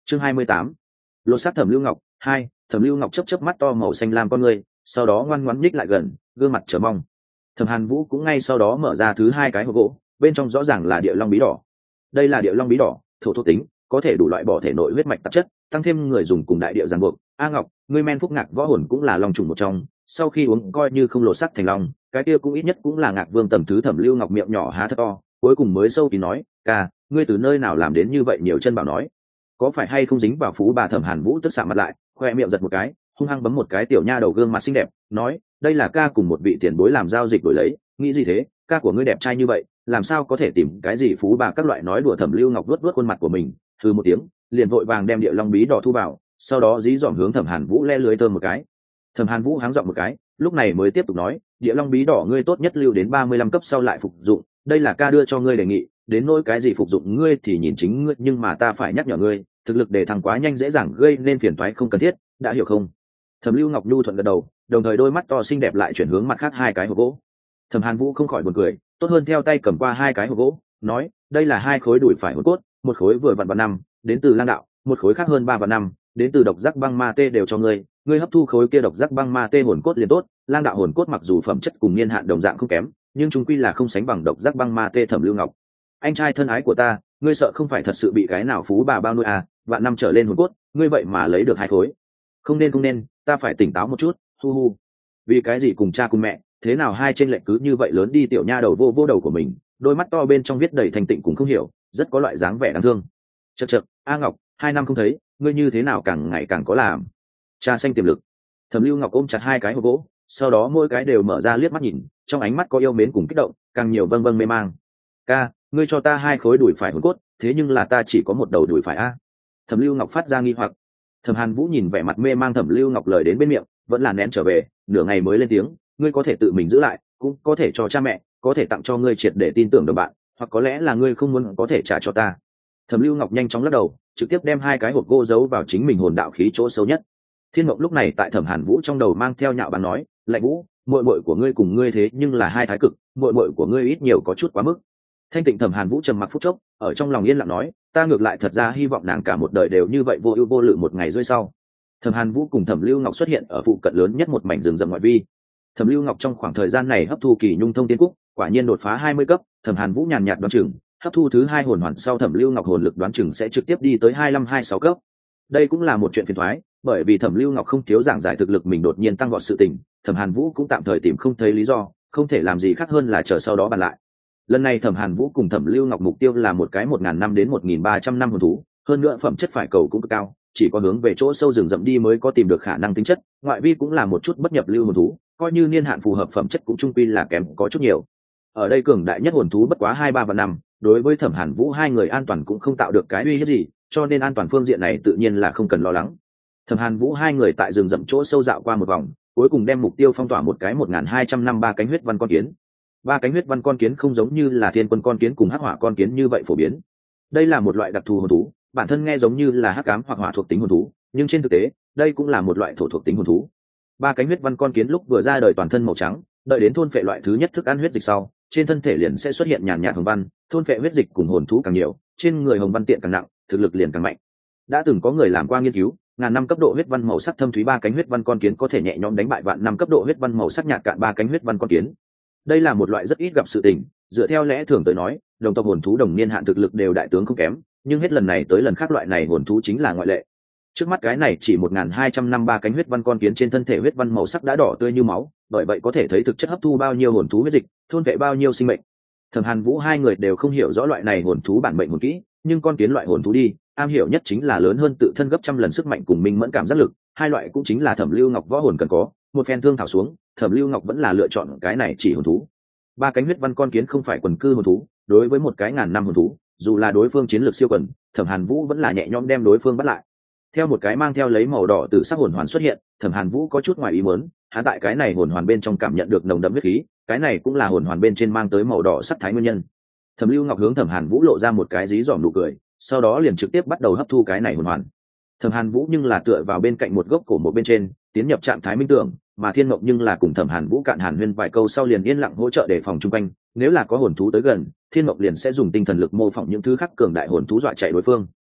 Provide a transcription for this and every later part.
Chương 28. Lột xác Thẩm Lưu Ngọc 2. Thẩm Lưu Ngọc chớp chớp mắt to màu xanh lam con người, sau đó ngoan ngoãn nhích lại gần, gương mặt chờ mong. Thẩm Hàn Vũ cũng ngay sau đó mở ra thứ hai cái hộp gỗ, bên trong rõ ràng là địa long bí đỏ. Đây là địa long bí đỏ, thổ thuộc tính, có thể đủ loại bỏ thể nội huyết mạch tạp chất, tăng thêm người dùng cùng đại địa giàn buộc. A Ngọc, ngươi men phúc ngạc võ hồn cũng là long trùng một trong, sau khi uống coi như không lột xác thành long, cái kia cũng ít nhất cũng là ngạc vương tầm thứ. Thẩm Lưu Ngọc miệng nhỏ há thật to, cuối cùng mới sâu kín nói, ca, ngươi từ nơi nào làm đến như vậy nhiều chân bảo nói, có phải hay không dính vào phú bà? Thẩm Hàn Vũ tức xạ mặt lại, khoe miệng giật một cái, hung hăng bấm một cái tiểu nha đầu gương mặt xinh đẹp, nói, đây là ca cùng một vị tiền bối làm giao dịch đổi lấy, nghĩ gì thế, ca của ngươi đẹp trai như vậy, làm sao có thể tìm cái gì phú bà? Các loại nói đùa. Thẩm Lưu Ngọc vuốt vuốt khuôn mặt của mình, hừ một tiếng, liền vội vàng đem địa long bí đỏ thu vào, sau đó dí dỏm hướng Thẩm Hàn Vũ le lưới thơm một cái. Thẩm Hàn Vũ háng giọng một cái, lúc này mới tiếp tục nói, địa long bí đỏ ngươi tốt nhất lưu đến 35 cấp sau lại phục dụng, đây là ca đưa cho ngươi đề nghị, đến nỗi cái gì phục dụng ngươi thì nhìn chính ngươi, nhưng mà ta phải nhắc nhở ngươi, thực lực để thăng quá nhanh dễ dàng gây nên phiền toái không cần thiết, đã hiểu không? Thẩm Lưu Ngọc nhu thuận gật đầu, đồng thời đôi mắt to xinh đẹp lại chuyển hướng mặt khác hai cái hộp gỗ. Thẩm Hàn Vũ không khỏi buồn cười, tốt hơn theo tay cầm qua hai cái hộp gỗ, nói, đây là hai khối đùi phải hồn cốt, một khối vừa vặn 5, đến từ lang đạo, một khối khác hơn 3/5, đến từ độc giác băng ma tê đều cho ngươi, ngươi hấp thu khối kia độc giác băng ma tê hồn cốt liền tốt. Lang đạo hồn cốt mặc dù phẩm chất cùng niên hạn đồng dạng không kém, nhưng chung quy là không sánh bằng độc giác băng ma tê. Thẩm Lưu Ngọc, anh trai thân ái của ta, ngươi sợ không phải thật sự bị cái nào phú bà bao nuôi à? Vạn năm trở lên hồn cốt, ngươi vậy mà lấy được hai khối, không nên, ta phải tỉnh táo một chút, hu hu. Vì cái gì cùng cha cùng mẹ, thế nào hai trên lệnh cứ như vậy lớn đi? Tiểu nha đầu vô đầu của mình, đôi mắt to bên trong viết đầy thành tịnh cũng không hiểu, rất có loại dáng vẻ đáng thương. Chậc, A Ngọc, 2 năm không thấy, ngươi như thế nào càng ngày càng có làm. Cha xanh tiềm lực. Thẩm Lưu Ngọc ôm chặt hai cái hộp gỗ, sau đó mỗi cái đều mở ra liếc mắt nhìn, trong ánh mắt có yêu mến cùng kích động, càng nhiều vâng vâng mê mang. Ca, ngươi cho ta hai khối đùi phải hồn cốt, thế nhưng là ta chỉ có một đầu đùi phải a. Thẩm Lưu Ngọc phát ra nghi hoặc. Thẩm Hàn Vũ nhìn vẻ mặt mê mang Thẩm Lưu Ngọc lời đến bên miệng, vẫn là nén trở về, nửa ngày mới lên tiếng, ngươi có thể tự mình giữ lại, cũng có thể cho cha mẹ, có thể tặng cho ngươi triệt để tin tưởng đồng bạn, hoặc có lẽ là ngươi không muốn có thể trả cho ta. Thẩm Lưu Ngọc nhanh chóng lắc đầu, trực tiếp đem hai cái hộp gỗ giấu vào chính mình hồn đạo khí chỗ sâu nhất. Thiên Mộng lúc này tại Thẩm Hàn Vũ trong đầu mang theo nhạo báng nói, Lạnh Vũ, muội muội của ngươi cùng ngươi thế nhưng là hai thái cực, muội muội của ngươi ít nhiều có chút quá mức. Thanh tịnh. Thẩm Hàn Vũ trầm mặc phút chốc, ở trong lòng yên lặng nói, ta ngược lại thật ra hy vọng nàng cả một đời đều như vậy vô ưu vô lự. Một ngày rưỡi sau, Thẩm Hàn Vũ cùng Thẩm Lưu Ngọc xuất hiện ở phụ cận lớn nhất một mảnh rừng rậm ngoại vi. Thẩm Lưu Ngọc trong khoảng thời gian này hấp thu kỳ nhung thông tiên cúc, quả nhiên đột phá 20 cấp. Thẩm Hàn Vũ nhàn nhạt đoán chừng, hấp thu thứ hai hồn hoàn sau Thẩm Lưu Ngọc hồn lực đoán chừng sẽ trực tiếp đi tới 25-26 cấp. Đây cũng là một chuyện phiền toái, bởi vì Thẩm Lưu Ngọc không thiếu giảng giải thực lực mình đột nhiên tăng vọt sự tình, Thẩm Hàn Vũ cũng tạm thời tìm không thấy lý do, không thể làm gì khác hơn là chờ sau đó bàn lại. Lần này Thẩm Hàn Vũ cùng Thẩm Lưu Ngọc mục tiêu là một cái 1000 năm đến 1300 năm hồn thú, hơn nữa phẩm chất phải cầu cũng cực cao, chỉ có hướng về chỗ sâu rừng rậm đi mới có tìm được khả năng tính chất, ngoại vi cũng là một chút bất nhập lưu hồn thú, coi như niên hạn phù hợp phẩm chất cũng trung quy là kém có chút nhiều. Ở đây cường đại nhất hồn thú bất quá 2-3 năm, đối với Thẩm Hàn Vũ hai người an toàn cũng không tạo được cái uy hiếp gì, cho nên an toàn phương diện này tự nhiên là không cần lo lắng. Thẩm Hàn Vũ hai người tại rừng rậm chỗ sâu dạo qua một vòng, cuối cùng đem mục tiêu phong tỏa một cái 1200 năm ba cánh huyết văn con kiến. Ba cánh huyết văn con kiến không giống như là thiên quân con kiến cùng hắc hỏa con kiến như vậy phổ biến. Đây là một loại đặc thù hồn thú, bản thân nghe giống như là hắc ám hoặc hỏa thuộc tính hồn thú, nhưng trên thực tế, đây cũng là một loại thổ thuộc tính hồn thú. Ba cánh huyết văn con kiến lúc vừa ra đời toàn thân màu trắng, đợi đến thôn phệ loại thứ nhất thức ăn huyết dịch sau, trên thân thể liền sẽ xuất hiện nhàn nhạt hồng văn, thôn phệ huyết dịch cùng hồn thú càng nhiều, trên người hồng văn tiện càng nặng, thực lực liền càng mạnh. Đã từng có người làm qua nghiên cứu, ngàn năm cấp độ huyết văn màu sắc thâm thúy ba cánh huyết văn con kiến có thể nhẹ nhõm đánh bại vạn năm cấp độ huyết văn màu sắc nhạt cạn ba cánh huyết văn con kiến. Đây là một loại rất ít gặp sự tình, dựa theo lẽ thường tới nói, đồng tộc hồn thú đồng niên hạn thực lực đều đại tướng không kém, nhưng hết lần này tới lần khác loại này hồn thú chính là ngoại lệ. Trước mắt cái này chỉ 1200 năm ba cánh huyết văn con kiến trên thân thể huyết văn màu sắc đã đỏ tươi như máu, bởi vậy có thể thấy thực chất hấp thu bao nhiêu hồn thú huyết dịch, thôn vệ bao nhiêu sinh mệnh. Thẩm Hàn Vũ hai người đều không hiểu rõ loại này hồn thú bản mệnh hồn kỹ, nhưng con kiến loại hồn thú đi, am hiểu nhất chính là lớn hơn tự thân gấp trăm lần sức mạnh cùng minh mẫn cảm giác lực, hai loại cũng chính là Thẩm Lưu Ngọc võ hồn cần có. Một phen thương thảo xuống, Thẩm Lưu Ngọc vẫn là lựa chọn cái này chỉ hồn thú. Ba cánh huyết văn con kiến không phải quần cư hồn thú, đối với một cái ngàn năm hồn thú, dù là đối phương chiến lược siêu quần, Thẩm Hàn Vũ vẫn là nhẹ nhõm đem đối phương bắt lại. Theo một cái mang theo lấy màu đỏ từ sắc hồn hoàn xuất hiện, Thẩm Hàn Vũ có chút ngoài ý muốn, hắn tại cái này hồn hoàn bên trong cảm nhận được nồng đậm huyết khí, cái này cũng là hồn hoàn bên trên mang tới màu đỏ sắc thái nguyên nhân. Thẩm Lưu Ngọc hướng Thẩm Hàn Vũ lộ ra một cái dí dỏm nụ cười, sau đó liền trực tiếp bắt đầu hấp thu cái này hồn hoàn. Thẩm Hàn Vũ nhưng là tựa vào bên cạnh một gốc cổ một bên trên, tiến nhập trạng thái minh tưởng, mà Thiên Mộng nhưng là cùng Thẩm Hàn Vũ cạn hàn huyên vài câu sau liền yên lặng hỗ trợ đề phòng chung quanh, nếu là có hồn thú tới gần, Thiên Mộng liền sẽ dùng tinh thần lực mô phỏng những thứ khác cường đại hồn thú dọa chạy đối phương.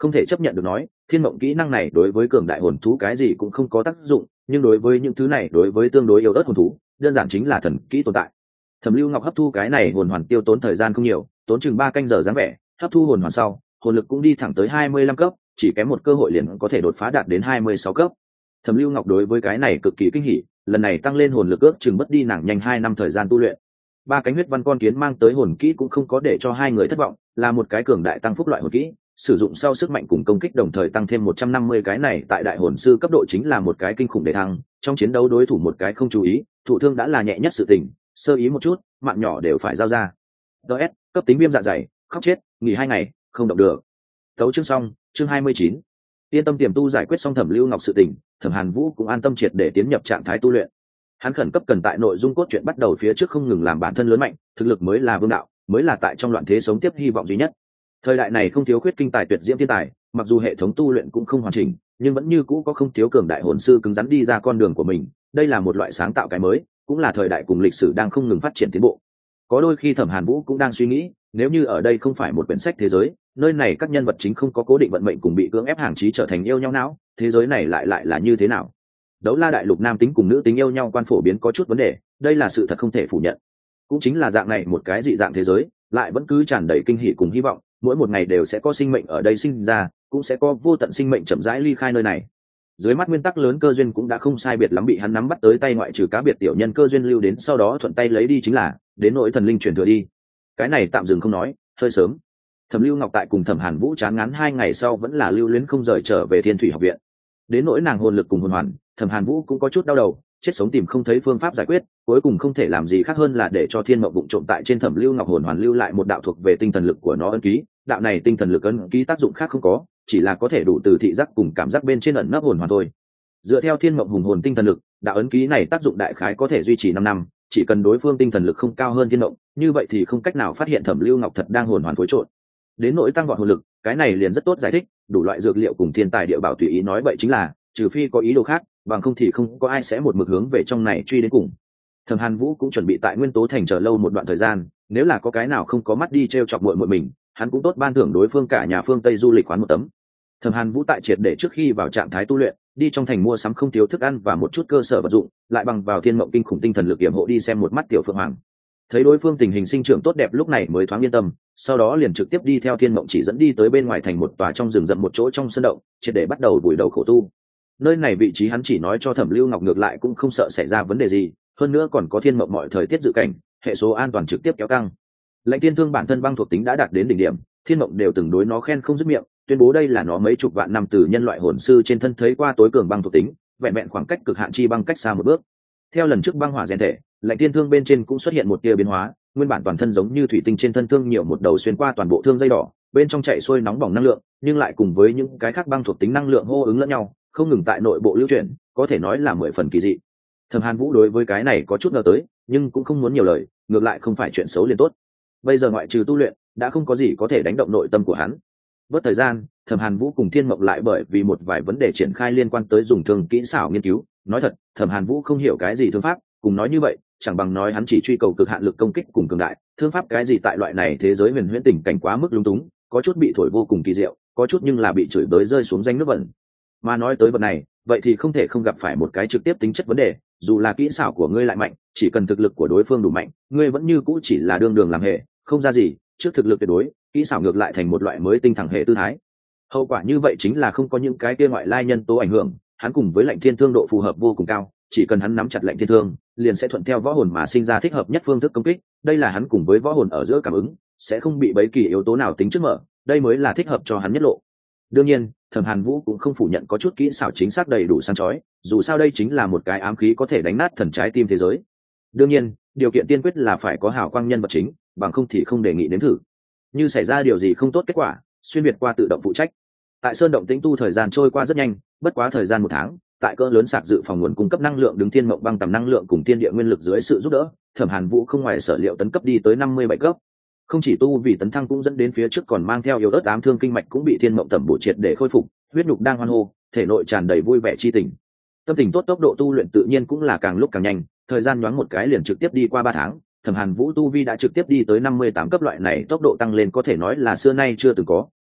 không thể chấp nhận được nói thiên mộng kỹ năng này đối với cường đại hồn thú cái gì cũng không có tác dụng, nhưng đối với những thứ này đối với tương đối yếu ớt hồn thú đơn giản chính là thần kỹ tồn tại. Thẩm Lưu Ngọc hấp thu cái này hồn hoàn tiêu tốn thời gian không nhiều, tốn chừng 3 canh giờ dáng vẻ, hấp thu hồn hoàn sau hồn lực cũng đi thẳng tới 25 cấp, chỉ kém một cơ hội liền có thể đột phá đạt đến 26 cấp. Thẩm Lưu Ngọc đối với cái này cực kỳ kinh hỉ, lần này tăng lên hồn lực ước chừng mất đi nàng nhanh 2 năm thời gian tu luyện. 3 cánh huyết văn con kiến mang tới hồn kỹ cũng không có để cho hai người thất vọng, là một cái cường đại tăng phúc loại hồn kỹ, sử dụng sau sức mạnh cùng công kích đồng thời tăng thêm 150, cái này tại đại hồn sư cấp độ chính là một cái kinh khủng để thăng, trong chiến đấu đối thủ một cái không chú ý, thụ thương đã là nhẹ nhất sự tình, sơ ý một chút, mạng nhỏ đều phải giao ra. DS, cấp tính viêm dạ dày, khóc chết, nghỉ 2 ngày, không động được. Tấu chương xong, chương 29. Yên tâm tiềm tu giải quyết xong Thẩm Lưu Ngọc sự tình, Thẩm Hàn Vũ cũng an tâm triệt để tiến nhập trạng thái tu luyện. Hắn khẩn cấp cần tại nội dung cốt truyện bắt đầu phía trước không ngừng làm bản thân lớn mạnh, thực lực mới là vương đạo, mới là tại trong loạn thế sống tiếp hy vọng duy nhất. Thời đại này không thiếu khuyết kinh tài tuyệt diễm thiên tài, mặc dù hệ thống tu luyện cũng không hoàn chỉnh, nhưng vẫn như cũ có không thiếu cường đại hồn sư cứng rắn đi ra con đường của mình, đây là một loại sáng tạo cái mới, cũng là thời đại cùng lịch sử đang không ngừng phát triển tiến bộ. Có đôi khi Thẩm Hàn Vũ cũng đang suy nghĩ, nếu như ở đây không phải một quyển sách thế giới, nơi này các nhân vật chính không có cố định vận mệnh cùng bị cưỡng ép hàng chí trở thành yêu nhau não, thế giới này lại là như thế nào? Đấu la đại lục nam tính cùng nữ tính yêu nhau quan phổ biến có chút vấn đề, đây là sự thật không thể phủ nhận. Cũng chính là dạng này một cái dị dạng thế giới, lại vẫn cứ tràn đầy kinh hỉ cùng hy vọng, mỗi một ngày đều sẽ có sinh mệnh ở đây sinh ra, cũng sẽ có vô tận sinh mệnh chậm rãi ly khai nơi này. Dưới mắt nguyên tắc lớn cơ duyên cũng đã không sai biệt lắm bị hắn nắm bắt tới tay, ngoại trừ cá biệt tiểu nhân cơ duyên lưu đến sau đó thuận tay lấy đi chính là, đến nỗi thần linh truyền thừa đi. Cái này tạm dừng không nói, hơi sớm. Thẩm Lưu Ngọc tại cùng Thẩm Hàn Vũ chán ngán 2 ngày sau vẫn là lưu luyến không rời trở về Thiên Thủy học viện. Đến nỗi nàng hồn lực cùng hồn hoàn, Thẩm Hàn Vũ cũng có chút đau đầu, chết sống tìm không thấy phương pháp giải quyết, cuối cùng không thể làm gì khác hơn là để cho Thiên Mộng vụng trộm tại trên Thẩm Lưu Ngọc hồn hoàn lưu lại một đạo thuộc về tinh thần lực của nó ấn ký, đạo này tinh thần lực ấn ký tác dụng khác không có, chỉ là có thể đủ từ thị giác cùng cảm giác bên trên ẩn nấp hồn hoàn thôi. Dựa theo Thiên Mộng hùng hồn tinh thần lực, đạo ấn ký này tác dụng đại khái có thể duy trì 5 năm, chỉ cần đối phương tinh thần lực không cao hơn Thiên Mộng, như vậy thì không cách nào phát hiện Thẩm Lưu Ngọc thật đang hồn hoàn phối trộn. Đến nỗi tăng vọt hồn lực, cái này liền rất tốt giải thích, đủ loại dược liệu cùng thiên tài địa bảo tùy ý nói vậy chính là, trừ phi có ý đồ khác, bằng không thì không có ai sẽ một mực hướng về trong này truy đến cùng. Thẩm Hàn Vũ cũng chuẩn bị tại Nguyên Tố Thành chờ lâu một đoạn thời gian, nếu là có cái nào không có mắt đi trêu chọc muội muội mình, hắn cũng tốt ban thưởng đối phương cả nhà phương Tây du lịch khoán một tấm. Thẩm Hàn Vũ tại triệt để trước khi vào trạng thái tu luyện, đi trong thành mua sắm không thiếu thức ăn và một chút cơ sở vật dụng, lại bằng vào Thiên Mộng kinh khủng tinh thần lực yểm hộ đi xem một mắt tiểu Phượng Hoàng. Thấy đối phương tình hình sinh trưởng tốt đẹp lúc này mới thoáng yên tâm, sau đó liền trực tiếp đi theo Thiên Mộng chỉ dẫn đi tới bên ngoài thành một tòa trong rừng rậm một chỗ trong sân động, triệt để bắt đầu vùi đầu khổ tu. Nơi này vị trí hắn chỉ nói cho Thẩm Lưu Ngọc ngược lại cũng không sợ xảy ra vấn đề gì, hơn nữa còn có Thiên Mộng mọi thời tiết dự cảnh, hệ số an toàn trực tiếp kéo căng. Lệnh Tiên Thương bản thân băng thuộc tính đã đạt đến đỉnh điểm, Thiên Mộng đều từng đối nó khen không dứt miệng, tuyên bố đây là nó mấy chục vạn năm từ nhân loại hồn sư trên thân thấy qua tối cường băng thuộc tính, vẹn vẹn khoảng cách cực hạn chi băng cách xa một bước. Theo lần trước băng hỏa rèn thể, Lệnh Tiên Thương bên trên cũng xuất hiện một tia biến hóa, nguyên bản toàn thân giống như thủy tinh trên thân thương nhiều một đầu xuyên qua toàn bộ thương dây đỏ, bên trong chạy xuôi nóng bỏng năng lượng, nhưng lại cùng với những cái khác băng thuộc tính năng lượng hô ứng lẫn nhau, không ngừng tại nội bộ lưu chuyển, có thể nói là 10 phần kỳ dị. Thẩm Hàn Vũ đối với cái này có chút ngờ tới, nhưng cũng không muốn nhiều lời, ngược lại không phải chuyện xấu liền tốt. Bây giờ ngoại trừ tu luyện, đã không có gì có thể đánh động nội tâm của hắn. Bớt thời gian, Thẩm Hàn Vũ cùng Thiên Mộng lại bởi vì một vài vấn đề triển khai liên quan tới dùng thương kỹ xảo nghiên cứu. Nói thật, Thẩm Hàn Vũ không hiểu cái gì thương pháp, cùng nói như vậy, chẳng bằng nói hắn chỉ truy cầu cực hạn lực công kích cùng cường đại, thương pháp cái gì tại loại này thế giới huyền huyễn tình cảnh quá mức lung túng, có chút bị thổi vô cùng kỳ diệu, có chút nhưng là bị chửi bới rơi xuống danh nước bẩn. Mà nói tới vật này, vậy thì không thể không gặp phải một cái trực tiếp tính chất vấn đề, dù là kỹ xảo của ngươi lại mạnh, chỉ cần thực lực của đối phương đủ mạnh, ngươi vẫn như cũ chỉ là đương đường làm hệ, không ra gì, trước thực lực tuyệt đối, kỹ xảo ngược lại thành một loại mới tinh thẳng hệ tư thái. Hậu quả như vậy chính là không có những cái kia ngoại lai nhân tố ảnh hưởng, hắn cùng với Lệnh Thiên Thương độ phù hợp vô cùng cao, chỉ cần hắn nắm chặt Lệnh Thiên Thương, liền sẽ thuận theo võ hồn mà sinh ra thích hợp nhất phương thức công kích, đây là hắn cùng với võ hồn ở giữa cảm ứng, sẽ không bị bất kỳ yếu tố nào tính trước mở, đây mới là thích hợp cho hắn nhất lộ. Đương nhiên, Thẩm Hàn Vũ cũng không phủ nhận có chút kỹ xảo chính xác đầy đủ sáng chói, dù sao đây chính là một cái ám khí có thể đánh nát thần trái tim thế giới. Đương nhiên, điều kiện tiên quyết là phải có hào quang nhân vật chính, bằng không thì không đề nghị nếm thử. Như xảy ra điều gì không tốt kết quả, xuyên việt qua tự động phụ trách. Tại sơn động tĩnh tu thời gian trôi qua rất nhanh, bất quá thời gian 1 tháng, tại cỡ lớn sạc dự phòng nguồn cung cấp năng lượng đứng Thiên Mộng băng tầm năng lượng cùng thiên địa nguyên lực dưới sự giúp đỡ, Thẩm Hàn Vũ không ngoài sở liệu tấn cấp đi tới 57 cấp. Không chỉ tu vì tấn thăng cũng dẫn đến phía trước còn mang theo yếu ớt ám thương kinh mạch cũng bị Thiên Mộng tẩm bổ triệt để khôi phục, huyết nhục đang hoan hô, thể nội tràn đầy vui vẻ chi tình. Tâm tình tốt, tốc độ tu luyện tự nhiên cũng là càng lúc càng nhanh, thời gian nhoáng một cái liền trực tiếp đi qua 3 tháng, Thẩm Hàn Vũ tu vi đã trực tiếp đi tới 58 cấp, loại này tốc độ tăng lên có thể nói là xưa nay chưa từng có,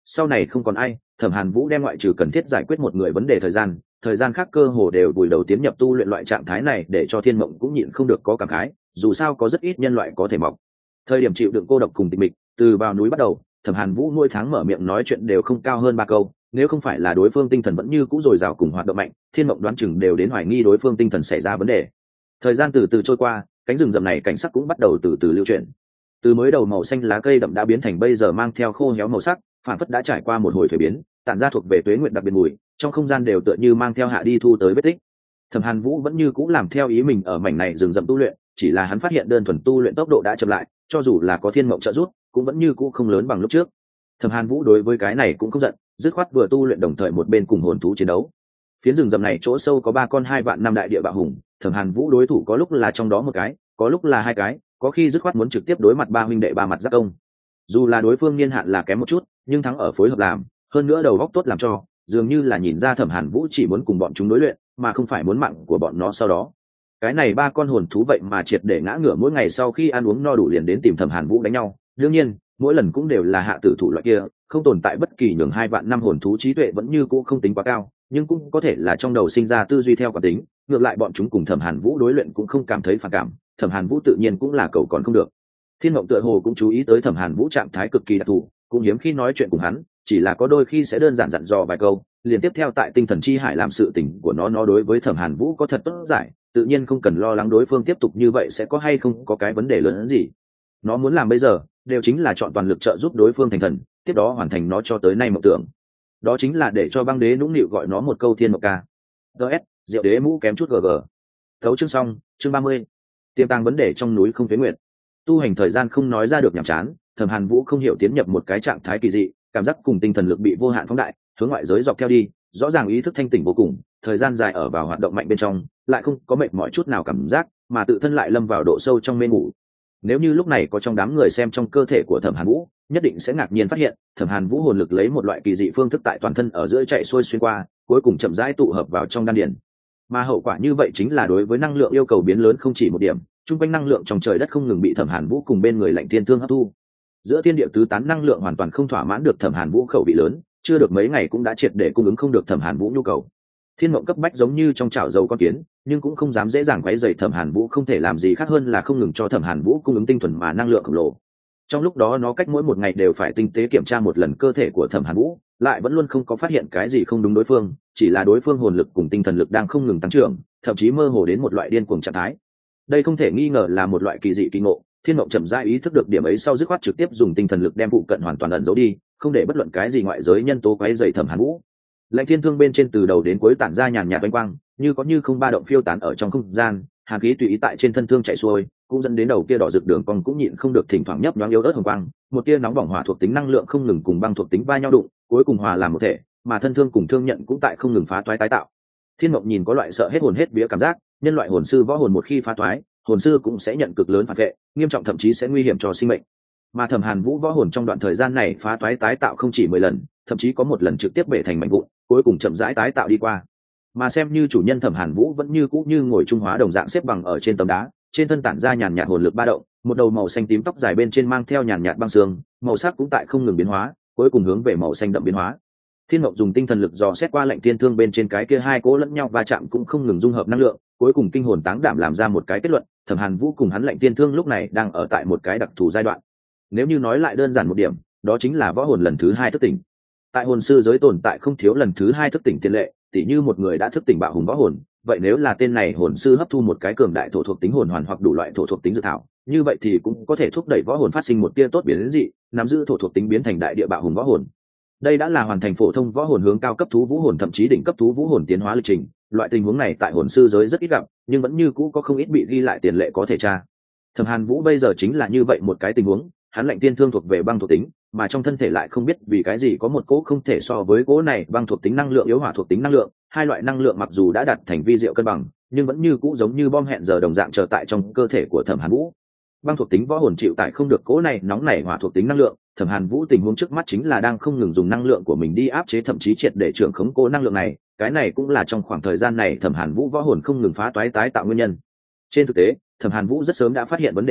sau này không còn ai, Thẩm Hàn Vũ đem ngoại trừ cần thiết giải quyết một người vấn đề thời gian khác cơ hồ đều vùi đầu tiến nhập tu luyện loại trạng thái này, để cho Thiên Mộng cũng nhịn không được có cảm khái, dù sao có rất ít nhân loại có thể mọc. Thời điểm chịu đựng cô độc cùng tịch mịch, từ vào núi bắt đầu, Thẩm Hàn Vũ mỗi tháng mở miệng nói chuyện đều không cao hơn 3 câu, nếu không phải là đối phương tinh thần vẫn như cũ dồi dào cùng hoạt động mạnh, Thiên Mộng đoán chừng đều đến hoài nghi đối phương tinh thần xảy ra vấn đề. Thời gian từ từ trôi qua, cánh rừng rậm này cảnh sắc cũng bắt đầu từ từ lưu chuyển. Từ mới đầu màu xanh lá cây đậm đã biến thành bây giờ mang theo khô héo màu sắc, phản phất đã trải qua một hồi thuế biến, tản ra thuộc về tuế nguyện đặc biệt mùi, trong không gian đều tựa như mang theo hạ đi thu tới vết tích. Thẩm Hàn Vũ vẫn như cũ làm theo ý mình ở mảnh này rừng rậm tu luyện, chỉ là hắn phát hiện đơn thuần tu luyện tốc độ đã chậm lại, cho dù là có Thiên Mộng trợ giúp, cũng vẫn như cũ không lớn bằng lúc trước. Thẩm Hàn Vũ đối với cái này cũng không giận, dứt khoát vừa tu luyện đồng thời một bên cùng hồn thú chiến đấu. Phiến rừng rậm này chỗ sâu có 3 con 2 vạn năm đại địa bạo hùng, Thẩm Hàn Vũ đối thủ có lúc là trong đó một cái, có lúc là 2 cái, có khi dứt khoát muốn trực tiếp đối mặt 3 huynh đệ 3 mặt giáp công. Dù là đối phương niên hạn là kém một chút, nhưng thắng ở phối hợp làm, hơn nữa đầu óc tốt làm cho, dường như là nhìn ra Thẩm Hàn Vũ chỉ muốn cùng bọn chúng đối luyện, mà không phải muốn mạng của bọn nó sau đó. Cái này 3 con hồn thú vậy mà triệt để ngã ngửa, mỗi ngày sau khi ăn uống no đủ liền đến tìm Thẩm Hàn Vũ đánh nhau. Đương nhiên, mỗi lần cũng đều là hạ tử thủ loại kia, không tồn tại bất kỳ nhường 2 vạn năm hồn thú trí tuệ vẫn như cũ không tính quá cao, nhưng cũng có thể là trong đầu sinh ra tư duy theo quán tính, ngược lại bọn chúng cùng Thẩm Hàn Vũ đối luyện cũng không cảm thấy phản cảm, Thẩm Hàn Vũ tự nhiên cũng là cầu còn không được. Thiên Mộng tựa hồ cũng chú ý tới Thẩm Hàn Vũ trạng thái cực kỳ đặc thù, cũng hiếm khi nói chuyện cùng hắn, chỉ là có đôi khi sẽ đơn giản dặn dò vài câu, liền tiếp theo tại tinh thần chi hải làm sự tình của nó đối với Thẩm Hàn Vũ có thật tốt giải, tự nhiên không cần lo lắng đối phương tiếp tục như vậy sẽ có hay không có cái vấn đề lớn hơn gì. Nó muốn làm bây giờ, đều chính là chọn toàn lực trợ giúp đối phương thành thần, tiếp đó hoàn thành nó cho tới nay mộng tưởng. Đó chính là để cho băng đế nũng nịu gọi nó một câu Thiên Mộng ca. DS, Diệu đế mũ kém chút gg. Thấu chương xong, chương 30. Tiềm tàng vấn đề trong núi không tuế nguyệt. Tu hành thời gian không nói ra được nhàm chán, Thẩm Hàn Vũ không hiểu tiến nhập một cái trạng thái kỳ dị, cảm giác cùng tinh thần lực bị vô hạn phóng đại, hướng ngoại giới dọc theo đi, rõ ràng ý thức thanh tỉnh vô cùng, thời gian dài ở vào hoạt động mạnh bên trong, lại không có mệt mỏi chút nào cảm giác, mà tự thân lại lâm vào độ sâu trong mê ngủ. Nếu như lúc này có trong đám người xem trong cơ thể của Thẩm Hàn Vũ, nhất định sẽ ngạc nhiên phát hiện, Thẩm Hàn Vũ hồn lực lấy một loại kỳ dị phương thức tại toàn thân ở giữa chạy xuôi xuyên qua, cuối cùng chậm rãi tụ hợp vào trong đan điền. Mà hậu quả như vậy chính là đối với năng lượng yêu cầu biến lớn không chỉ một điểm, trung quanh năng lượng trong trời đất không ngừng bị Thẩm Hàn Vũ cùng bên người Lạnh Thiên Thương hấp thu. Giữa thiên địa tứ tán năng lượng hoàn toàn không thỏa mãn được Thẩm Hàn Vũ khẩu vị lớn, chưa được mấy ngày cũng đã triệt để cung ứng không được Thẩm Hàn Vũ nhu cầu. Thiên Mộng cấp bách giống như trong chảo dầu con kiến, nhưng cũng không dám dễ dàng quấy rầy Thẩm Hàn Vũ, không thể làm gì khác hơn là không ngừng cho Thẩm Hàn Vũ cung ứng tinh thuần mà năng lượng khổng lồ. Trong lúc đó nó cách mỗi một ngày đều phải tinh tế kiểm tra một lần cơ thể của Thẩm Hàn Vũ, lại vẫn luôn không có phát hiện cái gì không đúng đối phương, chỉ là đối phương hồn lực cùng tinh thần lực đang không ngừng tăng trưởng, thậm chí mơ hồ đến một loại điên cuồng trạng thái. Đây không thể nghi ngờ là một loại kỳ dị kỳ ngộ. Thiên Mộng chậm rãi ý thức được điểm ấy sau, dứt khoát trực tiếp dùng tinh thần lực đem phụ cận hoàn toàn ẩn giấu đi, không để bất luận cái gì ngoại giới nhân tố quấy rầy Thẩm Hàn Vũ. Lạnh Thiên Thương bên trên từ đầu đến cuối tản ra nhàn nhạt ánh quang, như có như không ba động phiêu tán ở trong không gian, hàn khí tùy ý tại trên thân thương chạy xuôi, cũng dẫn đến đầu kia đỏ rực đường cong cũng nhịn không được thỉnh thoảng nhấp nhoáng yếu ớt hồng quang, một tia nóng bỏng hỏa thuộc tính năng lượng không ngừng cùng băng thuộc tính va nhau đụng, cuối cùng hòa làm một thể, mà thân thương cùng thương nhận cũng tại không ngừng phá toái tái tạo. Thiên Mộng nhìn có loại sợ hết hồn hết vía cảm giác, nhân loại hồn sư võ hồn một khi phá toái, hồn sư cũng sẽ nhận cực lớn phản vệ, nghiêm trọng thậm chí sẽ nguy hiểm cho sinh mệnh. Mà Thẩm Hàn Vũ võ hồn trong đoạn thời gian này phá toái tái tạo không chỉ 10 lần, thậm chí có một lần trực tiếp bể thành mảnh vụn, cuối cùng chậm rãi tái tạo đi qua. Mà xem như chủ nhân Thẩm Hàn Vũ vẫn như cũ như ngồi trung hóa đồng dạng xếp bằng ở trên tấm đá, trên thân tản ra nhàn nhạt hồn lực ba động, một đầu màu xanh tím tóc dài bên trên mang theo nhàn nhạt băng sương, màu sắc cũng tại không ngừng biến hóa, cuối cùng hướng về màu xanh đậm biến hóa. Thiên Mộng dùng tinh thần lực dò xét qua Lạnh Thiên Thương bên trên cái kia hai cỗ lẫn nhau va chạm cũng không ngừng dung hợp năng lượng, cuối cùng kinh hồn táng đảm làm ra một cái kết luận, Thẩm Hàn Vũ cùng hắn Lạnh Thiên Thương lúc này đang ở tại một cái đặc thù giai đoạn. Nếu như nói lại đơn giản một điểm, đó chính là võ hồn lần thứ 2 thức tỉnh. Tại hồn sư giới tồn tại không thiếu lần thứ 2 thức tỉnh tiền lệ, tỉ như một người đã thức tỉnh bạo hùng võ hồn, vậy nếu là tên này hồn sư hấp thu một cái cường đại thổ thuộc tính hồn hoàn hoặc đủ loại thổ thuộc tính dược thảo, như vậy thì cũng có thể thúc đẩy võ hồn phát sinh một tia tốt biến dị, nắm giữ thổ thuộc tính biến thành đại địa bạo hùng võ hồn. Đây đã là hoàn thành phổ thông võ hồn hướng cao cấp thú vũ hồn thậm chí đỉnh cấp thú vũ hồn tiến hóa lịch trình, loại tình huống này tại hồn sư giới rất ít gặp, nhưng vẫn như cũ có không ít bị ghi lại tiền lệ có thể tra. Thẩm Hàn Vũ bây giờ chính là như vậy một cái tình huống, hắn Lạnh Tiên Thương thuộc về băng thuộc tính, mà trong thân thể lại không biết vì cái gì có một cỗ không thể so với cỗ này băng thuộc tính năng lượng yếu hỏa thuộc tính năng lượng, hai loại năng lượng mặc dù đã đạt thành vi diệu cân bằng, nhưng vẫn như cũ giống như bom hẹn giờ đồng dạng chờ tại trong cơ thể của Thẩm Hàn Vũ. Băng thuộc tính võ hồn chịu tải không được cỗ này nóng nảy hỏa thuộc tính năng lượng, Thẩm Hàn Vũ tình huống trước mắt chính là đang không ngừng dùng năng lượng của mình đi áp chế thậm chí triệt để trưởng khống cỗ năng lượng này, cái này cũng là trong khoảng thời gian này Thẩm Hàn Vũ võ hồn không ngừng phá toái tái tạo nguyên nhân. Trên thực tế, Thẩm Hàn Vũ rất sớm đã phát hiện vấn đề này,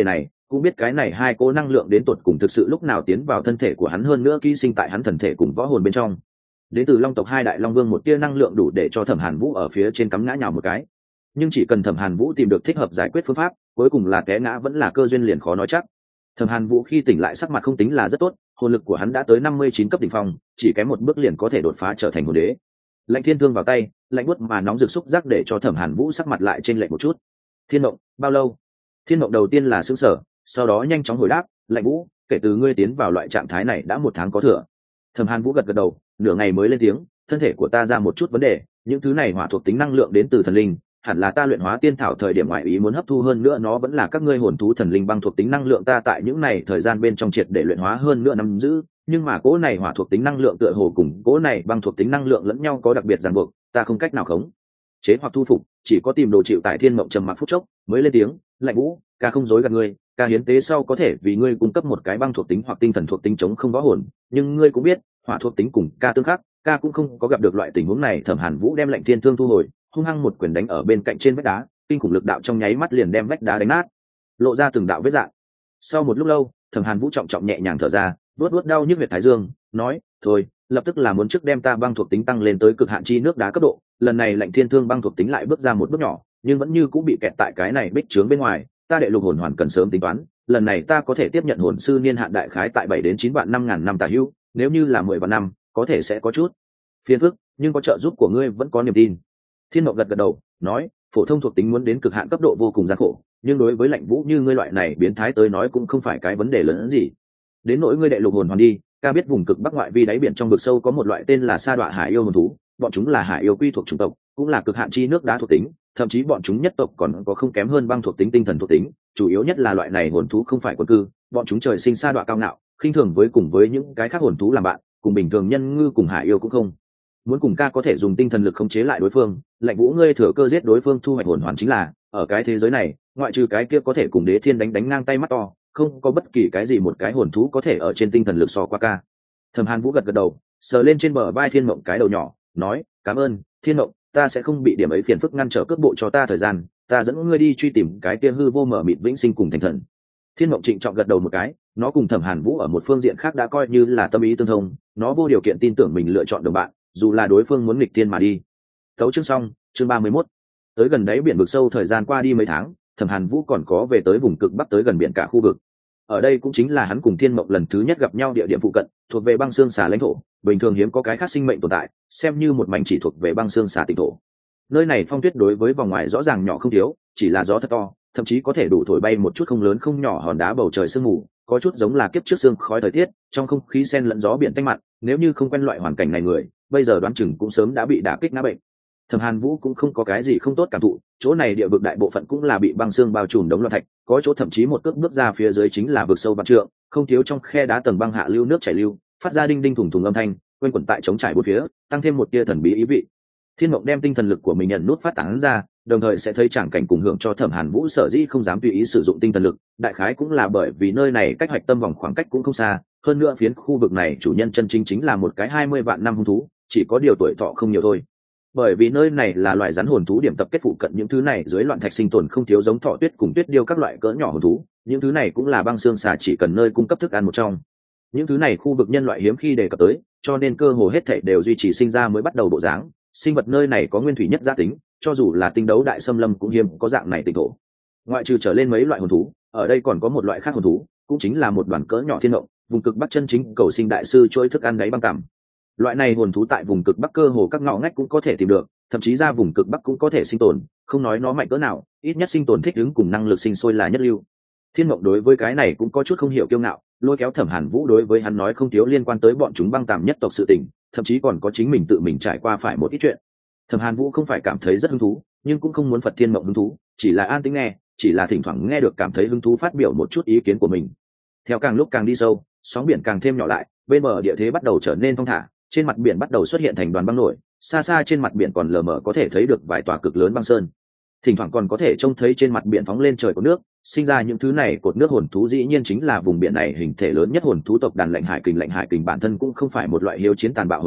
cũng biết cái này hai cỗ năng lượng đến tột cùng thực sự lúc nào tiến vào thân thể của hắn, hơn nữa ký sinh tại hắn thần thể cùng võ hồn bên trong. Đến từ long tộc hai đại long vương một tia năng lượng đủ để cho Thẩm Hàn Vũ ở phía trên cắm ngã nhào một cái, nhưng chỉ cần Thẩm Hàn Vũ tìm được thích hợp giải quyết phương pháp, cuối cùng là té ngã vẫn là cơ duyên liền khó nói chắc. Thẩm Hàn Vũ khi tỉnh lại sắc mặt không tính là rất tốt, hồn lực của hắn đã tới 59 cấp đỉnh phong, chỉ kém một bước liền có thể đột phá trở thành hồn đế. Lạnh thiên thương vào tay, lạnh buốt mà nóng rực xúc giác để cho Thẩm Hàn Vũ sắc mặt lại trên lệch một chút. Thiên Mộng, bao lâu? Thiên Mộng đầu tiên là sửng sở, sau đó nhanh chóng hồi đáp, Lạnh Vũ, kể từ ngươi tiến vào loại trạng thái này đã 1 tháng có thừa. Thẩm Hàn Vũ gật gật đầu, nửa ngày mới lên tiếng, thân thể của ta ra một chút vấn đề, những thứ này hỏa thuộc tính năng lượng đến từ thần linh, hẳn là ta luyện hóa tiên thảo thời điểm ngoại ý muốn hấp thu, hơn nữa nó vẫn là các ngươi hồn thú thần linh băng thuộc tính năng lượng, ta tại những này thời gian bên trong triệt để luyện hóa hơn nữa nắm giữ, nhưng mà cỗ này hỏa thuộc tính năng lượng tựa hồ cùng cỗ này băng thuộc tính năng lượng lẫn nhau có đặc biệt ràng buộc, ta không cách nào khống chế hoặc thu phục, chỉ có tìm đồ chịu tại. Thiên Mộng trầm mặc phút chốc mới lên tiếng, Lạnh Vũ, ca không dối gạt ngươi, ca hiến tế sau có thể vì ngươi cung cấp một cái băng thuộc tính hoặc tinh thần thuộc tính chống không võ hồn, nhưng ngươi cũng biết hỏa thuộc tính cùng ca tương khắc, ca cũng không có gặp được loại tình huống này. Thẩm Hàn Vũ đem Lạnh Thiên Thương thu hồi, hung hăng một quyền đánh ở bên cạnh trên vách đá, kinh khủng lực đạo trong nháy mắt liền đem vách đá đánh nát, lộ ra từng đạo vết rạn. Sau một lúc lâu, Thẩm Hàn Vũ trọng trọng nhẹ nhàng thở ra, vuốt vuốt đau nhức huyệt thái dương, nói, thôi, lập tức là muốn trước đem ta băng thuộc tính tăng lên tới cực hạn chi nước đá cấp độ. Lần này Lạnh Thiên Thương băng thuộc tính lại bước ra một bước nhỏ, nhưng vẫn như cũng bị kẹt tại cái này bích trướng bên ngoài. Ta đệ lục hồn hoàn cần sớm tính toán, lần này ta có thể tiếp nhận hồn sư niên hạn đại khái tại 7 đến 9 vạn 5.000 năm tả hữu, nếu như là 10 vạn năm, có thể sẽ có chút phiền phức, nhưng có trợ giúp của ngươi vẫn có niềm tin. Thiên Mộng gật gật đầu, nói, phổ thông thuộc tính muốn đến cực hạn cấp độ vô cùng gian khổ, nhưng đối với Lạnh Vũ như ngươi loại này biến thái tới nói cũng không phải cái vấn đề lớn hơn gì. Đến nỗi ngươi đệ lục hồn hoàn đi, ca biết vùng cực bắc ngoại vi đáy biển trong vực sâu có một loại tên là sa đọa hải yêu hồn thú, bọn chúng là hải yêu quy thuộc chủng tộc, cũng là cực hạn chi nước đá thuộc tính, thậm chí bọn chúng nhất tộc còn có không kém hơn băng thuộc tính tinh thần thuộc tính. Chủ yếu nhất là loại này hồn thú không phải quân cư, bọn chúng trời sinh sa đọa cao ngạo, khinh thường với cùng với những cái khác hồn thú làm bạn, cùng bình thường nhân ngư cùng hải yêu cũng không muốn cùng. Ca có thể dùng tinh thần lực khống chế lại đối phương. Lạnh Vũ, ngươi thừa cơ giết đối phương thu hoạch hồn hoàn chính là, ở cái thế giới này ngoại trừ cái kia có thể cùng Đế Thiên đánh ngang tay mắt to, không có bất kỳ cái gì một cái hồn thú có thể ở trên tinh thần lực so qua ca. Thẩm Hàn Vũ gật gật đầu, sờ lên trên bờ vai Thiên Mộng cái đầu nhỏ, nói, cảm ơn Thiên Mộng, ta sẽ không bị điểm ấy phiền phức, ngăn trở cước bộ cho ta thời gian, ta dẫn ngươi đi truy tìm cái kia hư vô mở mịt vĩnh sinh cùng thành thần. Thiên Mộng trịnh trọng gật đầu một cái, nó cùng Thẩm Hàn Vũ ở một phương diện khác đã coi như là tâm ý tương thông, nó vô điều kiện tin tưởng mình lựa chọn đồng bạn, dù là đối phương muốn nghịch thiên mà đi. Tấu chương xong, chương 31. Tới gần đáy biển vực sâu, thời gian qua đi mấy tháng, Thẩm Hàn Vũ còn có về tới vùng cực bắc, tới gần biển cả khu vực. Ở đây cũng chính là hắn cùng Thiên Mộng lần thứ nhất gặp nhau địa điểm phụ cận, thuộc về băng xương xà lãnh thổ, bình thường hiếm có cái khác sinh mệnh tồn tại, xem như một mảnh chỉ thuộc về băng xương xà tỉnh thổ. Nơi này phong tuyết đối với vòng ngoài rõ ràng nhỏ không thiếu, chỉ là gió thật to, thậm chí có thể đủ thổi bay một chút không lớn không nhỏ hòn đá, bầu trời sương mù, có chút giống là kiếp trước sương khói thời tiết, trong không khí xen lẫn gió biển tanh mặn, nếu như không quen loại hoàn cảnh này người, bây giờ đoán chừng cũng sớm đã bị đả kích ngã bệnh. Thẩm Hàn Vũ cũng không có cái gì không tốt cảm thụ, chỗ này địa vực đại bộ phận cũng là bị băng xương bao trùm đống loạn thạch, có chỗ thậm chí một cước bước ra phía dưới chính là vực sâu vạn trượng, không thiếu trong khe đá tầng băng hạ lưu nước chảy lưu, phát ra đinh đinh thủng thủng âm thanh, quanh quẩn tại trống trải bốn phía, tăng thêm một tia thần bí ý vị. Thiên Mộng đem tinh thần lực của mình nhận nút phát tán ra, đồng thời sẽ thấy tràng cảnh cùng hưởng cho Thẩm Hàn Vũ sở dĩ không dám tùy ý sử dụng tinh thần lực, đại khái cũng là bởi vì nơi này cách hoạch tâm vòng khoảng cách cũng không xa, hơn nữa phiến khu vực này chủ nhân chân chính là một cái 20 vạn năm hung thú, chỉ có điều tuổi thọ không nhiều thôi. Bởi vì nơi này là loại rắn hồn thú điểm tập kết phụ cận, những thứ này dưới loạn thạch sinh tồn không thiếu giống thọ tuyết cùng tuyết điêu các loại cỡ nhỏ hồn thú, những thứ này cũng là băng xương xà chỉ cần nơi cung cấp thức ăn một trong. Những thứ này khu vực nhân loại hiếm khi đề cập tới, cho nên cơ hồ hết thảy đều duy trì sinh ra mới bắt đầu bộ dáng. Sinh vật nơi này có nguyên thủy nhất giá tính, cho dù là tinh đấu đại xâm lâm cũng hiếm có dạng này tỉnh thổ. Ngoại trừ trở lên mấy loại hồn thú, ở đây còn có một loại khác hồn thú, cũng chính là một đoàn cỡ nhỏ thiên mộng, vùng cực bắc chân chính cầu sinh đại sư chuỗi thức ăn đáy băng tằm. Loại này hồn thú tại vùng cực bắc cơ hồ các ngõ ngách cũng có thể tìm được, thậm chí ra vùng cực bắc cũng có thể sinh tồn, không nói nó mạnh cỡ nào, ít nhất sinh tồn thích ứng cùng năng lực sinh sôi là nhất lưu. Thiên Mộng đối với cái này cũng có chút không hiểu kiêu ngạo, lôi kéo Thẩm Hàn Vũ đối với hắn nói không thiếu liên quan tới bọn chúng băng tàm nhất tộc sự tình, thậm chí còn có chính mình tự mình trải qua phải một ít chuyện. Thẩm Hàn Vũ không phải cảm thấy rất hứng thú, nhưng cũng không muốn phật Thiên Mộng hứng thú, chỉ là an tĩnh nghe, chỉ là thỉnh thoảng nghe được cảm thấy hứng thú phát biểu một chút ý kiến của mình. Theo càng lúc càng đi sâu, sóng biển càng thêm nhỏ lại, bên bờ địa thế bắt đầu trở nên thong thả, trên mặt biển bắt đầu xuất hiện thành đoàn băng nổi, xa xa trên mặt biển còn lờ mờ có thể thấy được vài tòa cực lớn băng sơn, thỉnh thoảng còn có thể trông thấy trên mặt biển phóng lên trời của nước, sinh ra những thứ này cột nước hồn thú dĩ nhiên chính là vùng biển này hình thể lớn nhất hồn thú tộc đàn lạnh hải kình. Lạnh hải kình bản thân cũng không phải một loại hiếu chiến tàn bạo hồn thú,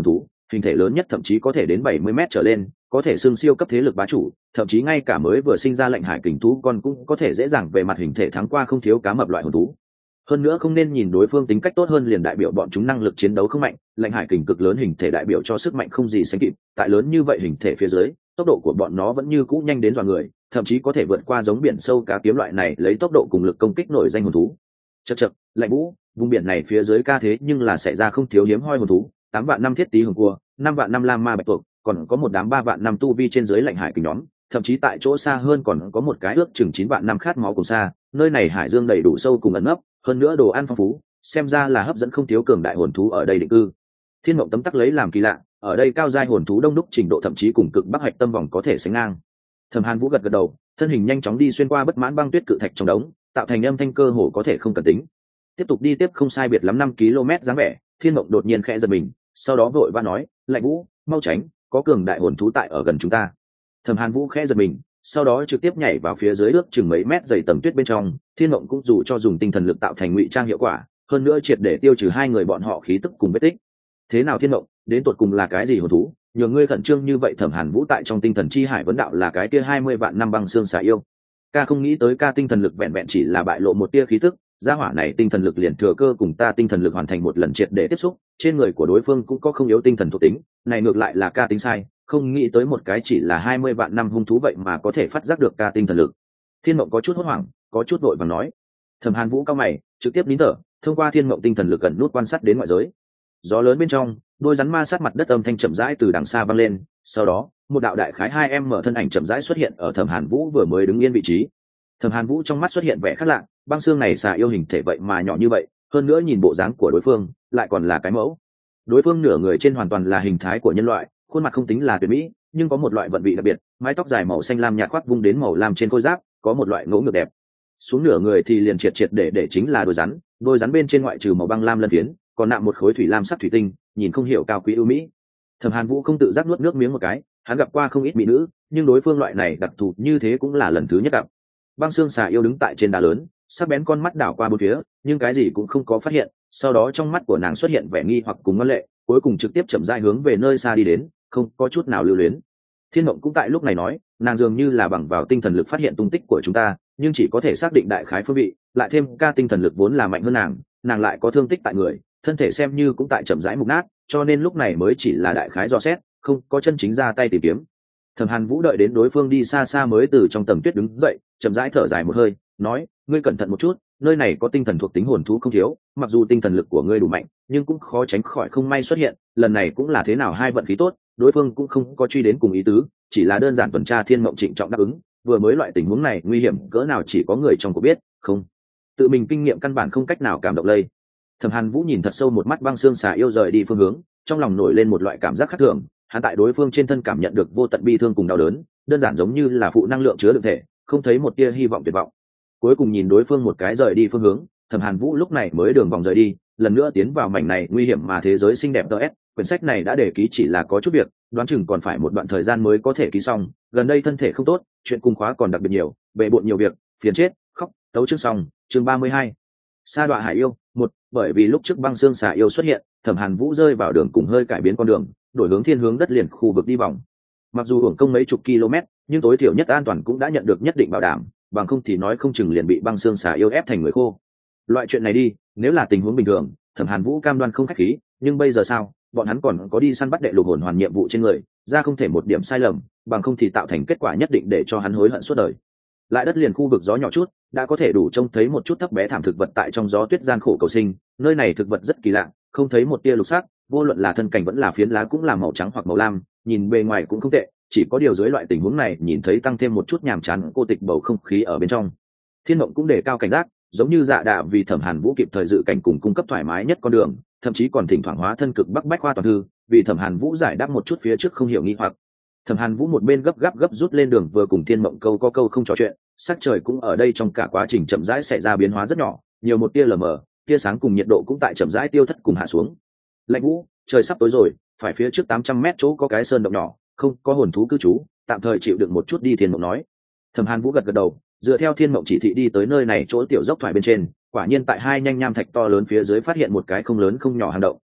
hình thể lớn nhất thậm chí có thể đến 70 mét trở lên, có thể xưng siêu cấp thế lực bá chủ, thậm chí ngay cả mới vừa sinh ra lệnh hải kình thú con cũng có thể dễ dàng về mặt hình thể thắng qua không thiếu cá mập loại hồn thú. Hơn nữa không nên nhìn đối phương tính cách tốt hơn liền đại biểu bọn chúng năng lực chiến đấu không mạnh, lệnh hải kình cực lớn hình thể đại biểu cho sức mạnh không gì sánh kịp, tại lớn như vậy hình thể phía dưới, tốc độ của bọn nó vẫn như cũ nhanh đến dọa người, thậm chí có thể vượt qua giống biển sâu cá kiếm loại này lấy tốc độ cùng lực công kích nổi danh hồn thú. Chậc chậc, Lạnh Vũ, vùng biển này phía dưới ca thế nhưng là xảy ra không thiếu hiếm hoi hồn thú, 8 vạn năm thiết tí hồng cua, 5 vạn năm lam ma bạch tuộc, còn có một đám 3 vạn năm tu vi trên dưới lạnh hải kình nhóm, thậm chí tại chỗ xa hơn còn có một cái ước chừng 9 vạn năm khát máu cùng xa, nơi này hải dương đầy đủ sâu cùng ẩn nấp, hơn nữa đồ ăn phong phú, xem ra là hấp dẫn không thiếu cường đại hồn thú ở đây định cư. Thiên Mộng tấm tắc lấy làm kỳ lạ, ở đây cao giai hồn thú đông đúc trình độ thậm chí cùng cực bắc hạch tâm vòng có thể sánh ngang. Thẩm Hàn Vũ gật gật đầu, thân hình nhanh chóng đi xuyên qua bất mãn băng tuyết cự thạch trong đống, tạo thành âm thanh cơ hồ có thể không cần tính. Tiếp tục đi tiếp không sai biệt lắm 5 km dáng vẻ, Thiên Mộng đột nhiên khẽ giật mình, sau đó vội vã nói, Lạnh Vũ, mau tránh, có cường đại hồn thú tại ở gần chúng ta. Thẩm Hàn Vũ khẽ giật mình, sau đó trực tiếp nhảy vào phía dưới nước chừng mấy mét dày tầng tuyết bên trong. Thiên Mộng cũng dù cho dùng tinh thần lực tạo thành ngụy trang hiệu quả, hơn nữa triệt để tiêu trừ hai người bọn họ khí tức cùng vết tích. Thế nào Thiên Mộng, đến tột cùng là cái gì hồn thú nhờ ngươi khẩn trương như vậy? Thẩm Hàn Vũ tại trong tinh thần chi hải vấn đạo, là cái kia 20 vạn năm băng xương xà yêu. Ca không nghĩ tới ca tinh thần lực vẹn vẹn chỉ là bại lộ một tia khí tức, gia hỏa này tinh thần lực liền thừa cơ cùng ta tinh thần lực hoàn thành một lần triệt để tiếp xúc, trên người của đối phương cũng có không yếu tinh thần thuộc tính, này ngược lại là ca tính sai, không nghĩ tới một cái chỉ là 20 vạn năm hung thú vậy mà có thể phát giác được ca tinh thần lực. Thiên Mộng có chút hốt hoảng, có chút vội vàng nói. Thẩm Hàn Vũ cao mày, trực tiếp nín thở, thông qua Thiên Mộng tinh thần lực gần nút quan sát đến ngoại giới. Gió lớn bên trong, đôi rắn ma sát mặt đất âm thanh chậm rãi từ đằng xa vang lên, sau đó, một đạo đại khái 2 mở thân ảnh chậm rãi xuất hiện ở Thẩm Hàn Vũ vừa mới đứng yên vị trí. Thẩm Hàn Vũ trong mắt xuất hiện vẻ khác lạ, băng xương này xà yêu hình thể vậy mà nhỏ như vậy, hơn nữa nhìn bộ dáng của đối phương, lại còn là cái mẫu. Đối phương nửa người trên hoàn toàn là hình thái của nhân loại, khuôn mặt không tính là tuyệt mỹ, nhưng có một loại vận vị đặc biệt, mái tóc dài màu xanh lam nhạt khoác vung đến màu lam trên khôi giáp, có một loại ngỗ ngược đẹp. Xuống nửa người thì liền triệt triệt để chính là đôi rắn bên trên ngoại trừ màu băng lam lân phiến, còn nạm một khối thủy lam sắc thủy tinh, nhìn không hiểu cao quý ưu mỹ. Thẩm Hàn Vũ không tự giác nuốt nước miếng một cái, hắn gặp qua không ít mỹ nữ, nhưng đối phương loại này đặc thù như thế cũng là lần thứ nhất gặp. Băng xương xà yêu đứng tại trên đá lớn, sắc bén con mắt đảo qua bốn phía, nhưng cái gì cũng không có phát hiện. Sau đó trong mắt của nàng xuất hiện vẻ nghi hoặc cùng ngân lệ, cuối cùng trực tiếp chậm rãi hướng về nơi xa đi đến, không có chút nào lưu luyến. Thiên Mộng cũng tại lúc này nói, nàng dường như là bằng vào tinh thần lực phát hiện tung tích của chúng ta, nhưng chỉ có thể xác định đại khái phương vị, lại thêm ca tinh thần lực vốn là mạnh hơn nàng lại có thương tích tại người, thân thể xem như cũng tại chậm rãi mục nát, cho nên lúc này mới chỉ là đại khái dò xét, không có chân chính ra tay tìm kiếm. Thẩm Hàn Vũ đợi đến đối phương đi xa xa mới từ trong tầng tuyết đứng dậy, chậm rãi thở dài một hơi, nói, ngươi cẩn thận một chút, nơi này có tinh thần thuộc tính hồn thú không thiếu, mặc dù tinh thần lực của ngươi đủ mạnh, nhưng cũng khó tránh khỏi không may xuất hiện, lần này cũng là thế nào hai vận khí tốt, đối phương cũng không có truy đến cùng ý tứ, chỉ là đơn giản tuần tra. Thiên Mộng trịnh trọng đáp ứng, vừa mới loại tình huống này nguy hiểm cỡ nào chỉ có người trong cuộc biết, không, tự mình kinh nghiệm căn bản không cách nào cảm động lây. Thẩm Hàn Vũ nhìn thật sâu một mắt băng xương xà yêu rời đi phương hướng, trong lòng nổi lên một loại cảm giác khác thường, hắn tại đối phương trên thân cảm nhận được vô tận bi thương cùng đau đớn, đơn giản giống như là phụ năng lượng chứa đựng thể, không thấy một tia hy vọng tuyệt vọng. Cuối cùng nhìn đối phương một cái rời đi phương hướng, Thẩm Hàn Vũ lúc này mới đường vòng rời đi, lần nữa tiến vào mảnh này nguy hiểm mà thế giới xinh đẹp DS. Quyển sách này đã để ký chỉ là có chút việc, đoán chừng còn phải một đoạn thời gian mới có thể ký xong, gần đây thân thể không tốt, chuyện cung khóa còn đặc biệt nhiều, bề bộn nhiều việc, phiền chết, khóc. Tấu chương xong, chương 32. Sa Đoạ Hải Yêu. Một, bởi vì lúc trước băng xương xà yêu xuất hiện, Thẩm Hàn Vũ rơi vào đường cùng hơi cải biến con đường, đổi hướng thiên hướng đất liền khu vực đi vòng. Mặc dù hưởng công mấy chục km, nhưng tối thiểu nhất an toàn cũng đã nhận được nhất định bảo đảm, bằng không thì nói không chừng liền bị băng xương xà yêu ép thành người khô. Loại chuyện này đi, nếu là tình huống bình thường, Thẩm Hàn Vũ cam đoan không khách khí, nhưng bây giờ sao? Bọn hắn còn có đi săn bắt đệ lục hồn hoàn nhiệm vụ trên người, ra không thể một điểm sai lầm, bằng không thì tạo thành kết quả nhất định để cho hắn hối hận suốt đời. Lại đất liền khu vực gió nhỏ chút, đã có thể đủ trông thấy một chút thấp bé thảm thực vật tại trong gió tuyết gian khổ cầu sinh, nơi này thực vật rất kỳ lạ, không thấy một tia lục sắc, vô luận là thân cảnh vẫn là phiến lá cũng là màu trắng hoặc màu lam, nhìn bề ngoài cũng không tệ, chỉ có điều dưới loại tình huống này nhìn thấy tăng thêm một chút nhàm chán cô tịch bầu không khí ở bên trong. Thiên Mộng cũng đề cao cảnh giác, giống như Dạ Đạ vì Thẩm Hàn Vũ kịp thời dự cảnh cùng cung cấp thoải mái nhất con đường, thậm chí còn thỉnh thoảng hóa thân cực bắc bách khoa toàn thư, vì Thẩm Hàn Vũ giải đáp một chút phía trước không hiểu nghi hoặc. Thẩm Hàn Vũ một bên gấp gáp rút lên đường vừa cùng Thiên Mộng câu có câu không trò chuyện, sắc trời cũng ở đây trong cả quá trình chậm rãi xảy ra biến hóa rất nhỏ, nhiều một tia lờ mờ, tia sáng cùng nhiệt độ cũng tại chậm rãi tiêu thất cùng hạ xuống. Lạnh Vũ, trời sắp tối rồi, phải phía trước 800 mét chỗ có cái sơn động nhỏ, không có hồn thú cư trú, tạm thời chịu đựng một chút đi. Thiên Mộng nói. Thẩm Hàn Vũ gật gật đầu, dựa theo Thiên Mộng chỉ thị đi tới nơi này chỗ tiểu dốc thoải bên trên, quả nhiên tại hai nhanh nham thạch to lớn phía dưới phát hiện một cái không lớn không nhỏ hang động.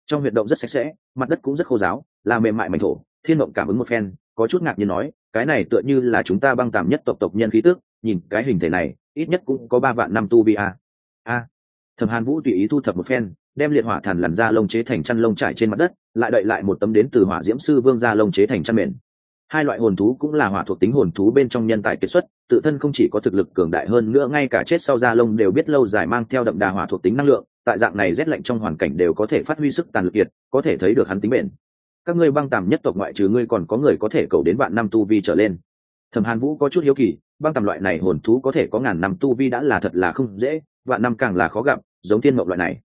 Trong huyệt động rất sạch sẽ, mặt đất cũng rất khô ráo, là mềm mại mảnh thổ. Thiên mộng cảm ứng một phen, có chút ngạc nhiên nói, cái này tựa như là chúng ta băng tạm nhất tộc nhân khí tức, nhìn cái hình thể này ít nhất cũng có 3 vạn năm tu vi a. Thẩm Hàn Vũ tùy ý thu thập một phen, đem liệt hỏa thần lằn da lông chế thành chăn lông trải trên mặt đất, lại đậy lại một tấm đến từ hỏa diễm sư vương da lông chế thành chăn mền. Hai loại hồn thú cũng là hỏa thuộc tính hồn thú bên trong nhân tài kiệt xuất, tự thân không chỉ có thực lực cường đại hơn nữa, ngay cả chết sau da lông đều biết lâu dài mang theo đậm đà hỏa thuộc tính năng lượng, tại dạng này rét lạnh trong hoàn cảnh đều có thể phát huy sức tàn lực kiệt, có thể thấy được hắn tính bền. Các ngươi băng tàm nhất tộc ngoại trừ ngươi còn có người có thể cầu đến vạn năm tu vi trở lên. Thẩm Hàn Vũ có chút hiếu kỳ, băng tàm loại này hồn thú có thể có ngàn năm tu vi đã là thật là không dễ, vạn năm càng là khó gặp, giống thiên mộng loại này.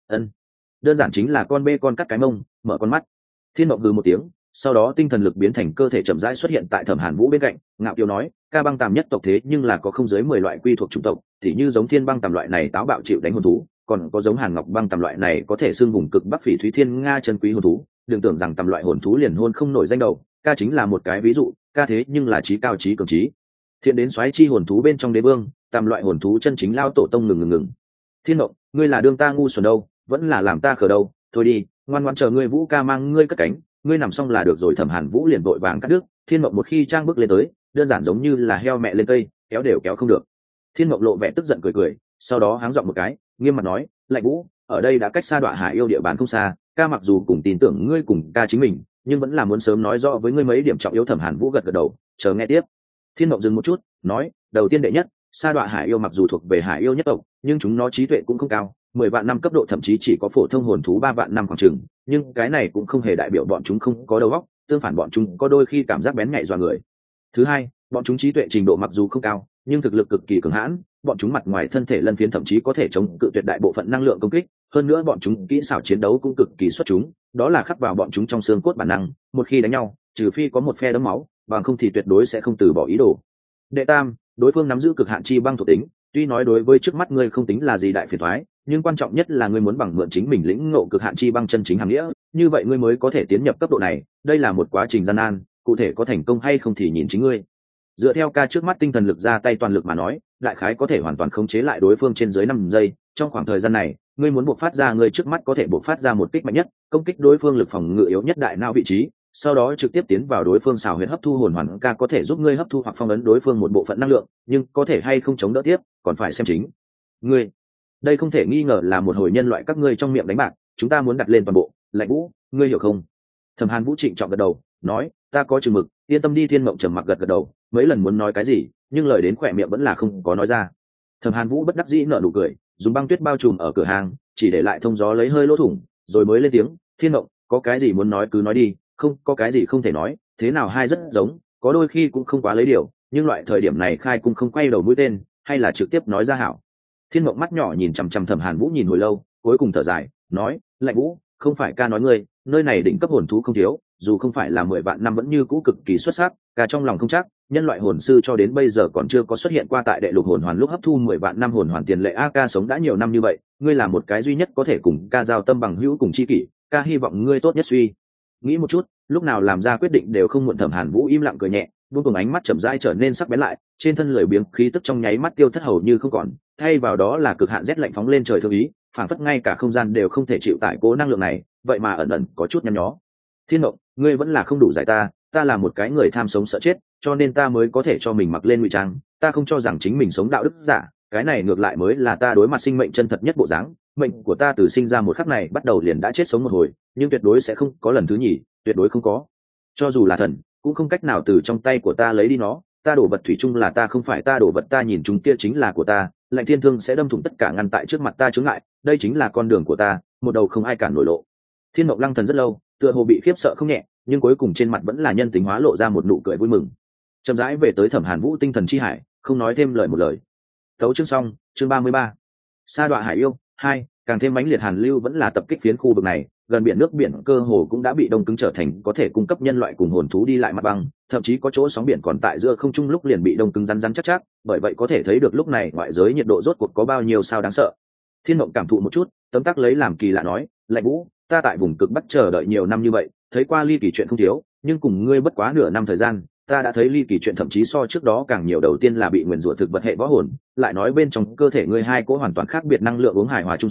Đơn giản chính là con bê con cắt cái mông, mở con mắt. Thiên mộng hừ một tiếng, sau đó tinh thần lực biến thành cơ thể chậm rãi xuất hiện tại Thẩm Hàn Vũ bên cạnh, ngạo kiều nói, ca băng tàm nhất tộc thế nhưng là có không dưới 10 loại quy thuộc chủng tộc, thì như giống thiên băng tàm loại này táo bạo chịu đánh hồn thú, còn có giống Hàn Ngọc băng tàm loại này có thể xưng vùng cực Bắc Phỉ Thúy Thiên Nga chân quý hồn thú, đừng tưởng rằng tầm loại hồn thú liền hôn không nổi danh đầu, ca chính là một cái ví dụ, ca thế nhưng là trí cao trí cường trí. Thiện đến xoáy chi hồn thú bên trong đế vương, tầm loại hồn thú chân chính lao tổ tông ngừng. Thiên Mộng, ngươi là đương ta ngu xuẩn đâu, vẫn là làm ta khờ đâu, thôi đi, ngoan ngoãn chờ ngươi Vũ ca mang ngươi cất cánh, ngươi nằm xong là được rồi. Thẩm Hàn Vũ liền vội vàng cắt đứt. Thiên Mộng một khi trang bước lên tới, đơn giản giống như là heo mẹ lên cây, kéo đều kéo không được. Thiên Mộng lộ vẻ tức giận cười, sau đó háng giọng một cái, nghiêm mặt nói, Lạnh Vũ, ở đây đã cách xa Đoạ Hải yêu địa bàn không xa, ca mặc dù cùng tin tưởng ngươi cùng ca chính mình, nhưng vẫn là muốn sớm nói rõ với ngươi mấy điểm trọng yếu. Thẩm Hàn Vũ gật đầu, chờ nghe tiếp. Thiên Mộng dừng một chút, nói, đầu tiên đệ nhất, sa Đoạ Hải yêu mặc dù thuộc về Hải yêu nhất tộc, nhưng chúng nó trí tuệ cũng không cao, 10 vạn năm cấp độ thậm chí chỉ có phổ thông hồn thú 3 vạn năm khoảng chừng, nhưng cái này cũng không hề đại biểu bọn chúng không có đầu óc, tương phản bọn chúng có đôi khi cảm giác bén nhạy dọa người. Thứ hai, bọn chúng trí tuệ trình độ mặc dù không cao, nhưng thực lực cực kỳ cường hãn, bọn chúng mặt ngoài thân thể lân phiến thậm chí có thể chống cự tuyệt đại bộ phận năng lượng công kích, hơn nữa bọn chúng kỹ xảo chiến đấu cũng cực kỳ xuất chúng, đó là khắc vào bọn chúng trong xương cốt bản năng, một khi đánh nhau, trừ phi có một phe đẫm máu, bằng không thì tuyệt đối sẽ không từ bỏ ý đồ. Đệ tam, đối phương nắm giữ cực hạn chi băng thuộc tính, tuy nói đối với trước mắt ngươi không tính là gì đại phiền toái, nhưng quan trọng nhất là ngươi muốn bằng mượn chính mình lĩnh ngộ cực hạn chi băng chân chính hàm nghĩa, như vậy ngươi mới có thể tiến nhập cấp độ này, đây là một quá trình gian nan, cụ thể có thành công hay không thì nhìn chính ngươi. Dựa theo ca trước mắt tinh thần lực ra tay toàn lực mà nói, đại khái có thể hoàn toàn khống chế lại đối phương trên dưới 5 giây, trong khoảng thời gian này, ngươi muốn buộc phát ra ngươi trước mắt có thể buộc phát ra một kích mạnh nhất, công kích đối phương lực phòng ngự yếu nhất đại não vị trí, sau đó trực tiếp tiến vào đối phương xào huyệt hấp thu hồn hoàn. Ca có thể giúp ngươi hấp thu hoặc phong ấn đối phương một bộ phận năng lượng, nhưng có thể hay không chống đỡ tiếp, còn phải xem chính ngươi. Đây không thể nghi ngờ là một hồi nhân loại các ngươi trong miệng đánh bạc, chúng ta muốn đặt lên toàn bộ. Lạnh Vũ, ngươi hiểu không? Thẩm Hàn Vũ trịnh trọng gật đầu, nói, ta có chừng mực, yên tâm đi. Thiên Mộng trầm mặc gật đầu, mấy lần muốn nói cái gì, nhưng lời đến khỏe miệng vẫn là không có nói ra. Thẩm Hàn Vũ bất đắc dĩ nở nụ cười, dùng băng tuyết bao trùm ở cửa hàng, chỉ để lại thông gió lấy hơi lỗ thủng, rồi mới lên tiếng, Thiên Mộng, có cái gì muốn nói cứ nói đi, không có cái gì không thể nói, thế nào hai rất giống, có đôi khi cũng không quá lấy điều, nhưng loại thời điểm này khai cũng không quay đầu mũi tên, hay là trực tiếp nói ra hảo. Thiên Mộng mắt nhỏ nhìn chằm chằm Thẩm Hàn Vũ nhìn hồi lâu, cuối cùng thở dài, nói, Lạnh Vũ, không phải ca nói ngươi, nơi này đỉnh cấp hồn thú không thiếu, dù không phải là 10 vạn năm vẫn như cũ cực kỳ xuất sắc, ca trong lòng không chắc, nhân loại hồn sư cho đến bây giờ còn chưa có xuất hiện qua tại đệ lục hồn hoàn lúc hấp thu 10 vạn năm hồn hoàn tiền lệ. Ca sống đã nhiều năm như vậy, ngươi là một cái duy nhất có thể cùng ca giao tâm bằng hữu cùng chi kỷ, ca hy vọng ngươi tốt nhất suy nghĩ một chút, lúc nào làm ra quyết định đều không muộn. Thẩm Hàn Vũ im lặng cười nhẹ, vô cùng ánh mắt chậm rãi trở nên sắc bén lại, trên thân lười biếng khí tức trong nháy mắt tiêu thất hầu như không còn, thay vào đó là cực hạn rét lạnh phóng lên trời thương ý, phản phất ngay cả không gian đều không thể chịu tải cố năng lượng này, vậy mà ẩn ẩn có chút nhăn nhó. Thiên Mộng, ngươi vẫn là không đủ giải ta là một cái người tham sống sợ chết, cho nên ta mới có thể cho mình mặc lên ngụy trang, ta không cho rằng chính mình sống đạo đức giả, cái này ngược lại mới là ta đối mặt sinh mệnh chân thật nhất bộ dáng. Mệnh của ta từ sinh ra một khắc này bắt đầu liền đã chết sống một hồi, nhưng tuyệt đối sẽ không có lần thứ nhì, tuyệt đối không có. Cho dù là thần, cũng không cách nào từ trong tay của ta lấy đi nó, ta đổ vật thủy chung là ta, không phải ta đổ vật ta nhìn chúng kia chính là của ta. Lạnh thiên thương sẽ đâm thủng tất cả ngăn tại trước mặt ta chướng ngại, đây chính là con đường của ta, một đầu không ai cản nổi lộ. Thiên Mộng lăng thần rất lâu, tựa hồ bị khiếp sợ không nhẹ, nhưng cuối cùng trên mặt vẫn là nhân tính hóa lộ ra một nụ cười vui mừng. Chậm rãi về tới Thẩm Hàn Vũ tinh thần chi hải, không nói thêm lời một lời. Tấu chương xong, chương 33. Sa Đoạ Hải yêu 2, càng thêm mãnh liệt hàn lưu vẫn là tập kích phiến khu vực này, gần biển nước biển cơ hồ cũng đã bị đông cứng trở thành có thể cung cấp nhân loại cùng hồn thú đi lại mặt băng, thậm chí có chỗ sóng biển còn tại giữa không trung lúc liền bị đông cứng rắn rắn chắc chắc, bởi vậy có thể thấy được lúc này ngoại giới nhiệt độ rốt cuộc có bao nhiêu sao đáng sợ. Thiên Mộng cảm thụ một chút, tấm tắc lấy làm kỳ lạ nói, Lạnh Vũ, ta tại vùng cực bắc chờ đợi nhiều năm như vậy, thấy qua ly kỳ chuyện không thiếu, nhưng cùng ngươi bất quá nửa năm thời gian, ta đã thấy ly kỳ chuyện thậm chí so trước đó càng nhiều. Đầu tiên là bị nguyền rủa thực vật hệ võ hồn, lại nói bên trong cơ thể ngươi hai cỗ hoàn toàn khác biệt năng lượng uống hài hòa chung sống,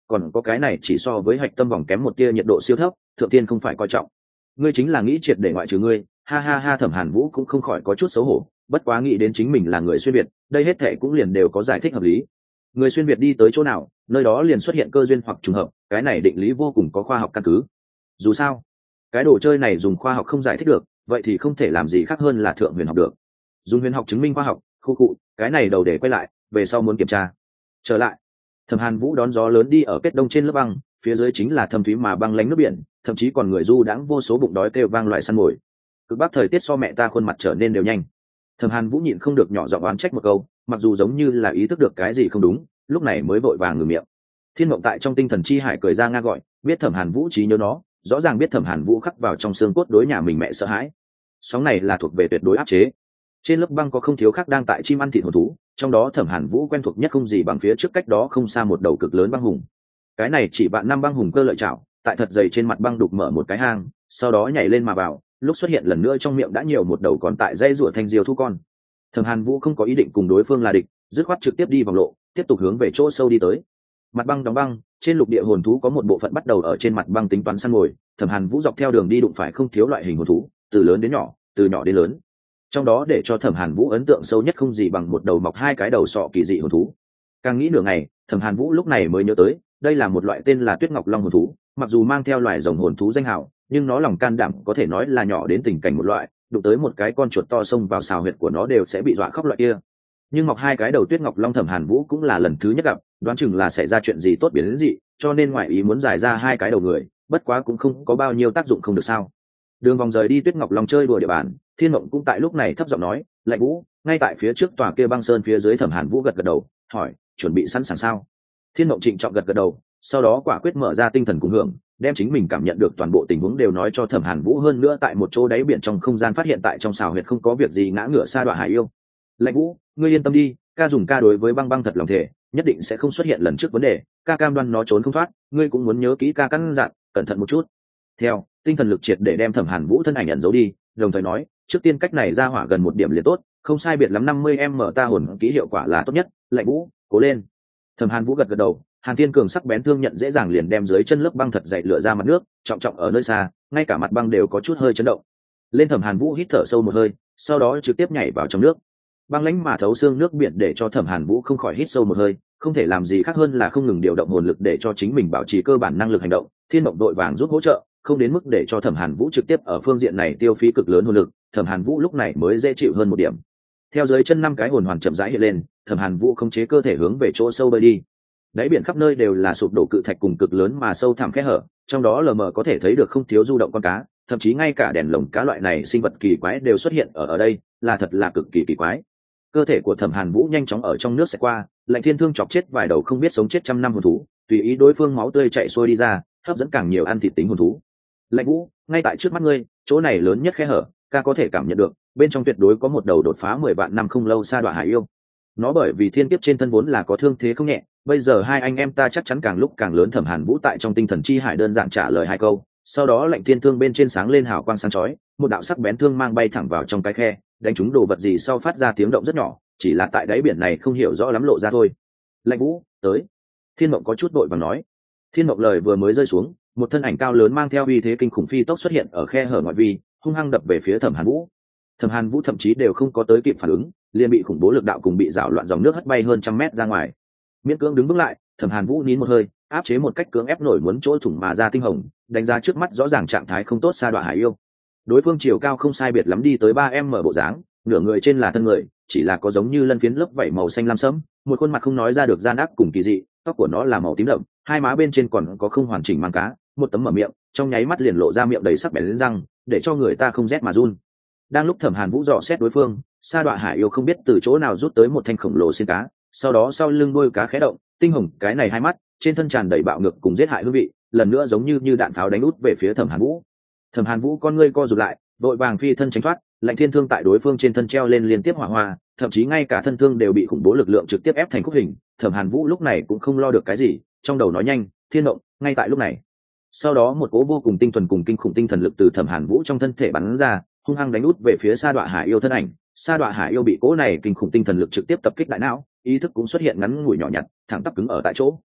còn có cái này chỉ so với hạch tâm vòng kém một tia nhiệt độ siêu thấp, thượng tiên không phải coi trọng. Ngươi chính là nghĩ triệt để ngoại trừ ngươi. Ha ha ha, Thẩm Hàn Vũ cũng không khỏi có chút xấu hổ, bất quá nghĩ đến chính mình là người xuyên việt, đây hết thệ cũng liền đều có giải thích hợp lý. Người xuyên việt đi tới chỗ nào, nơi đó liền xuất hiện cơ duyên hoặc trùng hợp, cái này định lý vô cùng có khoa học căn cứ. Dù sao, cái đồ chơi này dùng khoa học không giải thích được, vậy thì không thể làm gì khác hơn là thượng huyền học được. Dùng huyền học chứng minh khoa học, khu cụ, cái này đầu để quay lại, về sau muốn kiểm tra. Trở lại, Thẩm Hàn Vũ đón gió lớn đi ở kết đông trên lớp băng, phía dưới chính là thâm thúy mà băng lánh nước biển, thậm chí còn người du đãng vô số bụng đói kêu vang loại săn mồi. Cực bắc thời tiết so mẹ ta khuôn mặt trở nên đều nhanh. Thẩm Hàn Vũ nhịn không được nhỏ giọng oán trách một câu, mặc dù giống như là ý thức được cái gì không đúng, lúc này mới vội vàng ngừng miệng. Thiên Mộng tại trong tinh thần chi hải cười ra nga gọi, biết Thẩm Hàn Vũ trí nhớ nó, rõ ràng biết Thẩm Hàn Vũ khắc vào trong xương cốt đối nhà mình mẹ sợ hãi. Sóng này là thuộc về tuyệt đối áp chế. Trên lớp băng có không thiếu khác đang tại chim ăn thịt hồn thú, trong đó Thẩm Hàn Vũ quen thuộc nhất không gì bằng phía trước cách đó không xa một đầu cực lớn băng hùng. Cái này chỉ bạn năm băng hùng cơ lợi chảo, tại thật dày trên mặt băng đục mở một cái hang, sau đó nhảy lên mà vào, lúc xuất hiện lần nữa trong miệng đã nhiều một đầu còn tại dây rủa thanh diều thu con. Thẩm Hàn Vũ không có ý định cùng đối phương là địch, dứt khoát trực tiếp đi vòng lộ, tiếp tục hướng về chỗ sâu đi tới. Mặt băng đóng băng, trên lục địa hồn thú có một bộ phận bắt đầu ở trên mặt băng tính toán săn mồi. Thẩm Hàn Vũ dọc theo đường đi đụng phải không thiếu loại hình hồn thú, từ lớn đến nhỏ, từ nhỏ đến lớn. Trong đó để cho Thẩm Hàn Vũ ấn tượng sâu nhất không gì bằng một đầu mọc hai cái đầu sọ kỳ dị hồn thú. Càng nghĩ nửa ngày, Thẩm Hàn Vũ lúc này mới nhớ tới, đây là một loại tên là Tuyết Ngọc Long hồn thú, mặc dù mang theo loài rồng hồn thú danh hào, nhưng nó lòng can đảm có thể nói là nhỏ đến tình cảnh một loại, đụng tới một cái con chuột to xông vào xào huyệt của nó đều sẽ bị dọa khóc loại kia. Nhưng mọc hai cái đầu Tuyết Ngọc Long Thẩm Hàn Vũ cũng là lần thứ nhất gặp, đoán chừng là xảy ra chuyện gì tốt biến đến gì, cho nên ngoại ý muốn giải ra hai cái đầu người, bất quá cũng không có bao nhiêu tác dụng không được sao. Đường vòng rời đi Tuyết Ngọc Long chơi đùa địa bàn, Thiên Mộng cũng tại lúc này thấp giọng nói, Lạnh Vũ, ngay tại phía trước tòa kia băng sơn phía dưới. Thẩm Hàn Vũ gật gật đầu, hỏi, chuẩn bị sẵn sàng sao? Thiên Mộng trịnh trọng gật gật đầu, sau đó quả quyết mở ra tinh thần cùng hưởng, đem chính mình cảm nhận được toàn bộ tình huống đều nói cho Thẩm Hàn Vũ, hơn nữa tại một chỗ đáy biển trong không gian phát hiện tại trong xào huyệt không có việc gì ngã ngửa sa đọa hải yêu. Lạnh Vũ, ngươi yên tâm đi, ca dùng ca đối với băng băng thật lòng thể, nhất định sẽ không xuất hiện lần trước vấn đề, ca cam đoan nó trốn không thoát, ngươi cũng muốn nhớ kỹ ca căn dặn, cẩn thận một chút. Theo tinh thần lực triệt để đem Thẩm Hàn Vũ thân ảnh ẩn giấu đi, đồng thời nói, trước tiên cách này ra hỏa gần một điểm liền tốt, không sai biệt lắm 50m ta hồn kỹ hiệu quả là tốt nhất. Lạnh Vũ, cố lên. Thẩm Hàn Vũ gật gật đầu, Hàn Thiên Cường sắc bén thương nhận dễ dàng liền đem dưới chân lớp băng thật dày lửa ra mặt nước, trọng trọng ở nơi xa, ngay cả mặt băng đều có chút hơi chấn động. Lên Thẩm Hàn Vũ hít thở sâu một hơi, sau đó trực tiếp nhảy vào trong nước. Băng lãnh mà thấu xương nước biển để cho Thẩm Hàn Vũ không khỏi hít sâu một hơi, không thể làm gì khác hơn là không ngừng điều động hồn lực để cho chính mình bảo trì cơ bản năng lực hành động. Thiên Mộng đội vàng giúp hỗ trợ, không đến mức để cho Thẩm Hàn Vũ trực tiếp ở phương diện này tiêu phí cực lớn hồn lực, Thẩm Hàn Vũ lúc này mới dễ chịu hơn một điểm. Theo dưới chân năm cái hồn hoàn chậm rãi hiện lên, Thẩm Hàn Vũ khống chế cơ thể hướng về chỗ sâu bơi đi. Đáy biển khắp nơi đều là sụp đổ cự thạch cùng cực lớn mà sâu thẳm kẽ hở, trong đó lờ mờ có thể thấy được không thiếu du động con cá, thậm chí ngay cả đèn lồng cá loại này sinh vật kỳ quái đều xuất hiện ở đây, là thật là cực kỳ kỳ quái. Cơ thể của Thẩm Hàn Vũ nhanh chóng ở trong nước xẹt qua, Lạnh Thiên Thương chọc chết vài đầu không biết sống chết trăm năm hồn thú, tùy ý đối phương máu tươi chảy xuôi đi ra, hấp dẫn càng nhiều ăn thịt tính hồn thú. Lạnh Vũ, ngay tại trước mắt ngươi, chỗ này lớn nhất khe hở, ca có thể cảm nhận được, bên trong tuyệt đối có một đầu đột phá 10 vạn năm không lâu sa đọa hải yêu. Nó bởi vì thiên kiếp trên thân vốn là có thương thế không nhẹ, bây giờ hai anh em ta chắc chắn càng lúc càng lớn. Thẩm Hàn Vũ tại trong tinh thần chi hải đơn giản trả lời hai câu, sau đó Lạnh Thiên Thương bên trên sáng lên hào quang sáng chói, một đạo sắc bén thương mang bay thẳng vào trong cái khe, đánh trúng đồ vật gì sau phát ra tiếng động rất nhỏ, chỉ là tại đáy biển này không hiểu rõ lắm lộ ra thôi. Lạnh Vũ, tới. Thiên Mộng có chút vội vàng nói. Thiên Mộng lời vừa mới rơi xuống, một thân ảnh cao lớn mang theo uy thế kinh khủng phi tốc xuất hiện ở khe hở ngoại vi, hung hăng đập về phía Thẩm Hàn Vũ. Thẩm Hàn Vũ thậm chí đều không có tới kịp phản ứng, liền bị khủng bố lực đạo cùng bị rào loạn dòng nước hất bay hơn trăm mét ra ngoài. Miễn cưỡng đứng bước lại, Thẩm Hàn Vũ nín một hơi, áp chế một cách cưỡng ép nổi muốn chỗ thủng mà ra tinh hồng, đánh giá trước mắt rõ ràng trạng thái không tốt sa đọa hải yêu. Đối phương chiều cao không sai biệt lắm đi tới 3m bộ dáng, nửa người trên là thân người, chỉ là có giống như lân phiến lớp vảy màu xanh lam sẫm, một khuôn mặt không nói ra được gian ác cùng kỳ dị, tóc của nó là màu tím đậm, hai má bên trên còn có không hoàn chỉnh màng cá, một tấm mở miệng, trong nháy mắt liền lộ ra miệng đầy sắc bén lên răng, để cho người ta không rét mà run. Đang lúc Thẩm Hàn Vũ dò xét đối phương, sa đọa hải yêu không biết từ chỗ nào rút tới một thanh khổng lồ xiên cá, sau đó sau lưng đuôi cá khẽ động, tinh hồng cái này hai mắt, trên thân tràn đầy bạo ngược cùng giết hại hương vị, lần nữa giống như đạn pháo đánh út về phía Thẩm Hàn Vũ. Thẩm Hàn Vũ con ngươi co rụt lại, vội vàng phi thân tránh thoát, Lạnh Thiên Thương tại đối phương trên thân treo lên liên tiếp hỏa hoa, thậm chí ngay cả thân thương đều bị khủng bố lực lượng trực tiếp ép thành khúc hình. Thẩm Hàn Vũ lúc này cũng không lo được cái gì, trong đầu nói nhanh, Thiên Động, ngay tại lúc này. Sau đó một cỗ vô cùng tinh thuần cùng kinh khủng tinh thần lực từ Thẩm Hàn Vũ trong thân thể bắn ra, hung hăng đánh út về phía sa đọa hải yêu thân ảnh. Sa đọa hải yêu bị cỗ này kinh khủng tinh thần lực trực tiếp tập kích đại não, ý thức cũng xuất hiện ngắn ngủi nhỏ nhặt, thẳng tắp cứng ở tại chỗ.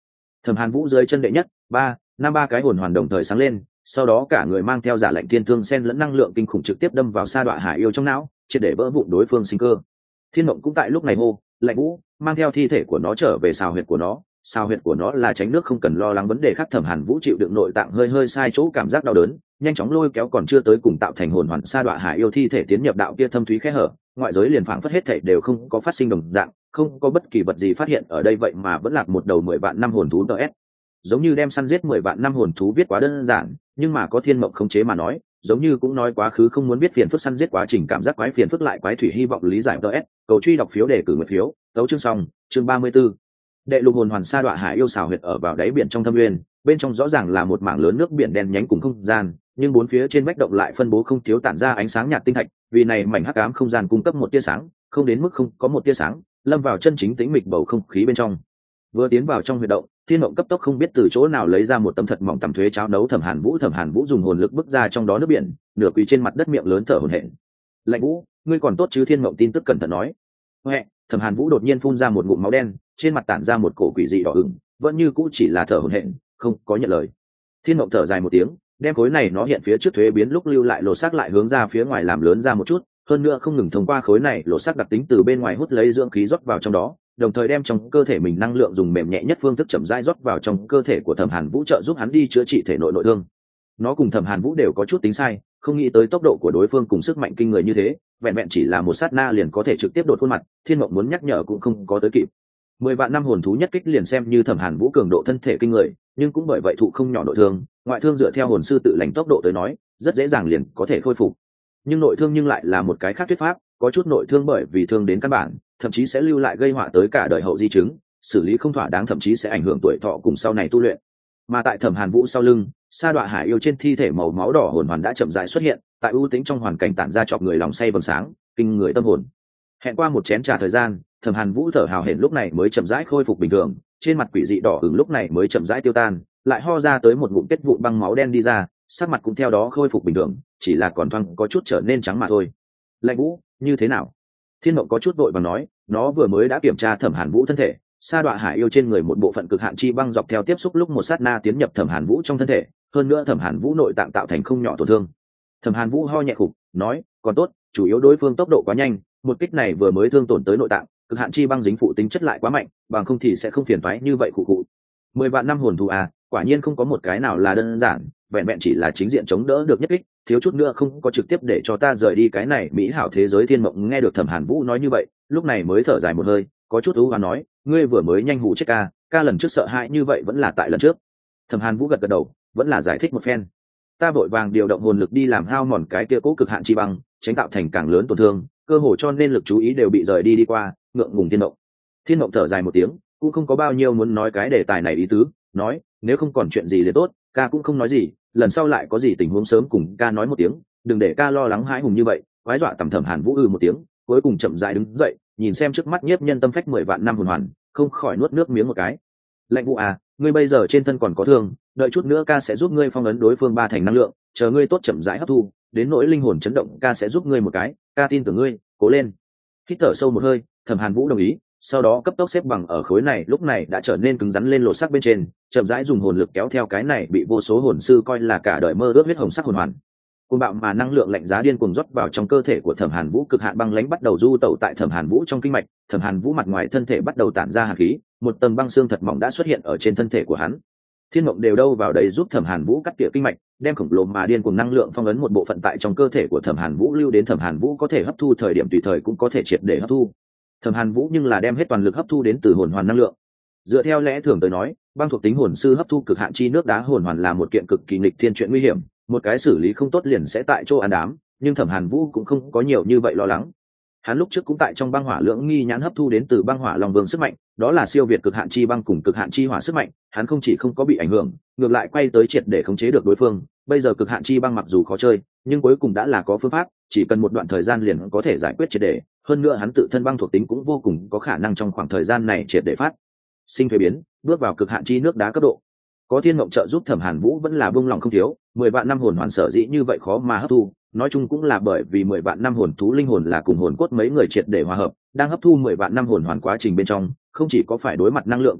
Thẩm Hàn Vũ dưới chân đệ nhất, ba cái hồn hoàn đồng thời sáng lên, sau đó cả người mang theo giả lệnh thiên thương sen lẫn năng lượng kinh khủng trực tiếp đâm vào sa đọa hải yêu trong não, triệt để vỡ vụn đối phương sinh cơ. Thiên Mộng cũng tại lúc này hô, Lạnh Vũ, mang theo thi thể của nó trở về xào huyệt của nó. Xào huyệt của nó là tránh nước không cần lo lắng vấn đề khác. Thẩm Hàn Vũ chịu đựng nội tạng hơi sai chỗ cảm giác đau đớn, nhanh chóng lôi kéo còn chưa tới cùng tạo thành hồn hoàn sa đọa hải yêu thi thể tiến nhập đạo kia thâm thúy khe hở. Ngoại giới liền phảng phất hết thảy đều không có phát sinh đồng dạng, không có bất kỳ vật gì phát hiện ở đây, vậy mà vẫn lạc một đầu 10 vạn năm hồn thú DS. Giống như đem săn giết 10 vạn năm hồn thú viết quá đơn giản, nhưng mà có Thiên Mộng khống chế mà nói, giống như cũng nói quá khứ không muốn biết phiền phức săn giết quá trình cảm giác quái phiền phức lại quái thủy. Hy vọng lý giải DS, cầu truy đọc phiếu đề cử nguyện phiếu, tấu chương xong, chương 34. Đệ lục hồn hoàn sa đọa hải yêu xào huyệt ở vào đáy biển trong thâm nguyên, bên trong rõ ràng là một mảng lớn nước biển đen nhánh cùng không gian, nhưng bốn phía trên vách động lại phân bố không thiếu tản ra ánh sáng nhạt tinh thạch, vì này mảnh hắc ám không gian cung cấp một tia sáng, không đến mức không có một tia sáng, lâm vào chân chính tĩnh mịch bầu không khí bên trong. Vừa tiến vào trong huyệt động, Thiên Mộng cấp tốc không biết từ chỗ nào lấy ra một tấm thật mỏng tằm thuế cháo nấu. Thẩm Hàn Vũ dùng hồn lực bức ra trong đó nước biển, nửa quỳ trên mặt đất miệng lớn thở hổn hển. Lạnh Vũ, ngươi còn tốt chứ? Thiên Mộng tin tức cẩn thận nói. Huệ, Thẩm Hàn Vũ đột nhiên phun ra một ngụm máu đen, trên mặt tản ra một cổ quỷ dị đỏ ửng, vẫn như cũ chỉ là thở hổn hển, không có nhận lời. Thiên Mộng thở dài một tiếng, đem khối này nó hiện phía trước thuế biến lúc lưu lại lột xác lại hướng ra phía ngoài làm lớn ra một chút, hơn nữa không ngừng thông qua khối này lột xác đặc tính từ bên ngoài hút lấy dưỡng khí rót vào trong đó, đồng thời đem trong cơ thể mình năng lượng dùng mềm nhẹ nhất phương thức chậm rãi rót vào trong cơ thể của Thẩm Hàn Vũ, trợ giúp hắn đi chữa trị thể nội nội thương. Nó cùng Thẩm Hàn Vũ đều có chút tính sai, không nghĩ tới tốc độ của đối phương cùng sức mạnh kinh người như thế, vẹn vẹn chỉ là một sát na liền có thể trực tiếp đột khuôn mặt. Thiên Mộng muốn nhắc nhở cũng không có tới kịp. 10 vạn năm hồn thú nhất kích liền xem như Thẩm Hàn Vũ cường độ thân thể kinh người, nhưng cũng bởi vậy thụ không nhỏ nội thương, ngoại thương dựa theo hồn sư tự lành tốc độ tới nói, rất dễ dàng liền có thể khôi phục. Nhưng nội thương nhưng lại là một cái khác thuyết pháp, có chút nội thương bởi vì thương đến căn bản, thậm chí sẽ lưu lại gây họa tới cả đời hậu di chứng, xử lý không thỏa đáng thậm chí sẽ ảnh hưởng tuổi thọ cùng sau này tu luyện. Mà tại Thẩm Hàn Vũ sau lưng, sa đọa hải yêu trên thi thể màu máu đỏ hồn hoàn đã chậm rãi xuất hiện, tại ưu tính trong hoàn cảnh tản ra chọc người lòng say vầng sáng, kinh người tâm hồn. Hẹn qua một chén trà thời gian, Thẩm Hàn Vũ thở hào hển lúc này mới chậm rãi khôi phục bình thường, trên mặt quỷ dị đỏ ửng lúc này mới chậm rãi tiêu tan, lại ho ra tới một ngụm kết vụn băng máu đen đi ra, sắc mặt cũng theo đó khôi phục bình thường, chỉ là còn thoáng có chút trở nên trắng mà thôi. Lạnh Vũ, như thế nào? Thiên Mộng có chút vội vàng nói, nó vừa mới đã kiểm tra Thẩm Hàn Vũ thân thể, sa đọa hải yêu trên người một bộ phận cực hạn chi băng dọc theo tiếp xúc lúc một sát na tiến nhập Thẩm Hàn Vũ trong thân thể, hơn nữa Thẩm Hàn Vũ nội tạng tạo thành không nhỏ tổn thương. Thẩm Hàn Vũ ho nhẹ khục, nói, còn tốt, chủ yếu đối phương tốc độ quá nhanh, một kích này vừa mới thương tổn tới nội tạng, cực hạn chi băng dính phụ tính chất lại quá mạnh, bằng không thì sẽ không phiền toái như vậy cụ. 10 vạn năm hồn thú à, quả nhiên không có một cái nào là đơn giản, vẹn vẹn chỉ là chính diện chống đỡ được nhất kích, thiếu chút nữa không có trực tiếp để cho ta rời đi cái này mỹ hảo thế giới. Thiên Mộng nghe được Thẩm Hàn Vũ nói như vậy, lúc này mới thở dài một hơi, có chút ưu hoán nói, ngươi vừa mới nhanh hù chết ca lần trước sợ hãi như vậy vẫn là tại lần trước. Thẩm Hàn Vũ gật gật đầu, vẫn là giải thích một phen. Ta vội vàng điều động hồn lực đi làm hao mòn cái kia cố cực hạn chi băng, tránh tạo thành càng lớn tổn thương, cơ hồ cho nên lực chú ý đều bị rời đi qua, ngượng ngùng Thiên Mộng. Thiên Mộng thở dài một tiếng, cũng không có bao nhiêu muốn nói cái đề tài này ý tứ, nói, nếu không còn chuyện gì liền tốt, ca cũng không nói gì, lần sau lại có gì tình huống sớm cùng ca nói một tiếng, đừng để ca lo lắng hãi hùng như vậy. Quái dọa Thẩm Hàn Vũ một tiếng, cuối cùng chậm rãi đứng dậy, nhìn xem trước mắt nhiếp nhân tâm phách 10 vạn năm hồn hoàn, không khỏi nuốt nước miếng một cái. Lạnh Vũ à, ngươi bây giờ trên thân còn có thương, đợi chút nữa ca sẽ giúp ngươi phong ấn đối phương 3 thành năng lượng, chờ ngươi tốt chậm rãi hấp thu, đến nỗi linh hồn chấn động ca sẽ giúp ngươi một cái, ca tin tưởng ngươi, cố lên. Hít thở sâu một hơi, Thẩm Hàn Vũ đồng ý, sau đó cấp tốc xếp bằng ở khối này lúc này đã trở nên cứng rắn lên lột xác bên trên, chậm rãi dùng hồn lực kéo theo cái này bị vô số hồn sư coi là cả đời mơ ước huyết hồng sắc hồn hoàn. Cuồng bạo mà năng lượng lạnh giá điên cuồng rót vào trong cơ thể của Thẩm Hàn Vũ, cực hạn băng lãnh bắt đầu du tẩu tại Thẩm Hàn Vũ trong kinh mạch, Thẩm Hàn Vũ mặt ngoài thân thể bắt đầu tản ra hàn khí, một tầng băng xương thật mỏng đã xuất hiện ở trên thân thể của hắn. Thiên Mộng đều đâu vào đấy giúp Thẩm Hàn Vũ cắt tỉa kinh mạch, đem khổng lồ mà điên cuồng năng lượng phong ấn một bộ phận tại trong cơ thể của Thẩm Hàn Vũ, lưu đến Thẩm Hàn Vũ có thể hấp thu thời điểm tùy thời cũng có thể triệt để hấp thu. Thẩm Hàn Vũ nhưng là đem hết toàn lực hấp thu đến từ hồn hoàn năng lượng. Dựa theo lẽ thường tới nói, băng thuộc tính hồn sư hấp thu cực hạn chi nước đá hồn hoàn là một kiện cực kỳ nghịch thiên chuyện nguy hiểm, một cái xử lý không tốt liền sẽ tại chỗ ăn đám, nhưng Thẩm Hàn Vũ cũng không có nhiều như vậy lo lắng. Hắn lúc trước cũng tại trong băng hỏa lưỡng nghi nhãn hấp thu đến từ băng hỏa long vương sức mạnh, đó là siêu việt cực hạn chi băng cùng cực hạn chi hỏa sức mạnh, hắn không chỉ không có bị ảnh hưởng, ngược lại quay tới triệt để khống chế được đối phương. Bây giờ cực hạn chi băng mặc dù khó chơi, nhưng cuối cùng đã là có phương pháp, chỉ cần một đoạn thời gian liền có thể giải quyết triệt để, hơn nữa hắn tự thân băng thuộc tính cũng vô cùng có khả năng trong khoảng thời gian này triệt để phát sinh thuế biến, bước vào cực hạn chi nước đá cấp độ. Có Thiên Mộng trợ giúp Thẩm Hàn Vũ vẫn là buông lòng không thiếu, 10 vạn năm hồn hoàn sở dĩ như vậy khó mà hấp thu, nói chung cũng là bởi vì 10 vạn năm hồn thú linh hồn là cùng hồn cốt mấy người triệt để hòa hợp, đang hấp thu 10 vạn năm hồn hoàn quá trình bên trong, không chỉ có phải đối mặt năng lượng của bạo,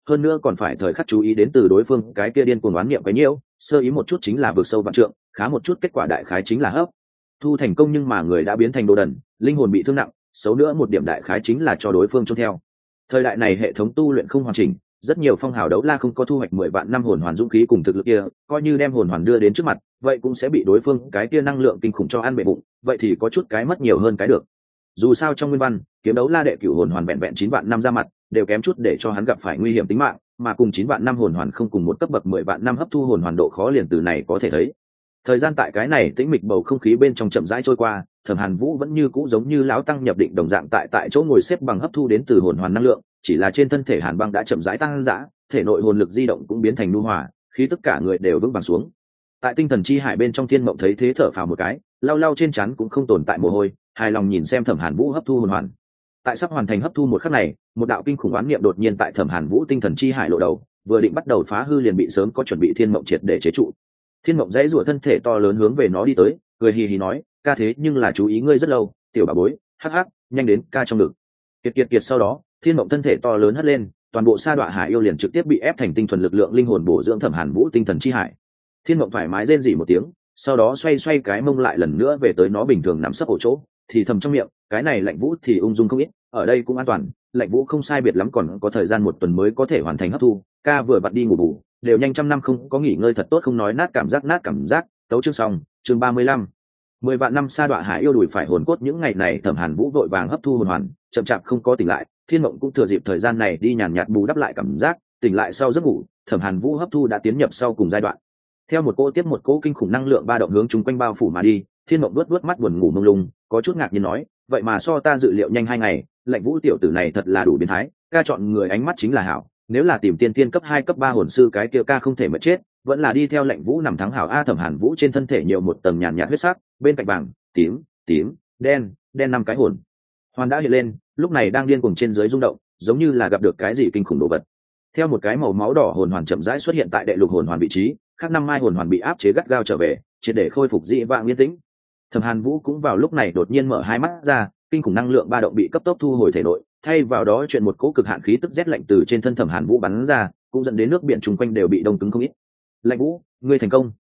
hơn nữa còn phải thời khắc chú ý đến từ đối phương cái kia điên cuồng oán niệm cái nhiễu, sơ ý một chút chính là vượt sâu vạn trượng, khá một chút kết quả đại khái chính là hấp thu thành công, nhưng mà người đã biến thành đồ đần, linh hồn bị thương nặng, xấu nữa một điểm đại khái chính là cho đối phương trông theo. Thời đại này hệ thống tu luyện không hoàn chỉnh, rất nhiều phong hào đấu la không có thu hoạch 10 vạn năm hồn hoàn dũng khí cùng thực lực kia, coi như đem hồn hoàn đưa đến trước mặt, vậy cũng sẽ bị đối phương cái kia năng lượng kinh khủng cho ăn bệ bụng, vậy thì có chút cái mất nhiều hơn cái được. Dù sao trong nguyên văn, kiếm đấu la đệ cửu hồn hoàn vẹn vẹn 9 vạn năm ra mặt, đều kém chút để cho hắn gặp phải nguy hiểm tính mạng, mà cùng 9 vạn năm hồn hoàn không cùng một cấp bậc 10 vạn năm hấp thu hồn hoàn độ khó liền từ này có thể thấy. Thời gian tại cái này tĩnh mịch bầu không khí bên trong chậm rãi trôi qua, Thẩm Hàn Vũ vẫn như cũ giống như lão tăng nhập định đồng dạng tại chỗ ngồi xếp bằng hấp thu đến từ hồn hoàn năng lượng, chỉ là trên thân thể Hàn Băng đã chậm rãi tăng dã, thể nội hồn lực di động cũng biến thành nhu hòa, khi tất cả người đều vững vàng xuống. Tại tinh thần chi hải bên trong Thiên Mộng thấy thế thở phào một cái, lau lau trên trán cũng không tồn tại mồ hôi, hài lòng nhìn xem Thẩm Hàn Vũ hấp thu hồn hoàn. Tại sắp hoàn thành hấp thu một khắc này, một đạo kinh khủng oán niệm đột nhiên tại Thẩm Hàn Vũ tinh thần chi hải lộ đầu, vừa định bắt đầu phá hư liền bị sớm có chuẩn bị Thiên Mộng triệt để chế trụ. Thiên Mộng dãy rủa thân thể to lớn hướng về nó đi tới, cười hì hì nói, ca thế nhưng là chú ý ngươi rất lâu, tiểu bà bối, hắc hắc, nhanh đến ca trong ngực. Kiệt sau đó, Thiên Mộng thân thể to lớn hất lên, toàn bộ sa đọa hải yêu liền trực tiếp bị ép thành tinh thuần lực lượng linh hồn bổ dưỡng Thẩm Hàn Vũ tinh thần chi hải. Thiên Mộng thoải mái rên rỉ một tiếng, sau đó xoay cái mông lại lần nữa về tới nó bình thường nằm sấp ổ chỗ, thì thầm trong miệng, cái này Lạnh Vũ thì ung dung không ít, ở đây cũng an toàn, Lạnh Vũ không sai biệt lắm còn có thời gian 1 tuần mới có thể hoàn thành hấp thu, ca vừa vặn đi ngủ bù, đều nhanh trăm năm không có nghỉ ngơi thật tốt, không nói nát cảm giác, tấu chương xong, chương 35. 10 vạn năm sa đọa hải yêu đuổi phải hồn cốt những ngày này Thẩm Hàn Vũ vội vàng hấp thu hồn hoàn, chậm chạp không có tỉnh lại, Thiên Mộng cũng thừa dịp thời gian này đi nhàn nhạt bù đắp lại cảm giác, tỉnh lại sau giấc ngủ, Thẩm Hàn Vũ hấp thu đã tiến nhập sau cùng giai đoạn. Theo một cỗ tiếp một cỗ kinh khủng năng lượng ba động hướng chúng quanh bao phủ mà đi, Thiên Mộng vuốt mắt buồn ngủ mông lung, có chút ngạc nhiên nói, vậy mà so ta dự liệu nhanh 2 ngày, Lạnh Vũ tiểu tử này thật là đủ biến thái, ca chọn người ánh mắt chính là hảo, nếu là tìm tiên tiên cấp 2 cấp 3 hồn sư cái kia ca không thể mà chết, vẫn là đi theo Lạnh Vũ nằm thắng hảo a. Thẩm Hàn Vũ trên thân thể nhiều một tầng nhàn nhạt huyết sắc, bên cạnh vàng, tím, đen 5 cái hồn hoàn đã hiện lên, lúc này đang điên cuồng trên dưới rung động, giống như là gặp được cái gì kinh khủng đồ vật. Theo một cái màu máu đỏ hồn hoàn chậm rãi xuất hiện tại đệ lục hồn hoàn vị trí, khác 5 mai hồn hoàn bị áp chế gắt gao trở về, triệt để khôi phục dị vãng yên tĩnh. Thẩm Hàn Vũ cũng vào lúc này đột nhiên mở hai mắt ra, kinh khủng năng lượng ba động bị cấp tốc thu hồi thể nội, thay vào đó chuyện một cỗ cực hạn khí tức rét lạnh từ trên thân Thẩm Hàn Vũ bắn ra, cũng dẫn đến nước biển chung quanh đều bị đông cứng không ít. Lạnh Vũ, ngươi thành công.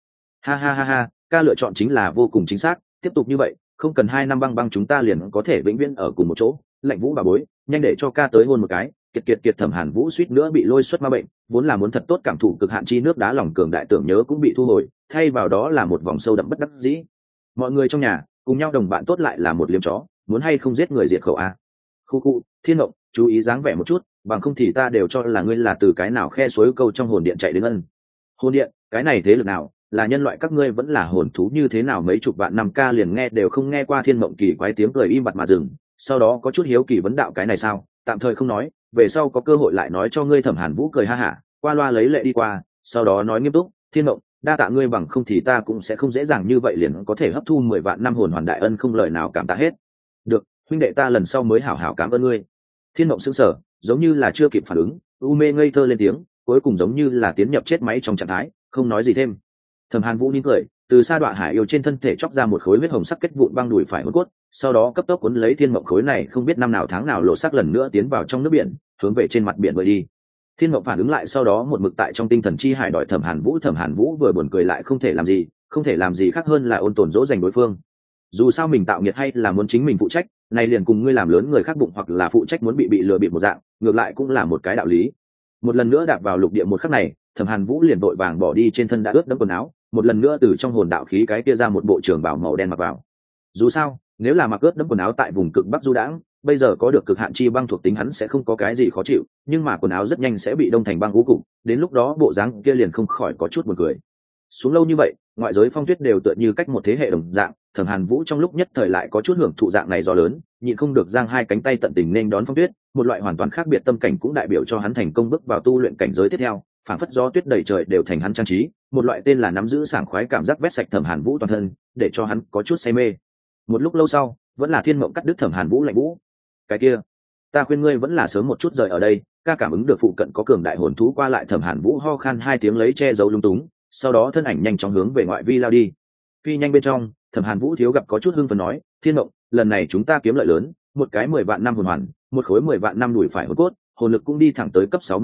Ha, ca lựa chọn chính là vô cùng chính xác, tiếp tục như vậy, không cần 2 năm băng chúng ta liền có thể vĩnh viễn ở cùng một chỗ. Lạnh Vũ bà bối, nhanh để cho ca tới hôn một cái. Kiệt Thẩm Hàn Vũ suýt nữa bị lôi xuất ma bệnh, vốn là muốn thật tốt cảm thụ cực hạn chi nước đá lòng cường đại tưởng nhớ cũng bị thu hồi, thay vào đó là một vòng sâu đậm bất đắc dĩ. Mọi người trong nhà cùng nhau đồng bạn tốt lại là một liếm chó, muốn hay không giết người diệt khẩu a. Khu, Thiên Mộng, chú ý dáng vẻ một chút, bằng không thì ta đều cho là ngươi là từ cái nào khe suối câu trong hồn điện chạy đến ân. Hồn điện, cái này thế lực nào, là nhân loại các ngươi vẫn là hồn thú như thế nào, mấy chục vạn năm ca liền nghe đều không nghe qua. Thiên Mộng kỳ quái tiếng cười im bặt mà dừng, sau đó có chút hiếu kỳ vấn đạo cái này sao, tạm thời không nói, về sau có cơ hội lại nói cho ngươi. Thẩm Hàn Vũ cười ha hả, qua loa lấy lệ đi qua, sau đó nói nghiêm túc, Thiên Mộng, đa tạ ngươi, bằng không thì ta cũng sẽ không dễ dàng như vậy liền có thể hấp thu 10 vạn năm hồn hoàn, đại ân không lời nào cảm tạ hết. Được, huynh đệ ta lần sau mới hảo hảo cảm ơn ngươi. Thiên Mộng sững sờ, giống như là chưa kịp phản ứng, u mê ngây thơ lên tiếng, cuối cùng giống như là tiến nhập chết máy trong trạng thái, không nói gì thêm. Thẩm Hàn Vũ nín cười, từ sa đọa hải yêu trên thân thể chóc ra một khối huyết hồng sắc kết vụn băng đùi phải hồn cốt, sau đó cấp tốc cuốn lấy Thiên Mộng khối này không biết năm nào tháng nào lộ sắc lần nữa tiến vào trong nước biển, hướng về trên mặt biển bơi đi. Thiên Mộng phản ứng lại sau đó một mực tại trong tinh thần chi hải đòi Thẩm Hàn Vũ. Thẩm Hàn Vũ vừa buồn cười lại không thể làm gì khác hơn là ôn tồn dỗ dành đối phương. Dù sao mình tạo nghiệt hay là muốn chính mình phụ trách, này liền cùng ngươi làm lớn người khác bụng hoặc là phụ trách muốn bị lừa bịp một dạng, ngược lại cũng là một cái đạo lý. Một lần nữa đạp vào lục địa một khắc này, Thẩm Hàn Vũ liền vội vàng bỏ đi trên thân đã ướt đẫm quần áo, một lần nữa từ trong hồn đạo khí cái kia ra một bộ trường bào màu đen mặc vào. Dù sao, nếu là mặc ướt đẫm quần áo tại vùng cực bắc du đãng, bây giờ có được cực hạn chi băng thuộc tính hắn sẽ không có cái gì khó chịu, nhưng mà quần áo rất nhanh sẽ bị đông thành băng ngũ cục, đến lúc đó bộ dáng kia liền không khỏi có chút buồn cười. Xuống lâu như vậy, ngoại giới phong tuyết đều tựa như cách một thế hệ đồng dạng, Thẩm Hàn Vũ trong lúc nhất thời lại có chút hưởng thụ dạng này do lớn, nhịn không được giang hai cánh tay tận tình nên đón phong tuyết, một loại hoàn toàn khác biệt tâm cảnh cũng đại biểu cho hắn thành công bước vào tu luyện cảnh giới tiếp theo, phảng phất gió tuyết đầy trời đều thành hắn trang trí, một loại tên là nắm giữ sảng khoái cảm giác vét sạch Thẩm Hàn Vũ toàn thân, để cho hắn có chút say mê. Một lúc lâu sau, vẫn là Thiên Mộng cắt đứt Thẩm Hàn Vũ. Lạnh Vũ, cái kia, ta khuyên ngươi vẫn là sớm một chút rời ở đây, ca cảm ứng được phụ cận có cường đại hồn thú qua lại. Thẩm Hàn Vũ ho khan 2 tiếng lấy che giấu lung túng, sau đó thân ảnh nhanh chóng hướng về ngoại vi lao đi. Phi nhanh bên trong, Thẩm Hàn Vũ thiếu gặp có chút hưng phấn nói, Thiên Mộng, lần này chúng ta kiếm lợi lớn, một cái 10 vạn năm hồn hoàn, một khối 10 vạn năm đuổi phải hồn cốt, hồn lực cũng đi thẳng tới cấp 63,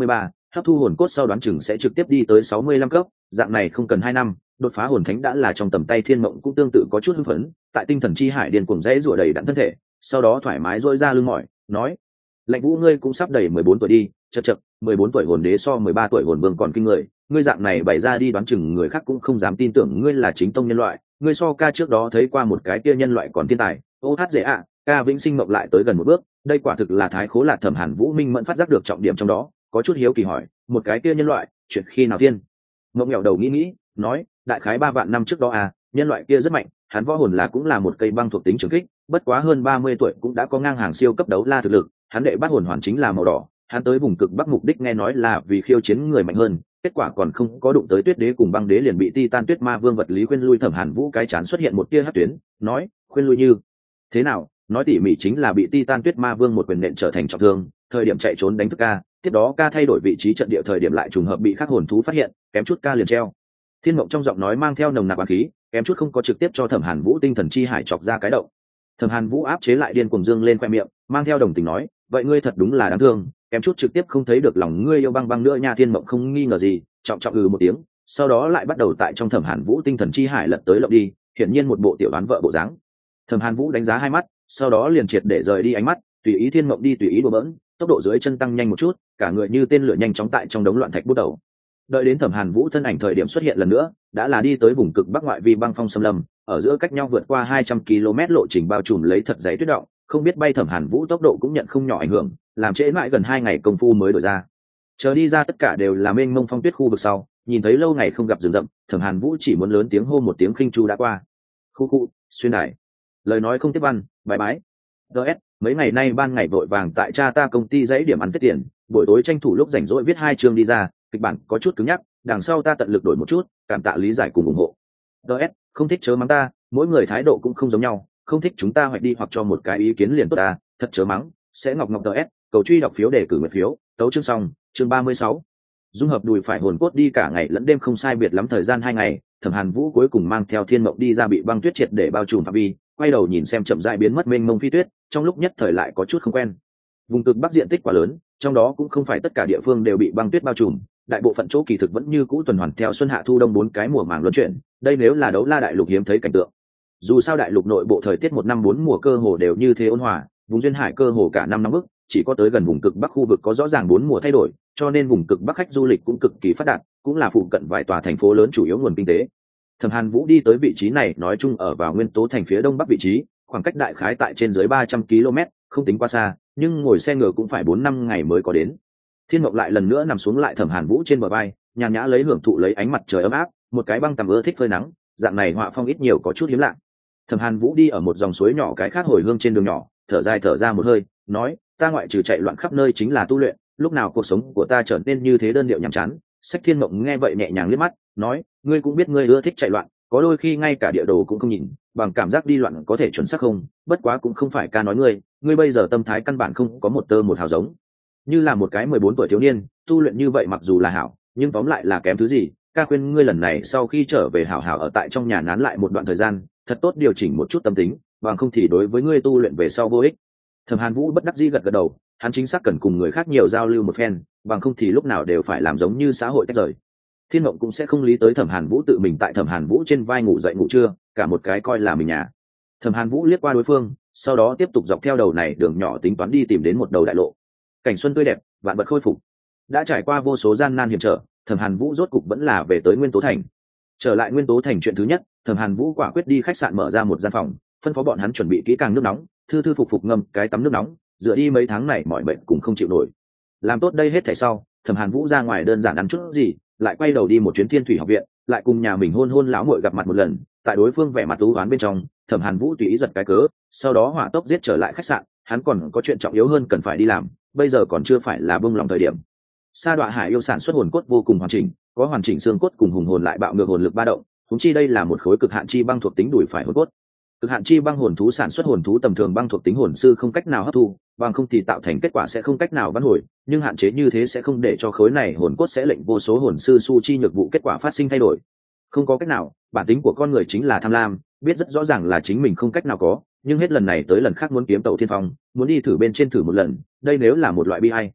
hấp thu hồn cốt sau đoán chừng sẽ trực tiếp đi tới 65 cấp, dạng này không cần 2 năm, đột phá hồn thánh đã là trong tầm tay. Thiên Mộng cũng tương tự có chút hưng phấn, tại tinh thần chi hải điên cuồng rẽ rủa đầy đặn thân thể, sau đó thoải mái rỗi ra lưng mỏi, nói: Lạnh Vũ, ngươi cũng sắp đầy 14 tuổi đi, chậc chậc, 14 tuổi hồn đế so 13 tuổi hồn vương còn kinh người, ngươi dạng này bày ra đi đoán chừng người khác cũng không dám tin tưởng ngươi là chính tông nhân loại, ngươi so ca trước đó thấy qua một cái kia nhân loại còn thiên tài. Ô hát dễ ạ, ca vĩnh sinh mộng lại tới gần một bước, đây quả thực là thái khố lạc. Thẩm Hàn Vũ minh mẫn phát giác được trọng điểm trong đó, có chút hiếu kỳ hỏi: một cái kia nhân loại, chuyện khi nào tiên? Mộng nghèo đầu nghĩ, nói: đại khái 3 vạn năm trước đó à, nhân loại kia rất mạnh, hắn võ hồn là cũng là một cây băng thuộc tính trường kích, bất quá hơn 30 tuổi cũng đã có ngang hàng siêu cấp đấu la thực lực. Hắn đệ bắt hồn hoàn chính là màu đỏ, hắn tới vùng cực bắc mục đích nghe nói là vì khiêu chiến người mạnh hơn, kết quả còn không có đụng tới tuyết đế cùng băng đế liền bị Titan tuyết ma vương vật lý khuyên lui. Thẩm Hàn Vũ cái chán xuất hiện một tia hắc tuyến, nói: khuyên lui như thế nào? Nói tỉ mỉ chính là bị Titan tuyết ma vương một quyền nện trở thành trọng thương, thời điểm chạy trốn đánh thức ca, tiếp đó ca thay đổi vị trí trận địa thời điểm lại trùng hợp bị khắc hồn thú phát hiện, kém chút ca liền treo. Thiên Mộng trong giọng nói mang theo nồng nặc oán khí, kém chút không có trực tiếp cho Thẩm Hàn Vũ tinh thần chi hải chọc ra cái động. Thẩm Hàn Vũ áp chế lại điên cuồng dương lên khoe miệng, mang theo đồng tình nói: vậy ngươi thật đúng là đáng thương, kém chút trực tiếp không thấy được lòng ngươi yêu băng băng nữa nha. Thiên Mộng không nghi ngờ gì, trọng trọng một tiếng, sau đó lại bắt đầu tại trong Thẩm Hàn Vũ tinh thần chi hải lật tới lật đi, hiển nhiên một bộ tiểu đoán vợ bộ dáng. Thẩm Hàn Vũ đánh giá hai mắt, sau đó liền triệt để rời đi ánh mắt, tùy ý Thiên Mộng đi tùy ý đùa bỡn, tốc độ dưới chân tăng nhanh một chút, cả người như tên lửa nhanh chóng tại trong đống loạn thạch bút đầu. Đợi đến Thẩm Hàn Vũ thân ảnh thời điểm xuất hiện lần nữa, đã là đi tới vùng cực bắc ngoại vi băng phong xâm lâm, ở giữa cách nhau vượt qua 200 km lộ trình bao trùm lấy thật dày tuyết động, không biết bay. Thẩm Hàn Vũ tốc độ cũng nhận không nhỏ ảnh hưởng, làm trễ mãi gần 2 ngày công phu mới đổi ra. Chờ đi ra tất cả đều là mênh mông phong tuyết khu vực sau, nhìn thấy lâu ngày không gặp rừng rậm, Thẩm Hàn Vũ chỉ muốn lớn tiếng hô một tiếng khinh chu đã qua. Khu xuyên đài. Lời nói không tiếp văn, bye bye. DS, mấy ngày nay ban ngày vội vàng tại cha ta công ty dãy điểm ăn tết tiền, buổi tối tranh thủ lúc rảnh rỗi viết 2 chương đi ra, kịch bản có chút cứng nhắc, đằng sau ta tận lực đổi một chút, cảm tạ lý giải cùng ủng hộ. DS, không thích chớ mắng ta, mỗi người thái độ cũng không giống nhau, không thích chúng ta hoạch đi hoặc cho một cái ý kiến liền tốt ta, thật chớ mắng. Sẽ ngọc DS, cầu truy đọc phiếu để cử nguyện phiếu, tấu chương xong, chương 36. Dung hợp đùi phải hồn cốt đi cả ngày lẫn đêm không sai biệt lắm thời gian 2 ngày, Thẩm Hàn Vũ cuối cùng mang theo Thiên Mộng đi ra bị băng tuyết triệt để bao trùm phạm vi, quay đầu nhìn xem chậm rãi biến mất mênh mông phi tuyết, trong lúc nhất thời lại có chút không quen. Vùng cực bắc diện tích quá lớn, trong đó cũng không phải tất cả địa phương đều bị băng tuyết bao trùm, đại bộ phận chỗ kỳ thực vẫn như cũ tuần hoàn theo xuân hạ thu đông 4 cái mùa màng luân chuyển, đây nếu là đấu la đại lục hiếm thấy cảnh tượng. Dù sao đại lục nội bộ thời tiết 1 năm 4 mùa cơ hồ đều như thế ôn hòa, vùng duyên hải cơ hồ cả năm nóng bức, chỉ có tới gần vùng cực bắc khu vực có rõ ràng 4 mùa thay đổi, cho nên vùng cực bắc khách du lịch cũng cực kỳ phát đạt, cũng là phụ cận vài tòa thành phố lớn chủ yếu nguồn kinh tế. Thẩm Hàn Vũ đi tới vị trí này nói chung ở vào nguyên tố thành phía đông bắc vị trí, khoảng cách đại khái tại trên dưới 300 km, không tính quá xa, nhưng ngồi xe ngựa cũng phải 4-5 ngày mới có đến. Thiên Mộng lại lần nữa nằm xuống lại Thẩm Hàn Vũ trên bờ vai, nhàn nhã lấy hưởng thụ lấy ánh mặt trời ấm áp, một cái băng tầm ưa thích phơi nắng, dạng này họa phong ít nhiều có chút hiếm lạ. Thẩm Hàn Vũ đi ở một dòng suối nhỏ cái khác hồi hương trên đường nhỏ, thở dài thở ra một hơi, nói: ta ngoại trừ chạy loạn khắp nơi chính là tu luyện, lúc nào cuộc sống của ta trở nên như thế đơn điệu nhàm chán. Sách Thiên Mộng nghe vậy nhẹ nhàng liếc mắt, nói: ngươi cũng biết ngươi ưa thích chạy loạn, có đôi khi ngay cả địa đồ cũng không nhìn, bằng cảm giác đi loạn có thể chuẩn xác không, bất quá cũng không phải ca nói ngươi bây giờ tâm thái căn bản không có một tơ một hào giống như là một cái 14 tuổi thiếu niên, tu luyện như vậy mặc dù là hảo, nhưng tóm lại là kém thứ gì. Ca khuyên ngươi lần này sau khi trở về hảo hảo ở tại trong nhà nán lại một đoạn thời gian, thật tốt điều chỉnh một chút tâm tính, bằng không thì đối với ngươi tu luyện về sau vô ích. Thẩm Hàn Vũ bất đắc dĩ gật gật đầu, hắn chính xác cần cùng người khác nhiều giao lưu một phen, bằng không thì lúc nào đều phải làm giống như xã hội tách rời. Thiên Mộng cũng sẽ không lý tới Thẩm Hàn Vũ tự mình tại Thẩm Hàn Vũ trên vai ngủ dậy ngủ trưa, cả một cái coi là mình nhà. Thẩm Hàn Vũ liếc qua đối phương, sau đó tiếp tục dọc theo đầu này đường nhỏ tính toán đi tìm đến một đầu đại lộ. Cảnh xuân tươi đẹp, vạn vật khôi phục. Đã trải qua vô số gian nan hiểm trở, Thẩm Hàn Vũ rốt cục vẫn là về tới Nguyên Tố Thành. Trở lại Nguyên Tố Thành chuyện thứ nhất, Thẩm Hàn Vũ quả quyết đi khách sạn mở ra một gian phòng, phân phó bọn hắn chuẩn bị kỹ càng nước nóng, thư thư phục phục ngâm cái tắm nước nóng, dựa đi mấy tháng này mọi bệnh cũng không chịu nổi. Làm tốt đây hết thảy sau, Thẩm Hàn Vũ ra ngoài đơn giản ăn chút gì, lại quay đầu đi một chuyến Thiên Thủy học viện, lại cùng nhà mình hôn lão muội gặp mặt một lần. Tại đối phương vẻ mặt u uất bên trong, Thẩm Hàn Vũ tùy ý giật cái cớ, sau đó hỏa tốc giết trở lại khách sạn, hắn còn có chuyện trọng yếu hơn cần phải đi làm, bây giờ còn chưa phải là bông lòng thời điểm. Sa Đoạ Hải yêu sản xuất hồn cốt vô cùng hoàn chỉnh, có hoàn chỉnh xương cốt cùng hùng hồn lại bạo ngược hồn lực ba động, huống chi đây là một khối cực hạn chi băng thuộc tính đùi phải hồn cốt. Cực hạn chi băng hồn thú sản xuất hồn thú tầm thường băng thuộc tính hồn sư không cách nào hấp thu, bằng không thì tạo thành kết quả sẽ không cách nào vãn hồi, nhưng hạn chế như thế sẽ không để cho khối này hồn cốt sẽ lệnh vô số hồn sư su chi nhược vụ kết quả phát sinh thay đổi. Không có cách nào, bản tính của con người chính là tham lam, biết rất rõ ràng là chính mình không cách nào có, nhưng hết lần này tới lần khác muốn kiếm tàu thiên phong, muốn đi thử bên trên thử một lần, đây nếu là một loại bi hay.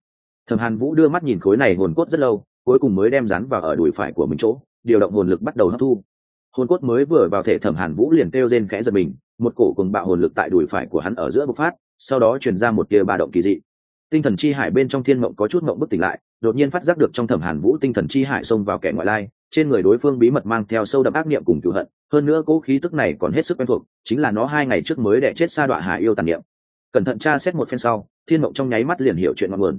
Thẩm Hàn Vũ đưa mắt nhìn khối này hồn cốt rất lâu, cuối cùng mới đem dán vào ở đùi phải của mình chỗ, điều động hồn lực bắt đầu hấp thu. Hồn cốt mới vừa vào thể Thẩm Hàn Vũ liền kêu rên khẽ giật mình, một cổ cuồng bạo hồn lực tại đùi phải của hắn ở giữa bộc phát, sau đó truyền ra một tia ba động kỳ dị. Tinh thần chi hải bên trong thiên mộng có chút mộng bức tỉnh lại, đột nhiên phát giác được trong Thẩm Hàn Vũ tinh thần chi hải xông vào kẻ ngoại lai, trên người đối phương bí mật mang theo sâu đậm ác niệm cùng cừu hận, hơn nữa cố khí tức này còn hết sức quen thuộc, chính là nó 2 ngày trước mới đẻ chết Sa Đoạ Hải yêu tàn niệm. Cẩn thận tra xét một phen sau, thiên mộng trong nháy mắt liền hiểu chuyện ngọn nguồn.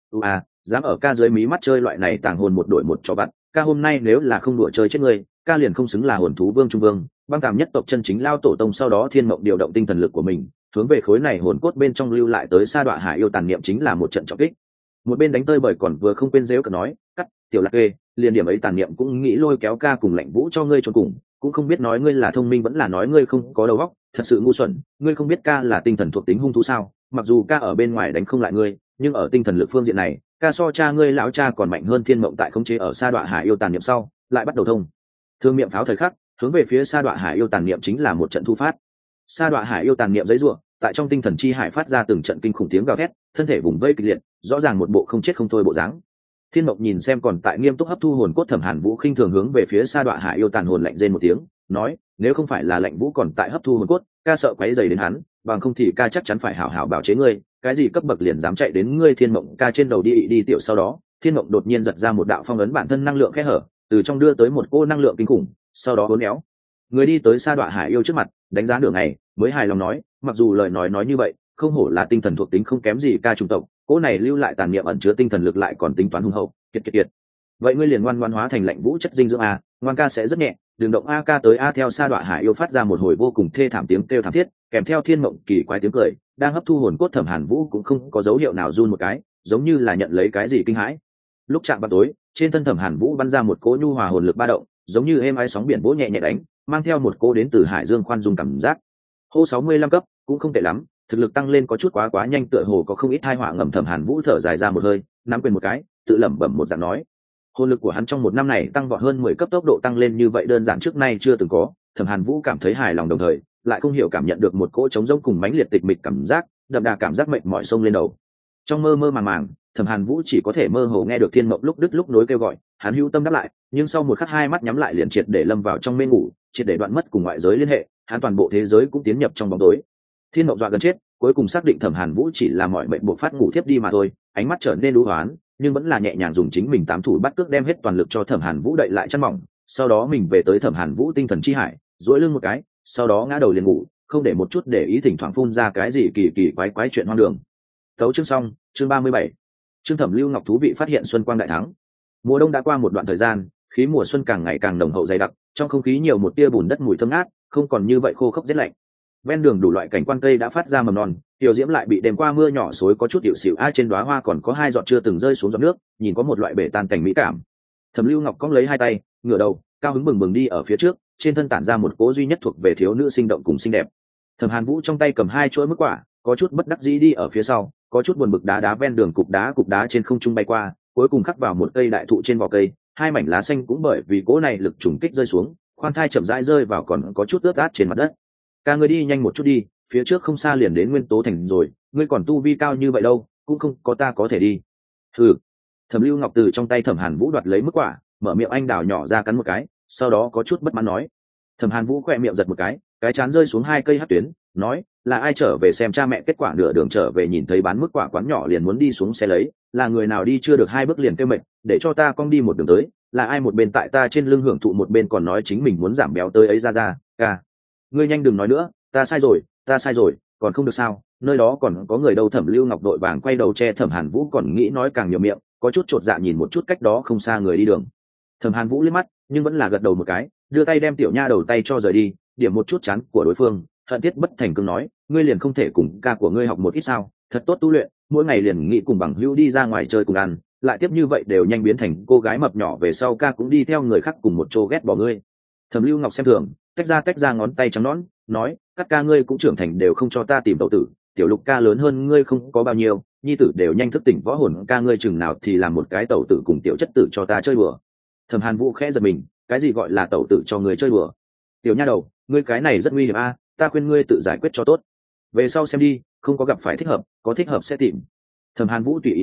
Dám ở ca dưới mí mắt chơi loại này tàng hồn một đội một cho bạn, ca hôm nay nếu là không đùa chơi chết ngươi, ca liền không xứng là hồn thú vương trung vương, băng tàm nhất tộc chân chính lao tổ tông. Sau đó thiên mộng điều động tinh thần lực của mình, hướng về khối này hồn cốt bên trong lưu lại tới Sa Đoạ Hải yêu tàn niệm chính là một trận trọng kích. Một bên đánh tơi bời còn vừa không quên giễu cợt nói, cắt, tiểu lạc kê, liền điểm ấy tàn niệm cũng nghĩ lôi kéo ca cùng Lạnh Vũ cho ngươi chôn cùng, cũng không biết nói ngươi là thông minh vẫn là nói ngươi không có đầu óc, thật sự ngu xuẩn, ngươi không biết ca là tinh thần thuộc tính hung thú sao? Mặc dù ca ở bên ngoài đánh không lại ngươi, nhưng ở tinh thần lực phương diện này, ca so cha ngươi lão cha còn mạnh hơn. Thiên mộng tại khống chế ở Sa Đoạ Hải yêu tàn niệm sau, lại bắt đầu thông thương miệng pháo thời khắc, hướng về phía Sa Đoạ Hải yêu tàn niệm chính là một trận thu phát. Sa Đoạ Hải yêu tàn niệm giấy rủa, tại trong tinh thần chi hải phát ra từng trận kinh khủng tiếng gào thét, thân thể vùng vây kịch liệt, rõ ràng một bộ không chết không thôi bộ dáng. Thiên mộng nhìn xem còn tại nghiêm túc hấp thu hồn cốt Thẩm Hàn Vũ, khinh thường hướng về phía Sa Đoạ Hải yêu tàn hồn lạnh rên một tiếng, nói, nếu không phải là Lạnh Vũ còn tại hấp thu hồn cốt, ca sợ quấy rầy đến hắn, bằng không thì ca chắc chắn phải hảo hảo bảo chế ngươi, cái gì cấp bậc liền dám chạy đến ngươi. Thiên mộng ca trên đầu đi tiểu. Sau đó thiên mộng đột nhiên giật ra một đạo phong ấn bản thân năng lượng kẽ hở, từ trong đưa tới một cô năng lượng kinh khủng, sau đó uốn éo người đi tới Sa Đoạ Hải yêu trước mặt, đánh giá nửa ngày mới hài lòng nói, mặc dù lời nói như vậy, không hổ là tinh thần thuộc tính không kém gì ca chủng tộc, cỗ này lưu lại tàn niệm ẩn chứa tinh thần lực lại còn tính toán hùng hậu, kiệt. Vậy ngươi liền ngoan ngoãn hóa thành Lạnh Vũ chất dinh dưỡng a, ngoan ca sẽ rất nhẹ, đường động a ca tới a. Theo Sa Đoạ Hải yêu phát ra một hồi vô cùng thê thảm tiếng kêu thảm thiết, kèm theo thiên mộng kỳ quái tiếng cười, đang hấp thu hồn cốt Thẩm Hàn Vũ cũng không có dấu hiệu nào run một cái, giống như là nhận lấy cái gì kinh hãi. Lúc chạm vào tối, trên thân Thẩm Hàn Vũ bắn ra một cỗ nhu hòa hồn lực ba động, giống như êm ái sóng biển vỗ nhẹ nhẹ đánh, mang theo một cỗ đến từ hải dương khoan dung cảm giác. Hô 65 cấp, cũng không tệ lắm, thực lực tăng lên có chút quá nhanh, tựa hồ có không ít tai họa ngầm. Thẩm Hàn Vũ thở dài ra một hơi, nắm quyền một cái, tự lẩm bẩm một dạng nói, hồn lực của hắn trong một năm này tăng vọt hơn 10 cấp, tốc độ tăng lên như vậy đơn giản trước nay chưa từng có. Thẩm Hàn Vũ cảm thấy hài lòng, đồng thời lại không hiểu cảm nhận được một cỗ trống rỗng cùng mãnh liệt tịch mịch cảm giác, đậm đà cảm giác mệt mỏi xông lên đầu. Trong mơ màng, Thẩm Hàn Vũ chỉ có thể mơ hồ nghe được thiên mộng lúc đứt lúc nối kêu gọi, hắn hữu tâm đáp lại, nhưng sau một khắc hai mắt nhắm lại liền triệt để lâm vào trong mê ngủ, triệt để đoạn mất cùng ngoại giới liên hệ, hắn toàn bộ thế giới cũng tiến nhập trong bóng tối. Thiên mộng dọa gần chết, cuối cùng xác định Thẩm Hàn Vũ chỉ là mỏi mệt buộc phát ngủ thiếp đi mà thôi, ánh mắt trở nên u hoán, nhưng vẫn là nhẹ nhàng dùng chính mình 8 thủ bắt cước đem hết toàn lực cho Thẩm Hàn Vũ đậy lại chăn mỏng, sau đó mình về tới Thẩm Hàn Vũ tinh thần chi hải, duỗi lưng một cái, sau đó ngã đầu liền ngủ, không để một chút để ý thỉnh thoảng phun ra cái gì kỳ quái chuyện hoang đường. Tấu chương xong, chương 37. Chương Thẩm Lưu Ngọc thú vị phát hiện xuân quang đại thắng. Mùa đông đã qua một đoạn thời gian, khí mùa xuân càng ngày càng nồng hậu dày đặc, trong không khí nhiều một tia bùn đất mùi thơm ngát, không còn như vậy khô khốc rét lạnh. Ven đường đủ loại cảnh quan cây đã phát ra mầm non, tiểu diễm lại bị đêm qua mưa nhỏ xối có chút điệu xỉu, trên đóa hoa còn có 2 giọt chưa từng rơi xuống giọt nước, nhìn có một loại bể tan cảnh mỹ cảm. Thẩm Lưu Ngọc cong lấy 2 tay, ngửa đầu, cao hứng bừng đi ở phía trước, trên thân tản ra một cỗ duy nhất thuộc về thiếu nữ sinh động cùng xinh đẹp. Thẩm Hàn Vũ trong tay cầm 2 chuỗi mức quả, có chút bất đắc dĩ đi ở phía sau, có chút buồn bực đá ven đường cục đá trên không trung bay qua, cuối cùng khắc vào một cây đại thụ trên vỏ cây, 2 mảnh lá xanh cũng bởi vì cỗ này lực trùng kích rơi xuống, khoan thai chậm rãi rơi vào còn có chút ướt át trên mặt đất. Ca ngươi đi nhanh một chút đi, phía trước không xa liền đến Nguyên Tố Thành rồi, ngươi còn tu vi cao như vậy đâu, cũng không có ta có thể đi. Hừ. Thẩm Lưu Ngọc từ trong tay Thẩm Hàn Vũ đoạt lấy mức quả, mở miệng anh đào nhỏ ra cắn một cái, sau đó có chút bất mãn nói. Thẩm Hàn Vũ khẽ miệng giật một cái chán rơi xuống 2 cây hắc tuyến, nói, là ai trở về xem cha mẹ, kết quả nửa đường trở về nhìn thấy bán mức quả quán nhỏ liền muốn đi xuống xe lấy, là người nào đi chưa được 2 bước liền kêu mệt, để cho ta cong đi một đường tới, là ai một bên tại ta trên lưng hưởng thụ một bên còn nói chính mình muốn giảm béo tới ấy ra, ca. Ngươi nhanh đừng nói nữa, ta sai rồi, còn không được sao, nơi đó còn có người đâu. Thẩm Lưu Ngọc đội vàng quay đầu che Thẩm Hàn Vũ còn nghĩ nói càng nhiều miệng, có chút chột dạ nhìn một chút cách đó không xa người đi đường. Thẩm Hàn Vũ liếc mắt, nhưng vẫn là gật đầu một cái, đưa tay đem tiểu nha đầu tay cho rời đi, điểm một chút chán của đối phương, hận tiết bất thành cương nói, ngươi liền không thể cùng ca của ngươi học một ít sao, thật tốt tu luyện, mỗi ngày liền nghĩ cùng bằng hữu đi ra ngoài chơi cùng ăn, lại tiếp như vậy đều nhanh biến thành cô gái mập nhỏ, về sau ca cũng đi theo người khác cùng một chỗ ghét bỏ ngươi. Thẩm Lưu Ngọc xem thường, tách ra ngón tay trắng nõn, nói, các ca ngươi cũng trưởng thành đều không cho ta tìm tẩu tử, tiểu Lục ca lớn hơn ngươi không có bao nhiêu, nhi tử đều nhanh thức tỉnh võ hồn, ca ngươi chừng nào thì làm một cái tẩu tử cùng tiểu chất tử cho ta chơi đùa. Thẩm Hàn Vũ khẽ giật mình, cái gì gọi là tẩu tử cho người chơi đùa? Tiểu nha đầu, ngươi cái này rất nguy hiểm a, ta khuyên ngươi tự giải quyết cho tốt, về sau xem đi, không có gặp phải thích hợp, có thích hợp sẽ tìm. Thẩm Hàn Vũ tùy ý nói,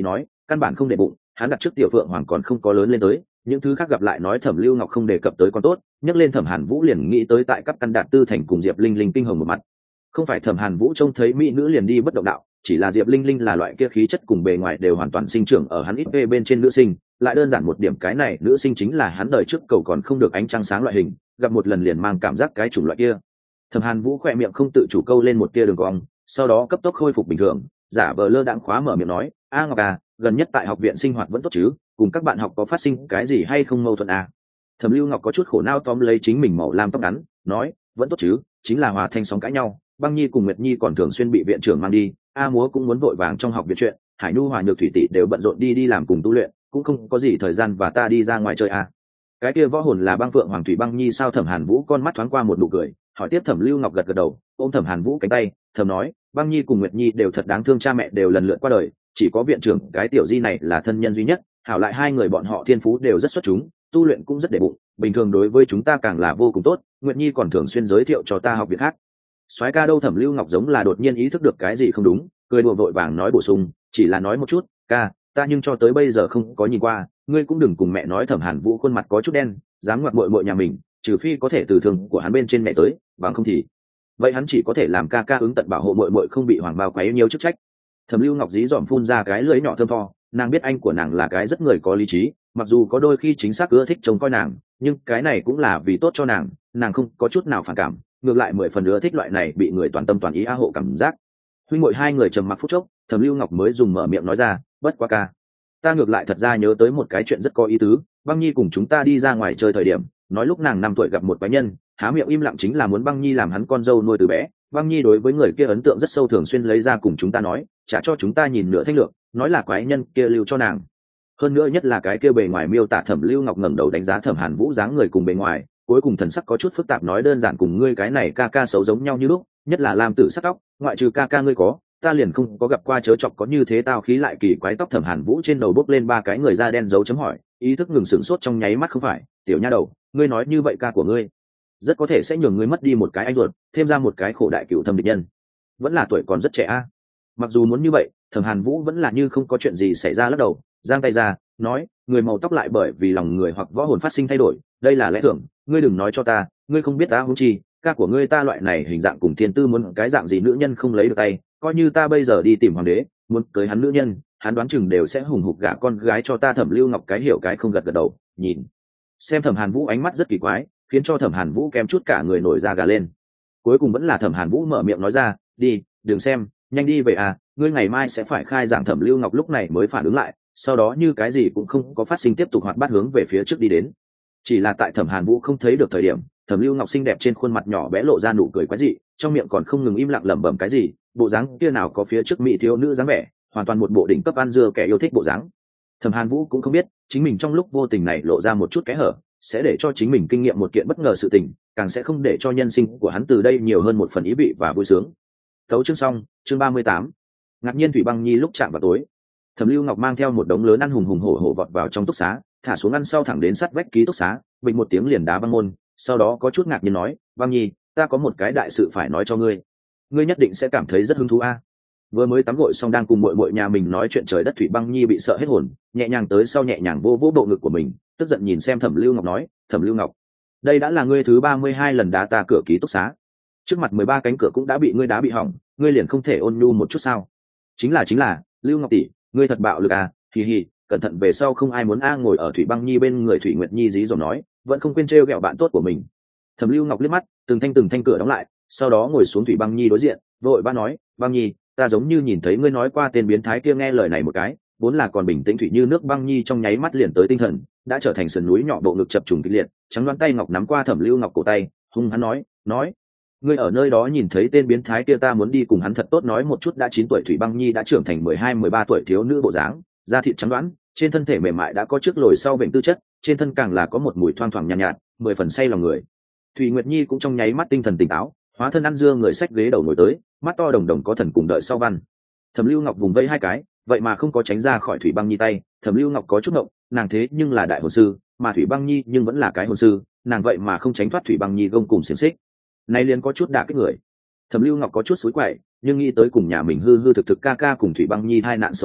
căn bản không để bụng, hắn đặt trước tiểu phượng hoàng còn không có lớn lên tới, những thứ khác gặp lại nói Thẩm Lưu Ngọc không đề cập tới còn tốt, nhắc lên Thẩm Hàn Vũ liền nghĩ tới tại cấp căn đạt tư thành cùng Diệp Linh Linh kinh hồng một mặt. Không phải Thẩm Hàn Vũ trông thấy mỹ nữ liền đi bất động đạo, chỉ là Diệp Linh Linh là loại kia khí chất cùng bề ngoài đều hoàn toàn sinh trưởng ở hắn ít về bên trên nữ sinh, lại đơn giản một điểm cái này nữ sinh chính là hắn đời trước cầu còn không được ánh trăng sáng loại hình, gặp một lần liền mang cảm giác cái chủng loại kia. Thẩm Hàn Vũ khỏe miệng không tự chủ câu lên một tia đường cong, sau đó cấp tốc khôi phục bình thường, giả vờ lơ đãng khóa mở miệng nói, "A Ngọc à, gần nhất tại học viện sinh hoạt vẫn tốt chứ, cùng các bạn học có phát sinh cái gì hay không mâu thuẫn à?" Thẩm Lưu Ngọc có chút khổ não tóm lấy chính mình màu lam tóc ngắn, nói, "Vẫn tốt chứ, chính là hòa thanh sóng cãi nhau, Băng Nhi cùng Nguyệt Nhi còn thường xuyên bị viện trưởng mang đi, A Múa cũng muốn vội vàng trong học viện chuyện, Hải Nhu Hòa Nhược Thủy tỷ đều bận rộn đi làm cùng tu luyện, cũng không có gì thời gian và ta đi ra ngoài chơi à." Cái kia võ hồn là Băng Phượng Hoàng Thủy Băng Nhi sao? Thẩm Hàn Vũ con mắt thoáng qua một nụ cười, hỏi tiếp. Thẩm Lưu Ngọc gật gật đầu, ôm Thẩm Hàn Vũ cánh tay, thầm nói, Băng Nhi cùng Nguyệt Nhi đều thật đáng thương, cha mẹ đều lần lượt qua đời, chỉ có viện trưởng cái tiểu di này là thân nhân duy nhất, hảo lại hai người bọn họ thiên phú đều rất xuất chúng, tu luyện cũng rất để bụng, bình thường đối với chúng ta càng là vô cùng tốt, Nguyệt Nhi còn thường xuyên giới thiệu cho ta học viện khác. Soái ca đâu? Thẩm Lưu Ngọc giống là đột nhiên ý thức được cái gì không đúng, cười đùa vội vàng nói bổ sung, chỉ là nói một chút, ca, ta nhưng cho tới bây giờ không có nhìn qua, ngươi cũng đừng cùng mẹ nói. Thẩm Hàn Vũ khuôn mặt có chút đen, dám ngoặt muội muội nhà mình, trừ phi có thể từ thường của hắn bên trên mẹ tới, bằng không thì vậy hắn chỉ có thể làm ca ca ứng tận bảo hộ muội muội không bị hoàng bao quấy nhiều chức trách. Thẩm Lưu Ngọc dí dỏm phun ra cái lưỡi nhỏ thơm tho, nàng biết anh của nàng là cái rất người có lý trí, mặc dù có đôi khi chính xác ưa thích trông coi nàng, nhưng cái này cũng là vì tốt cho nàng không có chút nào phản cảm, ngược lại 10 phần ưa thích loại này bị người toàn tâm toàn ý á hộ cảm giác. Huynh muội hai người trầm mặc phút chốc, Thẩm Lưu Ngọc mới dùng mở miệng nói ra, bất quá ca, ta ngược lại thật ra nhớ tới một cái chuyện rất có ý tứ. Băng Nhi cùng chúng ta đi ra ngoài chơi thời điểm, nói lúc nàng 5 tuổi gặp một quái nhân, há miệng im lặng chính là muốn Băng Nhi làm hắn con dâu nuôi từ bé. Băng Nhi đối với người kia ấn tượng rất sâu, thường xuyên lấy ra cùng chúng ta nói, trả cho chúng ta nhìn nửa thanh lượng, nói là quái nhân kia lưu cho nàng. Hơn nữa nhất là cái kia bề ngoài miêu tả. Thẩm Lưu Ngọc ngẩng đầu đánh giá Thẩm Hàn Vũ dáng người cùng bề ngoài, cuối cùng thần sắc có chút phức tạp nói, đơn giản cùng ngươi cái này ca ca xấu giống nhau như lúc, nhất là lam tử sắc tóc, ngoại trừ ca ca ngươi có, ta liền không có gặp qua chớ chọc có như thế tao khí lại kỳ quái tóc. Thẩm Hàn Vũ trên đầu bốc lên 3 cái người da đen dấu chấm hỏi, ý thức ngừng sửng sốt trong nháy mắt. Không phải, tiểu nha đầu, ngươi nói như vậy ca của ngươi rất có thể sẽ nhường ngươi mất đi một cái anh ruột, thêm ra một cái khổ đại cựu thâm địch nhân, vẫn là tuổi còn rất trẻ a. Mặc dù muốn như vậy, Thẩm Hàn Vũ vẫn là như không có chuyện gì xảy ra lắc đầu, giang tay ra, nói, người màu tóc lại bởi vì lòng người hoặc võ hồn phát sinh thay đổi, đây là lẽ thường, ngươi đừng nói cho ta, ngươi không biết ta huống chi, ca của ngươi ta loại này hình dạng cùng thiên tư muốn cái dạng gì nữ nhân không lấy được tay, coi như ta bây giờ đi tìm hoàng đế, muốn cưới hắn nữ nhân, hắn đoán chừng đều sẽ hùng hục gả con gái cho ta. Thẩm Lưu Ngọc cái hiểu cái không gật gật đầu, nhìn xem Thẩm Hàn Vũ ánh mắt rất kỳ quái, khiến cho Thẩm Hàn Vũ kém chút cả người nổi da gà lên. Cuối cùng vẫn là Thẩm Hàn Vũ mở miệng nói ra, đi, đừng xem, nhanh đi về à, ngươi ngày mai sẽ phải khai giảng. Thẩm Lưu Ngọc lúc này mới phản ứng lại, sau đó như cái gì cũng không có phát sinh tiếp tục hoạt bát hướng về phía trước đi đến. Chỉ là tại Thẩm Hàn Vũ không thấy được thời điểm, Thẩm Lưu Ngọc xinh đẹp trên khuôn mặt nhỏ bé lộ ra nụ cười quái dị, trong miệng còn không ngừng im lặng lẩm bẩm cái gì, bộ dáng kia nào có phía trước mỹ thiếu nữ dáng vẻ, hoàn toàn một bộ đỉnh cấp ăn dưa kẻ yêu thích bộ dáng. Thẩm Hàn Vũ cũng không biết chính mình trong lúc vô tình này lộ ra một chút kẽ hở, sẽ để cho chính mình kinh nghiệm một kiện bất ngờ sự tình, càng sẽ không để cho nhân sinh của hắn từ đây nhiều hơn một phần ý vị và vui sướng. Tấu chương xong, chương 38. Ngạc nhiên Thủy Băng Nhi lúc chạm vào tối, Thẩm Lưu Ngọc mang theo một đống lớn ăn hùng hùng hổ hổ vọt vào trong túc xá, thả xuống ăn sau thẳng đến sát vách ký túc xá, bình một tiếng liền đá văng môn, sau đó có chút ngạc nhiên nói, Băng Nhi, ta có một cái đại sự phải nói cho ngươi, ngươi nhất định sẽ cảm thấy rất hứng thú a. Vừa mới tắm gội xong đang cùng muội muội nhà mình nói chuyện trời đất, Thủy Băng Nhi bị sợ hết hồn, nhẹ nhàng tới sau nhẹ nhàng vô vô bộ ngực của mình, tức giận nhìn xem Thẩm Lưu Ngọc nói, Thẩm Lưu Ngọc, đây đã là ngươi thứ 32 lần đá ta cửa ký túc xá, trước mặt 13 cánh cửa cũng đã bị ngươi đá bị hỏng, ngươi liền không thể ôn nhu một chút sao? Chính là, Lưu Ngọc tỷ, ngươi thật bạo lực à, hì hì, cẩn thận về sau không ai muốn a. Ngồi ở Thủy Băng Nhi bên người Thủy Nguyệt Nhi dí dỏm nói, vẫn không quên trêu ghẹo bạn tốt của mình. Thẩm Lưu Ngọc liếc mắt, từng thanh cửa đóng lại, sau đó ngồi xuống Thủy Băng Nhi đối diện, vội vã nói, Băng Nhi, ta giống như nhìn thấy ngươi nói qua tên biến thái kia. Nghe lời này một cái, vốn là còn bình tĩnh thủy như nước Băng Nhi trong nháy mắt liền tới tinh thần, đã trở thành sườn núi nhỏ, bộ ngực chập trùng kịch liệt, trắng đoán tay ngọc nắm qua Thẩm Lưu Ngọc cổ tay, hung hắn nói, ngươi ở nơi đó nhìn thấy tên biến thái kia, ta muốn đi cùng hắn thật tốt nói một chút. Đã 9 tuổi Thủy Băng Nhi đã trưởng thành 12-13 tuổi thiếu nữ bộ dáng, da thịt trắng đoán, trên thân thể mềm mại đã có trước lồi sau bệnh tư chất, trên thân càng là có một mùi thoang thoảng nhàn nhạt, 10 phần say lòng người. Thủy Nguyệt Nhi cũng trong nháy mắt tinh thần tỉnh táo, hóa thân ăn dưa người xách ghế đầu ngồi tới, mắt to đồng đồng có thần cùng đợi sau văn. Thẩm Lưu Ngọc vùng vây 2 cái, vậy mà không có tránh ra khỏi Thủy Băng Nhi tay. Thẩm Lưu Ngọc có chút ngộng, nàng thế nhưng là đại hồn sư, mà Thủy Băng Nhi nhưng vẫn là cái hồn sư, nàng vậy mà không tránh thoát Thủy Băng Nhi gông cùng xiềng xích, này liền có chút đả kích người. Thẩm Lưu Ngọc có chút xúi quậy, nhưng nghĩ tới cùng nhà mình hư hư thực thực ca ca cùng Thủy Băng Nhi tai nạn xấu hổ,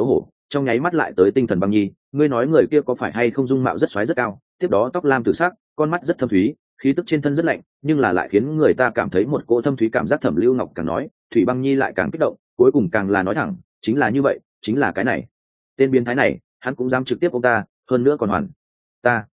trong nháy mắt lại tới tinh thần Băng Nhi, ngươi nói người kia có phải hay không dung mạo rất xoáy rất cao, tiếp đó tóc lam tử sắc, con mắt rất thâm thúy, khí tức trên thân rất lạnh, nhưng là lại khiến người ta cảm thấy một cỗ thâm thúy cảm giác. Thẩm Lưu Ngọc càng nói, Thủy Băng Nhi lại càng kích động, cuối cùng càng là nói thẳng, chính là như vậy, chính là cái này. Tên biến thái này, hắn cũng dám trực tiếp ông ta, hơn nữa còn hoàn. Ta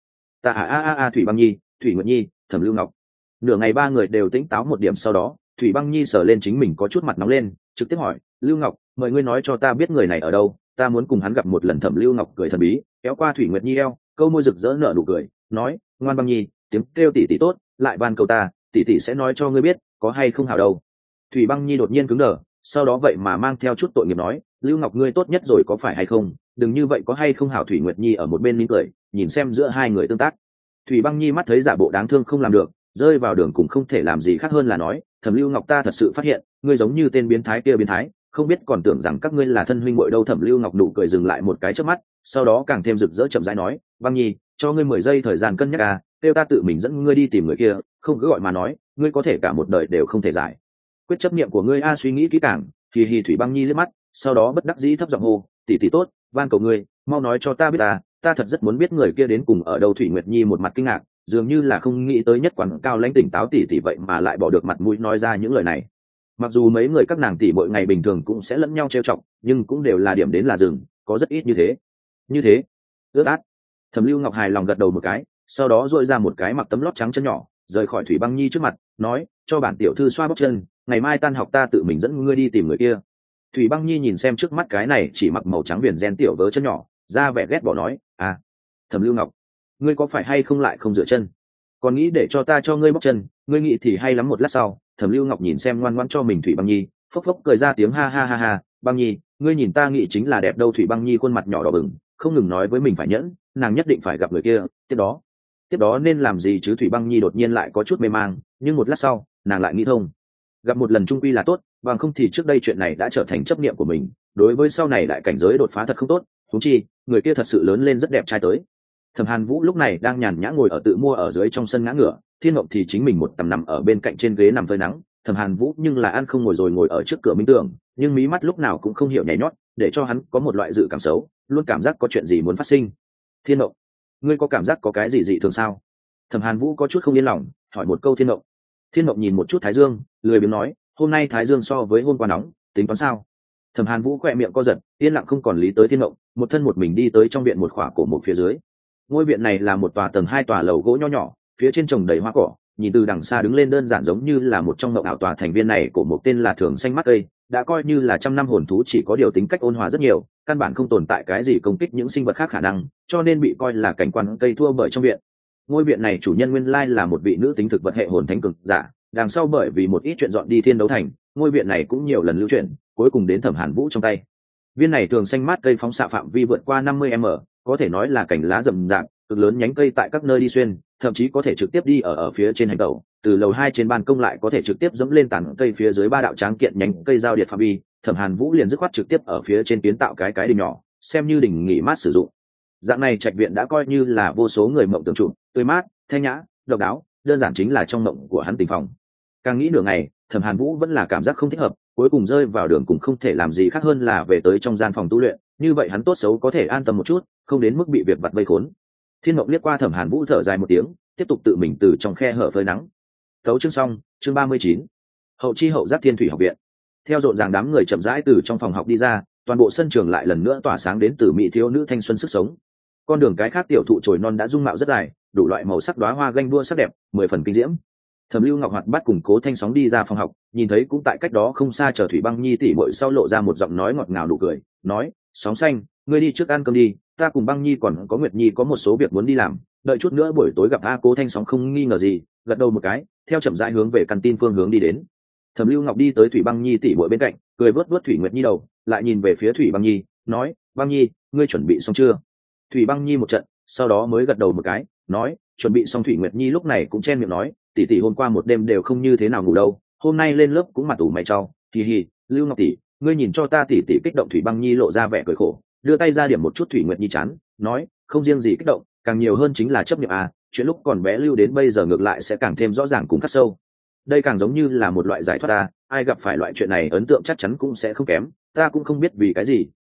Thủy Băng Nhi, Thủy Nguyệt Nhi, Thẩm Lưu Ngọc. Nửa ngày ba người đều tỉnh táo một điểm, sau đó, Thủy Băng Nhi sờ lên chính mình có chút mặt nóng lên, trực tiếp hỏi, Lưu Ngọc, mời ngươi nói cho ta biết người này ở đâu, ta muốn cùng hắn gặp một lần. Thẩm Lưu Ngọc cười thần bí, kéo qua Thủy Nguyệt Nhi eo, câu môi rực rỡ nở nụ cười, nói, ngoan Băng Nhi, tiếng kêu tỷ tỷ tốt, lại van cầu ta, tỷ tỷ sẽ nói cho ngươi biết, có hay không hảo đâu. Thủy Băng Nhi đột nhiên cứng đờ, sau đó vậy mà mang theo chút tội nghiệp nói, Lưu Ngọc ngươi tốt nhất rồi có phải hay không, đừng như vậy có hay không hảo. Thủy Nguyệt Nhi ở một bên nín cười, nhìn xem giữa hai người tương tác. Thủy Băng Nhi mắt thấy giả bộ đáng thương không làm được, rơi vào đường cùng không thể làm gì khác hơn là nói, Thẩm Lưu Ngọc ta thật sự phát hiện, ngươi giống như tên biến thái kia biến thái, không biết còn tưởng rằng các ngươi là thân huynh muội đâu. Thẩm Lưu Ngọc nụ cười dừng lại một cái chớp mắt, sau đó càng thêm rực rỡ chậm rãi nói, Băng Nhi, cho ngươi 10 giây thời gian cân nhắc à, kêu ta tự mình dẫn ngươi đi tìm người kia, không cứ gọi mà nói, ngươi có thể cả một đời đều không thể giải quyết chấp niệm của ngươi a. Suy nghĩ kỹ càng, hì Thủy Băng Nhi liếc mắt, sau đó bất đắc dĩ thấp giọng hô, tỷ tỷ tốt, van cầu ngươi, mau nói cho ta biết ta thật rất muốn biết người kia đến cùng ở đâu. Thủy Nguyệt Nhi một mặt kinh ngạc, dường như là không nghĩ tới nhất quán cao lãnh tỉnh táo tỷ tỷ vậy mà lại bỏ được mặt mũi nói ra những lời này. Mặc dù mấy người các nàng tỷ mỗi ngày bình thường cũng sẽ lẫn nhau trêu chọc, nhưng cũng đều là điểm đến là dừng, có rất ít như thế ướt át. Thẩm Lưu Ngọc hài lòng gật đầu một cái, sau đó duỗi ra một cái mặc tấm lót trắng chân nhỏ, rời khỏi Thủy Băng Nhi trước mặt, nói, cho bản tiểu thư xoa bóp chân, ngày mai tan học ta tự mình dẫn ngươi đi tìm người kia. Thủy Băng Nhi nhìn xem trước mắt cái này chỉ mặc màu trắng viền ren tiểu vớ chân nhỏ, ra vẻ ghét bỏ nói, à, Thẩm Lưu Ngọc, ngươi có phải hay không lại không rửa chân, còn nghĩ để cho ta cho ngươi bóp chân, ngươi nghĩ thì hay lắm. Một lát sau, Thẩm Lưu Ngọc nhìn xem ngoan ngoãn cho mình Thủy Băng Nhi, phốc phốc cười ra tiếng, ha ha ha ha, Băng Nhi, ngươi nhìn ta nghĩ chính là đẹp đâu. Thủy Băng Nhi khuôn mặt nhỏ đỏ bừng, không ngừng nói với mình phải nhẫn, nàng nhất định phải gặp người kia, tiếp đó nên làm gì chứ. Thủy Băng Nhi đột nhiên lại có chút mê mang, nhưng một lát sau, nàng lại nghĩ thông, gặp một lần trung quy là tốt, bằng không thì trước đây chuyện này đã trở thành chấp niệm của mình, đối với sau này đại cảnh giới đột phá thật không tốt. Huống chi người kia thật sự lớn lên rất đẹp trai tới. Thẩm Hàn Vũ lúc này đang nhàn nhã ngồi ở tự mua ở dưới trong sân ngã ngửa, Thiên Mộng thì chính mình một tầm nằm ở bên cạnh trên ghế nằm phơi nắng. Thẩm Hàn Vũ nhưng là ăn không ngồi rồi ngồi ở trước cửa minh tường, nhưng mí mắt lúc nào cũng không hiểu nhảy nhót, để cho hắn có một loại dự cảm xấu, luôn cảm giác có chuyện gì muốn phát sinh. Thiên Mộng, ngươi có cảm giác có cái gì dị thường sao? Thẩm Hàn Vũ có chút không yên lòng, hỏi một câu. Thiên Mộng nhìn một chút thái dương, lười biếng nói, hôm nay thái dương so với hôm qua nóng, tính toán sao? Thẩm Hàn Vũ khỏe miệng co giật, yên lặng không còn lý tới Thiên Mộng, một thân một mình đi tới trong viện một khỏa cổ mục phía dưới. Ngôi viện này là một tòa tầng 2 tòa lầu gỗ nho nhỏ, phía trên trồng đầy hoa cỏ, nhìn từ đằng xa đứng lên đơn giản giống như là một trong mộng ảo. Tòa thành viên này cổ mục tên là Thường Xanh Mắt Cây, đã coi như là trăm năm hồn thú, chỉ có điều tính cách ôn hòa rất nhiều, căn bản không tồn tại cái gì công kích những sinh vật khác khả năng, cho nên bị coi là cảnh quan cây thua bởi trong viện. Ngôi viện này chủ nhân nguyên lai là một vị nữ tính thực vật hệ hồn thánh cực giả, đằng sau bởi vì một ít chuyện dọn đi Thiên Đấu Thành, ngôi viện này cũng nhiều lần lưu chuyển, cuối cùng đến Thẩm Hàn Vũ trong tay. Viên này Thường Xanh Mát Cây phóng xạ phạm vi vượt qua 50m, có thể nói là cành lá rậm rạp, cực lớn nhánh cây tại các nơi đi xuyên, thậm chí có thể trực tiếp đi ở phía trên hành tẩu, từ lầu 2 trên ban công lại có thể trực tiếp dẫm lên tán cây phía dưới 3 đạo tráng kiện nhánh cây giao điện phạm vi. Thẩm Hàn Vũ liền dứt khoát trực tiếp ở phía trên kiến tạo cái đình nhỏ, xem như đình nghỉ mát sử dụng. Dạng này trạch viện đã coi như là vô số người mộng tưởng trụ, tươi mát, thanh nhã, độc đáo, đơn giản chính là trong mộng của hắn tình phòng. Càng nghĩ nửa ngày, Thẩm Hàn Vũ vẫn là cảm giác không thích hợp, cuối cùng rơi vào đường cùng không thể làm gì khác hơn là về tới trong gian phòng tu luyện, như vậy hắn tốt xấu có thể an tâm một chút, không đến mức bị việc vặt vây khốn. Thiên Mộng liếc qua Thẩm Hàn Vũ thở dài một tiếng, tiếp tục tự mình từ trong khe hở phơi nắng. Tấu chương xong, chương 39. Hậu chi hậu giác Thiên Thủy học viện. Theo rộn ràng đám người chậm rãi từ trong phòng học đi ra, toàn bộ sân trường lại lần nữa tỏa sáng đến từ mỹ thiếu nữ thanh xuân sức sống. Con đường cái khác tiểu thụ chồi non đã dung mạo rất dài, đủ loại màu sắc đóa hoa ganh đua sắc đẹp, 10 phần kinh diễm. Thẩm Lưu Ngọc hoạt bát cùng Cố Thanh Sóng đi ra phòng học, nhìn thấy cũng tại cách đó không xa chờ Thủy Băng Nhi tỷ muội sau lộ ra một giọng nói ngọt ngào nụ cười, nói: "Sóng xanh, ngươi đi trước ăn cơm đi, ta cùng Băng Nhi còn có Nguyệt Nhi có một số việc muốn đi làm, đợi chút nữa buổi tối gặp a." Cố Thanh Sóng không nghi ngờ gì, gật đầu một cái, theo chậm rãi hướng về căn tin phương hướng đi đến. Thẩm Lưu Ngọc đi tới Thủy Băng Nhi tỷ muội bên cạnh, cười vớt vớt Thủy Nguyệt Nhi đầu, lại nhìn về phía Thủy Băng Nhi, nói: "Băng Nhi, ngươi chuẩn bị xong chưa?" Thủy Băng Nhi một trận, sau đó mới gật đầu một cái, nói: "Chuẩn bị xong." Thủy Nguyệt Nhi lúc này cũng chen miệng nói: "Tỷ tỷ hôm qua một đêm đều không như thế nào ngủ đâu, hôm nay lên lớp cũng mặt ủ mày trao, hì hì, Lưu Ngọc tỷ, ngươi nhìn cho ta." Tỷ tỷ kích động. Thủy Băng Nhi lộ ra vẻ cười khổ, đưa tay ra điểm một chút Thủy Nguyệt Nhi chán, nói: "Không riêng gì kích động, càng nhiều hơn chính là chấp niệm à, chuyện lúc còn bé lưu đến bây giờ ngược lại sẽ càng thêm rõ ràng cùng khắc sâu. Đây càng giống như là một loại giải thoát ta, ai gặp phải loại chuyện này ấn tượng chắc chắn cũng sẽ không kém, ta cũng không biết vì cái gì,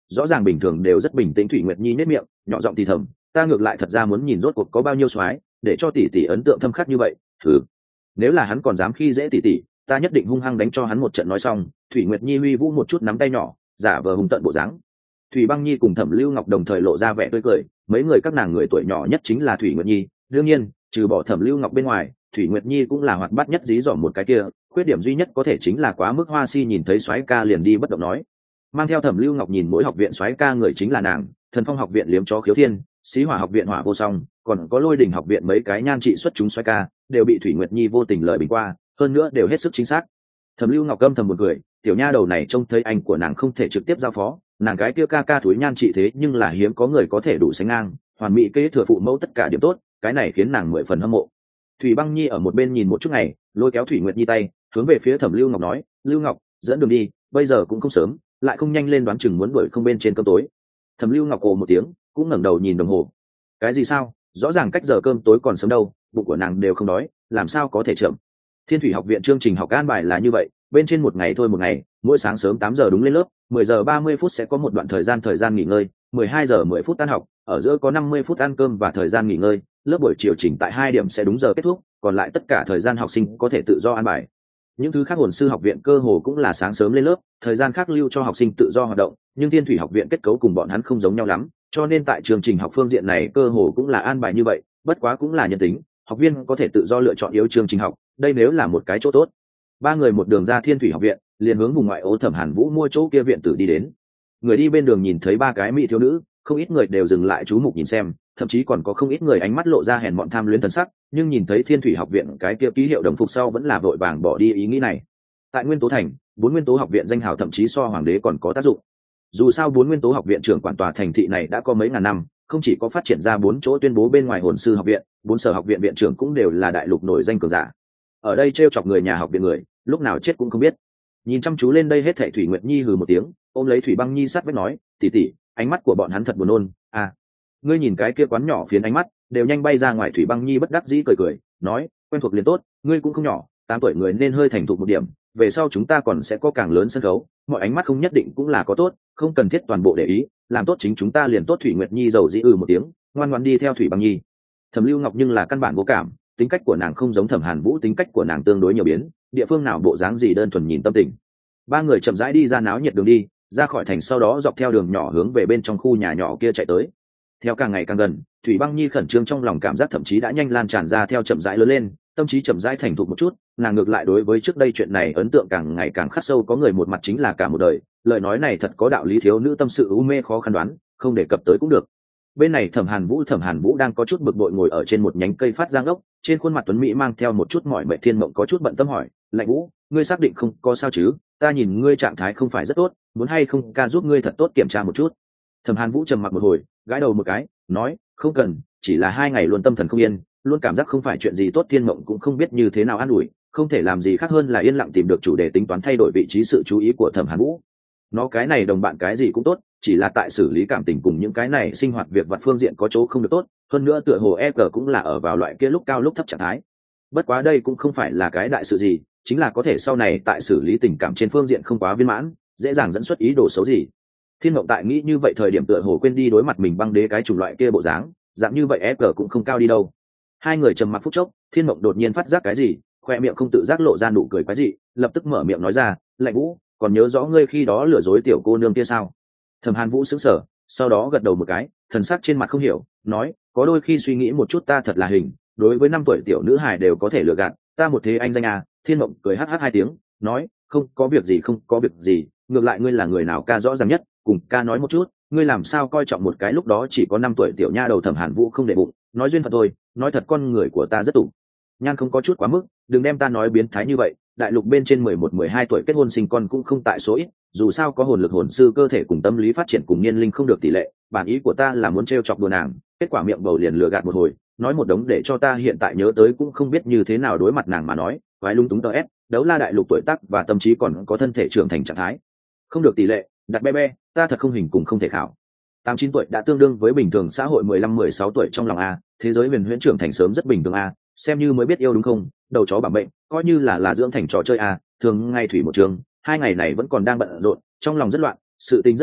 rõ ràng bình thường đều rất bình tĩnh. Thủy Nguyệt Nhi nhếch miệng nhỏ giọng thì thầm, ta ngược lại thật ra muốn nhìn rốt cuộc có bao nhiêu soái để cho tỷ tỷ ấn tượng thâm khắc như vậy. Thử, nếu là hắn còn dám khi dễ tỷ tỷ, ta nhất định hung hăng đánh cho hắn một trận. Nói xong, Thủy Nguyệt Nhi huy vũ một chút nắm tay nhỏ, giả vờ hung tận bộ dáng. Thủy Băng Nhi cùng Thẩm Lưu Ngọc đồng thời lộ ra vẻ tươi cười, mấy người các nàng người tuổi nhỏ nhất chính là Thủy Nguyệt Nhi, đương nhiên trừ bỏ Thẩm Lưu Ngọc bên ngoài, Thủy Nguyệt Nhi cũng là hoạt bát nhất dí dỏm một cái kia, khuyết điểm duy nhất có thể chính là quá mức hoa si, nhìn thấy soái ca liền đi bất động nói. Mang theo Thẩm Lưu Ngọc nhìn mỗi học viện soái ca người chính là nàng, Thần Phong học viện liếm chó khiếu thiên, Xí Hỏa học viện hỏa vô song, còn có Lôi Đình học viện mấy cái nhan trị xuất chúng soái ca, đều bị Thủy Nguyệt Nhi vô tình lợi bình qua, hơn nữa đều hết sức chính xác. Thẩm Lưu Ngọc âm thầm một cười, tiểu nha đầu này trông thấy anh của nàng không thể trực tiếp giao phó, nàng gái kia ca ca thúi nhan trị thế nhưng là hiếm có người có thể đủ sánh ngang, hoàn mỹ kế thừa phụ mẫu tất cả điểm tốt, cái này khiến nàng 10 phần hâm mộ. Thủy Băng Nhi ở một bên nhìn một chút ngày, lôi kéo Thủy Nguyệt Nhi tay, hướng về phía Thẩm Lưu Ngọc nói, Lưu Ngọc, dẫn đường đi, bây giờ cũng không sớm, lại không nhanh lên đoán chừng muốn đuổi không bên trên cơm tối. Thẩm Lưu Ngọc ồ một tiếng, cũng ngẩng đầu nhìn đồng hồ. Cái gì sao? Rõ ràng cách giờ cơm tối còn sớm đâu, bụng của nàng đều không đói, làm sao có thể chậm. Thiên Thủy học viện chương trình học an bài là như vậy, bên trên một ngày thôi một ngày, mỗi sáng sớm 8 giờ đúng lên lớp, 10 giờ 30 phút sẽ có một đoạn thời gian nghỉ ngơi, 12 giờ 10 phút tan học, ở giữa có 50 phút ăn cơm và thời gian nghỉ ngơi, lớp buổi chiều chỉnh tại 2 điểm sẽ đúng giờ kết thúc, còn lại tất cả thời gian học sinh có thể tự do an bài. Những thứ khác hồn sư học viện cơ hồ cũng là sáng sớm lên lớp, thời gian khác lưu cho học sinh tự do hoạt động, nhưng Thiên Thủy học viện kết cấu cùng bọn hắn không giống nhau lắm, cho nên tại chương trình học phương diện này cơ hồ cũng là an bài như vậy, bất quá cũng là nhân tính, học viên có thể tự do lựa chọn yếu chương trình học, đây nếu là một cái chỗ tốt. Ba người một đường ra Thiên Thủy học viện, liền hướng vùng ngoại ô Thẩm Hàn Vũ mua chỗ kia viện tử đi đến. Người đi bên đường nhìn thấy ba cái mỹ thiếu nữ, không ít người đều dừng lại chú mục nhìn xem, thậm chí còn có không ít người ánh mắt lộ ra hèn mọn tham luyến thần sắc, nhưng nhìn thấy Thiên Thủy học viện cái kia ký hiệu đồng phục sau vẫn là vội vàng bỏ đi ý nghĩ này. Tại Nguyên Tố Thành, 4 nguyên tố học viện danh hào thậm chí so hoàng đế còn có tác dụng. Dù sao 4 nguyên tố học viện trưởng quản tòa thành thị này đã có mấy ngàn năm, không chỉ có phát triển ra 4 chỗ tuyên bố bên ngoài hồn sư học viện, 4 sở học viện viện trưởng cũng đều là đại lục nổi danh cường giả. Ở đây trêu chọc người nhà học viện người, lúc nào chết cũng không biết. Nhìn chăm chú lên đây hết thảy, Thủy Nguyệt Nhi hừ một tiếng, ôm lấy Thủy Băng Nhi sát vách nói, tỷ tỷ, ánh mắt của bọn hắn thật buồn nôn. À, ngươi nhìn cái kia quán nhỏ phiến ánh mắt đều nhanh bay ra ngoài. Thủy Băng Nhi bất đắc dĩ cười cười nói, quen thuộc liền tốt, ngươi cũng không nhỏ, 8 tuổi người nên hơi thành thục một điểm, về sau chúng ta còn sẽ có càng lớn sân khấu, mọi ánh mắt không nhất định cũng là có tốt, không cần thiết toàn bộ để ý, làm tốt chính chúng ta liền tốt. Thủy Nguyệt Nhi dầu dĩ một tiếng, ngoan ngoãn đi theo Thủy Băng Nhi. Thẩm Lưu Ngọc nhưng là căn bản vô cảm, tính cách của nàng không giống Thẩm Hàn Vũ, tính cách của nàng tương đối nhiều biến, địa phương nào bộ dáng gì đơn thuần nhìn tâm tình. Ba người chậm rãi đi ra náo nhiệt đường đi, ra khỏi thành sau đó dọc theo đường nhỏ hướng về bên trong khu nhà nhỏ kia chạy tới. Theo càng ngày càng gần, Thủy Băng Nhi khẩn trương trong lòng cảm giác thậm chí đã nhanh lan tràn ra, theo chậm rãi lớn lên, tâm trí chậm rãi thành thục một chút, nàng ngược lại đối với trước đây chuyện này ấn tượng càng ngày càng khắc sâu. Có người một mặt chính là cả một đời, lời nói này thật có đạo lý, thiếu nữ tâm sự u mê khó khăn đoán, không đề cập tới cũng được. Bên này Thẩm Hàn Vũ đang có chút bực bội ngồi ở trên một nhánh cây phát giang ốc, trên khuôn mặt tuấn mỹ mang theo một chút mỏi mệt. Thiên Mộng có chút bận tâm hỏi, Lạnh Vũ, ngươi xác định không có sao chứ? Ta nhìn ngươi trạng thái không phải rất tốt, muốn hay không ca giúp ngươi thật tốt kiểm tra một chút. Thẩm Hàn Vũ trầm mặc một hồi, gãi đầu một cái, nói, không cần, chỉ là 2 ngày luôn tâm thần không yên, luôn cảm giác không phải chuyện gì tốt. Thiên Mộng cũng không biết như thế nào an ủi, không thể làm gì khác hơn là yên lặng tìm được chủ đề, tính toán thay đổi vị trí sự chú ý của Thẩm Hàn Vũ. Nó cái này đồng bạn cái gì cũng tốt, chỉ là tại xử lý cảm tình cùng những cái này sinh hoạt việc vặt phương diện có chỗ không được tốt, hơn nữa tựa hồ cũng là ở vào loại kia lúc cao lúc thấp trạng thái. Bất quá đây cũng không phải là cái đại sự gì, chính là có thể sau này tại xử lý tình cảm trên phương diện không quá viên mãn, dễ dàng dẫn xuất ý đồ xấu gì. Thiên Mộng tại nghĩ như vậy thời điểm tựa hồ quên đi đối mặt mình băng đế cái chủng loại kia bộ dáng, dạng như vậy cũng không cao đi đâu. Hai người trầm mặc phút chốc, Thiên Mộng đột nhiên phát giác cái gì, khoe miệng không tự giác lộ ra nụ cười quái dị, lập tức mở miệng nói ra, Lạnh Vũ, còn nhớ rõ ngươi khi đó lừa dối tiểu cô nương kia sao? Thẩm Hàn Vũ sững sờ, sau đó gật đầu một cái, thần sắc trên mặt không hiểu, nói, có đôi khi suy nghĩ một chút ta thật là hình, đối với 5 tuổi tiểu nữ hài đều có thể lừa gạt, ta một thế anh danh à. Thiên Mộng cười hh 2 tiếng, nói, không có việc gì, không có việc gì, ngược lại ngươi là người nào ca rõ ràng nhất, cùng ca nói một chút, ngươi làm sao coi trọng một cái lúc đó chỉ có 5 tuổi tiểu nha đầu. Thẩm Hàn Vũ không để bụng, nói duyên phận thôi, nói thật con người của ta rất tủ nhan không có chút quá mức, đừng đem ta nói biến thái như vậy, đại lục bên trên 11-12 tuổi kết hôn sinh con cũng không tại số ít, dù sao có hồn lực hồn sư cơ thể cùng tâm lý phát triển cùng niên linh không được tỷ lệ, bản ý của ta là muốn trêu chọc đùa nàng, kết quả miệng bầu liền lừa gạt một hồi, nói một đống để cho ta hiện tại nhớ tới cũng không biết như thế nào đối mặt nàng mà nói, vái lung túng tờ ép, đấu la đại lục tuổi tác và tâm trí còn có thân thể trưởng thành trạng thái không được tỷ lệ, đặt be be, ta thật không hình cùng không thể khảo. 8-9 tuổi đã tương đương với bình thường xã hội 15-16 tuổi trong lòng a, thế giới huyền huyễn trưởng thành sớm rất bình thường a, xem như mới biết yêu đúng không, đầu chó bảo mệnh, coi như là dưỡng thành trò chơi a. Thường ngày thủy một trường, 2 ngày này vẫn còn đang bận rộn, trong lòng rất loạn, sự tình rất nhiều,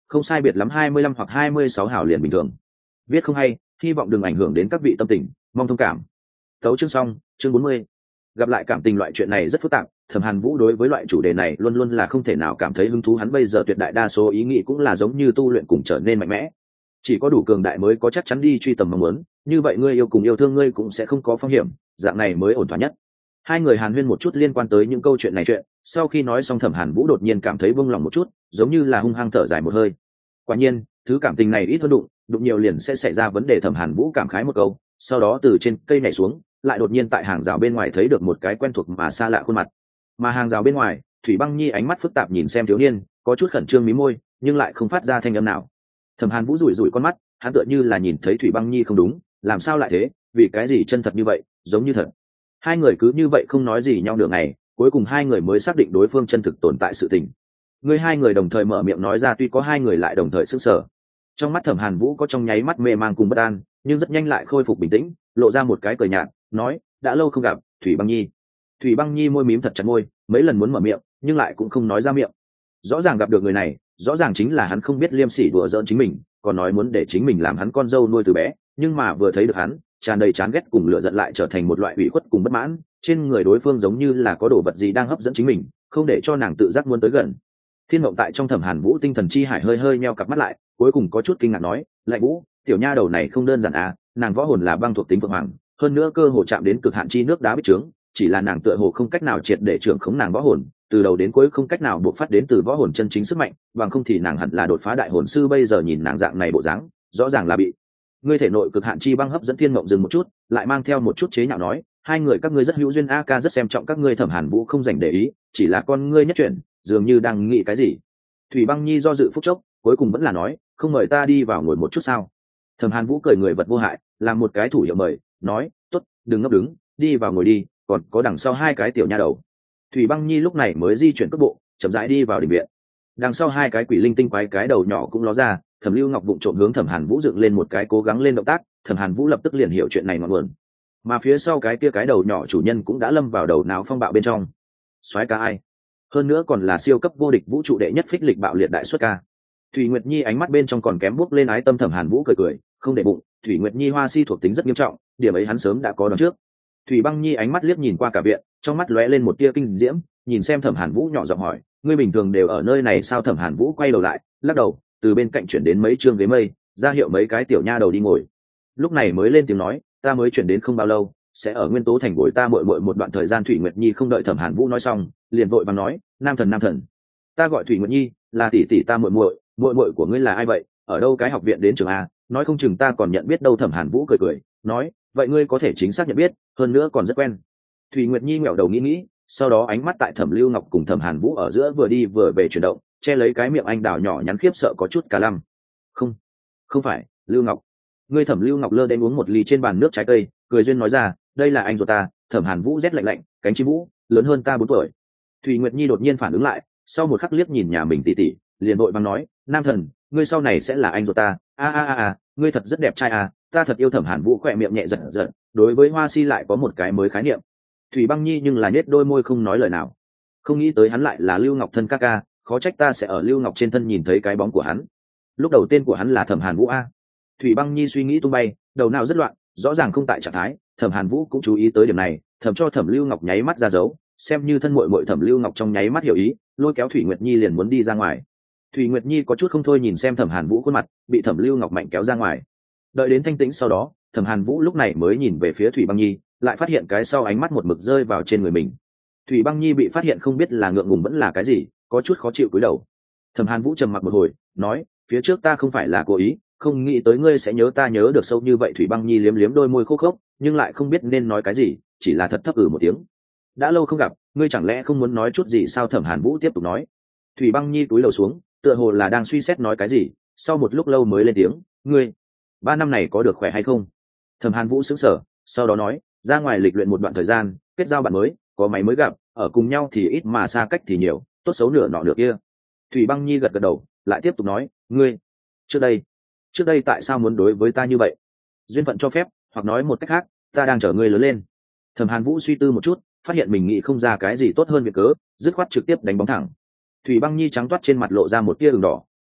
không sai biệt lắm 25 hoặc 26 hảo liền bình thường. Viết không hay, hy vọng đừng ảnh hưởng đến các vị tâm tình, mong thông cảm. Tấu chương xong, chương 40. Gặp lại cảm tình loại chuyện này rất phức tạp, Thẩm Hàn Vũ đối với loại chủ đề này luôn luôn là không thể nào cảm thấy hứng thú, hắn bây giờ tuyệt đại đa số ý nghĩ cũng là giống như tu luyện cùng trở nên mạnh mẽ. Chỉ có đủ cường đại mới có chắc chắn đi truy tầm mong muốn, như vậy ngươi yêu cùng yêu thương ngươi cũng sẽ không có phong hiểm, dạng này mới ổn thỏa nhất. Hai người hàn huyên một chút liên quan tới những câu chuyện này chuyện, sau khi nói xong Thẩm Hàn Vũ đột nhiên cảm thấy buông lòng một chút, giống như là hung hăng thở dài một hơi. Quả nhiên, thứ cảm tình này ít hơn đụng nhiều liền sẽ xảy ra vấn đề. Thẩm Hàn Vũ cảm khái một câu, sau đó từ trên cây nhảy xuống, lại đột nhiên tại hàng rào bên ngoài thấy được một cái quen thuộc mà xa lạ khuôn mặt. Mà hàng rào bên ngoài, Thủy Băng Nhi ánh mắt phức tạp nhìn xem thiếu niên, có chút khẩn trương mí môi, nhưng lại không phát ra thanh âm nào. Thẩm Hàn Vũ rủi rủi con mắt, hắn tựa như là nhìn thấy Thủy Băng Nhi không đúng, làm sao lại thế, vì cái gì chân thật như vậy, giống như thật. Hai người cứ như vậy không nói gì nhau nửa ngày, cuối cùng hai người mới xác định đối phương chân thực tồn tại sự tình. Người hai người đồng thời mở miệng nói ra, tuy có hai người lại đồng thời sững sờ. Trong mắt Thẩm Hàn Vũ có trong nháy mắt mê mang cùng bất an, nhưng rất nhanh lại khôi phục bình tĩnh, lộ ra một cái cười nhạt, nói: đã lâu không gặp, Thủy Băng Nhi. Thủy Băng Nhi môi mím thật chặt môi, mấy lần muốn mở miệng nhưng lại cũng không nói ra miệng. Rõ ràng gặp được người này, rõ ràng chính là hắn không biết liêm sỉ đùa giỡn chính mình, còn nói muốn để chính mình làm hắn con dâu nuôi từ bé, nhưng mà vừa thấy được hắn, tràn đầy chán ghét cùng lửa giận lại trở thành một loại ủy khuất cùng bất mãn. Trên người đối phương giống như là có đồ vật gì đang hấp dẫn chính mình, không để cho nàng tự giác muốn tới gần. Thiên Mộng tại trong Thẩm Hàn Vũ tinh thần chi hải hơi hơi nheo cặp mắt lại, cuối cùng có chút kinh ngạc nói: Lạnh Vũ, tiểu nha đầu này không đơn giản à, nàng võ hồn là băng thuộc tính phượng hoàng, hơn nữa cơ hồ chạm đến cực hạn chi nước đá bích trướng, chỉ là nàng tựa hồ không cách nào triệt để trưởng khống nàng võ hồn, từ đầu đến cuối không cách nào buộc phát đến từ võ hồn chân chính sức mạnh, bằng không thì nàng hẳn là đột phá đại hồn sư. Bây giờ nhìn nàng dạng này bộ dáng, rõ ràng là bị ngươi thể nội cực hạn chi băng hấp dẫn. Thiên Mộng dừng một chút, lại mang theo một chút chế nhạo nói: hai người các ngươi rất hữu duyên, a ca rất xem trọng các ngươi. Thẩm Hàn Vũ không dành để ý, chỉ là con ngươi nhất chuyển, dường như đang nghĩ cái gì. Thủy Băng Nhi do dự phút chốc, cuối cùng vẫn là nói: không mời ta đi vào ngồi một chút sao? Thẩm Hàn Vũ cười người vật vô hại, làm một cái thủ hiệu mời, nói: tốt, đừng ngốc đứng, đi vào ngồi đi, còn có đằng sau hai cái tiểu nha đầu. Thủy Băng Nhi lúc này mới di chuyển cước bộ, chậm rãi đi vào đình viện. Đằng sau hai cái quỷ linh tinh quái cái đầu nhỏ cũng ló ra. Thẩm Lưu Ngọc vụng trộm hướng Thẩm Hàn Vũ dựng lên một cái cố gắng lên động tác, Thẩm Hàn Vũ lập tức liền hiểu chuyện này ngọn nguồn. Mà phía sau cái kia cái đầu nhỏ chủ nhân cũng đã lâm vào đầu não phong bạo bên trong. Soái ca ai? Hơn nữa còn là siêu cấp vô địch vũ trụ đệ nhất phích lịch bạo liệt đại xuất ca. Thủy Nguyệt Nhi ánh mắt bên trong còn kém bước lên ái tâm. Thẩm Hàn Vũ cười cười, không để bụng, Thủy Nguyệt Nhi hoa si thuộc tính rất nghiêm trọng, điểm ấy hắn sớm đã có đoán trước. Thủy Băng Nhi ánh mắt liếc nhìn qua cả viện, trong mắt lóe lên một tia kinh diễm, nhìn xem Thẩm Hàn Vũ nhỏ giọng hỏi: ngươi bình thường đều ở nơi này sao? Thẩm Hàn Vũ quay đầu lại, lắc đầu, từ bên cạnh chuyển đến mấy trương ghế mây, ra hiệu mấy cái tiểu nha đầu đi ngồi. Lúc này mới lên tiếng nói: ta mới chuyển đến không bao lâu, sẽ ở Nguyên Tố Thành bồi ta muội muội một đoạn thời gian. Thủy Nguyệt Nhi không đợi Thẩm Hàn Vũ nói xong, liền vội vàng nói: nam thần, ta gọi Thủy Nguyệt Nhi, là tỷ tỷ ta muội muội của ngươi là ai vậy? Ở đâu cái học viện đến trường a? Nói không chừng ta còn nhận biết đâu. Thẩm Hàn Vũ cười cười, nói: vậy ngươi có thể chính xác nhận biết, hơn nữa còn rất quen. Thủy Nguyệt Nhi ngẩng đầu nghĩ, sau đó ánh mắt tại Thẩm Lưu Ngọc cùng Thẩm Hàn Vũ ở giữa vừa đi vừa về chuyển động, che lấy cái miệng anh đào nhỏ nhắn khiếp sợ có chút cả lăm. Không phải, Lưu Ngọc. Ngươi. Thẩm Lưu Ngọc lơ đến uống một ly trên bàn nước trái cây, cười duyên nói ra: đây là anh ruột ta. Thẩm Hàn Vũ rét lạnh, cánh chim vũ, lớn hơn ta 4 tuổi. Thủy Nguyệt Nhi đột nhiên phản ứng lại, sau một khắc liếc nhìn nhà mình tỷ tỷ, liền vội vàng nói: nam thần, ngươi sau này sẽ là anh ruột ta. Ngươi thật rất đẹp trai à, ta thật yêu. Thẩm Hàn Vũ khỏe miệng nhẹ giật giật, đối với hoa si lại có một cái mới khái niệm. Thủy Băng Nhi nhưng là nhếch đôi môi không nói lời nào. Không nghĩ tới hắn lại là Lưu Ngọc thân ca ca, khó trách ta sẽ ở Lưu Ngọc trên thân nhìn thấy cái bóng của hắn. Lúc đầu tên của hắn là Thẩm Hàn Vũ a. Thủy Băng Nhi suy nghĩ tung bay, đầu não rất loạn, rõ ràng không tại trạng thái. Thẩm Hàn Vũ cũng chú ý tới điểm này, thầm cho Thẩm Lưu Ngọc nháy mắt ra dấu, xem như thân muội muội. Thẩm Lưu Ngọc trong nháy mắt hiểu ý, lôi kéo Thủy Nguyệt Nhi liền muốn đi ra ngoài. Thủy Nguyệt Nhi có chút không thôi nhìn xem Thẩm Hàn Vũ khuôn mặt, bị Thẩm Lưu Ngọc mạnh kéo ra ngoài. Đợi đến thanh tĩnh sau đó, Thẩm Hàn Vũ lúc này mới nhìn về phía Thủy Băng Nhi, lại phát hiện cái sau ánh mắt một mực rơi vào trên người mình. Thủy Băng Nhi bị phát hiện không biết là ngượng ngùng vẫn là cái gì, có chút khó chịu cúi đầu. Thẩm Hàn Vũ trầm mặc một hồi, nói: phía trước ta không phải là cố ý, không nghĩ tới ngươi sẽ nhớ ta nhớ được sâu như vậy. Thủy Băng Nhi liếm liếm đôi môi khô khốc, nhưng lại không biết nên nói cái gì, chỉ là thật thấp một tiếng. đã lâu không gặp, ngươi chẳng lẽ không muốn nói chút gì sao? Thẩm Hàn Vũ tiếp tục nói. Thủy Băng Nhi cúi đầu xuống, tựa hồ là đang suy xét nói cái gì, sau một lúc lâu mới lên tiếng: ngươi 3 năm này có được khỏe hay không? Thẩm Hàn Vũ sững sờ, sau đó nói: ra ngoài lịch luyện một đoạn thời gian, kết giao bạn mới, có máy mới gặp, ở cùng nhau thì ít mà xa cách thì nhiều, tốt xấu nửa nọ nửa kia. Thủy Băng Nhi gật gật đầu, lại tiếp tục nói: ngươi trước đây tại sao muốn đối với ta như vậy? Duyên phận cho phép, hoặc nói một cách khác, ta đang chờ ngươi lớn lên. Thẩm Hàn Vũ suy tư một chút, phát hiện mình nghĩ không ra cái gì tốt hơn việc cớ, dứt khoát trực tiếp đánh bóng thẳng. Thủy Băng Nhi trắng toát trên mặt lộ ra một tia ửng đỏ,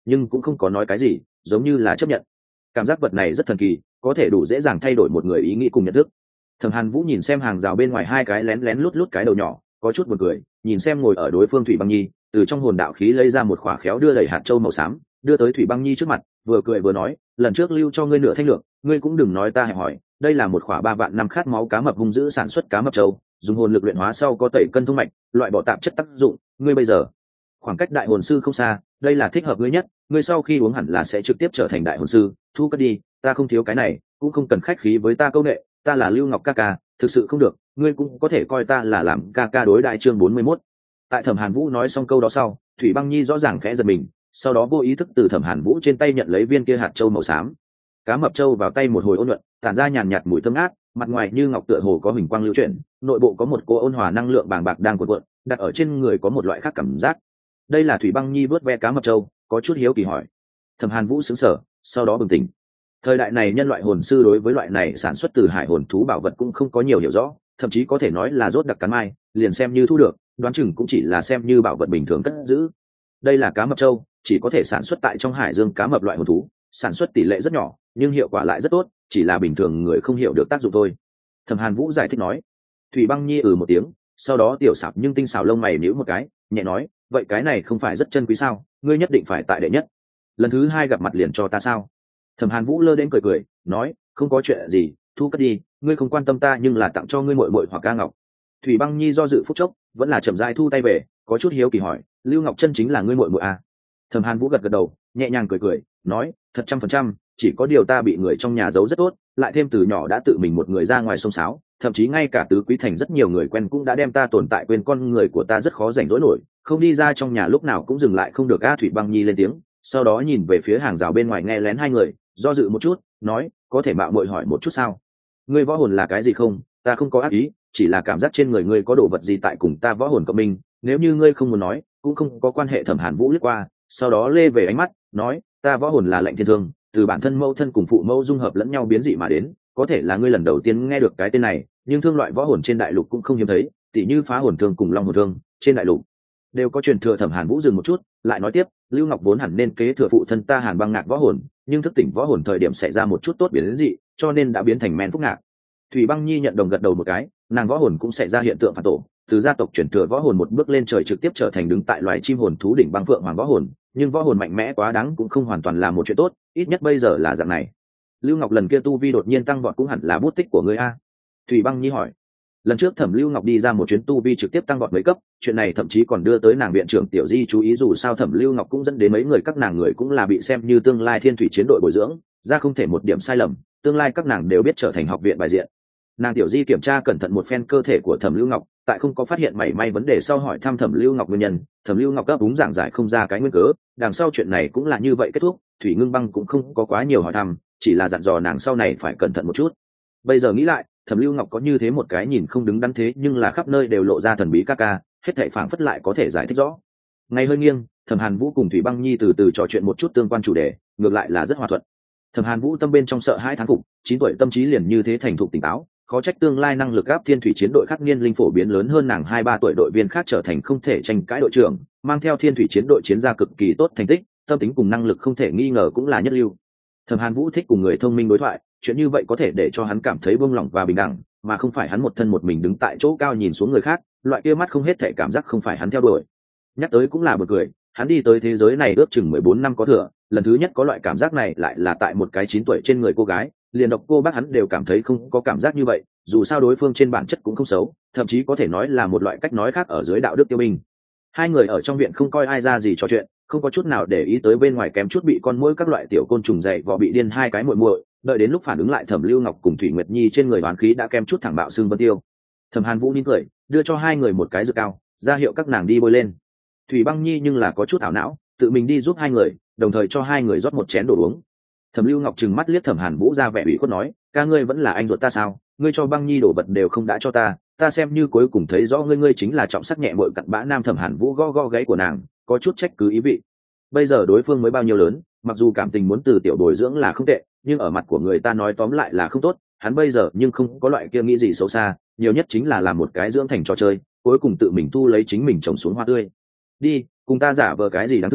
nhưng cũng không có nói cái gì, giống như là chấp nhận. Cảm giác vật này rất thần kỳ, có thể đủ dễ dàng thay đổi một người ý nghĩ cùng nhận thức. Thẩm Hàn Vũ nhìn xem hàng rào bên ngoài hai cái lén lén lút lút cái đầu nhỏ, có chút buồn cười, nhìn xem ngồi ở đối phương Thủy Băng Nhi, từ trong hồn đạo khí lấy ra một khỏa khéo đưa đầy hạt châu màu xám, đưa tới Thủy Băng Nhi trước mặt, vừa cười vừa nói, lần trước lưu cho ngươi nửa thanh lượng, ngươi cũng đừng nói ta hẹp hỏi, đây là một khỏa 3 vạn năm khát máu cá mập hung dữ sản xuất cá mập châu, dùng hồn lực luyện hóa sau có tẩy cân thông mạch, loại bỏ tạp chất tác dụng, ngươi bây giờ khoảng cách đại hồn sư không xa, đây là thích hợp ngươi nhất, ngươi sau khi uống hẳn là sẽ trực tiếp trở thành đại hồn sư, thu cất đi, ta không thiếu cái này, cũng không cần khách khí với ta câu nệ, ta là Lưu Ngọc ca ca, thực sự không được, ngươi cũng có thể coi ta là làm ca ca đối đại. Chương 41. Tại Thẩm Hàn Vũ nói xong câu đó sau, Thủy Băng Nhi rõ ràng khẽ giật mình, sau đó vô ý thức từ Thẩm Hàn Vũ trên tay nhận lấy viên kia hạt châu màu xám. Cá mập châu vào tay một hồi ôn nhuận, tản ra nhàn nhạt mùi thơm ngát, mặt ngoài như ngọc tựa hồ có huỳnh quang lưu chuyển, nội bộ có một cô ôn hòa năng lượng bàng bạc đang cuộn cuộn, đặt ở trên người có một loại khác cảm giác. Đây là Thủy Băng Nhi vớt ve cá mập châu, có chút hiếu kỳ hỏi. Thẩm Hàn Vũ sững sờ, sau đó bừng tỉnh. Thời đại này nhân loại hồn sư đối với loại này sản xuất từ hải hồn thú bảo vật cũng không có nhiều hiểu rõ, thậm chí có thể nói là rốt đặc cắn mai, liền xem như thu được, đoán chừng cũng chỉ là xem như bảo vật bình thường cất giữ. Đây là cá mập châu, chỉ có thể sản xuất tại trong hải dương cá mập loại hồn thú, sản xuất tỷ lệ rất nhỏ, nhưng hiệu quả lại rất tốt, chỉ là bình thường người không hiểu được tác dụng thôi. Thẩm Hàn Vũ giải thích nói. Thủy Băng Nhi một tiếng, sau đó tiểu xảo nhưng tinh xảo lông mày nhíu một cái, nhẹ nói, vậy cái này không phải rất chân quý sao, ngươi nhất định phải tại đệ nhất. Lần thứ hai gặp mặt liền cho ta sao? Thẩm Hàn Vũ lơ đến cười cười, nói, không có chuyện gì, thu cất đi, ngươi không quan tâm ta nhưng là tặng cho ngươi muội muội hoặc ca ngọc. Thủy Băng Nhi do dự phút chốc, vẫn là chậm rãi thu tay về, có chút hiếu kỳ hỏi, Lưu Ngọc Chân chính là ngươi muội muội à? Thẩm Hàn Vũ gật gật đầu, nhẹ nhàng cười cười, nói, thật 100%, chỉ có điều ta bị người trong nhà giấu rất tốt, lại thêm từ nhỏ đã tự mình một người ra ngoài sông sáo, thậm chí ngay cả tứ quý thành rất nhiều người quen cũng đã đem ta tồn tại quên, con người của ta rất khó rảnh rỗi nổi, không đi ra trong nhà lúc nào cũng dừng lại không được. A Thủy Băng Nhi lên tiếng, sau đó nhìn về phía hàng rào bên ngoài nghe lén hai người, do dự một chút, nói, có thể mạo muội hỏi một chút sao? Ngươi võ hồn là cái gì không? Ta không có ác ý, chỉ là cảm giác trên người ngươi có đồ vật gì tại cùng ta võ hồn cộng minh, nếu như ngươi không muốn nói, cũng không có quan hệ. Thẩm Hàn Vũ lướt qua, sau đó lê về ánh mắt, nói, ta võ hồn là Lệnh Thiên Thương, từ bản thân mẫu thân cùng phụ mẫu dung hợp lẫn nhau biến dị mà đến, có thể là ngươi lần đầu tiên nghe được cái tên này, nhưng thương loại võ hồn trên đại lục cũng không hiếm thấy, tỉ như Phá Hồn Thương cùng Long Hồn Thương, trên đại lục đều có truyền thừa. Thẩm Hàn Vũ dừng một chút, lại nói tiếp, Lưu Ngọc vốn hẳn nên kế thừa phụ thân ta Hàn Băng Ngạc võ hồn, nhưng thức tỉnh võ hồn thời điểm xảy ra một chút tốt biến dị, cho nên đã biến thành Men Phúc Ngạc. Thủy Băng Nhi nhận đồng gật đầu một cái, nàng võ hồn cũng xảy ra hiện tượng phản tổ, từ gia tộc truyền thừa võ hồn một bước lên trời trực tiếp trở thành đứng tại loài chim hồn thú đỉnh băng phượng hoàng võ hồn, nhưng võ hồn mạnh mẽ quá đáng cũng không hoàn toàn là một chuyện tốt, ít nhất bây giờ là dạng này. Lưu Ngọc lần kia tu vi đột nhiên tăng vọt cũng hẳn là bút tích của ngươi a? Thủy Băng Nhi hỏi. Lần trước Thẩm Lưu Ngọc đi ra một chuyến tu vi trực tiếp tăng vọt mấy cấp, chuyện này thậm chí còn đưa tới nàng viện trưởng Tiểu Di chú ý, dù sao Thẩm Lưu Ngọc cũng dẫn đến mấy người các nàng người cũng là bị xem như tương lai thiên thủy chiến đội bồi dưỡng, ra không thể một điểm sai lầm, tương lai các nàng đều biết trở thành học viện bài diện. Nàng Tiểu Di kiểm tra cẩn thận một phen cơ thể của Thẩm Lưu Ngọc, tại không có phát hiện mảy may vấn đề sau hỏi thăm Thẩm Lưu Ngọc nguyên nhân. Thẩm Lưu Ngọc đáp đúng giảng giải không ra cái nguyên cớ, đằng sau chuyện này cũng là như vậy kết thúc. Thủy Ngưng Băng cũng không có quá nhiều hỏi thăm, chỉ là dặn dò nàng sau này phải cẩn thận một chút. Bây giờ nghĩ lại, Thẩm Lưu Ngọc có như thế một cái nhìn không đứng đắn thế nhưng là khắp nơi đều lộ ra thần bí ca ca, hết thảy phảng phất lại có thể giải thích rõ. Ngay hơi nghiêng, Thẩm Hàn Vũ cùng Thủy Băng Nhi từ từ trò chuyện một chút tương quan chủ đề, ngược lại là rất hòa thuận. Thẩm Hàn Vũ tâm bên trong sợ hãi thán phục, 9 tuổi tâm trí liền như thế thành thục tỉnh táo, khó trách tương lai năng lực áp thiên thủy chiến đội khác niên linh phổ biến lớn hơn nàng 2-3 tuổi, đội viên khác trở thành không thể tranh cãi đội trưởng, mang theo thiên thủy chiến đội chiến ra cực kỳ tốt thành tích, tâm tính cùng năng lực không thể nghi ngờ cũng là nhất lưu. Thẩm Hàn Vũ thích cùng người thông minh đối thoại, chuyện như vậy có thể để cho hắn cảm thấy buông lỏng và bình đẳng, mà không phải hắn một thân một mình đứng tại chỗ cao nhìn xuống người khác, loại kia mắt không hết thể cảm giác không phải hắn theo đuổi. Nhắc tới cũng là buồn cười, hắn đi tới thế giới này ước chừng 14 năm có thừa, lần thứ nhất có loại cảm giác này lại là tại một cái 9 tuổi trên người cô gái, liền độc cô bác hắn đều cảm thấy không có cảm giác như vậy, dù sao đối phương trên bản chất cũng không xấu, thậm chí có thể nói là một loại cách nói khác ở dưới đạo đức tiêu minh. Hai người ở trong viện không coi ai ra gì trò chuyện, không có chút nào để ý tới bên ngoài kém chút bị con muỗi các loại tiểu côn trùng dày vò bị điên hai cái muội muội, đợi đến lúc phản ứng lại Thẩm Lưu Ngọc cùng Thủy Nguyệt Nhi trên người đoán khí đã kém chút thẳng bạo xương vân tiêu. Thẩm Hàn Vũ nín cười, đưa cho hai người một cái dược cao, ra hiệu các nàng đi bôi lên. Thủy Băng Nhi nhưng là có chút ảo não, tự mình đi giúp hai người, đồng thời cho hai người rót một chén đồ uống. Thẩm Lưu Ngọc trừng mắt liếc Thẩm Hàn Vũ ra vẻ ủy khuất nói, ca ngươi vẫn là anh ruột ta sao, ngươi cho Băng Nhi đồ vật đều không đã cho ta, ta xem như cuối cùng thấy rõ ngươi chính là trọng sắc nhẹ bội cặn bã nam. Thẩm Hàn Vũ gõ gõ gáy của nàng, có chút trách cứ ý vị. Bây giờ đối phương mới bao nhiêu lớn, mặc dù cảm tình muốn từ tiểu bồi dưỡng là không tệ, nhưng ở mặt của người ta nói tóm lại là không tốt, hắn bây giờ nhưng không có loại kia nghĩ gì xấu xa, nhiều nhất chính là làm một cái dưỡng thành trò chơi, cuối cùng tự mình thu lấy chính mình trồng xuống hoa tươi. Đi, cùng ta giả vờ cái gì đáng thương,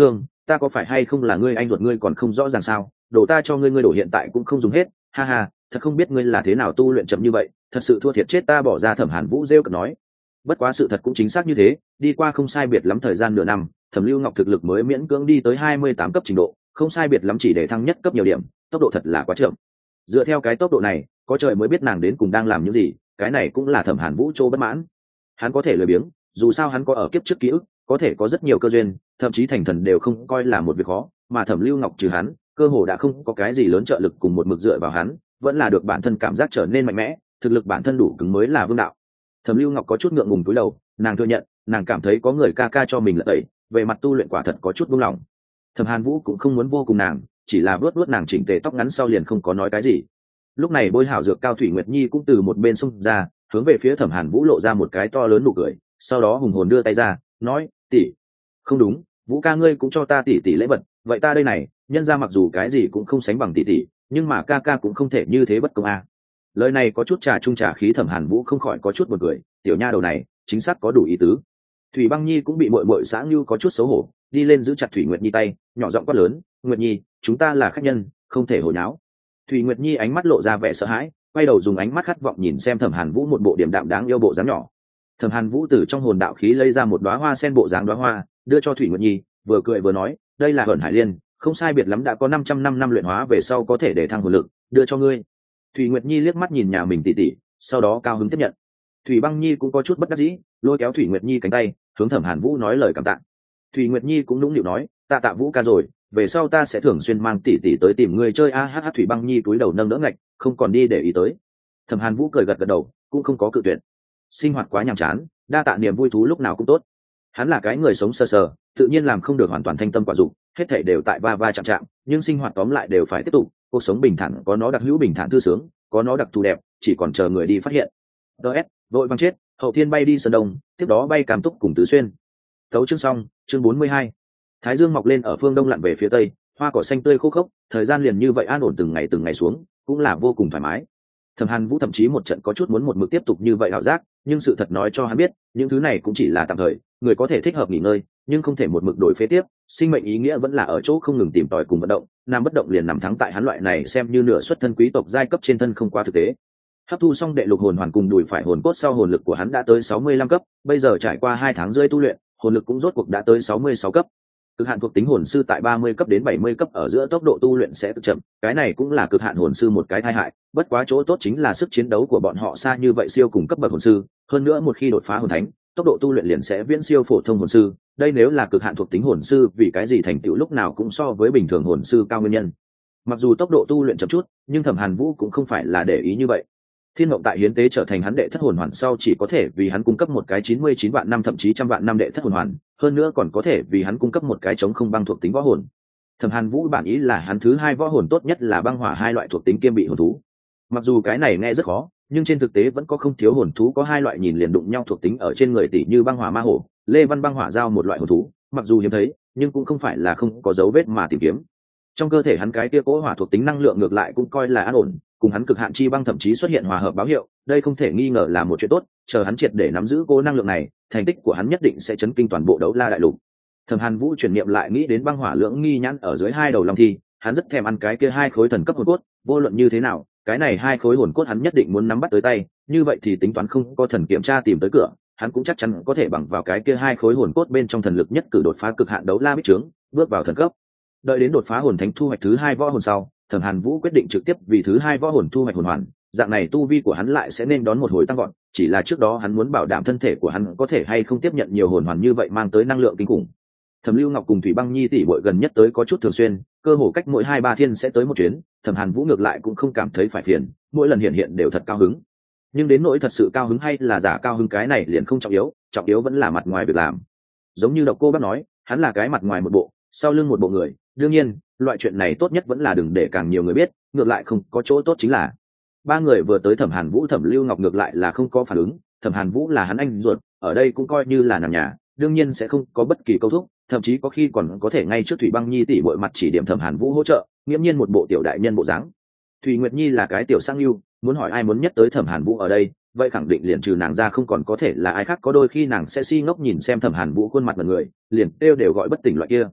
ta có phải hay không là ngươi anh ruột ngươi còn không rõ ràng sao? Đồ ta cho ngươi, ngươi đổ hiện tại cũng không dùng hết, ha ha, thật không biết ngươi là thế nào tu luyện chậm như vậy, thật sự thua thiệt chết ta bỏ ra. Thẩm Hàn Vũ rêu cợt nói. Bất quá sự thật cũng chính xác như thế, đi qua không sai biệt lắm thời gian nửa năm, Thẩm Lưu Ngọc thực lực mới miễn cưỡng đi tới 28 cấp trình độ, không sai biệt lắm chỉ để thăng nhất cấp nhiều điểm, tốc độ thật là quá chậm. Dựa theo cái tốc độ này, có trời mới biết nàng đến cùng đang làm những gì, cái này cũng là Thẩm Hàn Vũ chỗ bất mãn. Hắn có thể lười biếng, dù sao hắn có ở kiếp trước ký ức, có thể có rất nhiều cơ duyên, thậm chí thành thần đều không coi là một việc khó, mà Thẩm Lưu Ngọc trừ hắn, cơ hồ đã không có cái gì lớn trợ lực cùng một mực dựa vào hắn, vẫn là được bản thân cảm giác trở nên mạnh mẽ, thực lực bản thân đủ cứng mới là vương đạo. Thẩm Lưu Ngọc có chút ngượng ngùng cúi đầu, nàng thừa nhận, nàng cảm thấy có người ca ca cho mình là tẩy, về mặt tu luyện quả thật có chút buông lỏng. Thẩm Hàn Vũ cũng không muốn vô cùng nàng, chỉ là vuốt vuốt nàng chỉnh tề tóc ngắn sau liền không có nói cái gì. Lúc này Bôi Hảo Dược Cao Thủy Nguyệt Nhi cũng từ một bên xông ra, hướng về phía Thẩm Hàn Vũ lộ ra một cái to lớn nụ cười, sau đó hùng hồn đưa tay ra, nói: "Tỷ, không đúng, Vũ ca ngươi cũng cho ta tỷ tỷ lễ vật, vậy ta đây này, nhân ra mặc dù cái gì cũng không sánh bằng tỷ tỷ, nhưng mà ca ca cũng không thể như thế bất công a." Lời này có chút trà trung trà khí, Thẩm Hàn Vũ không khỏi có chút buồn cười, tiểu nha đầu này chính xác có đủ ý tứ. Thủy Băng Nhi cũng bị muội muội xã Ngưu có chút xấu hổ, đi lên giữ chặt Thủy Nguyệt Nhi tay, nhỏ giọng quát lớn: "Nguyệt Nhi, chúng ta là khách nhân, không thể hồ nháo." Thủy Nguyệt Nhi ánh mắt lộ ra vẻ sợ hãi, quay đầu dùng ánh mắt khát vọng nhìn xem Thẩm Hàn Vũ một bộ điểm đạm đáng yêu bộ dáng nhỏ. Thẩm Hàn Vũ từ trong hồn đạo khí lấy ra một đóa hoa sen bộ dáng đóa hoa, đưa cho Thủy Nguyệt Nhi, vừa cười vừa nói: "Đây là Hồn Hải Liên, không sai biệt lắm đã có 500 năm luyện hóa về sau có thể để thăng hồn lực, đưa cho ngươi." Thủy Nguyệt Nhi liếc mắt nhìn nhà mình tỷ tỷ, sau đó cao hứng tiếp nhận. Thủy Băng Nhi cũng có chút bất đắc dĩ, lôi kéo Thủy Nguyệt Nhi cánh tay, hướng Thẩm Hàn Vũ nói lời cảm tạ. Thủy Nguyệt Nhi cũng nũng nịu nói: "Ta tạ Vũ ca rồi, về sau ta sẽ thường xuyên mang tỷ tỷ tới tìm ngươi chơi a ha ha." Thủy Băng Nhi cúi đầu nâng đỡ ngạch, không còn đi để ý tới. Thẩm Hàn Vũ cười gật gật đầu, cũng không có cự tuyệt. Sinh hoạt quá nhàm chán, đa tạ niềm vui thú lúc nào cũng tốt. Hắn là cái người sống sơ sờ, tự nhiên làm không được hoàn toàn thanh tâm quả dục, hết thảy đều tại va va chạm chạm, nhưng sinh hoạt tóm lại đều phải tiếp tục. Cuộc sống bình thản có nó đặc hữu bình thản thư sướng, có nó đặc thù đẹp, chỉ còn chờ người đi phát hiện. DS, vội vàng chết, hậu thiên bay đi sơn đông, tiếp đó bay Cam Túc cùng Tứ Xuyên. Tấu chương xong, chương 42. Thái dương mọc lên ở phương đông lặn về phía tây, hoa cỏ xanh tươi khô khốc, thời gian liền như vậy an ổn từng ngày xuống, cũng là vô cùng thoải mái. Thẩm Hàn Vũ thậm chí một trận có chút muốn một mực tiếp tục như vậy ảo giác, nhưng sự thật nói cho hắn biết, những thứ này cũng chỉ là tạm thời, người có thể thích hợp nghỉ ngơi, nhưng không thể một mực đổi phế tiếp, sinh mệnh ý nghĩa vẫn là ở chỗ không ngừng tìm tòi cùng vận động, nam bất động liền nằm thắng tại hắn loại này xem như nửa xuất thân quý tộc giai cấp trên thân không qua thực tế. Hấp thu xong đệ lục hồn hoàn cùng đùi phải hồn cốt sau, hồn lực của hắn đã tới 65 cấp, bây giờ trải qua 2 tháng rưỡi tu luyện, hồn lực cũng rốt cuộc đã tới 66 cấp. Cực hạn thuộc tính hồn sư tại 30 cấp đến 70 cấp ở giữa tốc độ tu luyện sẽ cực chậm, cái này cũng là cực hạn hồn sư một cái tai hại, bất quá chỗ tốt chính là sức chiến đấu của bọn họ xa như vậy siêu cùng cấp bậc hồn sư, hơn nữa một khi đột phá hồn thánh, tốc độ tu luyện liền sẽ viễn siêu phổ thông hồn sư, đây nếu là cực hạn thuộc tính hồn sư, vì cái gì thành tựu lúc nào cũng so với bình thường hồn sư cao nguyên nhân. Mặc dù tốc độ tu luyện chậm chút, nhưng Thẩm Hàn Vũ cũng không phải là để ý như vậy. Thiên Mộng tại hiến tế trở thành hắn đệ thất hồn hoàn sau, chỉ có thể vì hắn cung cấp một cái 99 vạn năm thậm chí 100 vạn năm đệ thất hồn hoàn, hơn nữa còn có thể vì hắn cung cấp một cái chống không băng thuộc tính võ hồn. Thẩm Hàn Vũ bản ý là hắn thứ hai võ hồn tốt nhất là băng hỏa hai loại thuộc tính kiêm bị hồn thú. Mặc dù cái này nghe rất khó, nhưng trên thực tế vẫn có không thiếu hồn thú có hai loại nhìn liền đụng nhau thuộc tính ở trên người, tỷ như băng hỏa ma hổ, Lê Văn băng hỏa giao một loại hồn thú, mặc dù hiếm thấy, nhưng cũng không phải là không có dấu vết mà tìm kiếm. Trong cơ thể hắn cái kia cỗ hỏa thuộc tính năng lượng ngược lại cũng coi là an ổn, cùng hắn cực hạn chi băng thậm chí xuất hiện hòa hợp báo hiệu, đây không thể nghi ngờ là một chuyện tốt, chờ hắn triệt để nắm giữ cỗ năng lượng này, thành tích của hắn nhất định sẽ chấn kinh toàn bộ Đấu La đại lục. Thẩm Hàn Vũ chuyển niệm lại nghĩ đến băng hỏa lưỡng nghi nhãn ở dưới hai đầu long thi, hắn rất thèm ăn cái kia hai khối thần cấp hồn cốt, vô luận như thế nào, cái này hai khối hồn cốt hắn nhất định muốn nắm bắt tới tay, như vậy thì tính toán không có thần kiểm tra tìm tới cửa, hắn cũng chắc chắn có thể bằng vào cái kia hai khối hồn cốt bên trong thần lực nhất cử đột phá cực hạn Đấu La bích trướng, bước vào thần cấp. Đợi đến đột phá hồn thánh thu hoạch thứ hai võ hồn sau, Thẩm Hàn Vũ quyết định trực tiếp vì thứ hai võ hồn thu hoạch hồn hoàn, dạng này tu vi của hắn lại sẽ nên đón một hồi tăng vọt, chỉ là trước đó hắn muốn bảo đảm thân thể của hắn có thể hay không tiếp nhận nhiều hồn hoàn như vậy mang tới năng lượng kinh khủng. Thẩm Lưu Ngọc cùng Thủy Băng Nhi tỷ muội gần nhất tới có chút thường xuyên, cơ hồ cách mỗi 2-3 thiên sẽ tới một chuyến, Thẩm Hàn Vũ ngược lại cũng không cảm thấy phải phiền, mỗi lần hiện đều thật cao hứng. Nhưng đến nỗi thật sự cao hứng hay là giả cao hứng cái này liền không trọng yếu vẫn là mặt ngoài việc làm. Giống như Độc Cô Bác nói, hắn là cái mặt ngoài một bộ, sau lưng một bộ người, đương nhiên, loại chuyện này tốt nhất vẫn là đừng để càng nhiều người biết, ngược lại không có chỗ tốt chính là. Ba người vừa tới Thẩm Hàn Vũ, Thẩm Lưu Ngọc ngược lại là không có phản ứng, Thẩm Hàn Vũ là hắn anh ruột, ở đây cũng coi như là nằm nhà, đương nhiên sẽ không có bất kỳ câu thúc, thậm chí có khi còn có thể ngay trước Thủy Băng Nhi tỷ muội mặt chỉ điểm Thẩm Hàn Vũ hỗ trợ, nghiễm nhiên một bộ tiểu đại nhân bộ dáng. Thủy Nguyệt Nhi là cái tiểu sang lưu, muốn hỏi ai muốn nhất tới Thẩm Hàn Vũ ở đây, vậy khẳng định liền trừ nàng ra không còn có thể là ai khác, có đôi khi nàng sẽ si ngốc nhìn xem Thẩm Hàn Vũ khuôn mặt mọi người, liền đều gọi bất tỉnh loại kia.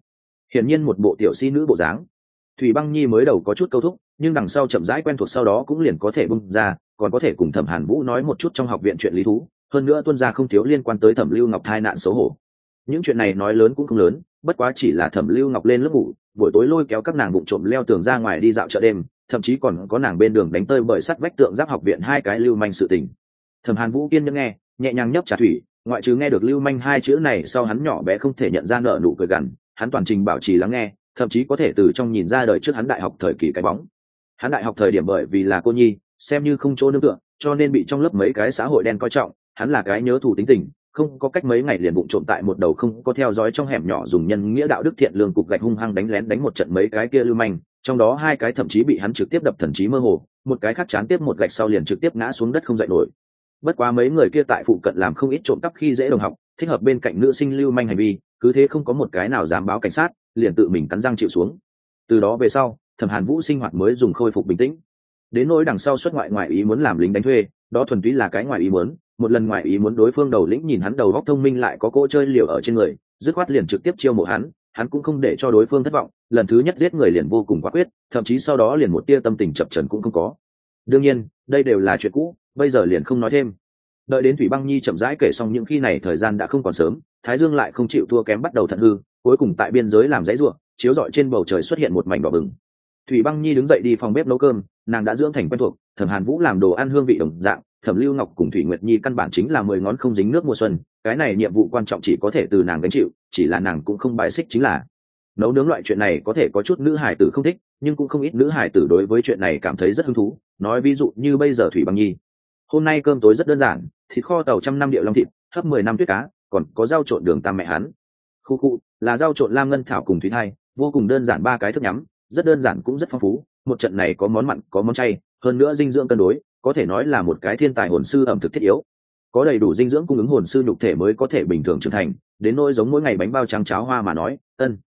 hiển nhiên một bộ tiểu si nữ bộ dáng. Thủy Băng Nhi mới đầu có chút câu thúc, nhưng đằng sau chậm rãi quen thuộc, sau đó cũng liền có thể bung ra, còn có thể cùng Thẩm Hàn Vũ nói một chút trong học viện chuyện lý thú, hơn nữa tuân ra không thiếu liên quan tới Thẩm Lưu Ngọc thai nạn xấu hổ. Những chuyện này nói lớn cũng không lớn, bất quá chỉ là Thẩm Lưu Ngọc lên lớp ngủ, buổi tối lôi kéo các nàng vụng trộm leo tường ra ngoài đi dạo chợ đêm, thậm chí còn có nàng bên đường đánh tơi bởi sắt vách tượng giáp học viện hai cái lưu manh sự tình. Thẩm Hàn Vũ kiên nhẫn nghe, nhẹ nhàng nhấp trà thủy, ngoại trừ nghe được lưu manh hai chữ này sau hắn nhỏ bé không thể nhận ra nợ nụ cười gằn, hắn toàn trình bảo trì lắng nghe, thậm chí có thể từ trong nhìn ra đời trước hắn đại học thời kỳ cái bóng. Hắn đại học thời điểm bởi vì là cô nhi, xem như không chỗ nương tựa, cho nên bị trong lớp mấy cái xã hội đen coi trọng, hắn là cái nhớ thù tính tình, không có cách mấy ngày liền vụng trộm tại một đầu không có theo dõi trong hẻm nhỏ dùng nhân nghĩa đạo đức thiện lương cục gạch hung hăng đánh lén đánh một trận mấy cái kia lưu manh, trong đó hai cái thậm chí bị hắn trực tiếp đập thần trí mơ hồ, một cái khác chán tiếp một gạch sau liền trực tiếp ngã xuống đất không dậy nổi. Bất quá mấy người kia tại phụ cận làm không ít trộm cắp khi dễ đồng học, thích hợp bên cạnh nữ sinh lưu manh hành vi, cứ thế không có một cái nào dám báo cảnh sát, liền tự mình cắn răng chịu xuống. Từ đó về sau, Thẩm Hàn Vũ sinh hoạt mới dùng khôi phục bình tĩnh. Đến nỗi đằng sau xuất ngoại ý muốn làm lính đánh thuê, đó thuần túy là cái ngoại ý muốn, một lần ngoại ý muốn đối phương đầu lĩnh nhìn hắn đầu óc thông minh lại có cỗ chơi liều ở trên người, dứt khoát liền trực tiếp chiêu mộ hắn cũng không để cho đối phương thất vọng, lần thứ nhất giết người liền vô cùng quả quyết, thậm chí sau đó liền một tia tâm tình chập chờn cũng không có. Đương nhiên, đây đều là chuyện cũ, bây giờ liền không nói thêm. Đợi đến Thủy Băng Nhi chậm rãi kể xong những khi này thời gian đã không còn sớm, Thái Dương lại không chịu thua kém bắt đầu thận hư, cuối cùng tại biên giới làm dãy rủa, chiếu rọi trên bầu trời xuất hiện một mảnh đỏ bừng. Thủy Băng Nhi đứng dậy đi phòng bếp nấu cơm, nàng đã dưỡng thành quen thuộc, Thẩm Hàn Vũ làm đồ ăn hương vị đồng dạng, Thẩm Lưu Ngọc cùng Thủy Nguyệt Nhi căn bản chính là 10 ngón không dính nước mùa xuân, cái này nhiệm vụ quan trọng chỉ có thể từ nàng gánh chịu, chỉ là nàng cũng không bài xích, chính là nấu nướng loại chuyện này có thể có chút nữ hài tử không thích, nhưng cũng không ít nữ hài tử đối với chuyện này cảm thấy rất hứng thú, nói ví dụ như bây giờ Thủy Băng Nhi. Hôm nay cơm tối rất đơn giản, thịt kho tàu 100 năm điệu long thịt, hấp 10 năm tuyết cá, còn có rau trộn đường tam mẹ hắn. Khu là rau trộn lam ngân thảo cùng thủy thai, vô cùng đơn giản, ba cái thức nhắm, rất đơn giản cũng rất phong phú, một trận này có món mặn có món chay, hơn nữa dinh dưỡng cân đối, có thể nói là một cái thiên tài hồn sư ẩm thực thiết yếu. Có đầy đủ dinh dưỡng cung ứng hồn sư nhục thể mới có thể bình thường trưởng thành, đến nỗi giống mỗi ngày bánh bao trắng cháo hoa mà nói,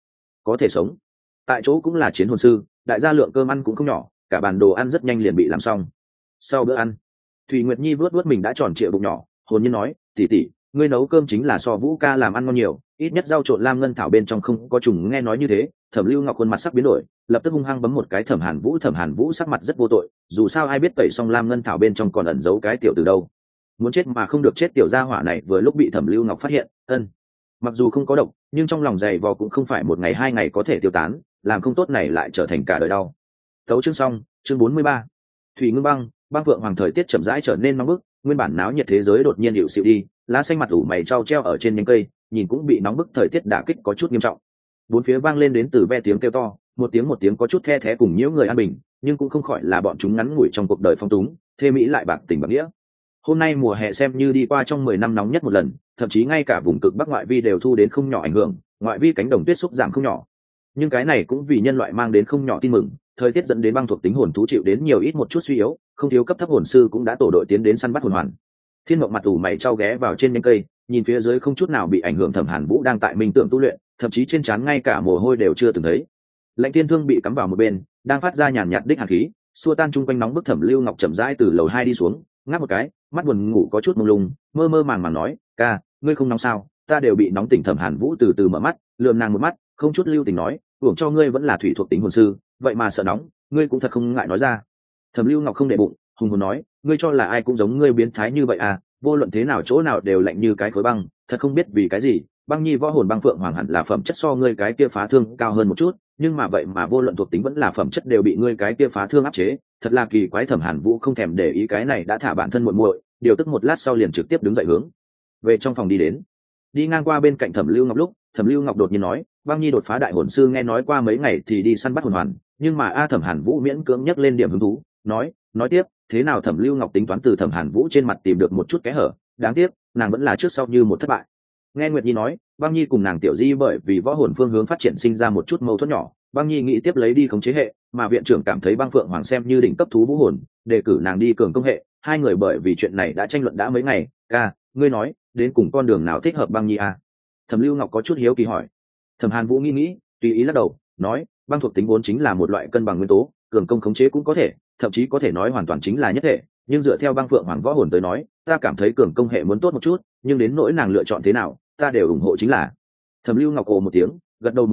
có thể sống. Tại chỗ cũng là chiến hồn sư, đại gia lượng cơm ăn cũng không nhỏ, cả bàn đồ ăn rất nhanh liền bị làm xong. Sau bữa ăn, Thủy Nguyệt Nhi vuốt mình đã tròn trịa bụng nhỏ, hồn nhiên nói, tỷ tỷ, ngươi nấu cơm chính là so Vũ ca làm ăn ngon nhiều, ít nhất rau trộn lam ngân thảo bên trong không có trùng. Nghe nói như thế, Thẩm Lưu Ngọc khuôn mặt sắc biến đổi, lập tức hung hăng bấm một cái Thẩm Hàn Vũ sắc mặt rất vô tội, dù sao ai biết tẩy xong lam ngân thảo bên trong còn ẩn giấu cái tiểu từ đâu. Muốn chết mà không được chết tiểu gia hỏa này vừa lúc bị Thẩm Lưu Ngọc phát hiện, mặc dù không có độc, nhưng trong lòng dày vò cũng không phải một ngày hai ngày có thể tiêu tán, làm không tốt này lại trở thành cả đời đau. Tấu chương xong, chương 43. Thủy ngưng băng, băng phượng hoàng. Thời tiết chậm rãi trở nên nóng bức, nguyên bản náo nhiệt thế giới đột nhiên dịu xịu đi, lá xanh mặt ủ mày trao treo ở trên nhánh cây, nhìn cũng bị nóng bức thời tiết đả kích có chút nghiêm trọng. Bốn phía vang lên đến từ ve tiếng kêu to, một tiếng có chút the thé cùng nhiễu người an bình, nhưng cũng không khỏi là bọn chúng ngắn ngủi trong cuộc đời phong túng, thê mỹ lại bạc tình bạc nghĩa. Hôm nay mùa hè xem như đi qua trong 10 năm nóng nhất một lần, thậm chí ngay cả vùng cực bắc ngoại vi đều thu đến không nhỏ ảnh hưởng, ngoại vi cánh đồng tuyết xúc giảm không nhỏ. Nhưng cái này cũng vì nhân loại mang đến không nhỏ tin mừng, thời tiết dẫn đến băng thuộc tính hồn thú chịu đến nhiều ít một chút suy yếu, không thiếu cấp thấp hồn sư cũng đã tổ đội tiến đến săn bắt hồn hoàn. Thiên Mộng mặt ủ mày trao ghé vào trên nhánh cây, nhìn phía dưới không chút nào bị ảnh hưởng Thẩm Hàn Vũ đang tại minh tưởng tu luyện, thậm chí trên trán ngay cả mồ hôi đều chưa từng thấy. Lạnh Tiên Thương bị cắm vào một bên, đang phát ra nhàn nhạt đích hàn khí, xua tan chung quanh nóng bức. Thẩm Lưu Ngọc chậm rãi từ lầu 2 đi xuống, ngáp một cái, mắt buồn ngủ có chút mông lung, mơ mơ màng màng nói, ca, ngươi không nóng sao? Ta đều bị nóng tỉnh. Thẩm Hàn Vũ từ từ mở mắt, lườm nàng một mắt, không chút lưu tình nói, hưởng cho ngươi vẫn là thủy thuộc tính hồn sư, vậy mà sợ nóng, ngươi cũng thật không ngại nói ra. Thẩm Lưu Ngọc không để bụng, hùng hồn nói, ngươi cho là ai cũng giống ngươi biến thái như vậy à? Vô luận thế nào chỗ nào đều lạnh như cái khối băng, thật không biết vì cái gì. Băng Nhi võ hồn băng phượng hoàng hẳn là phẩm chất so ngươi cái kia phá thương cao hơn một chút, nhưng mà vậy mà vô luận thuộc tính vẫn là phẩm chất đều bị ngươi cái kia phá thương áp chế, thật là kỳ quái. Thẩm Hàn Vũ không thèm để ý cái này, đã thả bản thân muội muội, điều tức một lát sau liền trực tiếp đứng dậy hướng về trong phòng đi đến. Đi ngang qua bên cạnh Thẩm Lưu Ngọc lúc, Thẩm Lưu Ngọc đột nhiên nói, Băng Nhi đột phá đại hồn sư, nghe nói qua mấy ngày thì đi săn bắt hồn hoàn, nhưng mà Thẩm Hàn Vũ miễn cưỡng nhắc lên điểm hứng thú, nói tiếp, thế nào? Thẩm Lưu Ngọc tính toán từ Thẩm Hàn Vũ trên mặt tìm được một chút kẽ hở, đáng tiếc nàng vẫn là trước sau như một thất bại. Nghe Nguyệt Nhi nói, Băng Nhi cùng nàng Tiểu Di bởi vì võ hồn phương hướng phát triển sinh ra một chút mâu thuẫn nhỏ, Băng Nhi nghĩ tiếp lấy đi khống chế hệ, mà viện trưởng cảm thấy Băng Phượng Hoàng xem như đỉnh cấp thú vũ hồn, đề cử nàng đi cường công hệ. Hai người bởi vì chuyện này đã tranh luận đã mấy ngày. Ca, ngươi nói đến cùng con đường nào thích hợp Băng Nhi à? Thẩm Lưu Ngọc có chút hiếu kỳ hỏi. Thẩm Hàn Vũ nghĩ tùy ý lắc đầu, nói, băng thuộc tính vốn chính là một loại cân bằng nguyên tố, cường công khống chế cũng có thể, thậm chí có thể nói hoàn toàn chính là nhất thể, nhưng dựa theo Băng Phượng Hoàng võ hồn tới nói, ta cảm thấy cường công hệ muốn tốt một chút, nhưng đến nỗi nàng lựa chọn thế nào, ta đều ủng hộ chính là. Thẩm Lưu Ngọc ồ một tiếng, gật đầu một cái,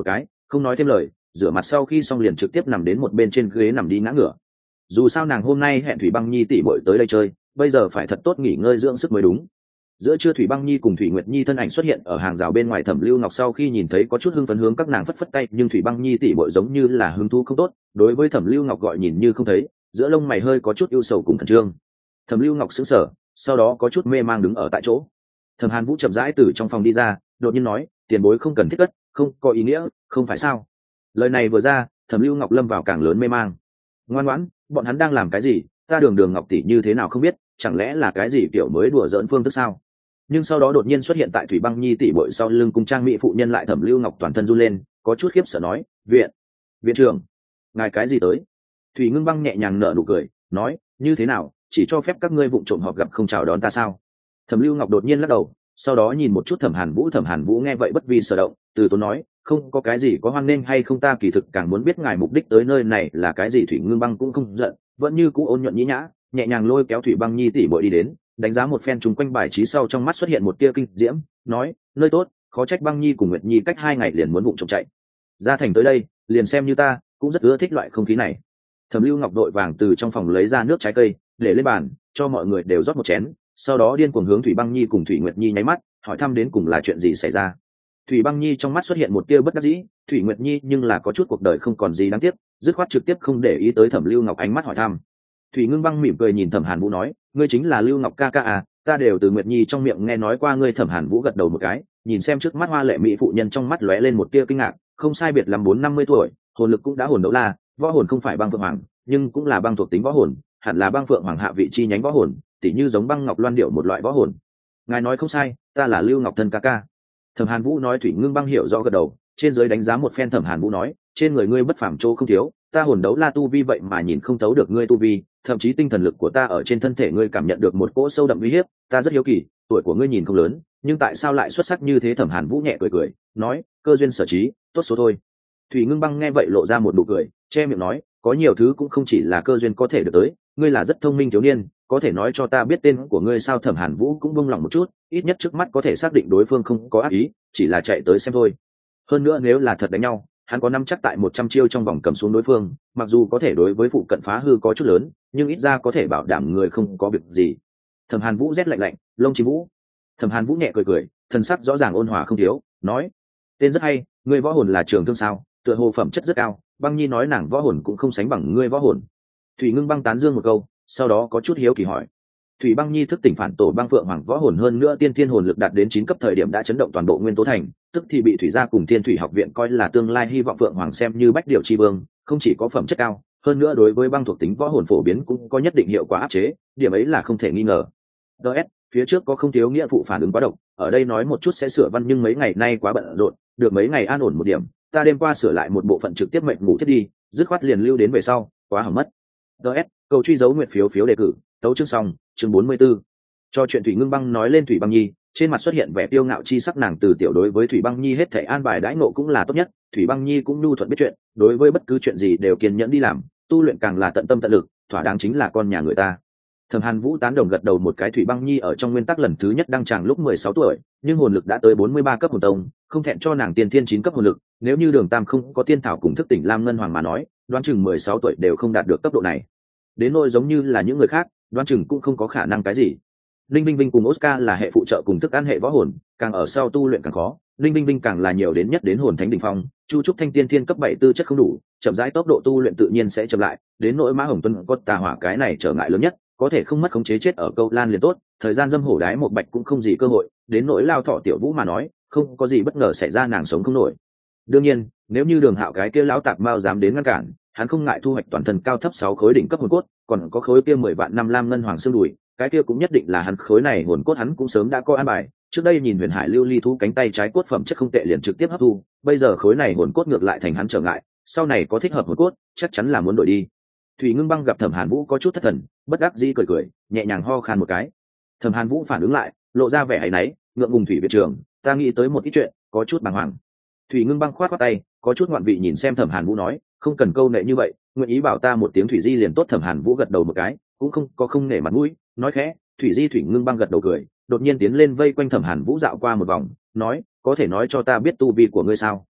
không nói thêm lời, rửa mặt sau khi xong liền trực tiếp nằm đến một bên trên ghế nằm đi ngã ngửa. Dù sao nàng hôm nay hẹn Thủy Băng Nhi tỷ muội tới đây chơi, bây giờ phải thật tốt nghỉ ngơi dưỡng sức mới đúng. Giữa trưa Thủy Băng Nhi cùng Thủy Nguyệt Nhi thân ảnh xuất hiện ở hàng rào bên ngoài, Thẩm Lưu Ngọc sau khi nhìn thấy có chút hưng phấn hướng các nàng phất phất tay, nhưng Thủy Băng Nhi tỷ muội giống như là hứng thú không tốt, đối với Thẩm Lưu Ngọc gọi nhìn như không thấy, giữa lông mày hơi có chút ưu sầu cùng khẩn trương. Thẩm Lưu Ngọc sững sờ, sau đó có chút mê mang đứng ở tại chỗ. Thẩm Hàn Vũ chậm rãi từ trong phòng đi ra, đột nhiên nói, tiền bối không cần thiết cất, không có ý nghĩa, không phải sao? Lời này vừa ra, Thẩm Lưu Ngọc lâm vào càng lớn mê mang. Ngoan ngoãn, bọn hắn đang làm cái gì? Ta Đường Đường Ngọc tỷ như thế nào không biết, chẳng lẽ là cái gì kiểu mới đùa giỡn phương thức sao? Nhưng sau đó đột nhiên xuất hiện tại Thủy Băng Nhi tỷ muội sau lưng cùng trang mỹ phụ nhân, lại Thẩm Lưu Ngọc toàn thân run lên, có chút khiếp sợ nói, viện trưởng, ngài cái gì tới? Thủy Ngưng Băng nhẹ nhàng nở nụ cười, nói, như thế nào, chỉ cho phép các ngươi vụng trộm họp gặp không chào đón ta sao? Thẩm Lưu Ngọc đột nhiên lắc đầu, sau đó nhìn một chút Thẩm Hàn Vũ nghe vậy bất vi sở động, từ tốn nói, không có cái gì có hoan nghênh hay không, ta kỳ thực càng muốn biết ngài mục đích tới nơi này là cái gì. Thủy Ngưng Băng cũng không giận, vẫn như cũ ôn nhuận nhĩ nhã, nhẹ nhàng lôi kéo Thủy Băng Nhi tỷ muội đi đến, đánh giá một phen chung quanh bài trí sau trong mắt xuất hiện một tia kinh diễm, nói, nơi tốt, khó trách Băng Nhi cùng Nguyệt Nhi cách 2 ngày liền muốn vụng trộm chạy ra thành tới đây, liền xem như ta cũng rất ưa thích loại không khí này. Thẩm Lưu Ngọc đội vàng từ trong phòng lấy ra nước trái cây để lên bàn, cho mọi người đều rót một chén, sau đó điên cuồng hướng Thủy Băng Nhi cùng Thủy Nguyệt Nhi nháy mắt, hỏi thăm đến cùng là chuyện gì xảy ra. Thủy Băng Nhi trong mắt xuất hiện một tia bất đắc dĩ, Thủy Nguyệt Nhi nhưng là có chút cuộc đời không còn gì đáng tiếc, dứt khoát trực tiếp không để ý tới Thẩm Lưu Ngọc ánh mắt hỏi thăm. Thủy Ngưng Băng mỉm cười nhìn Thẩm Hàn Vũ nói, ngươi chính là Lưu Ngọc ca ca à, ta đều từ Nguyệt Nhi trong miệng nghe nói qua ngươi. Thẩm Hàn Vũ gật đầu một cái, nhìn xem trước mắt hoa lệ mỹ phụ nhân, trong mắt lóe lên một tia kinh ngạc, không sai biệt lắm 40-50 tuổi, hồn lực cũng đã hồn đấu la, võ hồn không phải băng phượng hoàng, nhưng cũng là băng thuộc tính võ hồn, hẳn là băng phượng hoàng hạ vị chi nhánh võ hồn, tỉ như giống băng ngọc loan điệu một loại võ hồn. Ngài nói không sai, ta là Lưu Ngọc thân ca ca. Thẩm Hàn Vũ nói. Thủy Ngưng Băng hiểu rõ gật đầu, trên dưới đánh giá một phen Thẩm Hàn Vũ nói, trên người ngươi bất phàm chỗ không thiếu, ta hồn đấu la tu vi vậy mà nhìn không thấu được ngươi tu vi, thậm chí tinh thần lực của ta ở trên thân thể ngươi cảm nhận được một cỗ sâu đậm uy hiếp, ta rất hiếu kỳ, tuổi của ngươi nhìn không lớn, nhưng tại sao lại xuất sắc như thế? Thẩm Hàn Vũ nhẹ cười cười, nói, cơ duyên sở trí, tốt số thôi. Thủy Ngưng Băng nghe vậy lộ ra một nụ cười, che miệng nói, có nhiều thứ cũng không chỉ là cơ duyên có thể được tới, ngươi là rất thông minh thiếu niên, có thể nói cho ta biết tên của ngươi sao? Thẩm Hàn Vũ cũng buông lòng một chút, ít nhất trước mắt có thể xác định đối phương không có ác ý, chỉ là chạy tới xem thôi. Hơn nữa nếu là thật đánh nhau, hắn có nắm chắc tại 100 chiêu trong vòng cầm xuống đối phương, mặc dù có thể đối với phụ cận phá hư có chút lớn, nhưng ít ra có thể bảo đảm người không có việc gì. Thẩm Hàn Vũ rét lạnh lạnh, lông chim vũ. Thẩm Hàn Vũ nhẹ cười cười, thần sắc rõ ràng ôn hòa không thiếu, nói, tên rất hay, ngươi võ hồn là trường thương sao? Tựa hồ phẩm chất rất cao, Băng Nhi nói nàng võ hồn cũng không sánh bằng ngươi võ hồn. Thủy Ngưng Băng tán dương một câu, sau đó có chút hiếu kỳ hỏi. Thủy Băng Nhi thức tỉnh phản tổ băng phượng hoàng võ hồn, hơn nữa tiên thiên hồn lực đạt đến 9 cấp thời điểm đã chấn động toàn bộ Nguyên Tố Thành, tức thì bị Thủy gia cùng Thiên Thủy học viện coi là tương lai hy vọng. Phượng hoàng xem như bách điểu chi vương, không chỉ có phẩm chất cao, hơn nữa đối với băng thuộc tính võ hồn phổ biến cũng có nhất định hiệu quả áp chế, điểm ấy là không thể nghi ngờ. DS, phía trước có không thiếu nghĩa phụ phản ứng quá độc, ở đây nói một chút sẽ sửa văn, nhưng mấy ngày nay quá bận rộn, được mấy ngày an ổn một điểm, ta đêm qua sửa lại một bộ phận trực tiếp mệnh ngủ thiết đi, dứt khoát liền lưu đến về sau, quá hỏng mất. DS, cầu truy dấu nguyện phiếu đề cử, tấu chương xong, chương 44. Cho chuyện Thủy Ngưng Băng nói lên Thủy Băng Nhi, trên mặt xuất hiện vẻ tiêu ngạo chi sắc, nàng từ tiểu đối với Thủy Băng Nhi hết thảy an bài đãi ngộ cũng là tốt nhất, Thủy Băng Nhi cũng nhu thuận biết chuyện, đối với bất cứ chuyện gì đều kiên nhẫn đi làm, tu luyện càng là tận tâm tận lực, thỏa đáng chính là con nhà người ta. Thẩm Hàn Vũ tán đồng gật đầu một cái. Thủy Băng Nhi ở trong nguyên tắc lần thứ nhất đăng tràng lúc 16 tuổi, nhưng hồn lực đã tới 43 cấp hồn tông, không thẹn cho nàng tiên thiên 9 cấp hồn lực, nếu như Đường Tam không có tiên thảo cùng thức tỉnh Lam Ngân Hoàng mà nói, đoán chừng 16 tuổi đều không đạt được cấp độ này. Đến nỗi giống như là những người khác, đoán chừng cũng không có khả năng cái gì. Linh Vinh Vinh cùng Oscar là hệ phụ trợ cùng thức ăn hệ võ hồn, càng ở sau tu luyện càng khó. Linh Vinh Vinh càng là nhiều đến nhất đến hồn thánh đỉnh phong, Chu Trúc Thanh tiên thiên cấp 7 tư chất không đủ, chậm rãi tốc độ tu luyện tự nhiên sẽ chậm lại, đến nỗi Mã Hồng Tuân có tà hỏa cái này trở ngại lớn nhất, có thể không mất khống chế chết ở câu lan liền tốt, thời gian dâm hổ đái một bạch cũng không gì cơ hội, đến nỗi Lao Thọ Tiểu Vũ mà nói, không có gì bất ngờ xảy ra nàng sống không nổi. Đương nhiên, nếu như Đường Hạo cái kia lão tạp mao dám đến ngăn cản, hắn không ngại thu hoạch toàn thân cao thấp 6 khối đỉnh cấp hồn cốt, còn có khối kia 10 vạn năm lam ngân hoàng xương đùi, cái kia cũng nhất định là hắn. Khối này hồn cốt hắn cũng sớm đã có an bài, trước đây nhìn Huyền Hải Lưu Ly thú cánh tay trái cốt phẩm chất không tệ liền trực tiếp hấp thu, bây giờ khối này hồn cốt ngược lại thành hắn trở ngại, sau này có thích hợp hồn cốt, chắc chắn là muốn đổi đi. Thủy Ngưng Băng gặp Thẩm Hàn Vũ có chút thất thần, bất đắc dĩ cười cười, nhẹ nhàng ho khan một cái. Thẩm Hàn Vũ phản ứng lại, lộ ra vẻ áy náy, ngượng ngùng. Thủy viện trưởng, ta nghĩ tới một ít chuyện, có chút bàng hoàng. Thủy Ngưng Băng khoát khoát tay, có chút ngoạn vị nhìn xem Thẩm Hàn Vũ nói, không cần câu nệ như vậy, nguyện ý bảo ta một tiếng Thủy Di liền tốt. Thẩm Hàn Vũ gật đầu một cái, cũng không có không nể mặt mũi, nói khẽ, Thủy Di. Thủy Ngưng Băng gật đầu cười, đột nhiên tiến lên vây quanh Thẩm Hàn Vũ dạo qua một vòng, nói, có thể nói cho ta biết tu vi của ngươi sao?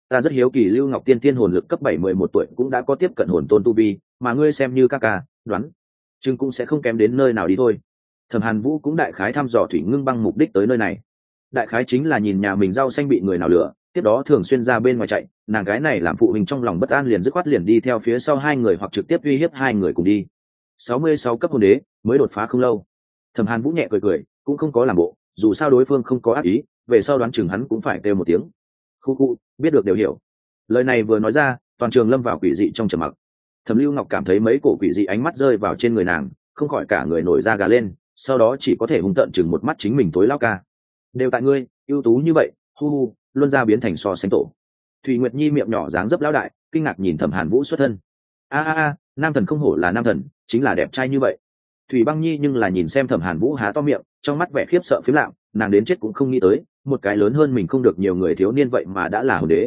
ta rất hiếu kỳ Lưu Ngọc Tiên tiên hồn lực cấp 7-11 tuổi cũng đã có tiếp cận hồn tôn tu vi, mà ngươi xem như ca đoán chừng cũng sẽ không kém đến nơi nào đi thôi. Thẩm Hàn Vũ cũng đại khái thăm dò Thủy Ngưng Băng mục đích tới nơi này, đại khái chính là nhìn nhà mình rau xanh bị người nào lừa, tiếp đó thường xuyên ra bên ngoài chạy, nàng gái này làm phụ huynh trong lòng bất an liền dứt khoát liền đi theo phía sau hai người hoặc trực tiếp uy hiếp hai người cùng đi. 66 cấp hồn đế mới đột phá không lâu. Thẩm Hàn Vũ nhẹ cười cũng không có làm bộ, dù sao đối phương không có ác ý, về sau đoán chừng hắn cũng phải kêu một tiếng khu biết được đều hiểu. Lời này vừa nói ra, toàn trường lâm vào quỷ dị trong trầm mặc. Thẩm Lưu Ngọc cảm thấy mấy cổ quỷ dị ánh mắt rơi vào trên người nàng, không khỏi cả người nổi da gà lên, sau đó chỉ có thể hung tợn chừng một mắt chính mình tối lao ca. Đều tại ngươi, ưu tú như vậy, luôn ra biến thành so sánh tổ. Thủy Nguyệt Nhi miệng nhỏ dáng dấp lão đại, kinh ngạc nhìn Thẩm Hàn Vũ xuất thân. A, nam thần không hổ là nam thần, chính là đẹp trai như vậy. Thủy Băng Nhi nhưng là nhìn xem Thẩm Hàn Vũ há to miệng, trong mắt vẻ khiếp sợ phiếm lạm, nàng đến chết cũng không nghĩ tới, một cái lớn hơn mình không được nhiều người thiếu niên vậy mà đã là hồn đế.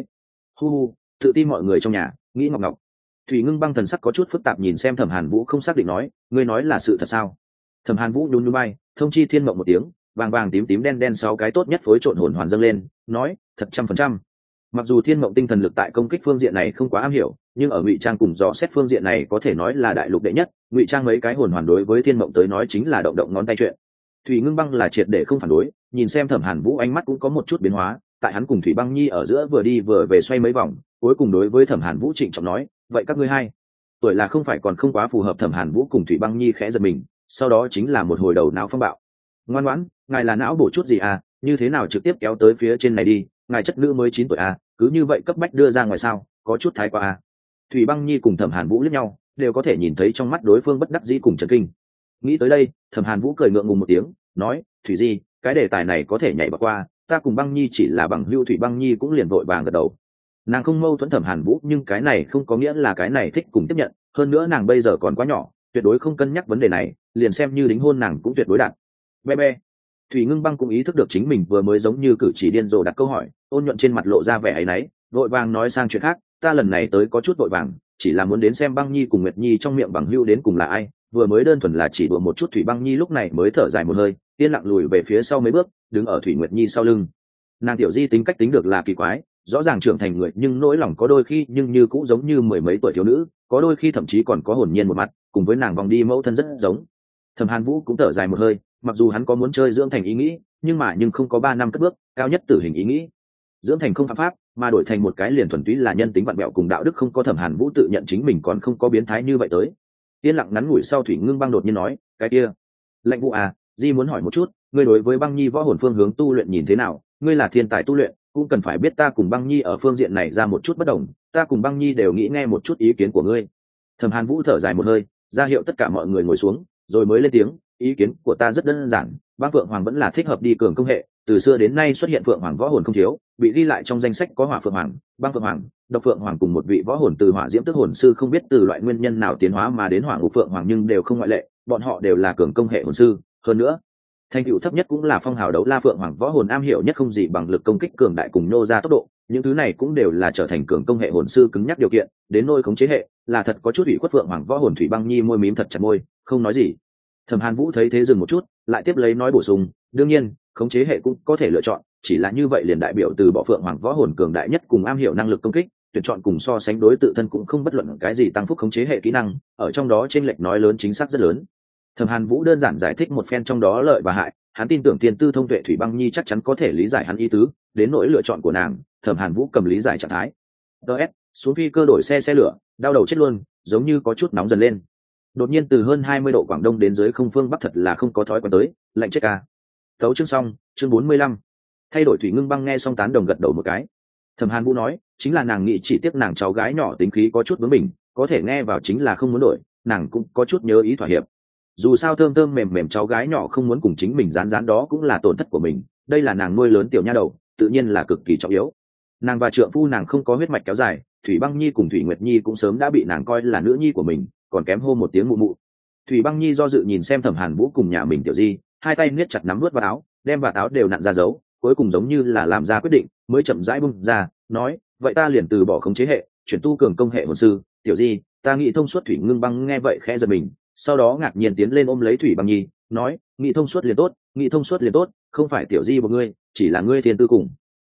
Tự tin mọi người trong nhà, nghĩ ngọc ngọc. Thủy Ngưng Băng thần sắc có chút phức tạp nhìn xem Thẩm Hàn Vũ không xác định nói, ngươi nói là sự thật sao? Thẩm Hàn Vũ nhún nhún vai, thông chi thiên mộng một tiếng, vàng vàng tím tím đen đen 6 cái tốt nhất phối trộn hồn hoàn dâng lên, nói, thật 100%. Mặc dù thiên mộng tinh thần lực tại công kích phương diện này không quá am hiểu, nhưng ở ngụy trang cùng dò xét phương diện này có thể nói là đại lục đệ nhất, ngụy trang mấy cái hồn hoàn đối với thiên mộng tới nói chính là động động ngón tay chuyện. Thủy Ngưng Băng là triệt để không phản đối, nhìn xem Thẩm Hàn Vũ ánh mắt cũng có một chút biến hóa, tại hắn cùng Thủy Băng Nhi ở giữa vừa đi vừa về xoay mấy vòng, cuối cùng đối với Thẩm Hàn Vũ trịnh trọng nói, vậy các ngươi hai tuổi là không phải còn không quá phù hợp. Thẩm Hàn Vũ cùng Thủy Băng Nhi khẽ giật mình, sau đó chính là một hồi đầu não phong bạo. Ngoan ngoãn, ngài là não bổ chút gì à, như thế nào trực tiếp kéo tới phía trên này đi, ngài chất nữ mới 9 tuổi à, cứ như vậy cấp bách đưa ra ngoài sao, có chút thái quá à. Thủy Băng Nhi cùng Thẩm Hàn Vũ liếc nhau, đều có thể nhìn thấy trong mắt đối phương bất đắc dĩ cùng chấn kinh. Nghĩ tới đây, Thẩm Hàn Vũ cười ngượng ngùng một tiếng, nói, Thủy Di, cái đề tài này có thể nhảy bỏ qua, ta cùng Băng Nhi chỉ là bằng hữu. Thủy Băng Nhi cũng liền vội vàng gật đầu. Nàng không mâu thuẫn Thẩm Hàn Vũ, nhưng cái này không có nghĩa là cái này thích cùng tiếp nhận, hơn nữa nàng bây giờ còn quá nhỏ, tuyệt đối không cân nhắc vấn đề này, liền xem như đính hôn nàng cũng tuyệt đối đạt. Be. Thủy Ngưng Băng cũng ý thức được chính mình vừa mới giống như cử chỉ điên rồ đặt câu hỏi, ôn nhuận trên mặt lộ ra vẻ áy náy, vội vàng nói sang chuyện khác, ta lần này tới có chút vội vàng, chỉ là muốn đến xem Băng Nhi cùng Nguyệt Nhi trong miệng bằng hữu đến cùng là ai, vừa mới đơn thuần là chỉ đùa một chút. Thủy Băng Nhi lúc này mới thở dài một hơi, yên lặng lùi về phía sau mấy bước, đứng ở Thủy Nguyệt Nhi sau lưng. Nàng tiểu di tính cách tính được là kỳ quái, rõ ràng trưởng thành người nhưng nỗi lòng có đôi khi nhưng như cũng giống như mười mấy tuổi thiếu nữ, có đôi khi thậm chí còn có hồn nhiên một mặt, cùng với nàng vòng đi mẫu thân rất giống. Thẩm Hàn Vũ cũng thở dài một hơi, mặc dù hắn có muốn chơi dưỡng thành ý nghĩ, nhưng không có 3 năm cất bước, cao nhất tử hình ý nghĩ. Dưỡng thành không phạm pháp, mà đổi thành một cái liền thuần túy là nhân tính vặn vẹo cùng đạo đức không có. Thẩm Hàn Vũ tự nhận chính mình còn không có biến thái như vậy tới. Yên lặng ngắn ngủi sau, Thủy Ngưng Băng đột nhiên nói, cái kia, Lệnh Vũ à, Di muốn hỏi một chút, ngươi đối với Băng Nhi võ hồn phương hướng tu luyện nhìn thế nào? Ngươi là thiên tài tu luyện, cũng cần phải biết ta cùng Băng Nhi ở phương diện này ra một chút bất đồng, ta cùng Băng Nhi đều nghĩ nghe một chút ý kiến của ngươi. Thẩm Hàn Vũ thở dài một hơi, ra hiệu tất cả mọi người ngồi xuống, rồi mới lên tiếng, ý kiến của ta rất đơn giản, Băng Phượng Hoàng vẫn là thích hợp đi cường công hệ, từ xưa đến nay xuất hiện Phượng Hoàng võ hồn không thiếu, bị ghi lại trong danh sách có Hỏa Phượng Hoàng, Băng Phượng Hoàng, Độc Phượng Hoàng cùng một vị võ hồn từ Hỏa Diễm Tức hồn sư không biết từ loại nguyên nhân nào tiến hóa mà đến Hỏa Ngục Phượng Hoàng, nhưng đều không ngoại lệ, bọn họ đều là cường công hệ hồn sư, hơn nữa thành tựu thấp nhất cũng là phong hào đấu la Phượng Hoàng võ hồn am hiểu nhất không gì bằng lực công kích cường đại cùng nô ra tốc độ, những thứ này cũng đều là trở thành cường công hệ hồn sư cứng nhắc điều kiện. Đến nôi khống chế hệ, là thật có chút ủy khuất. Phượng Hoàng võ hồn. Thủy Băng Nhi môi mím thật chặt môi, không nói gì. Thẩm Hàn Vũ thấy thế dừng một chút, lại tiếp lấy nói bổ sung, đương nhiên khống chế hệ cũng có thể lựa chọn, chỉ là như vậy liền đại biểu từ bỏ Phượng Hoàng võ hồn cường đại nhất cùng am hiểu năng lực công kích, tuyển chọn cùng so sánh đối tự thân cũng không bất luận cái gì tăng phúc khống chế hệ kỹ năng, ở trong đó chênh lệch nói lớn chính xác rất lớn. Thẩm Hàn Vũ đơn giản giải thích một phen trong đó lợi và hại, hắn tin tưởng tiền tư thông tuệ Thủy Băng Nhi chắc chắn có thể lý giải hắn ý tứ, đến nỗi lựa chọn của nàng, Thẩm Hàn Vũ cầm lý giải trạng thái. DS, xuống phi cơ đổi xe lửa, đau đầu chết luôn, giống như có chút nóng dần lên. Đột nhiên từ hơn 20 độ Quảng Đông đến dưới không phương Bắc thật là không có thói quen tới, lạnh chết ca. Tấu chương xong, chương 45. Thay đổi. Thủy Ngưng Băng nghe xong tán đồng gật đầu một cái. Thẩm Hàn Vũ nói, chính là nàng nghĩ chỉ tiếc nàng cháu gái nhỏ tính khí có chút bướng bỉnh, có thể nghe vào chính là không muốn đổi, nàng cũng có chút nhớ ý thỏa hiệp. Dù sao thơm thơm mềm mềm cháu gái nhỏ không muốn cùng chính mình rán rán đó cũng là tổn thất của mình, đây là nàng nuôi lớn tiểu nha đầu, tự nhiên là cực kỳ trọng yếu. Nàng và trượng phu nàng không có huyết mạch kéo dài, Thủy Băng Nhi cùng Thủy Nguyệt Nhi cũng sớm đã bị nàng coi là nữ nhi của mình, còn kém hô một tiếng mụ mụ. Thủy Băng Nhi do dự nhìn xem Thẩm Hàn Vũ cùng nhà mình tiểu di, hai tay niết chặt nắm nuốt vào áo, đem vào áo đều nặn ra dấu, cuối cùng giống như là làm ra quyết định, mới chậm rãi bung ra, nói, vậy ta liền từ bỏ khống chế hệ, chuyển tu cường công hệ hồn sư. Tiểu di, ta nghĩ thông suốt. Thủy Ngưng Băng nghe vậy khẽ giật mình, sau đó ngạc nhiên tiến lên ôm lấy Thủy Băng Nhi, nói, nghĩ thông suốt liền tốt, nghĩ thông suốt liền tốt, không phải tiểu di của ngươi, chỉ là ngươi thiên tư cùng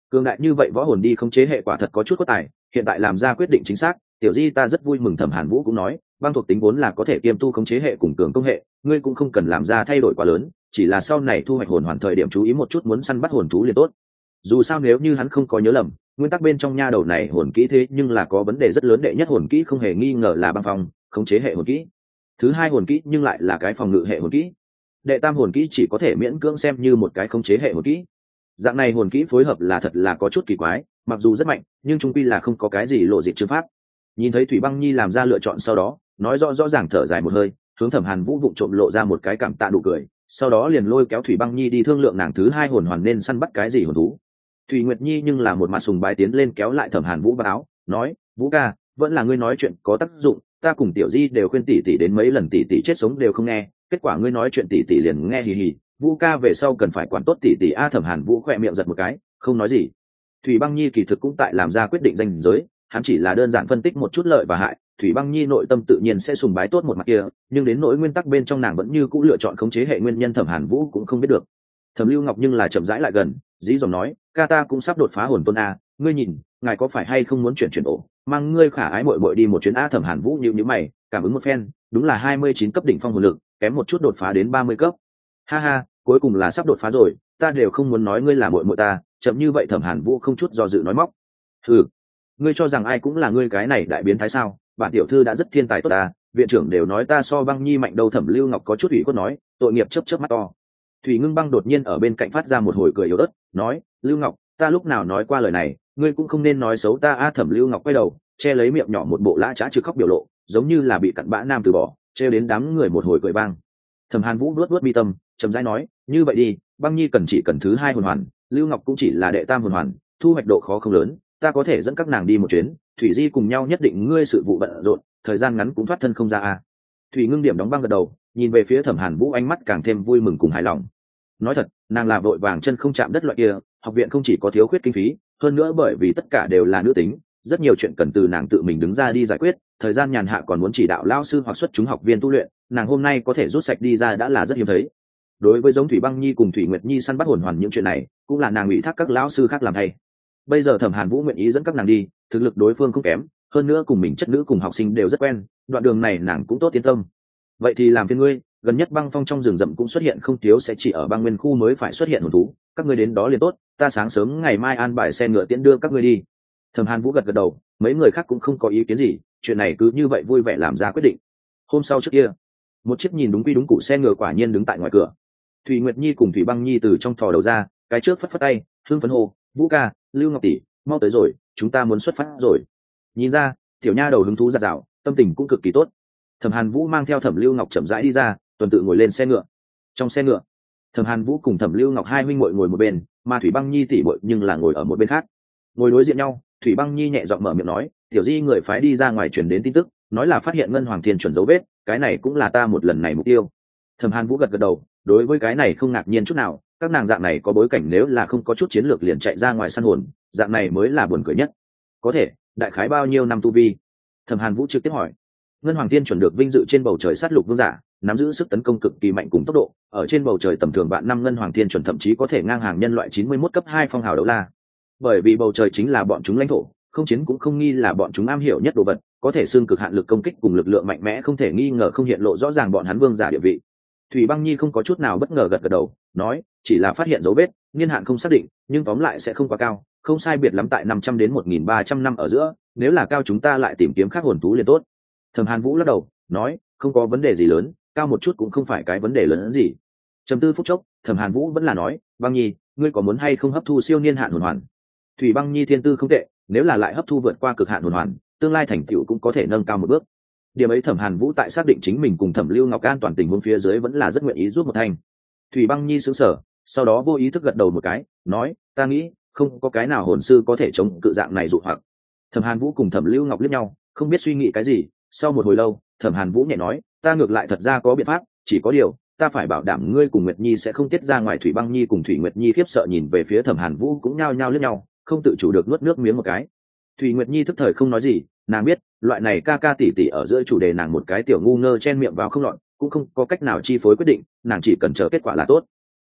cường đại như vậy võ hồn đi khống chế hệ quả thật có chút có tài, hiện tại làm ra quyết định chính xác. Tiểu di ta rất vui mừng. Thẩm Hàn Vũ cũng nói, băng thuộc tính vốn là có thể kiêm tu khống chế hệ cùng cường công hệ, ngươi cũng không cần làm ra thay đổi quá lớn, chỉ là sau này thu hoạch hồn hoàn thời điểm chú ý một chút, muốn săn bắt hồn thú liền tốt. Dù sao nếu như hắn không có nhớ lầm, nguyên tắc bên trong nha đầu này hồn kỹ thế nhưng là có vấn đề rất lớn. Đệ nhất hồn kỹ không hề nghi ngờ là băng phong khống chế hệ hồn kỹ, thứ hai hồn kỹ nhưng lại là cái phòng ngự hệ hồn kỹ, đệ tam hồn kỹ chỉ có thể miễn cưỡng xem như một cái khống chế hệ hồn kỹ. Dạng này hồn kỹ phối hợp là thật là có chút kỳ quái, mặc dù rất mạnh nhưng trung quy là không có cái gì lộ diện chữ pháp. Nhìn thấy Thủy Băng Nhi làm ra lựa chọn sau đó, nói rõ ràng thở dài một hơi, hướng Thẩm Hàn Vũ vụng trộm lộ ra một cái cảm tạ nụ cười, sau đó liền lôi kéo Thủy Băng Nhi đi thương lượng nàng thứ hai hồn hoàn nên săn bắt cái gì hồn thú. Thủy Nguyệt Nhi nhưng là một mặt sùng bái tiến lên kéo lại Thẩm Hàn Vũ vào áo, nói, Vũ ca, vẫn là ngươi nói chuyện có tác dụng, ta cùng Tiểu Di đều khuyên tỷ tỷ đến mấy lần, tỷ tỷ chết sống đều không nghe, kết quả ngươi nói chuyện tỷ tỷ liền nghe hì hì. Vũ ca về sau cần phải quản tốt tỷ tỷ a. Thẩm Hàn Vũ khỏe miệng giật một cái, không nói gì. Thủy Băng Nhi kỳ thực cũng tại làm ra quyết định danh giới, hắn chỉ là đơn giản phân tích một chút lợi và hại. Thủy Băng Nhi nội tâm tự nhiên sẽ sùng bái tốt một mặt kia, nhưng đến nỗi nguyên tắc bên trong nàng vẫn như cũ lựa chọn khống chế hệ nguyên nhân Thẩm Hàn Vũ cũng không biết được. Thẩm Lưu Ngọc nhưng là chậm rãi lại gần, dí dỏm nói, ca ta cũng sắp đột phá hồn tôn a, ngươi nhìn ngài có phải hay không muốn chuyển ổ, mang ngươi khả ái muội đi một chuyến a. Thẩm Hàn Vũ nhíu mày, cảm ứng một phen, đúng là 29 cấp đỉnh phong hồn lực, kém một chút đột phá đến 30 cấp. Ha ha, cuối cùng là sắp đột phá rồi, ta đều không muốn nói ngươi là muội ta, chậm như vậy. Thẩm Hàn Vũ không chút do dự nói móc. Ừ, ngươi cho rằng ai cũng là ngươi cái này đại biến thái sao? Bản tiểu thư đã rất thiên tài tốt ta, viện trưởng đều nói ta so Băng Nhi mạnh đâu. Thẩm Lưu Ngọc có chút ủy khuất nói, tội nghiệp chớp mắt to. Thủy Ngưng Băng đột nhiên ở bên cạnh phát ra một hồi cười yếu ớt, nói, Lưu Ngọc, ta lúc nào nói qua lời này, ngươi cũng không nên nói xấu ta a. Thẩm Lưu Ngọc quay đầu, che lấy miệng nhỏ một bộ lã chã trực khóc biểu lộ, giống như là bị cặn bã nam từ bỏ, trêu đến đám người một hồi cười vang. Thẩm Hàn Vũ luốt mi tâm, chậm rãi nói, như vậy đi, Băng Nhi chỉ cần thứ hai hồn hoàn, Lưu Ngọc cũng chỉ là đệ tam hồn hoàn, thu hoạch độ khó không lớn, ta có thể dẫn các nàng đi một chuyến, Thủy Di cùng nhau nhất định ngươi sự vụ bận rộn, thời gian ngắn cũng thoát thân không ra a. Thủy Ngưng điểm đóng băng gật đầu, nhìn về phía Thẩm Hàn Vũ ánh mắt càng thêm vui mừng cùng hài lòng. Nói thật, nàng là vội vàng chân không chạm đất loại kia, học viện không chỉ có thiếu khuyết kinh phí, hơn nữa bởi vì tất cả đều là nữ tính, rất nhiều chuyện cần từ nàng tự mình đứng ra đi giải quyết, thời gian nhàn hạ còn muốn chỉ đạo lao sư hoặc xuất chúng học viên tu luyện, nàng hôm nay có thể rút sạch đi ra đã là rất hiếm thấy. Đối với giống Thủy Băng Nhi cùng Thủy Nguyệt Nhi săn bắt hồn hoàn những chuyện này, cũng là nàng ủy thác các lão sư khác làm thay. Bây giờ Thẩm Hàn Vũ nguyện ý dẫn các nàng đi, thực lực đối phương không kém, hơn nữa cùng mình chất nữ cùng học sinh đều rất quen, đoạn đường này nàng cũng tốt yên tâm. Vậy thì làm phiền ngươi, gần nhất băng phong trong rừng rậm cũng xuất hiện không thiếu, sẽ chỉ ở băng nguyên khu mới phải xuất hiện hồn thú, các ngươi đến đó liền tốt, ta sáng sớm ngày mai an bài xe ngựa tiễn đưa các ngươi đi. Thẩm Hàn Vũ gật đầu, mấy người khác cũng không có ý kiến gì, chuyện này cứ như vậy vui vẻ làm ra quyết định. Hôm sau trước kia, một chiếc nhìn đúng quy đúng cụ xe ngựa quả nhiên đứng tại ngoài cửa. Thủy Nguyệt Nhi cùng Thủy Băng Nhi từ trong thò đầu ra, cái trước phất phất tay, hương phấn hô, Vũ ca, Lưu Ngọc tỷ, mau tới rồi, chúng ta muốn xuất phát rồi. Nhìn ra, tiểu nha đầu hứng thú giạt rào, tâm tình cũng cực kỳ tốt. Thẩm Hàn Vũ mang theo Thẩm Lưu Ngọc chậm rãi đi ra, tuần tự ngồi lên xe ngựa. Trong xe ngựa, Thẩm Hàn Vũ cùng Thẩm Lưu Ngọc hai huynh muội ngồi một bên, mà Thủy Băng Nhi tỷ muội nhưng là ngồi ở một bên khác. Ngồi đối diện nhau, Thủy Băng Nhi nhẹ giọng mở miệng nói, tiểu di người phái đi ra ngoài truyền đến tin tức, nói là phát hiện Ngân Hoàng Thiên chuẩn dấu vết, cái này cũng là ta một lần này mục tiêu. Thẩm Hàn Vũ gật gật đầu, đối với cái này không ngạc nhiên chút nào, các nàng dạng này có bối cảnh, nếu là không có chút chiến lược liền chạy ra ngoài săn hồn, dạng này mới là buồn cười nhất. Có thể, đại khái bao nhiêu năm tu vi? Thẩm Hàn Vũ trực tiếp hỏi. Ngân Hoàng Thiên chuẩn được vinh dự trên bầu trời sát lục vương giả, nắm giữ sức tấn công cực kỳ mạnh cùng tốc độ, ở trên bầu trời tầm thường bạn năm Ngân Hoàng Thiên chuẩn thậm chí có thể ngang hàng nhân loại 91 cấp 2 phong hào đấu la. Bởi vì bầu trời chính là bọn chúng lãnh thổ, không chiến cũng không nghi là bọn chúng am hiểu nhất đồ vật, có thể xưng cực hạn lực công kích cùng lực lượng mạnh mẽ không thể nghi ngờ không hiện lộ rõ ràng bọn hắn vương giả địa vị. Thủy Băng Nhi không có chút nào bất ngờ gật gật đầu, nói, chỉ là phát hiện dấu vết, niên hạn không xác định, nhưng tóm lại sẽ không quá cao, không sai biệt lắm tại 500 đến 1300 năm ở giữa, nếu là cao chúng ta lại tìm kiếm khác hồn thú liền tốt. Thẩm Hàn Vũ lắc đầu, nói, không có vấn đề gì lớn, cao một chút cũng không phải cái vấn đề lớn hơn gì. Trầm tư phút chốc, Thẩm Hàn Vũ vẫn là nói, Băng Nhi, ngươi có muốn hay không hấp thu siêu niên hạn hồn hoàn? Thủy Băng Nhi thiên tư không tệ, nếu là lại hấp thu vượt qua cực hạn hồn hoàn, tương lai thành tựu cũng có thể nâng cao một bước. Điểm ấy Thẩm Hàn Vũ tại xác định chính mình cùng Thẩm Lưu Ngọc an toàn tình huống phía dưới vẫn là rất nguyện ý giúp một thành. Thủy Băng Nhi sững sờ, sau đó vô ý thức gật đầu một cái, nói, ta nghĩ không có cái nào hồn sư có thể chống cự dạng này dụ hoặc. Thẩm Hàn Vũ cùng Thẩm Lưu Ngọc liếc nhau, không biết suy nghĩ cái gì. Sau một hồi lâu, Thẩm Hàn Vũ nhẹ nói, ta ngược lại thật ra có biện pháp, chỉ có điều ta phải bảo đảm ngươi cùng Nguyệt Nhi sẽ không tiết ra ngoài. Thủy Băng Nhi cùng Thủy Nguyệt Nhi khiếp sợ nhìn về phía Thẩm Hàn Vũ, cũng nhao nhao liếc nhau, không tự chủ được nuốt nước miếng một cái. Thủy Nguyệt Nhi thức thời không nói gì, nàng biết loại này ca ca tỷ tỷ ở giữa chủ đề nàng một cái tiểu ngu ngơ chen miệng vào không lọt, cũng không có cách nào chi phối quyết định, nàng chỉ cần chờ kết quả là tốt.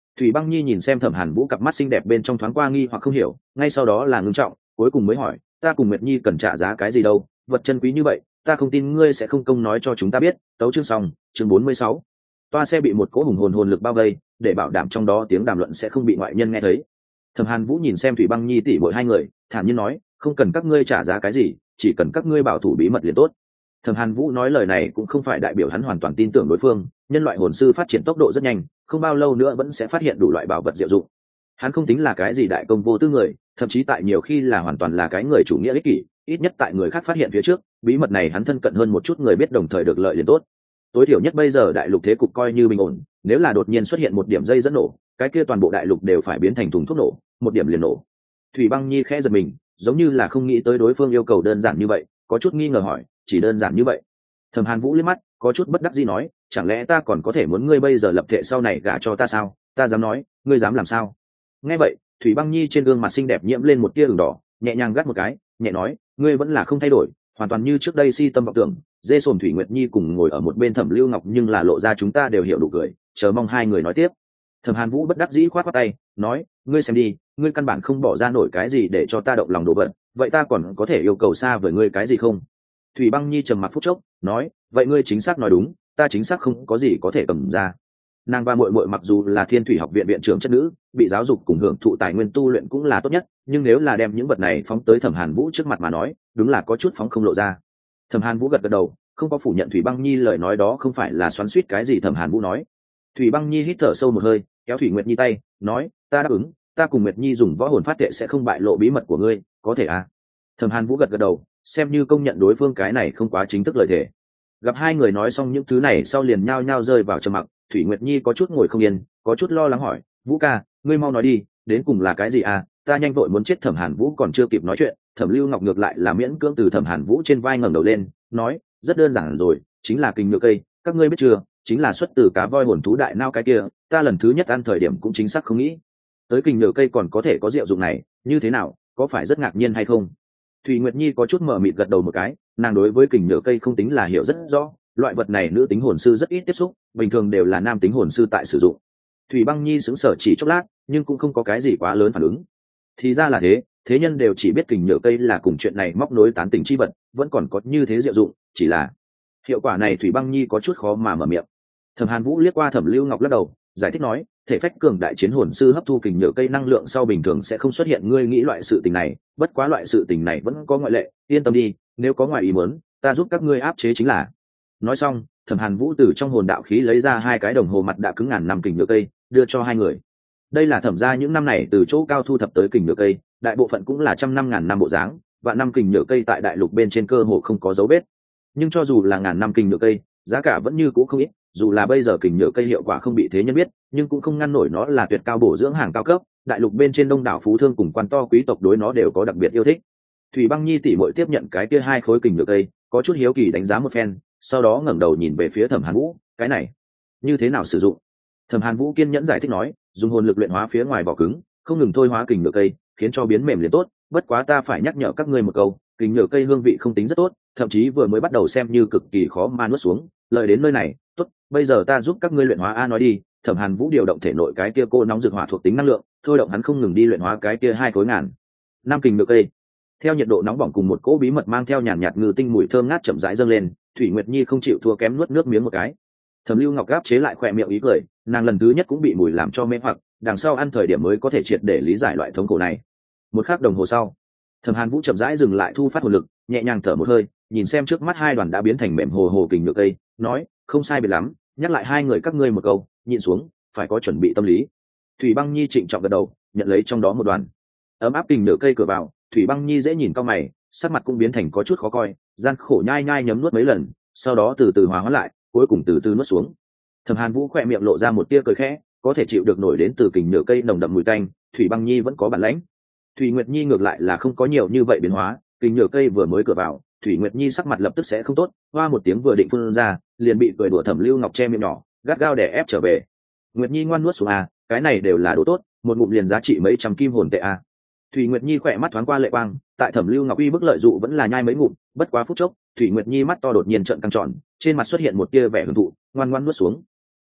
Thủy Băng Nhi nhìn xem Thẩm Hàn Vũ cặp mắt xinh đẹp bên trong thoáng qua nghi hoặc không hiểu, ngay sau đó là ngưng trọng, cuối cùng mới hỏi, ta cùng Nguyệt Nhi cần trả giá cái gì đâu, vật chân quý như vậy, ta không tin ngươi sẽ không công nói cho chúng ta biết. Tấu chương xong, chương 46. Toa xe bị một cỗ hùng hồn lực bao vây, để bảo đảm trong đó tiếng đàm luận sẽ không bị ngoại nhân nghe thấy. Thẩm Hàn Vũ nhìn xem Thủy Băng Nhi tỷ muội hai người, thản nhiên nói, không cần các ngươi trả giá cái gì, chỉ cần các ngươi bảo thủ bí mật liền tốt. Thẩm Hàn Vũ nói lời này cũng không phải đại biểu hắn hoàn toàn tin tưởng đối phương, nhân loại hồn sư phát triển tốc độ rất nhanh, không bao lâu nữa vẫn sẽ phát hiện đủ loại bảo vật diệu dụng. Hắn không tính là cái gì đại công vô tư người, thậm chí tại nhiều khi là hoàn toàn là cái người chủ nghĩa ích kỷ, ít nhất tại người khác phát hiện phía trước, bí mật này hắn thân cận hơn một chút người biết đồng thời được lợi liền tốt. Tối thiểu nhất bây giờ đại lục thế cục coi như bình ổn, nếu là đột nhiên xuất hiện một điểm dây dẫn nổ, cái kia toàn bộ đại lục đều phải biến thành thùng thuốc nổ, một điểm liền nổ. Thủy Băng Nhi khẽ giật mình, giống như là không nghĩ tới đối phương yêu cầu đơn giản như vậy, có chút nghi ngờ hỏi, chỉ đơn giản như vậy? Thẩm Hàn Vũ liếc mắt, có chút bất đắc dĩ nói, chẳng lẽ ta còn có thể muốn ngươi bây giờ lập thệ sau này gả cho ta sao? Ta dám nói, ngươi dám làm sao? Nghe vậy, Thủy Băng Nhi trên gương mặt xinh đẹp nhiễm lên một tia ửng đỏ, nhẹ nhàng gắt một cái, nhẹ nói, ngươi vẫn là không thay đổi, hoàn toàn như trước đây si tâm vọng tưởng. Dê Sồn Thủy Nguyệt Nhi cùng ngồi ở một bên Thẩm Lưu Ngọc nhưng là lộ ra chúng ta đều hiểu đủ cười, chờ mong hai người nói tiếp. Thẩm Hàn Vũ bất đắc dĩ khoát khoát tay, nói, ngươi xem đi, ngươi căn bản không bỏ ra nổi cái gì để cho ta động lòng đồ vật, vậy ta còn có thể yêu cầu xa với ngươi cái gì không? Thủy Băng Nhi trầm mặc phút chốc, nói, vậy ngươi chính xác nói đúng, ta chính xác không có gì có thể cầm ra. Nàng và muội muội mặc dù là Thiên Thủy Học viện viện trưởng chất nữ, bị giáo dục cùng hưởng thụ tài nguyên tu luyện cũng là tốt nhất, nhưng nếu là đem những vật này phóng tới Thẩm Hàn Vũ trước mặt mà nói, đúng là có chút phóng không lộ ra. Thẩm Hàn Vũ gật gật đầu, không có phủ nhận Thủy Băng Nhi lời nói đó không phải là xoắn xuýt cái gì Thẩm Hàn Vũ nói. Thủy Băng Nhi hít thở sâu một hơi, kéo Thủy Nguyệt Nhi tay, nói, ta đáp ứng, ta cùng Nguyệt Nhi dùng võ hồn phát tệ sẽ không bại lộ bí mật của ngươi, có thể à? Thẩm Hàn Vũ gật gật đầu, xem như công nhận đối phương cái này không quá chính thức lời thề. Gặp hai người nói xong những thứ này sau liền nhao nhao rơi vào trầm mặc. Thủy Nguyệt Nhi có chút ngồi không yên, có chút lo lắng hỏi, Vũ ca, ngươi mau nói đi, đến cùng là cái gì à? Ta nhanh vội muốn chết. Thẩm Hàn Vũ còn chưa kịp nói chuyện, Thẩm Lưu Ngọc ngược lại là miễn cưỡng từ Thẩm Hàn Vũ trên vai ngẩng đầu lên, nói, rất đơn giản rồi, chính là kình nhựa cây, các ngươi biết chưa, chính là xuất từ cá voi hồn thú đại nao cái kia, ta lần thứ nhất ăn thời điểm cũng chính xác không nghĩ tới kình nhựa cây còn có thể có diệu dụng này, như thế nào, có phải rất ngạc nhiên hay không? Thủy Nguyệt Nhi có chút mờ mịt gật đầu một cái, nàng đối với kình nhựa cây không tính là hiểu rất rõ, loại vật này nữ tính hồn sư rất ít tiếp xúc, bình thường đều là nam tính hồn sư tại sử dụng. Thủy Băng Nhi sững sờ chỉ chốc lát, nhưng cũng không có cái gì quá lớn phản ứng. Thì ra là thế, thế nhân đều chỉ biết kình nhựa cây là cùng chuyện này móc nối tán tình chi vật, vẫn còn có như thế diệu dụng, chỉ là hiệu quả này Thủy Băng Nhi có chút khó mà mở miệng. Thẩm Hàn Vũ liếc qua Thẩm Lưu Ngọc lắc đầu, giải thích nói, thể phách cường đại chiến hồn sư hấp thu kình nhựa cây năng lượng sau bình thường sẽ không xuất hiện ngươi nghĩ loại sự tình này, bất quá loại sự tình này vẫn có ngoại lệ, yên tâm đi, nếu có ngoài ý muốn, ta giúp các ngươi áp chế chính là. Nói xong, Thẩm Hàn Vũ từ trong hồn đạo khí lấy ra hai cái đồng hồ mặt đã cứng ngàn năm kình nhựa cây, đưa cho hai người. Đây là Thẩm gia những năm này từ chỗ cao thu thập tới kình nhựa cây, đại bộ phận cũng là trăm năm ngàn năm bộ dáng, và năm kình nhựa cây tại đại lục bên trên cơ hồ không có dấu vết. Nhưng cho dù là ngàn năm kình nhựa cây, giá cả vẫn như cũ không ít, dù là bây giờ kình nhựa cây hiệu quả không bị thế nhân biết, nhưng cũng không ngăn nổi nó là tuyệt cao bổ dưỡng hàng cao cấp, đại lục bên trên đông đảo phú thương cùng quan to quý tộc đối nó đều có đặc biệt yêu thích. Thủy Băng Nhi tỷ muội tiếp nhận cái kia hai khối kình nhựa cây, có chút hiếu kỳ đánh giá một phen, sau đó ngẩng đầu nhìn về phía Thẩm Hàn Vũ, cái này như thế nào sử dụng? Thẩm Hàn Vũ kiên nhẫn giải thích nói, dùng hồn lực luyện hóa phía ngoài vỏ cứng, không ngừng thôi hóa kình nhựa cây, khiến cho biến mềm liền tốt, bất quá ta phải nhắc nhở các ngươi một câu, kình nhựa cây hương vị không tính rất tốt, thậm chí vừa mới bắt đầu xem như cực kỳ khó mà nuốt xuống, lời đến nơi này, tốt, bây giờ ta giúp các ngươi luyện hóa a. Nói đi. Thẩm Hàn Vũ điều động thể nội cái kia cô nóng dược hỏa thuộc tính năng lượng, thôi động hắn không ngừng đi luyện hóa cái kia hai khối ngàn năm kình nhựa cây. Theo nhiệt độ nóng bỏng cùng một cỗ bí mật mang theo nhàn nhạt ngư tinh mùi thơm ngát chậm rãi dâng lên, Thủy Nguyệt Nhi không chịu thua kém nuốt nước miếng một cái. Thẩm Lưu Ngọc gáp chế lại khỏe miệng ý cười, nàng lần thứ nhất cũng bị mùi làm cho mê hoặc, đằng sau ăn thời điểm mới có thể triệt để lý giải loại thống khổ này. Một khắc đồng hồ sau, Thẩm Hàn Vũ chậm rãi dừng lại thu phát hồn lực, nhẹ nhàng thở một hơi, nhìn xem trước mắt hai đoàn đã biến thành mềm hồ hồ kình nhựa cây, nói, không sai biệt lắm, nhắc lại hai người các ngươi một câu, nhịn xuống, phải có chuẩn bị tâm lý. Thủy Băng Nhi trịnh trọng gật đầu, nhận lấy trong đó một đoàn ấm áp kình nhựa cây cửa vào. Thủy Băng Nhi dễ nhìn cao mày, sắc mặt cũng biến thành có chút khó coi, gian khổ nhai nhai nhấm nuốt mấy lần, sau đó từ từ hòa hóa lại, cuối cùng từ từ nuốt xuống. Thẩm Hàn Vũ khỏe miệng lộ ra một tia cười khẽ, có thể chịu được nổi đến từ kình nhựa cây nồng đậm mùi tanh, Thủy Băng Nhi vẫn có bản lãnh. Thủy Nguyệt Nhi ngược lại là không có nhiều như vậy biến hóa, kình nhựa cây vừa mới cửa vào, Thủy Nguyệt Nhi sắc mặt lập tức sẽ không tốt, hoa một tiếng vừa định phun ra, liền bị cười đùa Thẩm Lưu Ngọc che miệng nhỏ, gắt gao đè ép trở về. Nguyệt Nhi ngoan nuốt xuống à, cái này đều là đồ tốt, một ngụm liền giá trị mấy trăm kim hồn tệ à. Thủy Nguyệt Nhi khỏe mắt thoáng qua lệ quang, tại Thẩm Lưu Ngọc uy bức lợi dụ vẫn là nhai mấy ngụm, bất quá phút chốc, Thủy Nguyệt Nhi mắt to đột nhiên trợn căng tròn, trên mặt xuất hiện một tia vẻ hưởng thụ, ngoan ngoãn nuốt xuống.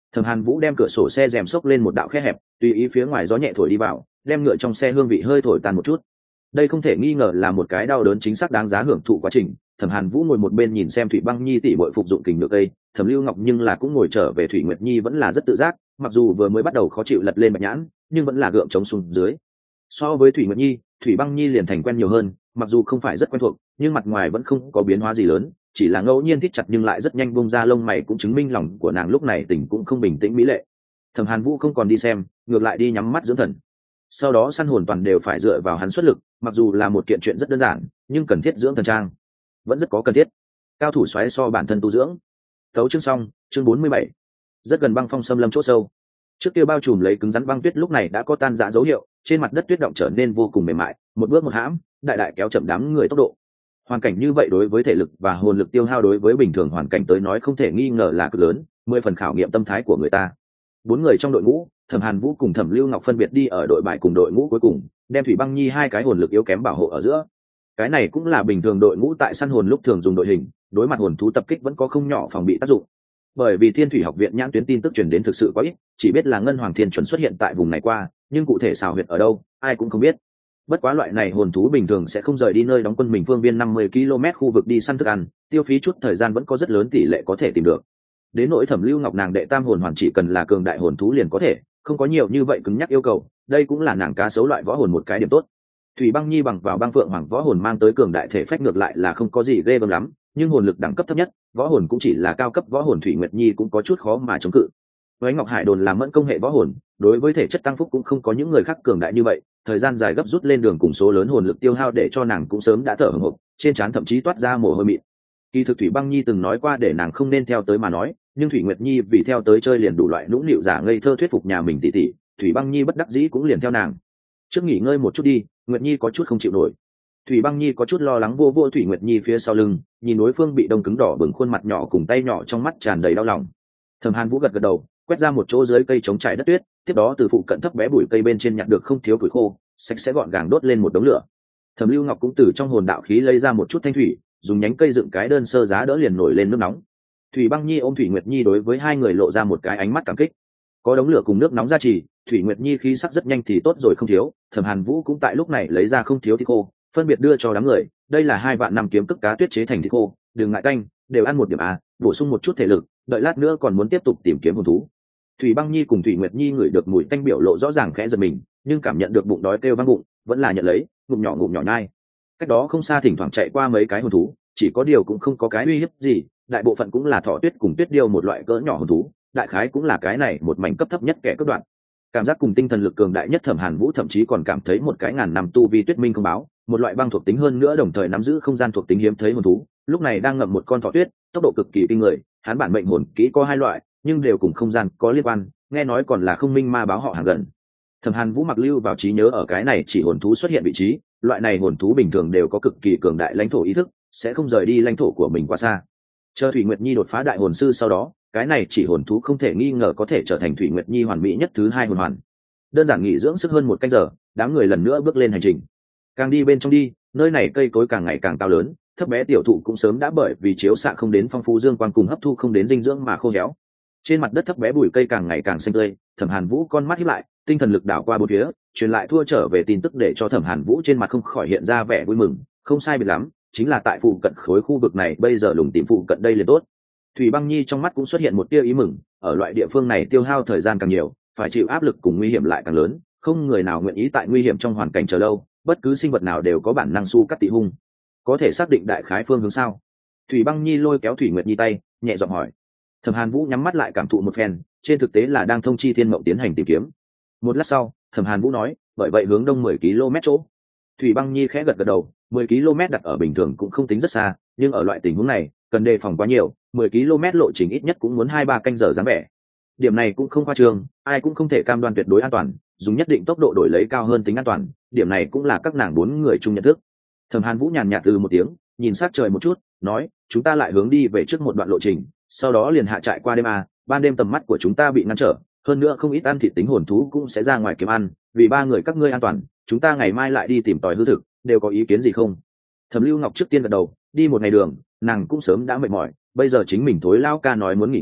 Thẩm Hàn Vũ đem cửa sổ xe rèm xốc lên một đạo khe hẹp, tùy ý phía ngoài gió nhẹ thổi đi vào, đem ngựa trong xe hương vị hơi thổi tàn một chút. Đây không thể nghi ngờ là một cái đau đớn chính xác đáng giá hưởng thụ quá trình. Thẩm Hàn Vũ ngồi một bên nhìn xem Thủy Băng Nhi tỉ bội phục dụng kình ngựa cây, Thẩm Lưu Ngọc nhưng là cũng ngồi trở về. Thủy Nguyệt Nhi vẫn là rất tự giác, mặc dù vừa mới bắt đầu khó chịu lật lên bạch nhãn, nhưng vẫn là gượng chống xuống dưới. So với Thủy Nguyệt Nhi, Thủy Băng Nhi liền thành quen nhiều hơn, mặc dù không phải rất quen thuộc, nhưng mặt ngoài vẫn không có biến hóa gì lớn, chỉ là ngẫu nhiên thít chặt nhưng lại rất nhanh bung ra lông mày, cũng chứng minh lòng của nàng lúc này tình cũng không bình tĩnh mỹ lệ. Thẩm Hàn Vũ không còn đi xem, ngược lại đi nhắm mắt dưỡng thần. Sau đó săn hồn toàn đều phải dựa vào hắn xuất lực, mặc dù là một kiện chuyện rất đơn giản, nhưng cần thiết dưỡng thần trang vẫn rất có cần thiết. Cao thủ xoáy so bản thân tu dưỡng. Tấu chương xong, chương 47. Rất gần băng phong xâm lâm chỗ sâu. Trước kia bao trùm lấy cứng rắn băng tuyết lúc này đã có tan rã dấu hiệu, trên mặt đất tuyết động trở nên vô cùng mềm mại, một bước một hãm, đại đại kéo chậm đám người tốc độ. Hoàn cảnh như vậy đối với thể lực và hồn lực tiêu hao đối với bình thường hoàn cảnh tới nói không thể nghi ngờ là cực lớn, 10 phần khảo nghiệm tâm thái của người ta. 4 người trong đội ngũ, Thẩm Hàn Vũ cùng Thẩm Lưu Ngọc phân biệt đi ở đội bại cùng đội ngũ cuối cùng, đem Thủy Băng Nhi hai cái hồn lực yếu kém bảo hộ ở giữa. Cái này cũng là bình thường đội ngũ tại săn hồn lúc thường dùng đội hình, đối mặt hồn thú tập kích vẫn có không nhỏ phòng bị tác dụng. Bởi vì Thiên Thủy học viện nhãn tuyến tin tức truyền đến thực sự quá ít, chỉ biết là Ngân Hoàng Thiên chuẩn xuất hiện tại vùng này qua, nhưng cụ thể xào huyệt ở đâu, ai cũng không biết. Bất quá loại này hồn thú bình thường sẽ không rời đi nơi đóng quân mình phương viên 50 km khu vực đi săn thức ăn, tiêu phí chút thời gian vẫn có rất lớn tỷ lệ có thể tìm được. Đến nỗi Thẩm Lưu Ngọc nàng đệ tam hồn hoàn chỉ cần là cường đại hồn thú liền có thể, không có nhiều như vậy cứng nhắc yêu cầu, đây cũng là nàng cá sấu loại võ hồn một cái điểm tốt. Thủy Băng Nhi bằng vào băng phượng hoàng võ hồn mang tới cường đại thể phách ngược lại là không có gì ghê gớm lắm, nhưng hồn lực đẳng cấp thấp nhất, võ hồn cũng chỉ là cao cấp võ hồn. Thủy Nguyệt Nhi cũng có chút khó mà chống cự. Với Ngọc Hải Đồn làm mẫn công hệ võ hồn, đối với thể chất tăng phúc cũng không có những người khác cường đại như vậy, thời gian dài gấp rút lên đường cùng số lớn hồn lực tiêu hao để cho nàng cũng sớm đã thở hổn hộc, trên trán thậm chí toát ra mồ hôi mịn. Kỳ thực Thủy Băng Nhi từng nói qua để nàng không nên theo tới mà nói, nhưng Thủy Nguyệt Nhi vì theo tới chơi liền đủ loại nũng nịu giả ngây thơ thuyết phục nhà mình tỷ tỷ, Thủy Băng Nhi bất đắc dĩ cũng liền theo nàng. Trước nghỉ ngơi một chút đi, Nguyệt Nhi có chút không chịu nổi. Thủy Băng Nhi có chút lo lắng vô vô Thủy Nguyệt Nhi phía sau lưng, nhìn đối phương bị đông cứng đỏ bừng khuôn mặt nhỏ cùng tay nhỏ trong mắt tràn đầy đau lòng. Thẩm Hàn Vũ gật gật đầu, quét ra một chỗ dưới cây chống trải đất tuyết, tiếp đó từ phụ cận thấp bé bụi cây bên trên nhặt được không thiếu củi khô, sạch sẽ gọn gàng đốt lên một đống lửa. Thẩm Lưu Ngọc cũng từ trong hồn đạo khí lấy ra một chút thanh thủy, dùng nhánh cây dựng cái đơn sơ giá đỡ liền nổi lên nước nóng. Thủy Băng Nhi ôm Thủy Nguyệt Nhi đối với hai người lộ ra một cái ánh mắt cảm kích. Có đống lửa cùng nước nóng gia trì, Thủy Nguyệt Nhi khí sắc rất nhanh thì tốt rồi không thiếu. Thẩm Hàn Vũ cũng tại lúc này lấy ra không thiếu thịt khô, phân biệt đưa cho đám người. Đây là 2 vạn năm kiếm cức cá tuyết chế thành thịt khô, đừng ngại canh, đều ăn một điểm bổ sung một chút thể lực, đợi lát nữa còn muốn tiếp tục tìm kiếm hồn thú. Thủy Băng Nhi cùng Thủy Nguyệt Nhi ngửi được mùi tanh biểu lộ rõ ràng khẽ giật mình, nhưng cảm nhận được bụng đói kêu vang bụng, vẫn là nhận lấy, ngụm nhỏ nhai. Cách đó không xa thỉnh thoảng chạy qua mấy cái hồn thú, chỉ có điều cũng không có cái uy hiếp gì, đại bộ phận cũng là thỏ tuyết cùng tuyết điêu một loại cỡ nhỏ hồn thú, đại khái cũng là cái này một mảnh cấp thấp nhất kẻ cấp đoạn. Cảm giác cùng tinh thần lực cường đại nhất Thẩm Hàn Vũ thậm chí còn cảm thấy một cái ngàn năm tu vi tuyết minh không báo, một loại băng thuộc tính hơn nữa đồng thời nắm giữ không gian thuộc tính hiếm thấy hồn thú, lúc này đang ngậm một con thỏ tuyết, tốc độ cực kỳ kinh người, hắn bản mệnh hồn kỹ có 2 loại, nhưng đều cùng không gian có liên quan, nghe nói còn là không minh ma báo họ hàng gần. Thẩm Hàn Vũ mặc lưu vào trí nhớ ở cái này chỉ hồn thú xuất hiện vị trí, loại này hồn thú bình thường đều có cực kỳ cường đại lãnh thổ ý thức, sẽ không rời đi lãnh thổ của mình quá xa. Chờ Thủy Nguyệt Nhi đột phá đại hồn sư sau đó, cái này chỉ hồn thú không thể nghi ngờ có thể trở thành Thủy Nguyệt Nhi hoàn mỹ nhất thứ 2 hồn hoàn. Đơn giản nghỉ dưỡng sức hơn 1 canh giờ, đám người lần nữa bước lên hành trình. Càng đi bên trong đi, nơi này cây cối càng ngày càng cao lớn, thấp bé tiểu thụ cũng sớm đã bởi vì chiếu xạ không đến phong phú dương quang cùng hấp thu không đến dinh dưỡng mà khô héo. Trên mặt đất thấp bé bụi cây càng ngày càng xanh tươi, Thẩm Hàn Vũ con mắt híp lại, tinh thần lực đảo qua bốn phía, truyền lại thua trở về tin tức để cho Thẩm Hàn Vũ trên mặt không khỏi hiện ra vẻ vui mừng, không sai biệt lắm, chính là tại phụ cận khối khu vực này, bây giờ lùng tìm phụ cận đây liền tốt. Thủy Băng Nhi trong mắt cũng xuất hiện một tia ý mừng, ở loại địa phương này tiêu hao thời gian càng nhiều, phải chịu áp lực cùng nguy hiểm lại càng lớn, không người nào nguyện ý tại nguy hiểm trong hoàn cảnh chờ lâu, bất cứ sinh vật nào đều có bản năng su cắt tị hung. Có thể xác định đại khái phương hướng sao? Thủy Băng Nhi lôi kéo Thủy Nguyệt Nhi tay, nhẹ giọng hỏi. Thẩm Hàn Vũ nhắm mắt lại cảm thụ một phen, trên thực tế là đang thông chi Thiên Mộng tiến hành tìm kiếm. Một lát sau, Thẩm Hàn Vũ nói, bởi vậy hướng đông 10 km chỗ. Thủy Băng Nhi khẽ gật gật đầu, 10 km đặt ở bình thường cũng không tính rất xa, nhưng ở loại tình huống này, cần đề phòng quá nhiều, 10 km lộ trình ít nhất cũng muốn 2-3 canh giờ dáng vẻ. Điểm này cũng không khoa trương, ai cũng không thể cam đoan tuyệt đối an toàn, dùng nhất định tốc độ đổi lấy cao hơn tính an toàn, điểm này cũng là các nàng 4 người chung nhận thức. Thẩm Hàn Vũ nhàn nhạt từ một tiếng, nhìn sát trời một chút, nói, chúng ta lại hướng đi về trước một đoạn lộ trình, sau đó liền hạ trại qua đêm ban đêm tầm mắt của chúng ta bị ngăn trở, hơn nữa không ít ăn thịt tính hồn thú cũng sẽ ra ngoài kiếm ăn, vì 3 người các ngươi an toàn, chúng ta ngày mai lại đi tìm tòi hư thực, đều có ý kiến gì không? Thẩm Lưu Ngọc trước tiên gật đầu, đi một ngày đường, nàng cũng sớm đã mệt mỏi, bây giờ chính mình thối lao ca nói muốn nghỉ ngơi,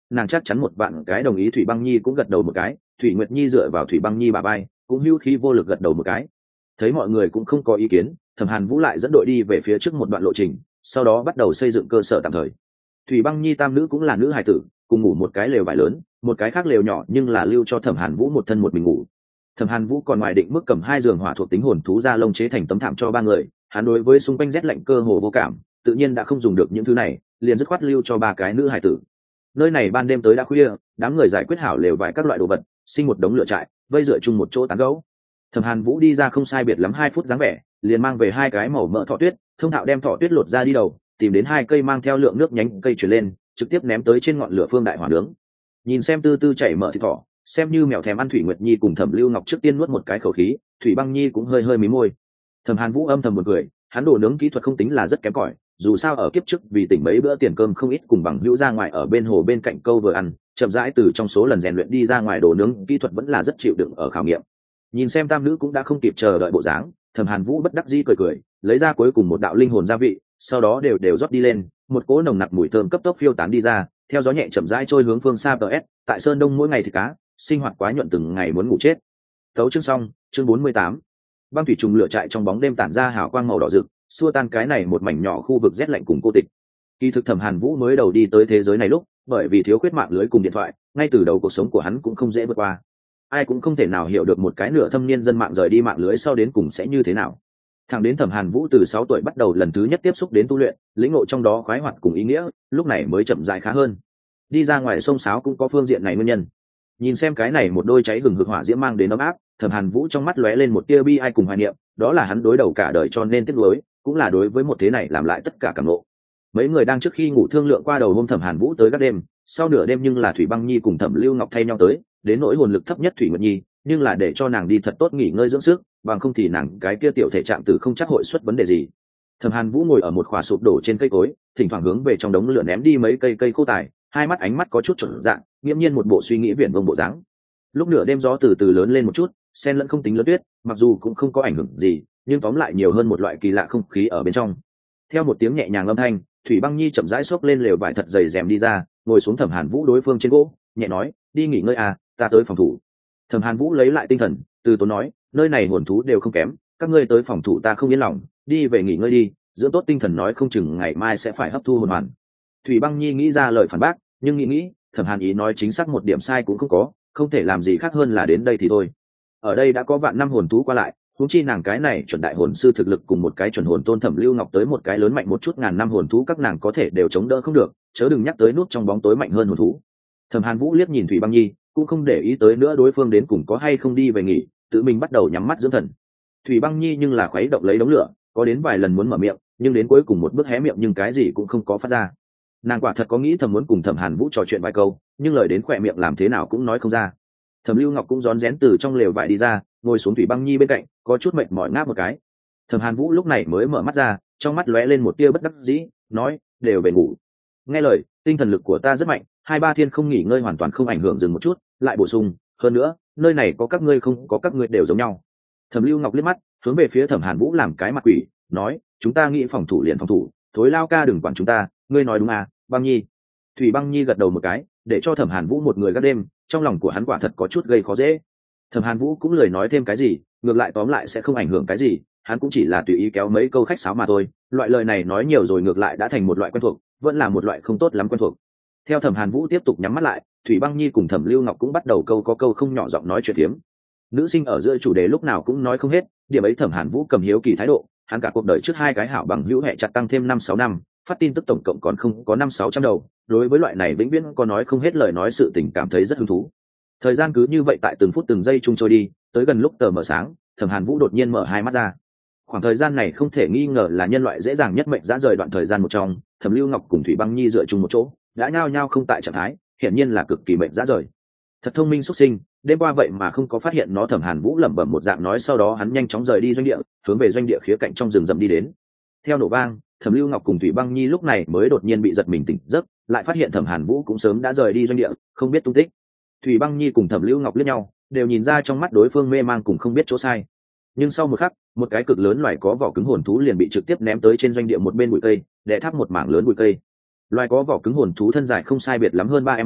nàng chắc chắn một vạn cái đồng ý. Thủy Băng Nhi cũng gật đầu một cái, Thủy Nguyệt Nhi dựa vào Thủy Băng Nhi bả vai cũng hưu khí vô lực gật đầu một cái. Thấy mọi người cũng không có ý kiến, Thẩm Hàn Vũ lại dẫn đội đi về phía trước một đoạn lộ trình, sau đó bắt đầu xây dựng cơ sở tạm thời. Thủy Băng Nhi tam nữ cũng là nữ hài tử, cùng ngủ một cái lều vải lớn, một cái khác lều nhỏ nhưng là lưu cho Thẩm Hàn Vũ một thân một mình ngủ. Thẩm Hàn Vũ còn ngoài định mức cầm 2 giường hỏa thuộc tính hồn thú ra lông chế thành tấm thảm cho 3 người, hắn đối với xung quanh rét lạnh cơ hồ vô cảm, tự nhiên đã không dùng được những thứ này, liền dứt khoát lưu cho 3 cái nữ hài tử. Nơi này ban đêm tới đã khuya, đám người giải quyết hảo lều vải các loại đồ vật, sinh một đống lửa trại, vây dựa chung một chỗ tán gẫu. Thẩm Hàn Vũ đi ra không sai biệt lắm 2 phút dáng vẻ, liền mang về 2 cái màu mỡ thỏ tuyết, thông thạo đem thỏ tuyết lột ra đi đầu, tìm đến 2 cây mang theo lượng nước nhánh cây chuyển lên, trực tiếp ném tới trên ngọn lửa phương đại hỏa nướng. Nhìn xem tư tư chảy mỡ thịt thỏ, xem như mèo thèm ăn. Thủy Nguyệt Nhi cùng Thẩm Lưu Ngọc trước tiên nuốt một cái khẩu khí, Thủy Băng Nhi cũng hơi hơi mí môi. Thẩm Hàn Vũ âm thầm một cười, hắn đồ nướng kỹ thuật không tính là rất kém cỏi, dù sao ở kiếp trước vì tỉnh mấy bữa tiền cơm không ít cùng bằng hữu ra ngoài ở bên hồ bên cạnh câu vừa ăn, chậm rãi từ trong số lần rèn luyện đi ra ngoài đồ nướng kỹ thuật vẫn là rất chịu đựng ở khảo nghiệm. Nhìn xem tam nữ cũng đã không kịp chờ đợi bộ dáng, Thẩm Hàn Vũ bất đắc dĩ cười cười, lấy ra cuối cùng một đạo linh hồn gia vị, sau đó đều rót đi lên, một cỗ nồng nặc mùi thơm cấp tốc phiêu tán đi ra, theo gió nhẹ chậm rãi trôi hướng phương xa. PS, tại Sơn Đông mỗi ngày thì cá, sinh hoạt quá nhuận từng ngày muốn ngủ chết. Tấu chương xong, chương 48. Băng thủy trùng lửa trại trong bóng đêm tản ra hào quang màu đỏ rực, xua tan cái này một mảnh nhỏ khu vực rét lạnh cùng cô tịch. Kỳ thực Thẩm Hàn Vũ mới đầu đi tới thế giới này lúc, bởi vì thiếu khuyết mạng lưới cùng điện thoại, ngay từ đầu cuộc sống của hắn cũng không dễ vượt qua. Ai cũng không thể nào hiểu được một cái nửa thâm niên dân mạng rời đi mạng lưới sau đến cùng sẽ như thế nào. Thẳng đến Thẩm Hàn Vũ từ 6 tuổi bắt đầu lần thứ nhất tiếp xúc đến tu luyện, lĩnh ngộ trong đó khoái hoạt cùng ý nghĩa, lúc này mới chậm rãi khá hơn. Đi ra ngoài sông sáo cũng có phương diện này nguyên nhân. Nhìn xem cái này một đôi cháy hừng hực hỏa diễm mang đến ấm áp, Thẩm Hàn Vũ trong mắt lóe lên một tia bi ai cùng hoài niệm, đó là hắn đối đầu cả đời cho nên tiếc nuối, cũng là đối với một thế này làm lại tất cả cảm ngộ. Mấy người đang trước khi ngủ thương lượng qua đầu hôm Thẩm Hàn Vũ tới các đêm, sau nửa đêm nhưng là Thủy Băng Nhi cùng Thẩm Lưu Ngọc thay nhau tới, đến nỗi hồn lực thấp nhất Thủy Nguyệt Nhi, nhưng là để cho nàng đi thật tốt nghỉ ngơi dưỡng sức, bằng không thì nàng cái kia tiểu thể trạng từ không chắc hội xuất vấn đề gì. Thẩm Hàn Vũ ngồi ở một khỏa sụp đổ trên cây cối, thỉnh thoảng hướng về trong đống lửa ném đi mấy cây khô tài, hai mắt ánh mắt có chút chuẩn dạng, nghiêm nhiên một bộ suy nghĩ viển vông bộ dáng. Lúc nửa đêm gió từ từ lớn lên một chút, xen lẫn không tính lớn tuyết, mặc dù cũng không có ảnh hưởng gì, nhưng tóm lại nhiều hơn một loại kỳ lạ không khí ở bên trong. Theo một tiếng nhẹ nhàng âm thanh, Thủy Băng Nhi chậm rãi xốc lên lều vải thật dày rèm đi ra, ngồi xuống Thẩm Hàn Vũ đối phương trên gỗ, nhẹ nói, đi nghỉ ngơi à, ta tới phòng thủ. Thẩm Hàn Vũ lấy lại tinh thần, từ tốn nói, nơi này hồn thú đều không kém, các ngươi tới phòng thủ ta không yên lòng, đi về nghỉ ngơi đi, dưỡng tốt tinh thần nói không chừng ngày mai sẽ phải hấp thu hồn hoàn. Thủy Băng Nhi nghĩ ra lời phản bác, nhưng nghĩ, Thẩm Hàn ý nói chính xác một điểm sai cũng không có, không thể làm gì khác hơn là đến đây thì thôi. Ở đây đã có vạn năm hồn thú qua lại, huống chi nàng cái này chuẩn đại hồn sư thực lực cùng một cái chuẩn hồn tôn Thẩm Lưu Ngọc tới một cái lớn mạnh một chút ngàn năm hồn thú các nàng có thể đều chống đỡ không được, chớ đừng nhắc tới nút trong bóng tối mạnh hơn hồn thú. Thẩm Hàn Vũ liếc nhìn Thủy Băng Nhi, cũng không để ý tới nữa đối phương đến cùng có hay không đi về nghỉ, tự mình bắt đầu nhắm mắt dưỡng thần. Thủy Băng Nhi nhưng là khuấy động lấy đống lửa, có đến vài lần muốn mở miệng, nhưng đến cuối cùng một bước hé miệng nhưng cái gì cũng không có phát ra. Nàng quả thật có nghĩ thầm muốn cùng Thẩm Hàn Vũ trò chuyện vài câu, nhưng lời đến khỏe miệng làm thế nào cũng nói không ra. Thẩm Lưu Ngọc cũng rón rén từ trong lều vải đi ra, ngồi xuống Thủy Băng Nhi bên cạnh, có chút mệt mỏi ngáp một cái. Thẩm Hàn Vũ lúc này mới mở mắt ra, trong mắt lóe lên một tia bất đắc dĩ, nói, đều về ngủ. Nghe lời, tinh thần lực của ta rất mạnh, 2-3 thiên không nghỉ ngơi hoàn toàn không ảnh hưởng, dừng một chút, lại bổ sung, hơn nữa, nơi này có các ngươi không có các ngươi đều giống nhau. Thẩm Lưu Ngọc liếc mắt, hướng về phía Thẩm Hàn Vũ làm cái mặt quỷ, nói, chúng ta nghĩ phòng thủ liền phòng thủ, thối lao ca đừng quản chúng ta, ngươi nói đúng à, Băng Nhi. Thủy Băng Nhi gật đầu một cái, để cho Thẩm Hàn Vũ một người gác đêm, trong lòng của hắn quả thật có chút gây khó dễ. Thẩm Hàn Vũ cũng lười nói thêm cái gì, ngược lại tóm lại sẽ không ảnh hưởng cái gì, hắn cũng chỉ là tùy ý kéo mấy câu khách sáo mà thôi, loại lời này nói nhiều rồi ngược lại đã thành một loại quen thuộc, vẫn là một loại không tốt lắm quen thuộc. Theo Thẩm Hàn Vũ tiếp tục nhắm mắt lại, Thủy Băng Nhi cùng Thẩm Lưu Ngọc cũng bắt đầu câu có câu không nhỏ giọng nói chuyện phiếm. Nữ sinh ở giữa chủ đề lúc nào cũng nói không hết, điểm ấy Thẩm Hàn Vũ cầm hiếu kỳ thái độ, hắn cả cuộc đời trước 2 cái hảo bằng hữu hệ chặt tăng thêm 5-6 năm, phát tin tức tổng cộng còn không có 500-600 đầu, đối với loại này vĩnh viễn có nói không hết lời nói sự tình cảm thấy rất hứng thú. Thời gian cứ như vậy tại từng phút từng giây chung trôi đi, tới gần lúc tờ mờ sáng, Thẩm Hàn Vũ đột nhiên mở hai mắt ra. Khoảng thời gian này không thể nghi ngờ là nhân loại dễ dàng nhất mệnh dã rời đoạn thời gian một trong, Thẩm Lưu Ngọc cùng Thủy Băng Nhi dựa chung một chỗ, đã nhao nhao không tại trạng thái, hiển nhiên là cực kỳ mệnh dã rời. Thật thông minh xuất sinh, đêm qua vậy mà không có phát hiện nó. Thẩm Hàn Vũ lẩm bẩm một dạng nói, sau đó hắn nhanh chóng rời đi doanh địa, hướng về doanh địa khía cạnh trong rừng rậm đi đến. Theo nổ vang, Thẩm Lưu Ngọc cùng Thủy Băng Nhi lúc này mới đột nhiên bị giật mình tỉnh giấc, lại phát hiện Thẩm Hàn Vũ cũng sớm đã rời đi doanh địa, không biết tung tích. Thủy Băng Nhi cùng Thẩm Lưu Ngọc liếc nhau, đều nhìn ra trong mắt đối phương mê mang cùng không biết chỗ sai. Nhưng sau một khắc, một cái cực lớn loài có vỏ cứng hồn thú liền bị trực tiếp ném tới trên doanh địa một bên bụi cây, đè thắp một mảng lớn bụi cây. Loài có vỏ cứng hồn thú thân dài không sai biệt lắm hơn 3m,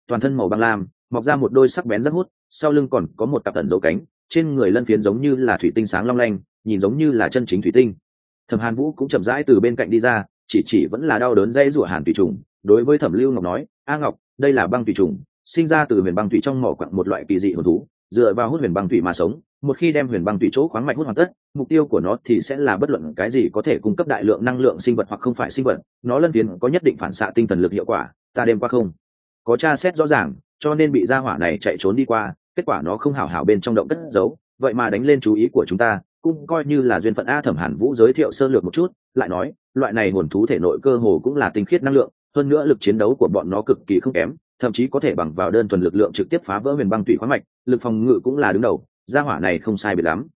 toàn thân màu băng lam, mọc ra một đôi sắc bén rất hút, sau lưng còn có một cặp tận dấu cánh, trên người lân phiến giống như là thủy tinh sáng long lanh, nhìn giống như là chân chính thủy tinh. Thẩm Hàn Vũ cũng chậm rãi từ bên cạnh đi ra, chỉ vẫn là đau đớn dây rủa Hàn Thủy Trùng, đối với Thẩm Lưu Ngọc nói, "A Ngọc, đây là băng thủy trùng, sinh ra từ huyền băng thủy trong mỏ quặng một loại kỳ dị hồn thú, dựa vào hút huyền băng thủy mà sống, một khi đem huyền băng thủy chỗ khoáng mạch hút hoàn tất, mục tiêu của nó thì sẽ là bất luận cái gì có thể cung cấp đại lượng năng lượng sinh vật hoặc không phải sinh vật, nó lân phiến có nhất định phản xạ tinh thần lực hiệu quả, ta đêm qua không có tra xét rõ ràng, cho nên bị gia hỏa này chạy trốn đi qua, kết quả nó không hảo hảo bên trong động cất giấu, vậy mà đánh lên chú ý của chúng ta, cũng coi như là duyên phận." A. Thẩm Hàn Vũ giới thiệu sơ lược một chút, lại nói, loại này hồn thú thể nội cơ hồ cũng là tinh khiết năng lượng, hơn nữa lực chiến đấu của bọn nó cực kỳ không kém, thậm chí có thể bằng vào đơn thuần lực lượng trực tiếp phá vỡ huyền băng thủy khoáng mạch, lực phòng ngự cũng là đứng đầu, gia hỏa này không sai biệt lắm.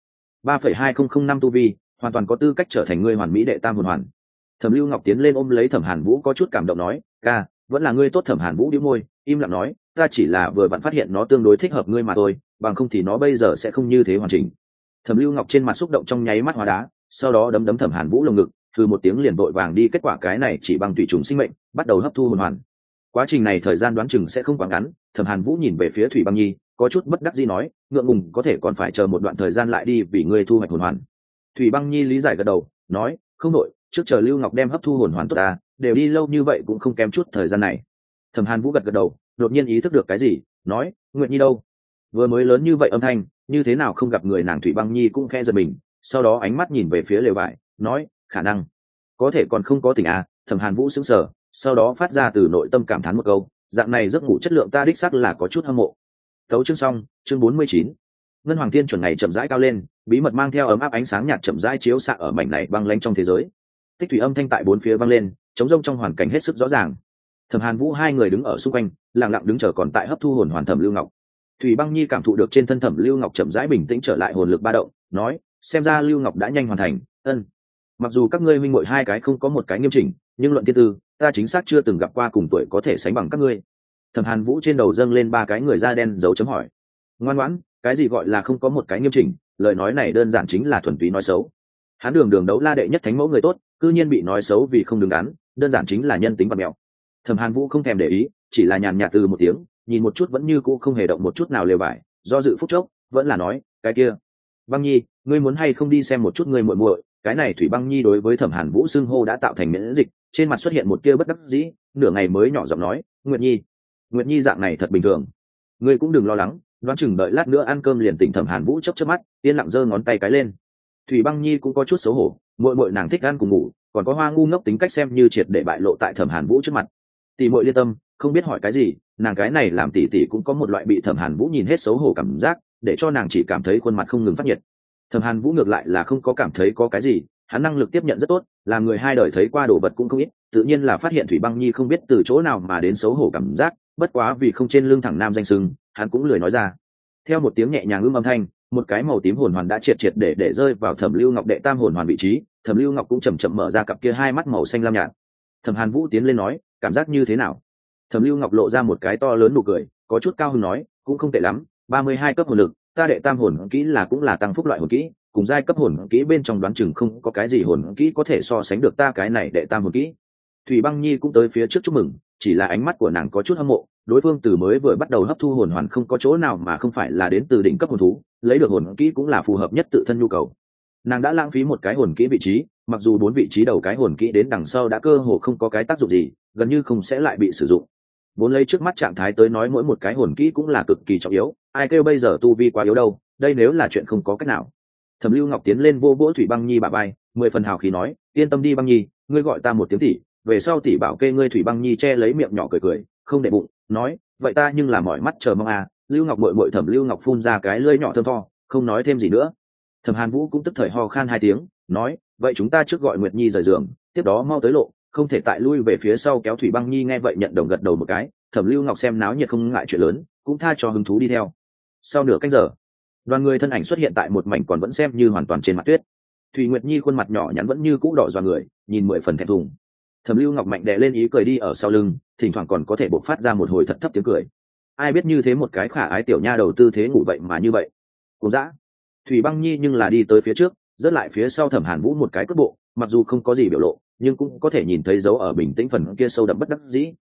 3,2005 tu vi, hoàn toàn có tư cách trở thành ngươi hoàn mỹ đệ tam hồn hoàn. Thẩm Lưu Ngọc tiến lên ôm lấy Thẩm Hàn Vũ có chút cảm động nói, "Ca, vẫn là ngươi tốt." Thẩm Hàn Vũ bĩu môi, im lặng nói, "Ta chỉ là vừa vặn phát hiện nó tương đối thích hợp ngươi mà thôi, bằng không thì nó bây giờ sẽ không như thế hoàn chỉnh." Thẩm Lưu Ngọc trên mặt xúc động trong nháy mắt hóa đá, sau đó đấm Thẩm Hàn Vũ lồng ngực, từ một tiếng liền vội vàng đi, kết quả cái này chỉ bằng tùy trùng sinh mệnh, bắt đầu hấp thu hồn hoàn. Quá trình này thời gian đoán chừng sẽ không quá ngắn. Thẩm Hàn Vũ nhìn về phía Thủy Băng Nhi, có chút bất đắc dĩ nói, "Ngượng ngùng, có thể còn phải chờ một đoạn thời gian lại đi vì ngươi thu hoạch hồn hoàn." Thủy Băng Nhi lý giải gật đầu, nói, "Không đội, trước chờ Lưu Ngọc đem hấp thu hồn hoàn tốt ta, đều đi lâu như vậy cũng không kém chút thời gian này." Thẩm Hàn Vũ gật đầu, đột nhiên ý thức được cái gì, nói, "Nguyệt Nhi đâu?" Vừa mới lớn như vậy âm thanh, như thế nào không gặp người nàng. Thủy Băng Nhi cũng khẽ giật mình, sau đó ánh mắt nhìn về phía lều vải, nói, "Khả năng có thể còn không có tỉnh à." Thẩm Hàn Vũ sững sờ, sau đó phát ra từ nội tâm cảm thán một câu, dạng này giấc ngủ chất lượng ta đích xác là có chút hâm mộ. Tấu chương xong, chương 49. Ngân Hoàng Thiên chuẩn ngày chậm rãi cao lên, bí mật mang theo ấm áp ánh sáng nhạt chậm rãi chiếu xạ ở mảnh này băng lãnh trong thế giới. Tích thủy âm thanh tại bốn phía vang lên, trống rông trong hoàn cảnh hết sức rõ ràng. Thẩm Hàn Vũ hai người đứng ở xung quanh, lặng lặng đứng chờ còn tại hấp thu hồn hoàn Thẩm Lưu Ngọc. Thủy Băng Nhi cảm thụ được trên thân Thẩm Lưu Ngọc chậm rãi bình tĩnh trở lại hồn lực ba động, nói, "Xem ra Lưu Ngọc đã nhanh hoàn thành, ân. Mặc dù các ngươi huynh muội hai cái không có một cái nghiêm chỉnh, nhưng luận thiên tư, ta chính xác chưa từng gặp qua cùng tuổi có thể sánh bằng các ngươi." Thẩm Hàn Vũ trên đầu dâng lên ba cái người da đen dấu chấm hỏi. "Ngoan ngoãn, cái gì gọi là không có một cái nghiêm chỉnh, lời nói này đơn giản chính là thuần túy nói xấu. Hắn đường đường đấu la đệ nhất thánh mẫu người tốt, cư nhiên bị nói xấu vì không đứng đắn, đơn giản chính là nhân tính bạc mẹo." Thẩm Hàn Vũ không thèm để ý, chỉ là nhàn nhạt từ một tiếng, nhìn một chút vẫn như cũ không hề động một chút nào lều vải, do dự phút chốc, vẫn là nói, "Cái kia, Băng Nhi, ngươi muốn hay không đi xem một chút ngươi muội muội?" Cái này Thủy Băng Nhi đối với Thẩm Hàn Vũ xưng hô đã tạo thành miễn dịch, trên mặt xuất hiện một tia bất đắc dĩ, nửa ngày mới nhỏ giọng nói, "Nguyệt Nhi, Nguyệt Nhi dạng này thật bình thường, ngươi cũng đừng lo lắng, đoán chừng đợi lát nữa ăn cơm liền tỉnh." Thẩm Hàn Vũ chớp chớp mắt, yên lặng giơ ngón tay cái lên. Thủy Băng Nhi cũng có chút xấu hổ, muội muội nàng thích ăn cùng ngủ, còn có hoa ngu ngốc tính cách xem như triệt để bại lộ tại Thẩm Hàn Vũ trước mặt. Tỷ muội liên tâm, không biết hỏi cái gì, nàng cái này làm tỷ tỷ cũng có một loại bị Thẩm Hàn Vũ nhìn hết xấu hổ cảm giác, để cho nàng chỉ cảm thấy khuôn mặt không ngừng phát nhiệt. Thẩm Hàn Vũ ngược lại là không có cảm thấy có cái gì, hắn năng lực tiếp nhận rất tốt, làm người hai đời thấy qua đồ vật cũng không ít, tự nhiên là phát hiện Thủy Băng Nhi không biết từ chỗ nào mà đến xấu hổ cảm giác, bất quá vì không trên lưng thẳng nam danh sưng, hắn cũng lười nói ra. Theo một tiếng nhẹ nhàng âm thanh, một cái màu tím hồn hoàn đã triệt để rơi vào Thẩm Lưu Ngọc đệ tam hồn hoàn vị trí, Thẩm Lưu Ngọc cũng chậm chậm mở ra cặp kia hai mắt màu xanh lam nhạt. Thẩm Hàn Vũ tiến lên nói, "Cảm giác như thế nào?" Thẩm Lưu Ngọc lộ ra một cái to lớn nụ cười, có chút cao hứng nói, "Cũng không tệ lắm, 32 cấp hồn lực, ta đệ tam hồn kỹ là cũng là tăng phúc loại hồn kỹ, cùng giai cấp hồn kỹ bên trong đoán chừng không có cái gì hồn kỹ có thể so sánh được ta cái này đệ tam hồn kỹ." Thủy Băng Nhi cũng tới phía trước chúc mừng, chỉ là ánh mắt của nàng có chút hâm mộ, đối phương từ mới vừa bắt đầu hấp thu hồn hoàn không có chỗ nào mà không phải là đến từ đỉnh cấp hồn thú, lấy được hồn kỹ cũng là phù hợp nhất tự thân nhu cầu. Nàng đã lãng phí một cái hồn kỹ vị trí, mặc dù bốn vị trí đầu cái hồn kỹ đến đằng sau đã cơ hồ không có cái tác dụng gì, gần như không sẽ lại bị sử dụng. Vốn lấy trước mắt trạng thái tới nói mỗi một cái hồn kỹ cũng là cực kỳ trọng yếu, ai kêu bây giờ tu vi quá yếu đâu, đây nếu là chuyện không có cách nào. Thẩm Lưu Ngọc tiến lên vô vỗ Thủy Băng Nhi bả vai, 10 phần hào khí nói, "Yên tâm đi Băng Nhi, ngươi gọi ta một tiếng tỷ, về sau tỷ bảo kê ngươi." Thủy Băng Nhi che lấy miệng nhỏ cười cười, không để bụng, nói, "Vậy ta nhưng là mỏi mắt chờ mong à." Lưu Ngọc muội muội Thẩm Lưu Ngọc phun ra cái lưỡi nhỏ thơm tho, không nói thêm gì nữa. Thẩm Hàn Vũ cũng tức thời ho khan hai tiếng, nói, "Vậy chúng ta trước gọi Nguyệt Nhi rời giường, tiếp đó mau tới lộ, không thể tại lui về phía sau kéo." Thủy Băng Nhi nghe vậy nhận đồng gật đầu một cái, Thẩm Lưu Ngọc xem náo nhiệt không ngại chuyện lớn, cũng tha cho hứng thú đi theo. Sau nửa canh giờ, đoàn người thân ảnh xuất hiện tại một mảnh còn vẫn xem như hoàn toàn trên mặt tuyết. Thủy Nguyệt Nhi khuôn mặt nhỏ nhắn vẫn như cũ đỏ dọa người, nhìn 10 phần thẹn thùng. Thẩm Lưu Ngọc mạnh đè lên ý cười đi ở sau lưng, thỉnh thoảng còn có thể bộc phát ra một hồi thật thấp tiếng cười. Ai biết như thế một cái khả ái tiểu nha đầu tư thế ngủ vậy mà như vậy. Cùng dã. Thủy Băng Nhi nhưng là đi tới phía trước, giơ lại phía sau Thẩm Hàn Vũ một cái cước bộ, mặc dù không có gì biểu lộ, nhưng cũng có thể nhìn thấy dấu ở bình tĩnh phần kia sâu đậm bất đắc dĩ.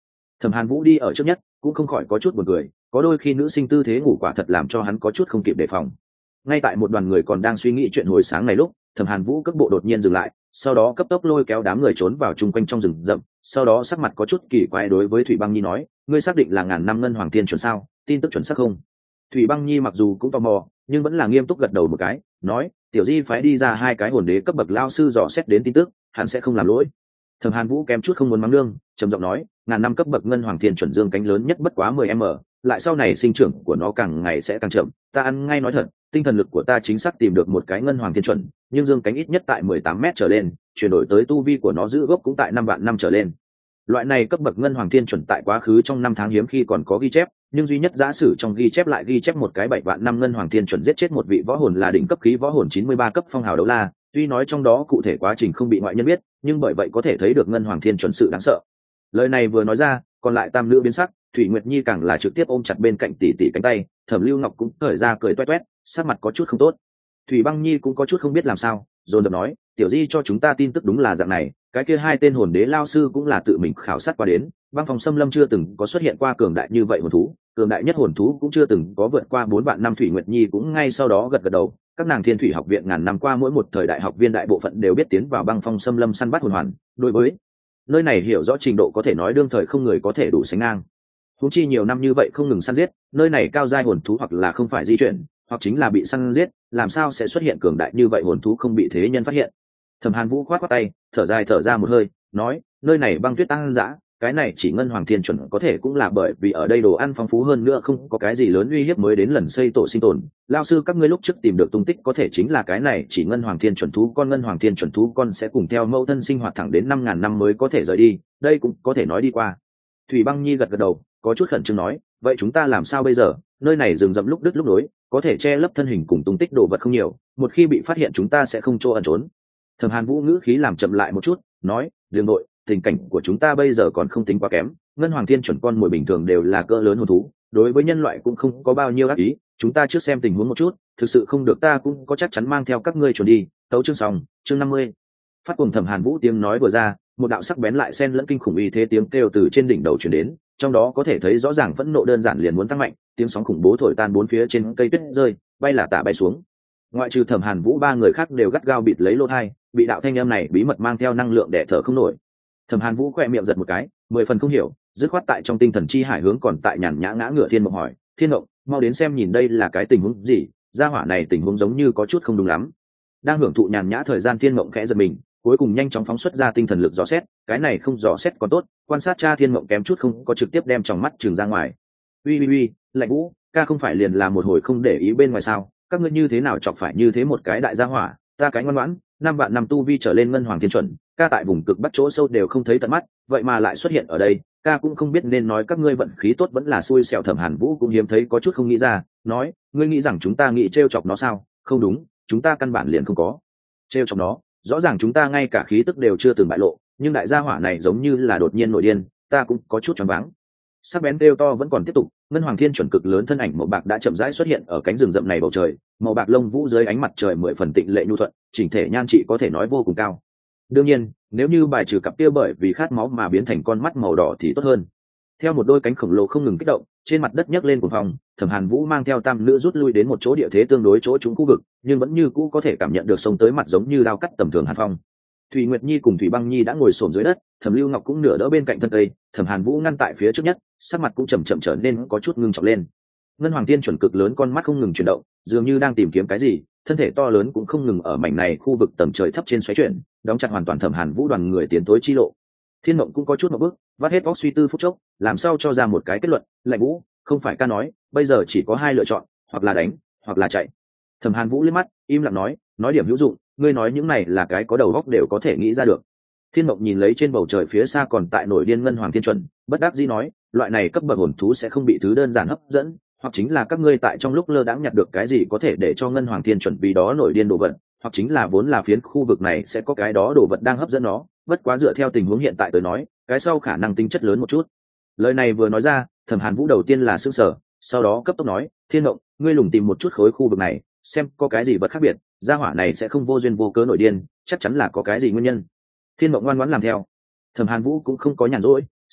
Thẩm Hàn Vũ đi ở trước nhất cũng không khỏi có chút buồn cười, có đôi khi nữ sinh tư thế ngủ quả thật làm cho hắn có chút không kịp đề phòng. Ngay tại một đoàn người còn đang suy nghĩ chuyện hồi sáng này lúc Thẩm Hàn Vũ cước bộ đột nhiên dừng lại, sau đó cấp tốc lôi kéo đám người trốn vào chung quanh trong rừng rậm, sau đó sắc mặt có chút kỳ quái đối với Thủy Băng Nhi nói, ngươi xác định là ngàn năm ngân hoàng thiên chuẩn sao, tin tức chuẩn xác không? Thủy Băng Nhi mặc dù cũng tò mò nhưng vẫn là nghiêm túc gật đầu một cái, nói, tiểu di phái đi ra 2 cái hồn đế cấp bậc lao sư dò xét đến tin tức, hắn sẽ không làm lỗi. Thẩm Hàn Vũ kém chút không muốn mắng nương, trầm giọng nói, ngàn năm cấp bậc ngân hoàng thiên chuẩn dương cánh lớn nhất bất quá 10 m, lại sau này sinh trưởng của nó càng ngày sẽ càng chậm, ta ăn ngay nói thật, tinh thần lực của ta chính xác tìm được một cái ngân hoàng thiên chuẩn, nhưng dương cánh ít nhất tại 18 m trở lên, chuyển đổi tới tu vi của nó giữ gốc cũng tại 5 vạn năm trở lên. Loại này cấp bậc ngân hoàng thiên chuẩn tại quá khứ trong 5 tháng hiếm khi còn có ghi chép, nhưng duy nhất giả sử trong ghi chép lại ghi chép một cái 7 vạn năm ngân hoàng thiên chuẩn giết chết một vị võ hồn là đỉnh cấp khí võ hồn 93 cấp phong hào đấu la, tuy nói trong đó cụ thể quá trình không bị ngoại nhân biết, nhưng bởi vậy có thể thấy được ngân hoàng thiên chuẩn sự đáng sợ. Lời này vừa nói ra, còn lại tam nữ biến sắc, Thủy Nguyệt Nhi càng là trực tiếp ôm chặt bên cạnh tỷ tỷ cánh tay, Thẩm Lưu Ngọc cũng cởi ra cười toét toét, sắc mặt có chút không tốt. Thủy Băng Nhi cũng có chút không biết làm sao, dồn dập nói, tiểu di cho chúng ta tin tức đúng là dạng này, cái kia 2 tên hồn đế lao sư cũng là tự mình khảo sát qua đến, băng phòng xâm lâm chưa từng có xuất hiện qua cường đại như vậy hồn thú, cường đại nhất hồn thú cũng chưa từng có vượt qua 4 vạn năm. Thủy Nguyệt Nhi cũng ngay sau đó gật gật đầu, các nàng Thiên Thủy học viện ngàn năm qua mỗi một thời đại học viên đại bộ phận đều biết tiến vào băng phong xâm lâm săn bắt hồn hoàn, đối với nơi này hiểu rõ trình độ có thể nói đương thời không người có thể đủ sánh ngang. Huống chi nhiều năm như vậy không ngừng săn giết, nơi này cao giai hồn thú hoặc là không phải di chuyển, hoặc chính là bị săn giết, làm sao sẽ xuất hiện cường đại như vậy hồn thú không bị thế nhân phát hiện. Thẩm Hàn Vũ khoát khoát tay, thở dài thở ra một hơi, nói, nơi này băng tuyết tăng dã, cái này chỉ ngân hoàng thiên chuẩn có thể cũng là bởi vì ở đây đồ ăn phong phú hơn nữa không có cái gì lớn uy hiếp mới đến lần xây tổ sinh tồn. Lao sư các ngươi lúc trước tìm được tung tích có thể chính là cái này chỉ ngân hoàng thiên chuẩn thú con, ngân hoàng thiên chuẩn thú con sẽ cùng theo mẫu thân sinh hoạt thẳng đến 5.000 năm mới có thể rời đi, đây cũng có thể nói đi qua. Thủy Băng Nhi gật gật đầu, có chút khẩn trương nói, vậy chúng ta làm sao bây giờ, nơi này rừng rậm lúc đứt lúc nối, có thể che lấp thân hình cùng tung tích đồ vật không nhiều, một khi bị phát hiện chúng ta sẽ không chỗ ẩn trốn. Thẩm Hàn Vũ ngữ khí làm chậm lại một chút, nói, đường nội, tình cảnh của chúng ta bây giờ còn không tính quá kém, ngân hoàng thiên chuẩn con mồi bình thường đều là cỡ lớn hồn thú, đối với nhân loại cũng không có bao nhiêu ác ý, chúng ta trước xem tình huống một chút, thực sự không được ta cũng có chắc chắn mang theo các ngươi chuẩn đi. Tấu chương xong, chương 50. Phát cùng Thẩm Hàn Vũ tiếng nói vừa ra, một đạo sắc bén lại xen lẫn kinh khủng uy thế tiếng kêu từ trên đỉnh đầu truyền đến, trong đó có thể thấy rõ ràng phẫn nộ đơn giản liền muốn tăng mạnh, tiếng sóng khủng bố thổi tan bốn phía trên cây tuyết rơi, bay là tả bay xuống. Ngoại trừ Thẩm Hàn Vũ 3 người khác đều gắt gao bịt lấy lỗ tai, bị đạo thanh âm này bí mật mang theo năng lượng để thở không nổi. Thẩm Hàn Vũ khẽ miệng giật một cái, 10 phần không hiểu, dứt khoát tại trong tinh thần chi hải hướng còn tại nhàn nhã ngã ngửa Thiên Mộng hỏi, Thiên Mộng, mau đến xem nhìn đây là cái tình huống gì, gia hỏa này tình huống giống như có chút không đúng lắm. Đang hưởng thụ nhàn nhã thời gian, Thiên Mộng khẽ giật mình, cuối cùng nhanh chóng phóng xuất ra tinh thần lực dò xét, cái này không dò xét còn tốt, quan sát cha Thiên Mộng kém chút không có trực tiếp đem tròng mắt trừng ra ngoài. Uy, Lạnh Vũ, ca không phải liền là một hồi không để ý bên ngoài sao, các ngươi như thế nào chọc phải như thế một cái đại gia hỏa, ta cái ngoan ngoãn, 5 vạn năm tu vi trở lên ngân hoàng thiên chuẩn, ca tại vùng cực bắc chỗ sâu đều không thấy tận mắt, vậy mà lại xuất hiện ở đây, ca cũng không biết nên nói các ngươi vận khí tốt vẫn là xui xẻo. Thẩm Hàn Vũ cũng hiếm thấy có chút không nghĩ ra, nói, ngươi nghĩ rằng chúng ta nghĩ trêu chọc nó sao? Không đúng, chúng ta căn bản liền không có trêu chọc nó, rõ ràng chúng ta ngay cả khí tức đều chưa từng bại lộ, nhưng đại gia hỏa này giống như là đột nhiên nổi điên, ta cũng có chút choáng váng. Sắc bén kêu to vẫn còn tiếp tục, ngân hoàng thiên chuẩn cực lớn thân ảnh màu bạc đã chậm rãi xuất hiện ở cánh rừng rậm này bầu trời, màu bạc lông vũ dưới ánh mặt trời 10 phần tịnh lệ nhu thuận, chỉnh thể nhan trị có thể nói vô cùng cao. Đương nhiên, nếu như bài trừ cặp kia bởi vì khát máu mà biến thành con mắt màu đỏ thì tốt hơn. Theo một đôi cánh khổng lồ không ngừng kích động, trên mặt đất nhấc lên cuồng phong, Thẩm Hàn Vũ mang theo tam nữ rút lui đến một chỗ địa thế tương đối chỗ trũng khu vực, nhưng vẫn như cũ có thể cảm nhận được sông tới mặt giống như đao cắt tầm thường hàn phong. Thủy Nguyệt Nhi cùng Thủy Băng Nhi đã ngồi xổm dưới đất, Thẩm Lưu Ngọc cũng nửa đỡ bên cạnh thân cây, Thẩm Hàn Vũ ngăn tại phía trước nhất, sắc mặt cũng chậm chậm trở nên có chút ngưng trọng lên. Ngân hoàng tiên chuẩn cực lớn con mắt không ngừng chuyển động, dường như đang tìm kiếm cái gì, thân thể to lớn cũng không ngừng ở mảnh này khu vực tầm trời thấp trên xoáy chuyển, đóng chặt hoàn toàn Thẩm Hàn Vũ đoàn người tiến tối chi lộ. Thiên Mộng cũng có chút một bước, vắt hết óc suy tư phút chốc, làm sao cho ra một cái kết luận, Lạnh Vũ, không phải ca nói, bây giờ chỉ có 2 lựa chọn, hoặc là đánh, hoặc là chạy. Thẩm Hàn Vũ liếc mắt, im lặng nói điểm hữu dụng, ngươi nói những này là cái có đầu óc đều có thể nghĩ ra được. Thiên Mộng nhìn lấy trên bầu trời phía xa còn tại nổi điên ngân hoàng thiên chuẩn, bất đắc dĩ nói, loại này cấp bậc hồn thú sẽ không bị thứ đơn giản hấp dẫn, hoặc chính là các ngươi tại trong lúc lơ đãng nhặt được cái gì có thể để cho ngân hoàng thiên chuẩn vì đó nổi điên đồ vật, hoặc chính là vốn là phiến khu vực này sẽ có cái đó đồ vật đang hấp dẫn nó, bất quá dựa theo tình huống hiện tại tôi nói, cái sau khả năng tính chất lớn một chút. Lời này vừa nói ra, Thẩm Hàn Vũ đầu tiên là sửng sở, sau đó cấp tốc nói, Thiên Mộng, ngươi lùng tìm một chút khối khu vực này, xem có cái gì vật khác biệt, gia hỏa này sẽ không vô duyên vô cớ nổi điên, chắc chắn là có cái gì nguyên nhân. Thiên Mộng ngoan ngoãn làm theo. Thẩm Hàn Vũ cũng không có nhàn rỗi,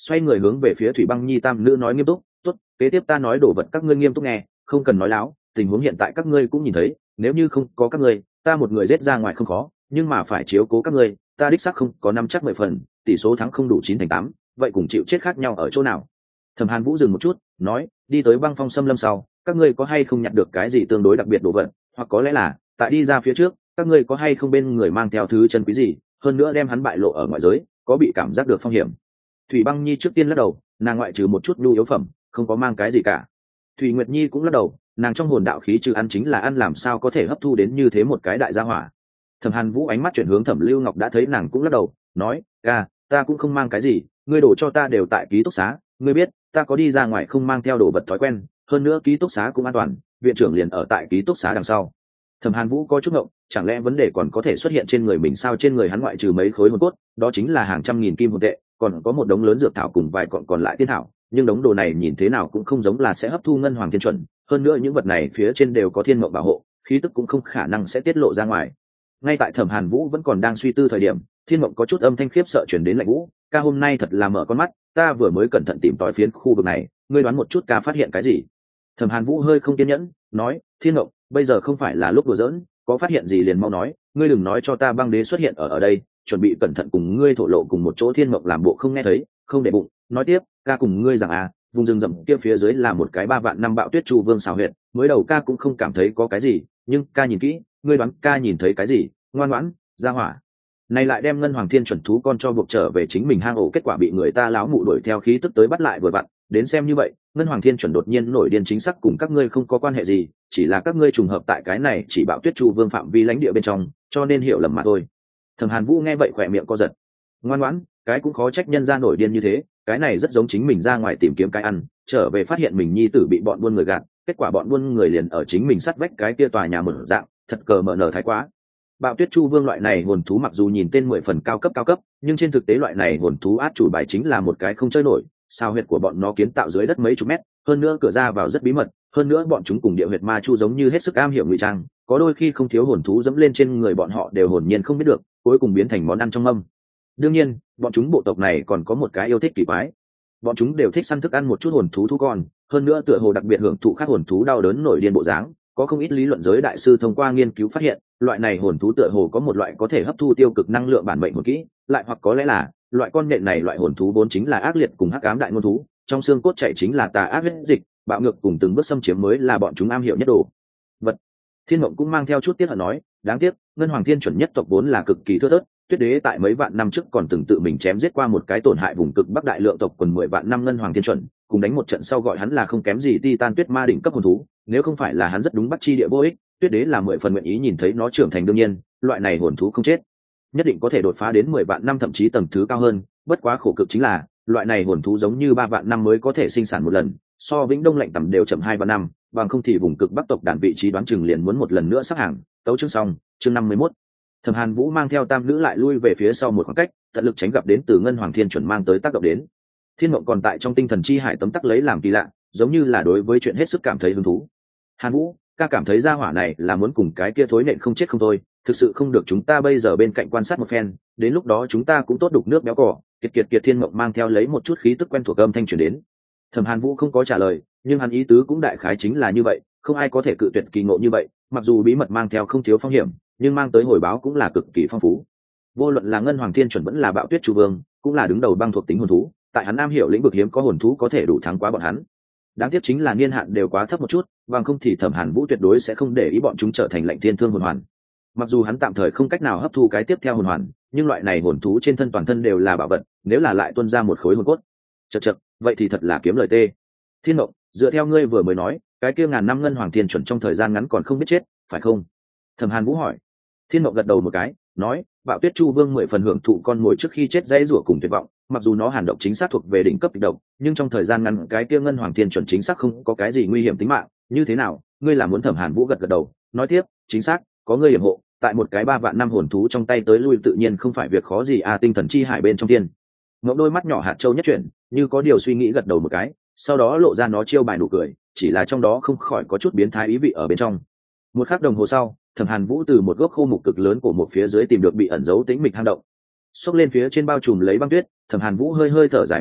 xoay người hướng về phía Thủy Băng Nhi tam nữ nói nghiêm túc, tốt, kế tiếp ta nói đồ vật các ngươi nghiêm túc nghe, không cần nói láo, tình huống hiện tại các ngươi cũng nhìn thấy, nếu như không có các ngươi, ta một người giết ra ngoài không khó, nhưng mà phải chiếu cố các ngươi, ta đích xác không có năm chắc 10 phần, tỷ số thắng không đủ 9/8, vậy cùng chịu chết khác nhau ở chỗ nào? Thẩm Hàn Vũ dừng một chút, nói, đi tới băng phong xâm lâm sau, các ngươi có hay không nhặt được cái gì tương đối đặc biệt đồ vật, hoặc có lẽ là, tại đi ra phía trước, các ngươi có hay không bên người mang theo thứ chân quý gì, hơn nữa đem hắn bại lộ ở ngoại giới, có bị cảm giác được phong hiểm? Thủy Băng Nhi trước tiên lắc đầu, nàng ngoại trừ một chút nhu yếu phẩm, không có mang cái gì cả. Thủy Nguyệt Nhi cũng lắc đầu, nàng trong hồn đạo khí trừ ăn chính là ăn, làm sao có thể hấp thu đến như thế một cái đại gia hỏa. Thẩm Hàn Vũ ánh mắt chuyển hướng Thẩm Lưu Ngọc đã thấy nàng cũng lắc đầu, nói, ca, ta cũng không mang cái gì, ngươi đổ cho ta đều tại ký túc xá, ngươi biết, ta có đi ra ngoài không mang theo đồ vật thói quen, hơn nữa ký túc xá cũng an toàn, viện trưởng liền ở tại ký túc xá đằng sau. Thẩm Hàn Vũ có chút ngộng, chẳng lẽ vấn đề còn có thể xuất hiện trên người mình sao? Trên người hắn ngoại trừ mấy khối hồn cốt, đó chính là hàng trăm nghìn kim hồn tệ, còn có một đống lớn dược thảo cùng vài còn lại tiên thảo, nhưng đống đồ này nhìn thế nào cũng không giống là sẽ hấp thu ngân hoàng thiên chuẩn, hơn nữa những vật này phía trên đều có thiên mộng bảo hộ, khí tức cũng không khả năng sẽ tiết lộ ra ngoài. Ngay tại Thẩm Hàn Vũ vẫn còn đang suy tư thời điểm, thiên mộng có chút âm thanh khiếp sợ truyền đến Lạnh Vũ, ca hôm nay thật là mở con mắt, ta vừa mới cẩn thận tìm tòi phiến khu vực này, ngươi đoán một chút ca phát hiện cái gì? Thẩm Hàn Vũ hơi không kiên nhẫn, nói, thiên mộng, bây giờ không phải là lúc đùa giỡn, có phát hiện gì liền mau nói, ngươi đừng nói cho ta băng đế xuất hiện ở đây, chuẩn bị cẩn thận cùng ngươi thổ lộ cùng một chỗ. Thiên mộng làm bộ không nghe thấy, không để bụng, nói tiếp, ca cùng ngươi rằng vùng rừng rậm kia phía dưới là một cái 3 vạn năm bạo tuyết chu vương xào huyệt, mới đầu ca cũng không cảm thấy có cái gì, nhưng ca nhìn kỹ, ngươi đoán ca nhìn thấy cái gì? Ngoan ngoãn, ra hỏa này lại đem ngân hoàng thiên chuẩn thú con cho buộc trở về chính mình hang ổ, kết quả bị người ta láo mụ đuổi theo khí tức tới bắt lại vừa vặn. Đến xem như vậy, ngân hoàng thiên chuẩn đột nhiên nổi điên chính xác cùng các ngươi không có quan hệ gì, chỉ là các ngươi trùng hợp tại cái này chỉ bạo tuyết chu vương phạm vi lãnh địa bên trong, cho nên hiểu lầm mà thôi. Thẩm Hàn Vũ nghe vậy khỏe miệng co giật, ngoan ngoãn, cái cũng khó trách nhân ra nổi điên như thế, cái này rất giống chính mình ra ngoài tìm kiếm cái ăn, trở về phát hiện mình nhi tử bị bọn buôn người gạt, kết quả bọn buôn người liền ở chính mình sắt vách cái kia tòa nhà mở dạng, thật cờ mở nở thái quá. Bạo tuyết chu vương loại này hồn thú mặc dù nhìn tên 10 phần cao cấp, nhưng trên thực tế loại này hồn thú át chủ bài chính là một cái không chơi nổi, sao huyệt của bọn nó kiến tạo dưới đất mấy chục mét, hơn nữa cửa ra vào rất bí mật, hơn nữa bọn chúng cùng địa huyệt ma chu giống như hết sức am hiểu ngụy trang, có đôi khi không thiếu hồn thú dẫm lên trên người bọn họ đều hồn nhiên không biết được, cuối cùng biến thành món ăn trong mâm. Đương nhiên, bọn chúng bộ tộc này còn có một cái yêu thích kỳ quái, bọn chúng đều thích săn thức ăn một chút hồn thú thú con, hơn nữa tựa hồ đặc biệt hưởng thụ các hồn thú đau đớn nổi điên bộ dáng. Có không ít lý luận giới đại sư thông qua nghiên cứu phát hiện, loại này hồn thú tựa hồ có một loại có thể hấp thu tiêu cực năng lượng bản mệnh hồn kỹ, lại hoặc có lẽ là loại con nhện này loại hồn thú vốn chính là ác liệt cùng hắc ám đại ngôn thú, trong xương cốt chạy chính là tà ác huyết dịch, bạo ngược cùng từng bước xâm chiếm mới là bọn chúng am hiểu nhất đồ vật. Thiên Mộng cũng mang theo chút tiếc hận nói, đáng tiếc, ngân hoàng thiên chuẩn nhất tộc vốn là cực kỳ thưa thớt, Tuyết Đế tại mấy vạn năm trước còn từng tự mình chém giết qua một cái tổn hại vùng cực bắc đại lượng tộc quần 10 vạn năm ngân hoàng thiên chuẩn, cùng đánh một trận sau gọi hắn là không kém gì Titan Tuyết Ma đỉnh cấp hồn thú, nếu không phải là hắn rất đúng bắt chi địa vô ích, Tuyết Đế là 10 phần nguyện ý nhìn thấy nó trưởng thành. Đương nhiên, loại này hồn thú không chết, nhất định có thể đột phá đến 10 vạn năm thậm chí tầng thứ cao hơn, bất quá khổ cực chính là, loại này hồn thú giống như 3 vạn năm mới có thể sinh sản một lần, so Vĩnh Đông lạnh tầm đều chậm 2 vạn năm, bằng không thì vùng cực bắc tộc đàn vị trí đoán chừng liền muốn một lần nữa sắp hàng. Tấu chương xong, chương 51. Thẩm Hàn Vũ mang theo tam nữ lại lui về phía sau một khoảng cách, tận lực tránh gặp đến từ ngân hoàng thiên chuẩn mang tới tác động đến. Thiên Mộng còn tại trong tinh thần chi hải tấm tắc lấy làm kỳ lạ, giống như là đối với chuyện hết sức cảm thấy hứng thú. Hàn Vũ, ca cảm thấy gia hỏa này là muốn cùng cái kia thối nện không chết không thôi, thực sự không được chúng ta bây giờ bên cạnh quan sát một phen, đến lúc đó chúng ta cũng tốt đục nước béo cỏ. Kiệt Thiên Mộng mang theo lấy một chút khí tức quen thuộc âm thanh truyền đến. Thẩm Hàn Vũ không có trả lời, nhưng hắn ý tứ cũng đại khái chính là như vậy, không ai có thể cự tuyệt kỳ ngộ như vậy, mặc dù bí mật mang theo không thiếu phong hiểm, nhưng mang tới hồi báo cũng là cực kỳ phong phú. Vô luận là ngân hoàng thiên chuẩn vẫn là bạo tuyết chu vương, cũng là đứng đầu băng thuộc tính hồn thú, tại hắn am hiểu lĩnh vực hiếm có hồn thú có thể đủ thắng quá bọn hắn. Đáng tiếc chính là niên hạn đều quá thấp một chút, bằng không thì Thẩm Hàn Vũ tuyệt đối sẽ không để ý bọn chúng trở thành lệnh thiên thương hồn hoàn. Mặc dù hắn tạm thời không cách nào hấp thu cái tiếp theo hồn hoàn, nhưng loại này hồn thú trên thân toàn thân đều là bảo vật, nếu là lại tuôn ra một khối hồn cốt, chậc, vậy thì thật là kiếm lời tê. Thiên Mộng, dựa theo ngươi vừa mới nói, cái kia ngàn năm ngân hoàng thiên chuẩn trong thời gian ngắn còn không biết chết, phải không? Thẩm Hàn Vũ hỏi. Thiên Mộng gật đầu một cái, nói, bạo tuyết chu vương 10 phần hưởng thụ con mồi trước khi chết dãy rủa cùng tuyệt vọng, mặc dù nó hàn độc chính xác thuộc về đỉnh cấp kịch độc, nhưng trong thời gian ngắn cái kia ngân hoàng thiên chuẩn chính xác không có cái gì nguy hiểm tính mạng. Như thế nào, ngươi là muốn? Thẩm Hàn Vũ gật đầu, nói tiếp, chính xác, có ngươi yểm hộ, tại một cái 3 vạn năm hồn thú trong tay tới lui tự nhiên không phải việc khó gì. Tinh thần chi hải bên trong tiên Ngọc đôi mắt nhỏ hạt châu nhất chuyển, như có điều suy nghĩ gật đầu một cái, sau đó lộ ra nó chiêu bài nụ cười, chỉ là trong đó không khỏi có chút biến thái ý vị ở bên trong. Một khắc đồng hồ sau, Thẩm Hàn Vũ từ một gốc khô mục cực lớn của một phía dưới tìm được bị ẩn giấu tĩnh mịch hang động, xốc lên phía trên bao trùm lấy băng tuyết. Thẩm Hàn Vũ hơi thở dài một hơi,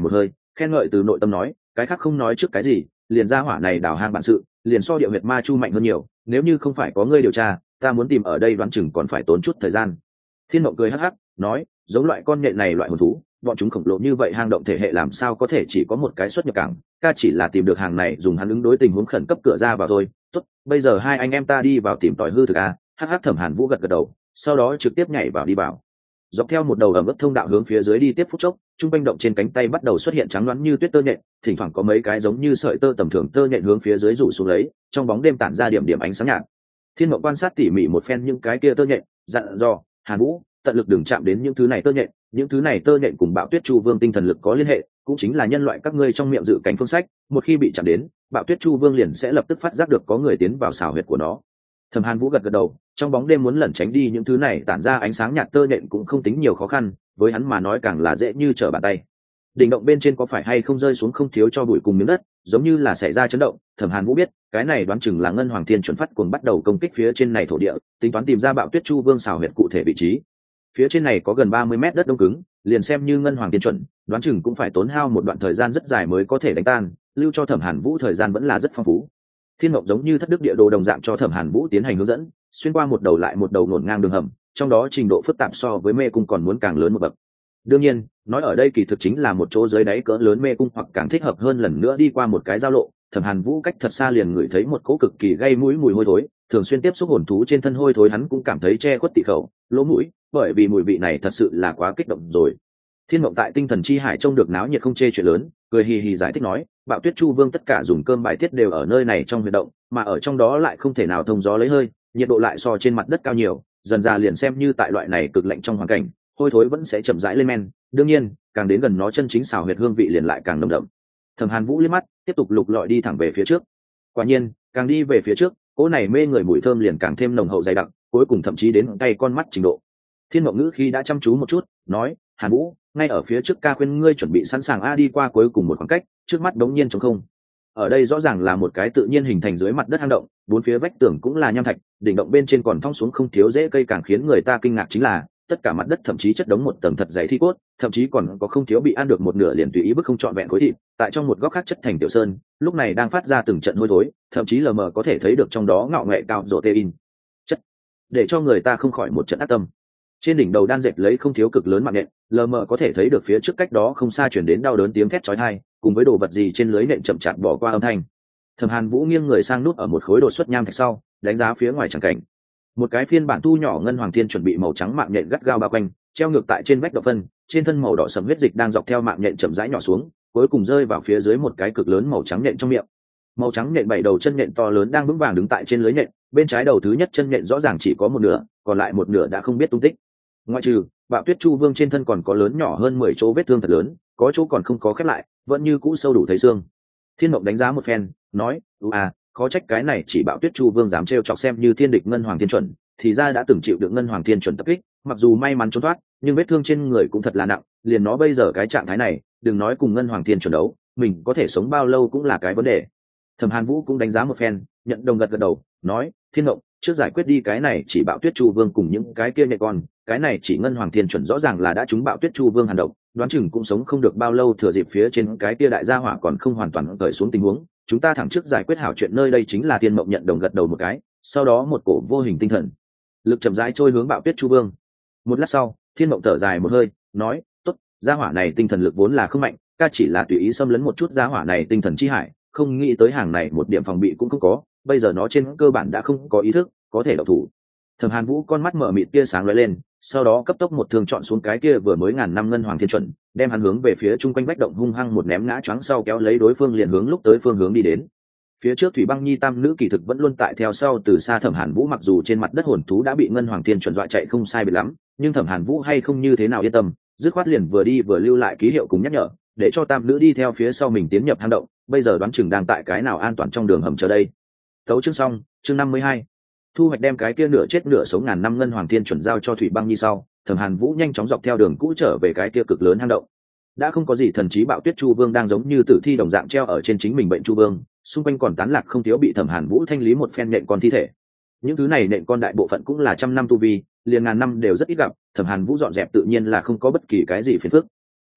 khen ngợi từ nội tâm nói, cái khác không nói trước cái gì, liền ra hỏa này đào hang bản sự, liền so địa huyệt ma chu mạnh hơn nhiều, nếu như không phải có ngươi điều tra, ta muốn tìm ở đây đoán chừng còn phải tốn chút thời gian. Thiên Mộng cười hắc hắc nói, giống loại con nhện này loại hồn thú, bọn chúng khổng lồ như vậy hang động thể hệ làm sao có thể chỉ có một cái xuất nhập cảng, ca chỉ là tìm được hàng này dùng hắn ứng đối tình huống khẩn cấp cửa ra vào thôi. Tốt, bây giờ hai anh em ta đi vào tìm tòi hư thực a. Hắc hắc. Thẩm Hàn Vũ gật gật đầu, sau đó trực tiếp nhảy vào đi vào. Dọc theo một đầu ẩm ướt thông đạo hướng phía dưới đi tiếp phút chốc, trung quanh động trên cánh tay bắt đầu xuất hiện trắng loáng như tuyết tơ nhện, thỉnh thoảng có mấy cái giống như sợi tơ tầm thường tơ nhện hướng phía dưới rủ xuống lấy, trong bóng đêm tản ra điểm điểm ánh sáng nhạt. Thiên Mộng quan sát tỉ mỉ một phen những cái kia tơ nhện, dặn dò Hàn Vũ tận lực đừng chạm đến những thứ này tơ nhện, những thứ này tơ nhện cùng Bạo Tuyết Chu Vương tinh thần lực có liên hệ, cũng chính là nhân loại các ngươi trong miệng dự cảnh phương sách, một khi bị chạm đến, Bạo Tuyết Chu Vương liền sẽ lập tức phát giác được có người tiến vào xào huyệt của nó. Thẩm Hàn Vũ gật gật đầu, trong bóng đêm muốn lẩn tránh đi những thứ này tản ra ánh sáng nhạt tơ nhện cũng không tính nhiều khó khăn, với hắn mà nói càng là dễ như trở bàn tay. Đỉnh động bên trên có phải hay không rơi xuống không thiếu cho bụi cùng miếng đất, giống như là xảy ra chấn động, Thẩm Hàn Vũ biết, cái này đoán chừng là Ngân Hoàng Thiên chuẩn phát cuồng bắt đầu công kích phía trên này thổ địa, tính toán tìm ra Bạo Tuyết Chu Vương xào huyệt cụ thể vị trí. Phía trên này có gần 30 mét đất đông cứng, liền xem như Ngân Hoàng Thiên chuẩn, đoán chừng cũng phải tốn hao một đoạn thời gian rất dài mới có thể đánh tan, lưu cho Thẩm Hàn Vũ thời gian vẫn là rất phong phú. Thiên Mộng giống như thất đức địa đồ đồng dạng cho Thẩm Hàn Vũ tiến hành hướng dẫn, xuyên qua một đầu lại một đầu nổn ngang đường hầm, trong đó trình độ phức tạp so với mê cung còn muốn càng lớn một bậc. Đương nhiên, nói ở đây kỳ thực chính là một chỗ dưới đáy cỡ lớn mê cung, hoặc càng thích hợp hơn lần nữa đi qua một cái giao lộ. Thẩm Hàn Vũ cách thật xa liền ngửi thấy một cỗ cực kỳ gây mũi mùi hôi thối, thường xuyên tiếp xúc hồn thú trên thân hôi thối hắn cũng cảm thấy che khuất tị khẩu, lỗ mũi, bởi vì mùi vị này thật sự là quá kích động rồi. Thiên Mộng tại tinh thần chi hải trông được náo nhiệt không chê chuyện lớn, cười hì hì giải thích nói, Bạo Tuyết Chu Vương tất cả dùng cơm bài tiết đều ở nơi này trong huyệt động, mà ở trong đó lại không thể nào thông gió lấy hơi, nhiệt độ lại so trên mặt đất cao nhiều, dần dà liền xem như tại loại này cực lạnh trong hoàn cảnh, hôi thối vẫn sẽ chậm rãi lên men, đương nhiên, càng đến gần nó chân chính xào huyệt hương vị liền lại càng nồng đậm. Thẩm Hàn Vũ liếc mắt, tiếp tục lục lọi đi thẳng về phía trước. Quả nhiên, càng đi về phía trước, cỗ này mê người mùi thơm liền càng thêm nồng hậu dày đặc, cuối cùng thậm chí đến cay con mắt trình độ. Thiên Mộng ngữ khi đã chăm chú một chút, nói, Hàn Vũ, ngay ở phía trước ca khuyên ngươi chuẩn bị sẵn sàng a. Đi qua cuối cùng một khoảng cách, trước mắt đống nhiên trống không. Ở đây rõ ràng là một cái tự nhiên hình thành dưới mặt đất hang động, bốn phía vách tường cũng là nham thạch, đỉnh động bên trên còn thong xuống không thiếu rễ cây, càng khiến người ta kinh ngạc chính là tất cả mặt đất thậm chí chất đống một tầng thật dày thi cốt, thậm chí còn có không thiếu bị ăn được một nửa liền tùy ý bức không trọn vẹn khối thịt. Tại trong một góc khác chất thành tiểu sơn, lúc này đang phát ra từng trận hôi thối, thậm chí lờ mờ có thể thấy được trong đó ngạo nghệ cao protein chất, để cho người ta không khỏi một trận ác tâm. Trên đỉnh đầu đan dệt lấy không thiếu cực lớn mạng nện, lờ mờ có thể thấy được phía trước cách đó không xa chuyển đến đau đớn tiếng thét chói tai, cùng với đồ vật gì trên lưới nện chậm chạp bỏ qua âm thanh. Thẩm Hàn Vũ nghiêng người sang nút ở một khối đột xuất nham thạch sau, đánh giá phía ngoài chẳng cảnh. Một cái phiên bản thu nhỏ Ngân Hoàng Thiên chuẩn bị màu trắng mạng nện gắt gao bao quanh, treo ngược tại trên vách độc phân, trên thân màu đỏ sẫm huyết dịch đang dọc theo mạng nện chậm rãi nhỏ xuống, cuối cùng rơi vào phía dưới một cái cực lớn màu trắng nện trong miệng. Màu trắng nện 7 đầu chân nện to lớn đang vững vàng đứng tại trên lưới nện, bên trái đầu thứ nhất chân nện rõ ràng chỉ có một nửa, còn lại một nửa đã không biết tung tích. Ngoại trừ, Bạo Tuyết Chu Vương trên thân còn có lớn nhỏ hơn 10 chỗ vết thương thật lớn, có chỗ còn không có khép lại, vẫn như cũ sâu đủ thấy xương. Thiên Mộng đánh giá một phen, nói, khó trách cái này chỉ Bạo Tuyết Chu Vương dám trêu chọc xem như thiên địch Ngân Hoàng Thiên chuẩn, thì ra đã từng chịu được Ngân Hoàng Thiên chuẩn tập kích, mặc dù may mắn trốn thoát, nhưng vết thương trên người cũng thật là nặng, liền nó bây giờ cái trạng thái này, đừng nói cùng Ngân Hoàng Thiên chuẩn đấu, mình có thể sống bao lâu cũng là cái vấn đề. Thẩm Hàn Vũ cũng đánh giá một phen, nhận đồng gật gật đầu, nói, Thiên Mộng, trước giải quyết đi cái này chỉ Bạo Tuyết Chu Vương cùng những cái kia nhện con, cái này chỉ Ngân Hoàng Thiên chuẩn rõ ràng là đã trúng Bạo Tuyết Chu Vương hàn độc, đoán chừng cũng sống không được bao lâu, thừa dịp phía trên cái kia đại gia hỏa còn không hoàn toàn cởi xuống tình huống, chúng ta thẳng trước giải quyết hảo chuyện nơi đây. Chính là Thiên Mộng nhận đồng gật đầu một cái, sau đó một cổ vô hình tinh thần lực chậm rãi trôi hướng Bạo Tuyết Chu Vương. Một lát sau, Thiên Mộng thở dài một hơi, nói, tốt, gia hỏa này tinh thần lực vốn là không mạnh, ca chỉ là tùy ý xâm lấn một chút gia hỏa này tinh thần chi hải, không nghĩ tới hàng này một điểm phòng bị cũng không có, bây giờ nó trên cơ bản đã không có ý thức, có thể động thủ. Thẩm Hàn Vũ con mắt mở mịt tia sáng lóe lên, sau đó cấp tốc một thương chọn xuống cái kia vừa mới ngàn năm Ngân Hoàng Thiên chuẩn, đem hắn hướng về phía trung quanh vách động hung hăng một ném ngã choáng, sau kéo lấy đối phương liền hướng lúc tới phương hướng đi đến. Phía trước Thủy Băng Nhi tam nữ kỳ thực vẫn luôn tại theo sau từ xa. Thẩm Hàn Vũ mặc dù trên mặt đất hồn thú đã bị Ngân Hoàng Thiên chuẩn dọa chạy không sai biệt lắm, nhưng Thẩm Hàn Vũ hay không như thế nào yên tâm, dứt khoát liền vừa đi vừa lưu lại ký hiệu cùng nhắc nhở, để cho tam nữ đi theo phía sau mình tiến nhập hang động, bây giờ đoán chừng đang tại cái nào an toàn trong đường hầm chờ đây. Tấu chương xong, chương 52. Thu hoạch. Đem cái kia nửa chết nửa sống ngàn năm Ngân Hoàng Thiên chuẩn giao cho Thủy Băng Nhi sau, Thẩm Hàn Vũ nhanh chóng dọc theo đường cũ trở về cái kia cực lớn hang động. Đã không có gì thần trí Bạo Tuyết Chu Vương đang giống như tử thi đồng dạng treo ở trên chính mình bệnh Chu Vương, xung quanh còn tán lạc không thiếu bị Thẩm Hàn Vũ thanh lý một phen nện con thi thể. Những thứ này nện con đại bộ phận cũng là trăm năm tu vi, liền ngàn năm đều rất ít gặp, Thẩm Hàn Vũ dọn dẹp tự nhiên là không có bất kỳ cái gì phiền phức.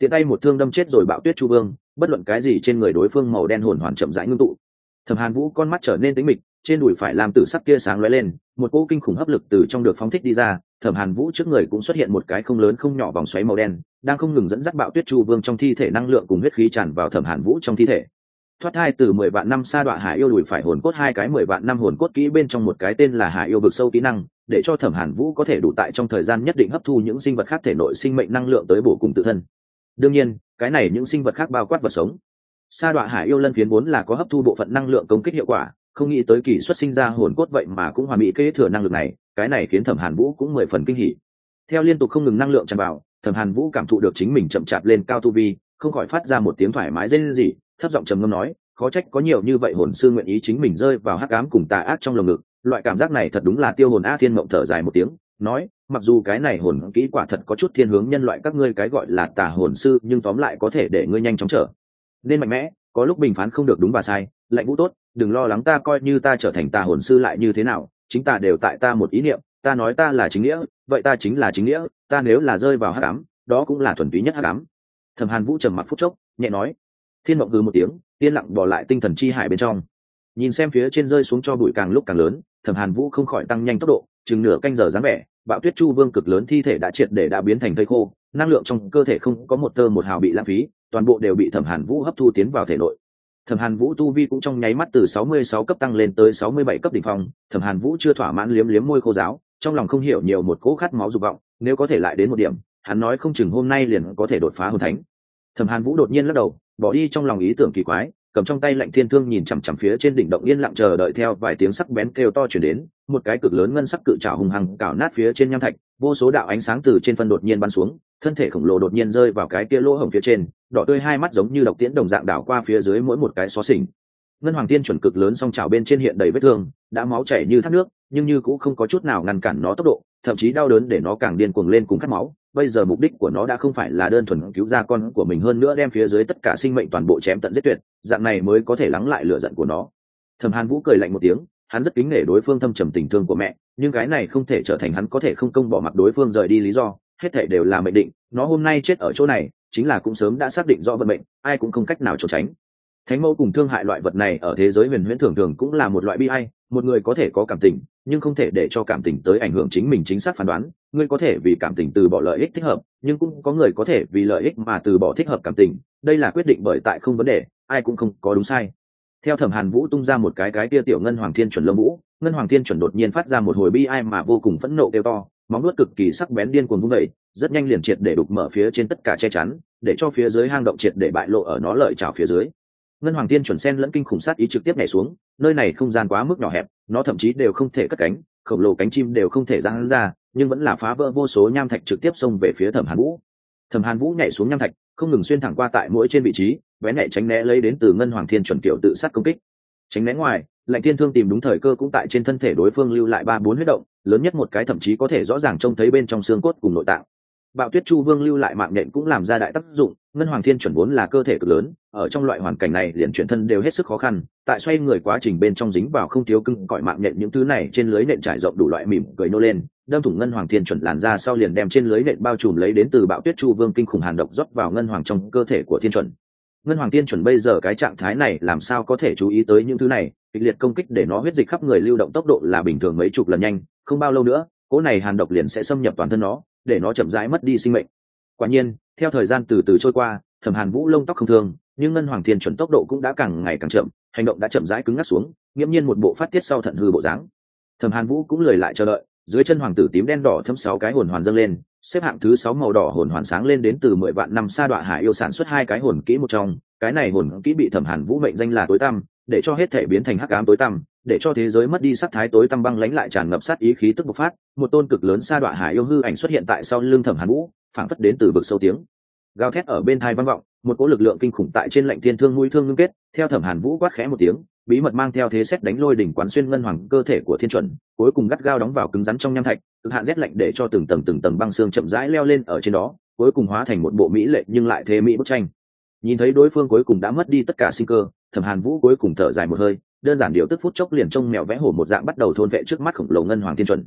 tiện tay một thương đâm chết rồi Bạo Tuyết Chu Vương, bất luận cái gì trên người đối phương màu đen hồn hoàn chậm rãi ngưng tụ. Thẩm Hàn Vũ con mắt trở nên tĩnh mịch, trên đùi phải làm tử sắc tia sáng lóe lên, một cỗ kinh khủng hấp lực từ trong được phóng thích đi ra. Thẩm Hàn Vũ trước người cũng xuất hiện một cái không lớn không nhỏ vòng xoáy màu đen, đang không ngừng dẫn dắt Bạo Tuyết Chu Vương trong thi thể năng lượng cùng huyết khí tràn vào Thẩm Hàn Vũ trong thi thể. Thoát thai từ 10 vạn năm sa đọa hải yêu đùi phải hồn cốt, hai cái 10 vạn năm hồn cốt kỹ bên trong một cái tên là hải yêu vực sâu kỹ năng, để cho Thẩm Hàn Vũ có thể đủ tại trong thời gian nhất định hấp thu những sinh vật khác thể nội sinh mệnh năng lượng tới bổ cùng tự thân. Đương nhiên, cái này những sinh vật khác bao quát vật sống. Sa đọa hải yêu lân phiến vốn là có hấp thu bộ phận năng lượng công kích hiệu quả, không nghĩ tới kỳ xuất sinh ra hồn cốt vậy mà cũng hoàn mỹ kế thừa năng lực này, cái này khiến Thẩm Hàn Vũ cũng 10 phần kinh hỉ. Theo liên tục không ngừng năng lượng tràn vào, Thẩm Hàn Vũ cảm thụ được chính mình chậm chạp lên cao tu vi, không khỏi phát ra một tiếng thoải mái rên rỉ, thấp giọng trầm ngâm nói, khó trách có nhiều như vậy hồn sư nguyện ý chính mình rơi vào hắc ám cùng tà ác trong lồng ngực, loại cảm giác này thật đúng là tiêu hồn a. Thiên Mộng thở dài một tiếng, nói, mặc dù cái này hồn kỹ quả thật có chút thiên hướng nhân loại các ngươi cái gọi là tà hồn sư, nhưng tóm lại có thể để ngươi nhanh chóng trở nên mạnh mẽ, có lúc bình phán không được đúng và sai. Lạnh Vũ tốt, đừng lo lắng, ta coi như ta trở thành tà hồn sư lại như thế nào, chính ta đều tại ta một ý niệm, ta nói ta là chính nghĩa, vậy ta chính là chính nghĩa, ta nếu là rơi vào hắc ám, đó cũng là thuần túy nhất hắc ám. Thẩm Hàn Vũ trầm mặc phút chốc, nhẹ nói. Thiên Mộng hừ một tiếng, yên lặng bỏ lại tinh thần chi hải bên trong, nhìn xem phía trên rơi xuống cho bụi càng lúc càng lớn. Thẩm Hàn Vũ không khỏi tăng nhanh tốc độ, chừng nửa canh giờ dáng vẻ, Bạo Tuyết Chu Vương cực lớn thi thể đã triệt để đã biến thành thây khô, năng lượng trong cơ thể không có một tơ một hào bị lãng phí, toàn bộ đều bị Thẩm Hàn Vũ hấp thu tiến vào thể nội. Thẩm Hàn Vũ tu vi cũng trong nháy mắt từ 66 cấp tăng lên tới 67 cấp đỉnh phong. Thẩm Hàn Vũ chưa thỏa mãn liếm liếm môi khô giáo, trong lòng không hiểu nhiều một cỗ khát máu dục vọng, nếu có thể lại đến một điểm, hắn nói không chừng hôm nay liền có thể đột phá hồn thánh. Thẩm Hàn Vũ đột nhiên lắc đầu, bỏ đi trong lòng ý tưởng kỳ quái, cầm trong tay Lạnh Thiên Thương nhìn chằm chằm phía trên đỉnh động, yên lặng chờ đợi. Theo vài tiếng sắc bén kêu to truyền đến, một cái cực lớn ngân sắc cự trảo hùng hăng cào nát phía trên nham thạch, vô số đạo ánh sáng từ trên phân đột nhiên bắn xuống, thân thể khổng lồ đột nhiên rơi vào cái kia lỗ hổng phía trên, đỏ tươi hai mắt giống như độc tiễn đồng dạng đảo qua phía dưới mỗi một cái xó xỉnh. Ngân Hoàng Tiên chuẩn cực lớn song chảo bên trên hiện đầy vết thương, đã máu chảy như thác nước, nhưng như cũng không có chút nào ngăn cản nó tốc độ, thậm chí đau đớn để nó càng điên cuồng lên cùng khát máu. Bây giờ mục đích của nó đã không phải là đơn thuần cứu ra con của mình, hơn nữa đem phía dưới tất cả sinh mệnh toàn bộ chém tận giết tuyệt, dạng này mới có thể lắng lại lửa giận của nó. Thẩm Hàn Vũ cười lạnh một tiếng, hắn rất kính nể đối phương thâm trầm tình thương của mẹ, nhưng cái này không thể trở thành hắn có thể không công bỏ mặc đối phương rời đi lý do, hết thảy đều là mệnh định, nó hôm nay chết ở chỗ này, chính là cũng sớm đã xác định rõ vận mệnh, ai cũng không cách nào trốn tránh. Thánh mẫu cùng thương hại loại vật này ở thế giới huyền huyễn thường thường cũng là một loại bi ai, một người có thể có cảm tình, nhưng không thể để cho cảm tình tới ảnh hưởng chính mình chính xác phán đoán. Ngươi có thể vì cảm tình từ bỏ lợi ích thích hợp, nhưng cũng có người có thể vì lợi ích mà từ bỏ thích hợp cảm tình, đây là quyết định bởi tại không vấn đề, ai cũng không có đúng sai. Theo Thẩm Hàn Vũ tung ra một cái tia tiểu Ngân Hoàng Thiên chuẩn lông vũ, Ngân Hoàng Thiên chuẩn đột nhiên phát ra một hồi bi ai mà vô cùng phẫn nộ kêu to, móng vuốt cực kỳ sắc bén điên cuồng vung dậy, rất nhanh liền triệt để đục mở phía trên tất cả che chắn, để cho phía dưới hang động triệt để bại lộ ở nó lợi chảo phía dưới. Ngân Hoàng Tiên chuẩn sen lẫn kinh khủng sát ý trực tiếp nhảy xuống, nơi này không gian quá mức nhỏ hẹp, nó thậm chí đều không thể cất cánh, khổng lồ cánh chim đều không thể giang ra, nhưng vẫn là phá vỡ vô số nham thạch trực tiếp xông về phía Thẩm Hàn Vũ. Thẩm Hàn Vũ nhảy xuống nham thạch, không ngừng xuyên thẳng qua tại mỗi trên vị trí, bén nhạy tránh né lấy đến từ Ngân Hoàng Thiên chuẩn kiểu tự sát công kích. Tránh né ngoài, Lạnh Thiên Thương tìm đúng thời cơ cũng tại trên thân thể đối phương lưu lại 3-4 huyết động, lớn nhất một cái thậm chí có thể rõ ràng trông thấy bên trong xương cốt cùng nội tạng. Bạo Tuyết Chu Vương lưu lại mạng nhện cũng làm ra đại tác dụng, Ngân Hoàng Thiên chuẩn vốn là cơ thể cực lớn, ở trong loại hoàn cảnh này liền chuyển thân đều hết sức khó khăn, tại xoay người quá trình bên trong dính vào không thiếu cưng cõi mạng nhện, những thứ này trên lưới nện trải rộng đủ loại mỉm cười nô lên, đâm thủng Ngân Hoàng Thiên chuẩn làn ra sau liền đem trên lưới nện bao trùm lấy đến từ Bạo Tuyết Chu Vương kinh khủng hàn độc rót vào Ngân Hoàng trong cơ thể của Thiên chuẩn. Ngân Hoàng Thiên chuẩn bây giờ cái trạng thái này làm sao có thể chú ý tới những thứ này, kịch liệt công kích để nó huyết dịch khắp người lưu động tốc độ là bình thường mấy chục lần nhanh, không bao lâu nữa, cỗ này hàn độc liền sẽ xâm nhập toàn thân nó, để nó chậm rãi mất đi sinh mệnh. Quả nhiên, theo thời gian từ từ trôi qua, Thẩm Hàn Vũ lông tóc không thương, nhưng Ngân Hoàng Thiên chuẩn tốc độ cũng đã càng ngày càng chậm, hành động đã chậm rãi cứng ngắc xuống, nghiễm nhiên một bộ phát tiết sau thận hư bộ dáng. Thẩm Hàn Vũ cũng lười lại chờ đợi, dưới chân hoàng tử tím đen đỏ thấm 6 cái hồn hoàn dâng lên, xếp hạng thứ 6 màu đỏ hồn hoàn sáng lên đến từ 10 vạn năm sa đọa hải yêu sản xuất 2 cái hồn kỹ một trong, cái này hồn kỹ bị Thẩm Hàn Vũ mệnh danh là tối tăm, để cho hết thể biến thành hắc ám tối tăm, để cho thế giới mất đi sắc thái tối tăm băng lãnh lại tràn ngập sát ý khí tức bộc phát, một tôn cực lớn sa đọa hải yêu hư ảnh xuất hiện tại sau lưng Thẩm Hàn Vũ, phảng phất đến từ vực sâu tiếng gào thét ở bên tai vang vọng, một cỗ lực lượng kinh khủng tại trên Lạnh Thiên Thương mũi thương ngưng kết, theo Thẩm Hàn Vũ quát khẽ một tiếng, bí mật mang theo thế xét đánh lôi đỉnh quán xuyên ngân hoàng cơ thể của Thiên chuẩn, cuối cùng gắt gao đóng vào cứng rắn trong nham thạch, cực hạn rét lạnh để cho từng tầng băng xương chậm rãi leo lên ở trên đó, cuối cùng hóa thành một bộ mỹ lệ nhưng lại thế mỹ bức tranh. Nhìn thấy đối phương cuối cùng đã mất đi tất cả sinh cơ, Thẩm Hàn Vũ cuối cùng thở dài một hơi, đơn giản điều tức phút chốc liền trông mèo vẽ hổ một dạng bắt đầu thôn vệ trước mắt khổng lồ ngân hoàng Thiên chuẩn.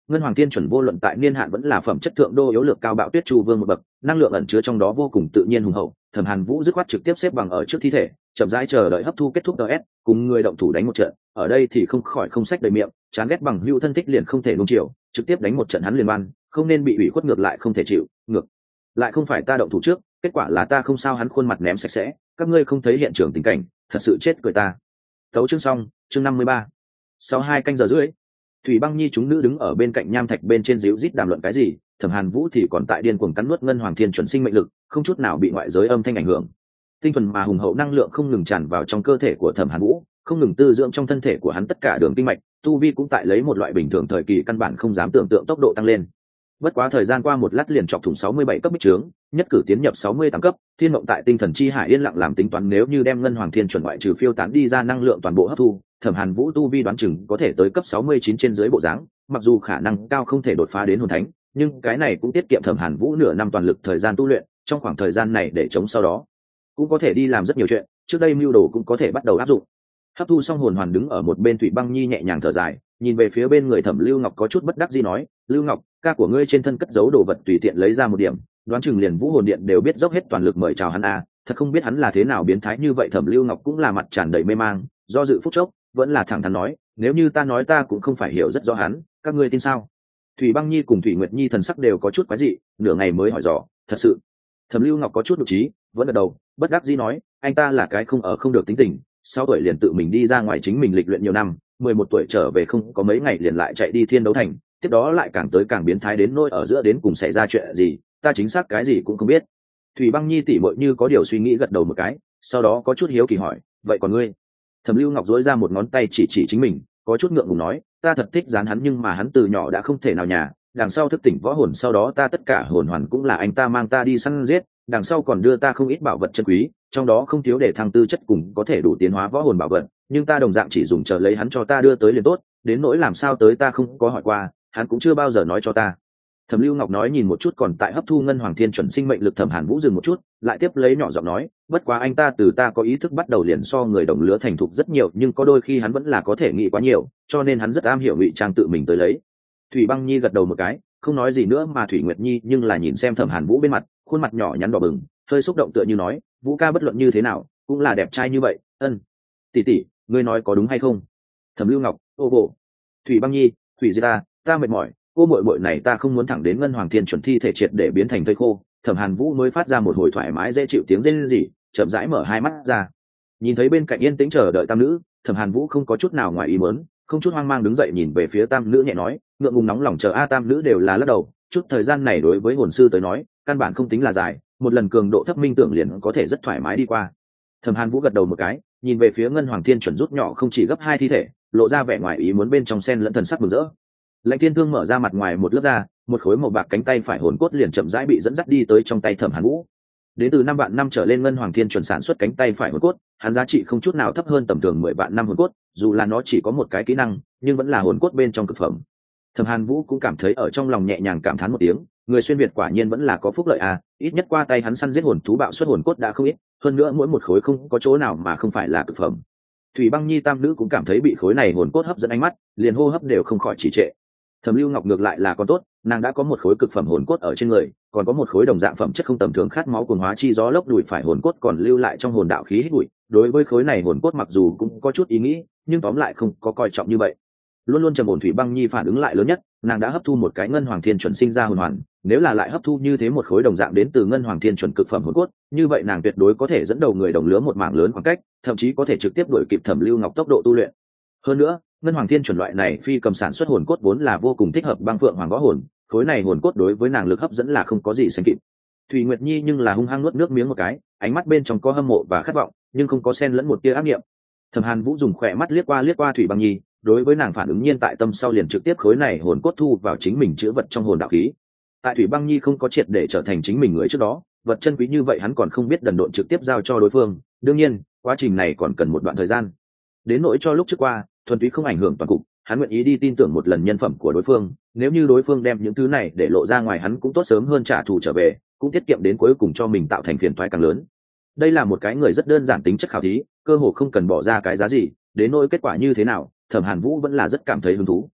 ngân hoàng thiên chuẩn vô luận tại niên hạn vẫn là phẩm chất thượng đô yếu lược cao bạo tuyết chu vương một bậc, năng lượng ẩn chứa trong đó vô cùng tự nhiên hùng hậu. Thẩm Hàn Vũ dứt khoát trực tiếp xếp bằng ở trước thi thể, chậm rãi chờ đợi hấp thu kết thúc DS, cùng người động thủ đánh một trận. Ở đây thì không khỏi không sách đầy miệng, chán ghét bằng hữu thân thích liền không thể nuông chiều, trực tiếp đánh một trận hắn liền ban, không nên bị ủy khuất ngược lại không thể chịu, ngược lại không phải ta động thủ trước, kết quả là ta không sao hắn khuôn mặt ném sạch sẽ, các ngươi không thấy hiện trường tình cảnh, thật sự chết cười ta. Tấu chương xong, chương 53. Sau 2 canh giờ rưỡi, Thủy Băng Nhi chúng nữ đứng ở bên cạnh nham thạch bên trên díu rít đàm luận cái gì, Thẩm Hàn Vũ thì còn tại điên cuồng cắn nuốt ngân hoàng thiên chuẩn sinh mệnh lực, không chút nào bị ngoại giới âm thanh ảnh hưởng. Tinh thuần mà hùng hậu năng lượng không ngừng tràn vào trong cơ thể của Thẩm Hàn Vũ, không ngừng tư dưỡng trong thân thể của hắn tất cả đường kinh mạch, tu vi cũng tại lấy một loại bình thường thời kỳ căn bản không dám tưởng tượng tốc độ tăng lên. Bất quá thời gian qua một lát liền chọc thủng 67 cấp bích trướng, nhất cử tiến nhập 68 cấp, Thiên Mộng tại tinh thần chi hải yên lặng làm tính toán, nếu như đem ngân hoàng thiên chuẩn ngoại trừ phiêu tán đi ra năng lượng toàn bộ hấp thu, Thẩm Hàn Vũ tu vi đoán chừng có thể tới cấp 69 trên dưới bộ dáng, mặc dù khả năng cao không thể đột phá đến hồn thánh, nhưng cái này cũng tiết kiệm Thẩm Hàn Vũ nửa năm toàn lực thời gian tu luyện, trong khoảng thời gian này để chống sau đó cũng có thể đi làm rất nhiều chuyện, trước đây mưu đồ cũng có thể bắt đầu áp dụng. Hấp thu xong hồn hoàn đứng ở một bên Thủy Băng Nhi nhẹ nhàng thở dài, nhìn về phía bên người Thẩm Lưu Ngọc có chút bất đắc dĩ nói, "Lưu Ngọc, ca của ngươi trên thân cất giấu đồ vật tùy tiện lấy ra một điểm, đoán chừng liền Vũ Hồn Điện đều biết dốc hết toàn lực mời chào hắn à, thật không biết hắn là thế nào biến thái như vậy." Thẩm Lưu Ngọc cũng là mặt tràn đầy mê mang, do dự phút chốc, vẫn là thẳng thắn nói, "Nếu như ta nói ta cũng không phải hiểu rất rõ hắn, các ngươi tin sao?" Thủy Băng Nhi cùng Thủy Nguyệt Nhi thần sắc đều có chút quái dị, nửa ngày mới hỏi dò, "Thật sự?" Thẩm Lưu Ngọc có chút đột trí, vẫn gật đầu, bất đắc dĩ nói, "Anh ta là cái không ở không được tính tình, 6 tuổi liền tự mình đi ra ngoài chính mình lịch luyện nhiều năm, 11 tuổi trở về không có mấy ngày liền lại chạy đi Thiên Đấu Thành, tiếp đó lại càng tới càng biến thái đến nỗi ở giữa đến cùng xảy ra chuyện gì, ta chính xác cái gì cũng không biết." Thủy Băng Nhi tỉ mội như có điều suy nghĩ gật đầu một cái, sau đó có chút hiếu kỳ hỏi, "Vậy còn ngươi?" Thẩm Lưu Ngọc dối ra một ngón tay chỉ chính mình, có chút ngượng ngùng nói, "Ta thật thích dán hắn nhưng mà hắn từ nhỏ đã không thể nào nhà, đằng sau thức tỉnh võ hồn sau đó ta tất cả hồn hoàn cũng là anh ta mang ta đi săn giết, đằng sau còn đưa ta không ít bảo vật chân quý, trong đó không thiếu để thăng tư chất cùng có thể đủ tiến hóa võ hồn bảo vật, nhưng ta đồng dạng chỉ dùng chờ lấy hắn cho ta đưa tới liền tốt, đến nỗi làm sao tới ta không có hỏi qua, hắn cũng chưa bao giờ nói cho ta." Thẩm Lưu Ngọc nói nhìn một chút còn tại hấp thu ngân hoàng thiên chuẩn sinh mệnh lực Thẩm Hàn Vũ dừng một chút, lại tiếp lấy nhỏ giọng nói, "Bất quá anh ta từ ta có ý thức bắt đầu liền so người đồng lứa thành thục rất nhiều, nhưng có đôi khi hắn vẫn là có thể nghĩ quá nhiều, cho nên hắn rất am hiểu ngụy trang tự mình tới lấy." Thủy Băng Nhi gật đầu một cái, không nói gì nữa, mà Thủy Nguyệt Nhi nhưng là nhìn xem Thẩm Hàn Vũ bên mặt, khuôn mặt nhỏ nhắn đỏ bừng, hơi xúc động tựa như nói, "Vũ ca bất luận như thế nào cũng là đẹp trai như vậy, ân tỷ tỷ, ngươi nói có đúng hay không?" Thẩm Lưu Ngọc, "Ô bộ." Thủy Băng Nhi, "Thủy Di ta mệt mỏi, cô muội muội này ta không muốn thẳng đến ngân hoàng thiên chuẩn thi thể triệt để biến thành thây khô." Thẩm Hàn Vũ mới phát ra một hồi thoải mái dễ chịu tiếng rên rỉ, chậm rãi mở hai mắt ra, nhìn thấy bên cạnh yên tĩnh chờ đợi tam nữ, Thẩm Hàn Vũ không có chút nào ngoài ý muốn, không chút hoang mang đứng dậy nhìn về phía tam nữ nhẹ nói, "Ngượng ngùng nóng lòng chờ a." Tam nữ đều là lắc đầu, chút thời gian này đối với hồn sư tới nói căn bản không tính là dài, một lần cường độ thấp minh tưởng liền có thể rất thoải mái đi qua. Thẩm Hàn Vũ gật đầu một cái, nhìn về phía ngân hoàng thiên chuẩn rút nhỏ không chỉ gấp 2 thi thể, lộ ra vẻ ngoài ý muốn bên trong sen lẫn thần sắc mừng rỡ. Lãnh Thiên Thương mở ra mặt ngoài một lớp da, một khối màu bạc cánh tay phải hồn cốt liền chậm rãi bị dẫn dắt đi tới trong tay Thẩm Hàn Vũ. Đến từ 5 vạn năm trở lên ngân hoàng thiên chuẩn sản xuất cánh tay phải hồn cốt, hắn giá trị không chút nào thấp hơn tầm thường 10 vạn năm hồn cốt, dù là nó chỉ có một cái kỹ năng, nhưng vẫn là hồn cốt bên trong cực phẩm. Thẩm Hàn Vũ cũng cảm thấy ở trong lòng nhẹ nhàng cảm thán một tiếng, người xuyên việt quả nhiên vẫn là có phúc lợi à, ít nhất qua tay hắn săn giết hồn thú bạo xuất hồn cốt đã không ít, hơn nữa mỗi một khối không có chỗ nào mà không phải là cực phẩm. Thủy Băng Nhi tam nữ cũng cảm thấy bị khối này hồn cốt hấp dẫn ánh mắt, liền hô hấp đều không khỏi trì trệ. Thẩm Lưu Ngọc ngược lại là còn tốt, nàng đã có một khối cực phẩm hồn cốt ở trên người, còn có một khối đồng dạng phẩm chất không tầm thường khát máu cuồng hóa chi gió lốc đùi phải hồn cốt còn lưu lại trong hồn đạo khí hít bụi. Đối với khối này hồn cốt mặc dù cũng có chút ý nghĩ, nhưng tóm lại không có coi trọng như vậy. Luôn luôn trầm ổn Thủy Băng Nhi phản ứng lại lớn nhất, nàng đã hấp thu một cái ngân hoàng thiên chuẩn sinh ra hồn hoàn, nếu là lại hấp thu như thế một khối đồng dạng đến từ ngân hoàng thiên chuẩn cực phẩm hồn cốt, như vậy nàng tuyệt đối có thể dẫn đầu người đồng lứa một mảng lớn khoảng cách, thậm chí có thể trực tiếp đuổi kịp Thẩm Lưu Ngọc tốc độ tu luyện. Hơn nữa, ngân hoàng thiên chuẩn loại này phi cầm sản xuất hồn cốt vốn là vô cùng thích hợp băng phượng hoàng võ hồn, khối này hồn cốt đối với nàng lực hấp dẫn là không có gì sánh kịp. Thủy Nguyệt Nhi nhưng là hung hăng nuốt nước miếng một cái, ánh mắt bên trong có hâm mộ và khát vọng, nhưng không có xen lẫn một tia ác niệm. Thẩm Hàn Vũ dùng khỏe mắt liếc qua Thủy Băng Nhi, đối với nàng phản ứng nhiên tại tâm sau liền trực tiếp khối này hồn cốt thu vào chính mình chứa vật trong hồn đạo khí. Tại Thủy Băng Nhi không có triệt để trở thành chính mình người trước đó, vật chân quý như vậy hắn còn không biết đần độn trực tiếp giao cho đối phương, đương nhiên quá trình này còn cần một đoạn thời gian. Đến nỗi cho lúc trước qua thuần túy không ảnh hưởng toàn cục, hắn nguyện ý đi tin tưởng một lần nhân phẩm của đối phương, nếu như đối phương đem những thứ này để lộ ra ngoài hắn cũng tốt sớm hơn trả thù trở về, cũng tiết kiệm đến cuối cùng cho mình tạo thành phiền toái càng lớn. Đây là một cái người rất đơn giản tính chất khảo thí, cơ hồ không cần bỏ ra cái giá gì, đến nỗi kết quả như thế nào Thẩm Hàn Vũ vẫn là rất cảm thấy hứng thú.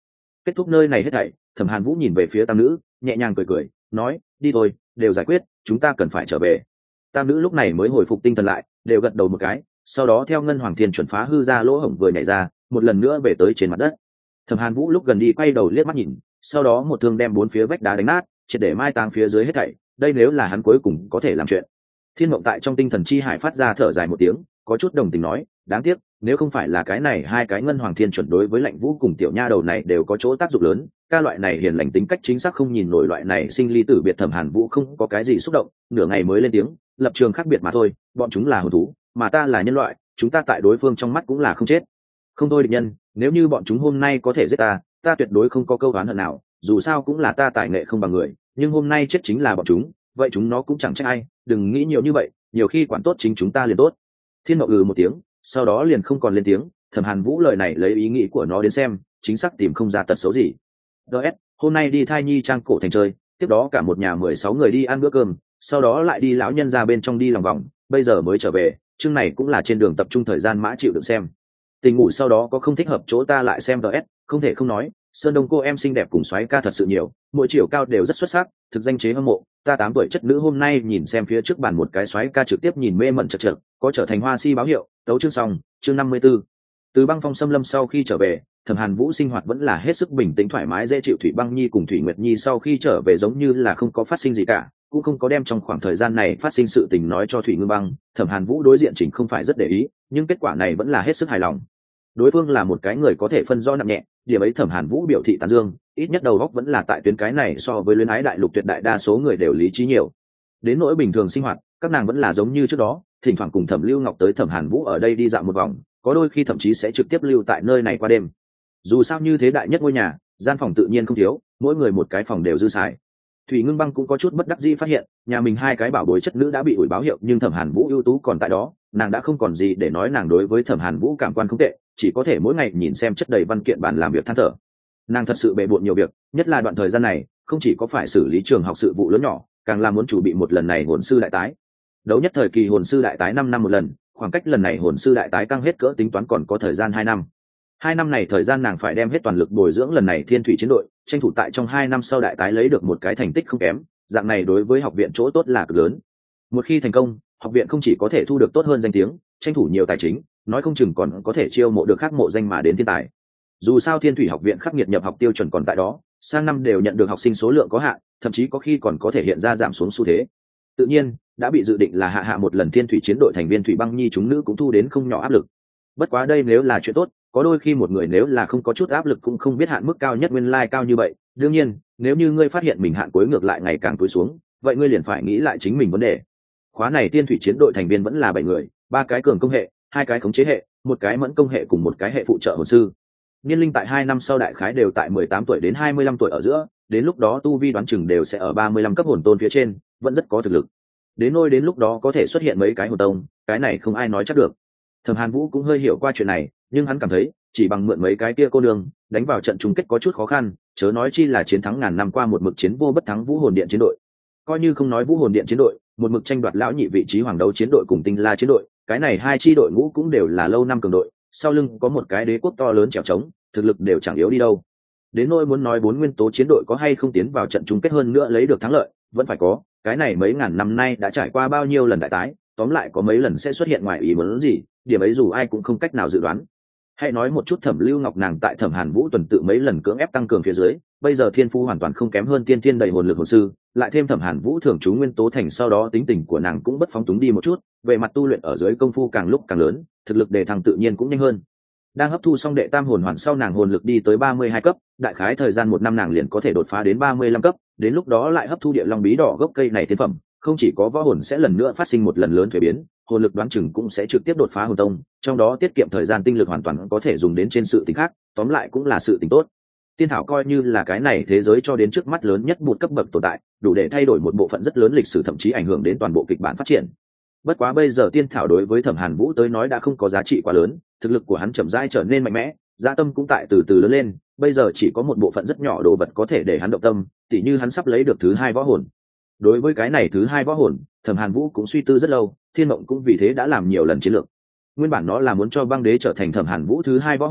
Kết thúc nơi này hết thảy, Thẩm Hàn Vũ nhìn về phía tam nữ, nhẹ nhàng cười cười, nói, đi thôi, đều giải quyết, chúng ta cần phải trở về. Tam nữ lúc này mới hồi phục tinh thần lại, đều gật đầu một cái, sau đó theo ngân hoàng thiên chuẩn phá hư ra lỗ hổng vừa nhảy ra, một lần nữa về tới trên mặt đất. Thẩm Hàn Vũ lúc gần đi quay đầu liếc mắt nhìn, sau đó một thương đem bốn phía vách đá đánh nát, triệt để mai táng phía dưới hết thảy, đây nếu là hắn cuối cùng có thể làm chuyện. Thiên Mộng tại trong tinh thần chi hải phát ra thở dài một tiếng, có chút đồng tình nói, đáng tiếc, nếu không phải là cái này hai cái ngân hoàng thiên chuẩn đối với Lạnh Vũ cùng tiểu nha đầu này đều có chỗ tác dụng lớn, ca loại này hiền lành tính cách chính xác không nhìn nổi loại này sinh ly tử biệt. Thẩm Hàn Vũ không có cái gì xúc động, nửa ngày mới lên tiếng, lập trường khác biệt mà thôi, bọn chúng là hồn thú, mà ta là nhân loại, chúng ta tại đối phương trong mắt cũng là không chết. Không thôi địch nhân, nếu như bọn chúng hôm nay có thể giết ta, ta tuyệt đối không có câu oán hận nào, dù sao cũng là ta tài nghệ không bằng người, nhưng hôm nay chết chính là bọn chúng, vậy chúng nó cũng chẳng trách ai, đừng nghĩ nhiều như vậy, nhiều khi quản tốt chính chúng ta liền tốt. Thiên Mộng một tiếng, sau đó liền không còn lên tiếng. Thẩm Hàn Vũ lời này lấy ý nghĩ của nó đến xem, chính xác tìm không ra tật xấu gì. DS, hôm nay đi thai nhi trang cổ thành chơi, tiếp đó cả một nhà 16 người đi ăn bữa cơm, sau đó lại đi lão nhân ra bên trong đi lòng vòng, bây giờ mới trở về, chương này cũng là trên đường tập trung thời gian mã chịu được xem. Tình ngủ sau đó có không thích hợp chỗ ta lại xem DS, không thể không nói, Sơn Đông cô em xinh đẹp cùng soái ca thật sự nhiều, mỗi chiều cao đều rất xuất sắc, thực danh chế hâm mộ. Ta 8 tuổi chất nữ hôm nay nhìn xem phía trước bàn một cái soái ca trực tiếp nhìn mê mẩn chật chật, có trở thành hoa si báo hiệu. Tấu chương xong, chương 54. Từ băng phong xâm lâm sau khi trở về, Thẩm Hàn Vũ sinh hoạt vẫn là hết sức bình tĩnh thoải mái dễ chịu. Thủy Băng Nhi cùng Thủy Nguyệt Nhi sau khi trở về giống như là không có phát sinh gì cả, cũng không có đem trong khoảng thời gian này phát sinh sự tình nói cho Thủy Ngưng Băng. Thẩm Hàn Vũ đối diện chỉnh không phải rất để ý, nhưng kết quả này vẫn là hết sức hài lòng. Đối phương là một cái người có thể phân rõ nặng nhẹ, điểm ấy Thẩm Hàn Vũ biểu thị tán dương, ít nhất đầu óc vẫn là tại tuyến cái này so với luyến ái đại lục tuyệt đại đa số người đều lý trí nhiều. Đến nỗi bình thường sinh hoạt, các nàng vẫn là giống như trước đó, thỉnh thoảng cùng Thẩm Lưu Ngọc tới Thẩm Hàn Vũ ở đây đi dạo một vòng, có đôi khi thậm chí sẽ trực tiếp lưu tại nơi này qua đêm. Dù sao như thế đại nhất ngôi nhà, gian phòng tự nhiên không thiếu, mỗi người một cái phòng đều dư xài. Thủy Ngưng Băng cũng có chút bất đắc dĩ phát hiện, nhà mình hai cái bảo bối chất nữ đã bị ủi báo hiệu, nhưng Thẩm Hàn Vũ ưu tú còn tại đó, nàng đã không còn gì để nói. Nàng đối với Thẩm Hàn Vũ cảm quan không tệ, chỉ có thể mỗi ngày nhìn xem chất đầy văn kiện bàn làm việc than thở. Nàng thật sự bề bộn nhiều việc, nhất là đoạn thời gian này, không chỉ có phải xử lý trường học sự vụ lớn nhỏ, càng là muốn chuẩn bị một lần này hồn sư đại tái. Đấu nhất thời kỳ hồn sư đại tái 5 năm một lần, khoảng cách lần này hồn sư đại tái căng hết cỡ tính toán còn có thời gian 2 năm. 2 năm này thời gian nàng phải đem hết toàn lực bồi dưỡng lần này thiên thủy chiến đội, tranh thủ tại trong 2 năm sau đại tái lấy được một cái thành tích không kém, dạng này đối với học viện chỗ tốt là cực lớn. Một khi thành công, học viện không chỉ có thể thu được tốt hơn danh tiếng, tranh thủ nhiều tài chính, nói không chừng còn có thể chiêu mộ được khác mộ danh mà đến thiên tài. Dù sao thiên thủy học viện khắc nghiệt nhập học tiêu chuẩn còn tại đó, sang năm đều nhận được học sinh số lượng có hạn, thậm chí có khi còn có thể hiện ra giảm xuống xu thế. Tự nhiên đã bị dự định là hạ một lần thiên thủy chiến đội thành viên Thủy Băng Nhi chúng nữ cũng thu đến không nhỏ áp lực. Bất quá đây nếu là chuyện tốt, có đôi khi một người nếu là không có chút áp lực cũng không biết hạn mức cao nhất nguyên lai cao như vậy. Đương nhiên nếu như ngươi phát hiện mình hạn cuối ngược lại ngày càng túi xuống, vậy ngươi liền phải nghĩ lại chính mình vấn đề. Khóa này thiên thủy chiến đội thành viên vẫn là 7 người, 3 cái cường công hệ, 2 cái khống chế hệ, 1 cái mẫn công hệ cùng 1 cái hệ phụ trợ hồn sư. Niên linh tại 2 năm sau đại khái đều tại 18 tuổi đến 25 tuổi ở giữa, đến lúc đó tu vi đoán chừng đều sẽ ở 35 cấp hồn tôn phía trên, vẫn rất có thực lực. Đến lúc đó có thể xuất hiện mấy cái hồn tông, cái này không ai nói chắc được. Thẩm Hàn Vũ cũng hơi hiểu qua chuyện này, nhưng hắn cảm thấy chỉ bằng mượn mấy cái kia cô nương đánh vào trận chung kết có chút khó khăn, chớ nói chi là chiến thắng ngàn năm qua một mực chiến vô bất thắng Vũ Hồn Điện chiến đội. Coi như không nói Vũ Hồn Điện chiến đội, một mực tranh đoạt lão nhị vị trí hoàng đấu chiến đội cùng Tinh La chiến đội, cái này hai chi đội ngũ cũng đều là lâu năm cường đội, sau lưng có một cái đế quốc to lớn trèo trống, thực lực đều chẳng yếu đi đâu. Đến nỗi muốn nói 4 nguyên tố chiến đội có hay không tiến vào trận chung kết hơn nữa lấy được thắng lợi, vẫn phải có, cái này mấy ngàn năm nay đã trải qua bao nhiêu lần đại tái, tóm lại có mấy lần sẽ xuất hiện ngoài ý muốn gì, điểm ấy dù ai cũng không cách nào dự đoán. Hãy nói một chút Thẩm Lưu Ngọc, nàng tại Thẩm Hàn Vũ tuần tự mấy lần cưỡng ép tăng cường phía dưới, bây giờ thiên phú hoàn toàn không kém hơn tiên thiên đầy hồn lực hồn sư, lại thêm Thẩm Hàn Vũ thường trú nguyên tố thành, sau đó tính tình của nàng cũng bất phóng túng đi một chút, về mặt tu luyện ở dưới công phu càng lúc càng lớn, thực lực đề thăng tự nhiên cũng nhanh hơn. Đang hấp thu xong đệ tam hồn hoàn sau, nàng hồn lực đi tới 32 cấp, đại khái thời gian 1 năm nàng liền có thể đột phá đến 35 cấp, đến lúc đó lại hấp thu địa long bí đỏ gốc cây này thiên phẩm, không chỉ có võ hồn sẽ lần nữa phát sinh một lần lớn thuế biến, hồn lực đoán chừng cũng sẽ trực tiếp đột phá hồn tông, trong đó tiết kiệm thời gian tinh lực hoàn toàn có thể dùng đến trên sự tình khác, tóm lại cũng là sự tình tốt. Tiên thảo coi như là cái này thế giới cho đến trước mắt lớn nhất một cấp bậc tồn tại, đủ để thay đổi một bộ phận rất lớn lịch sử, thậm chí ảnh hưởng đến toàn bộ kịch bản phát triển. Bất quá bây giờ tiên thảo đối với Thẩm Hàn Vũ tới nói đã không có giá trị quá lớn, thực lực của hắn chậm rãi trở nên mạnh mẽ, dạ tâm cũng tại từ từ lớn lên, bây giờ chỉ có một bộ phận rất nhỏ đồ vật có thể để hắn động tâm, tỉ như hắn sắp lấy được thứ 2 võ hồn. Đối với cái này thứ 2 võ hồn, Thẩm Hàn Vũ cũng suy tư rất lâu, Thiên Mộng cũng vì thế đã làm nhiều lần chiến lược. Nguyên bản nó là muốn cho băng đế trở thành Thẩm Hàn Vũ thứ 2 võ hồn,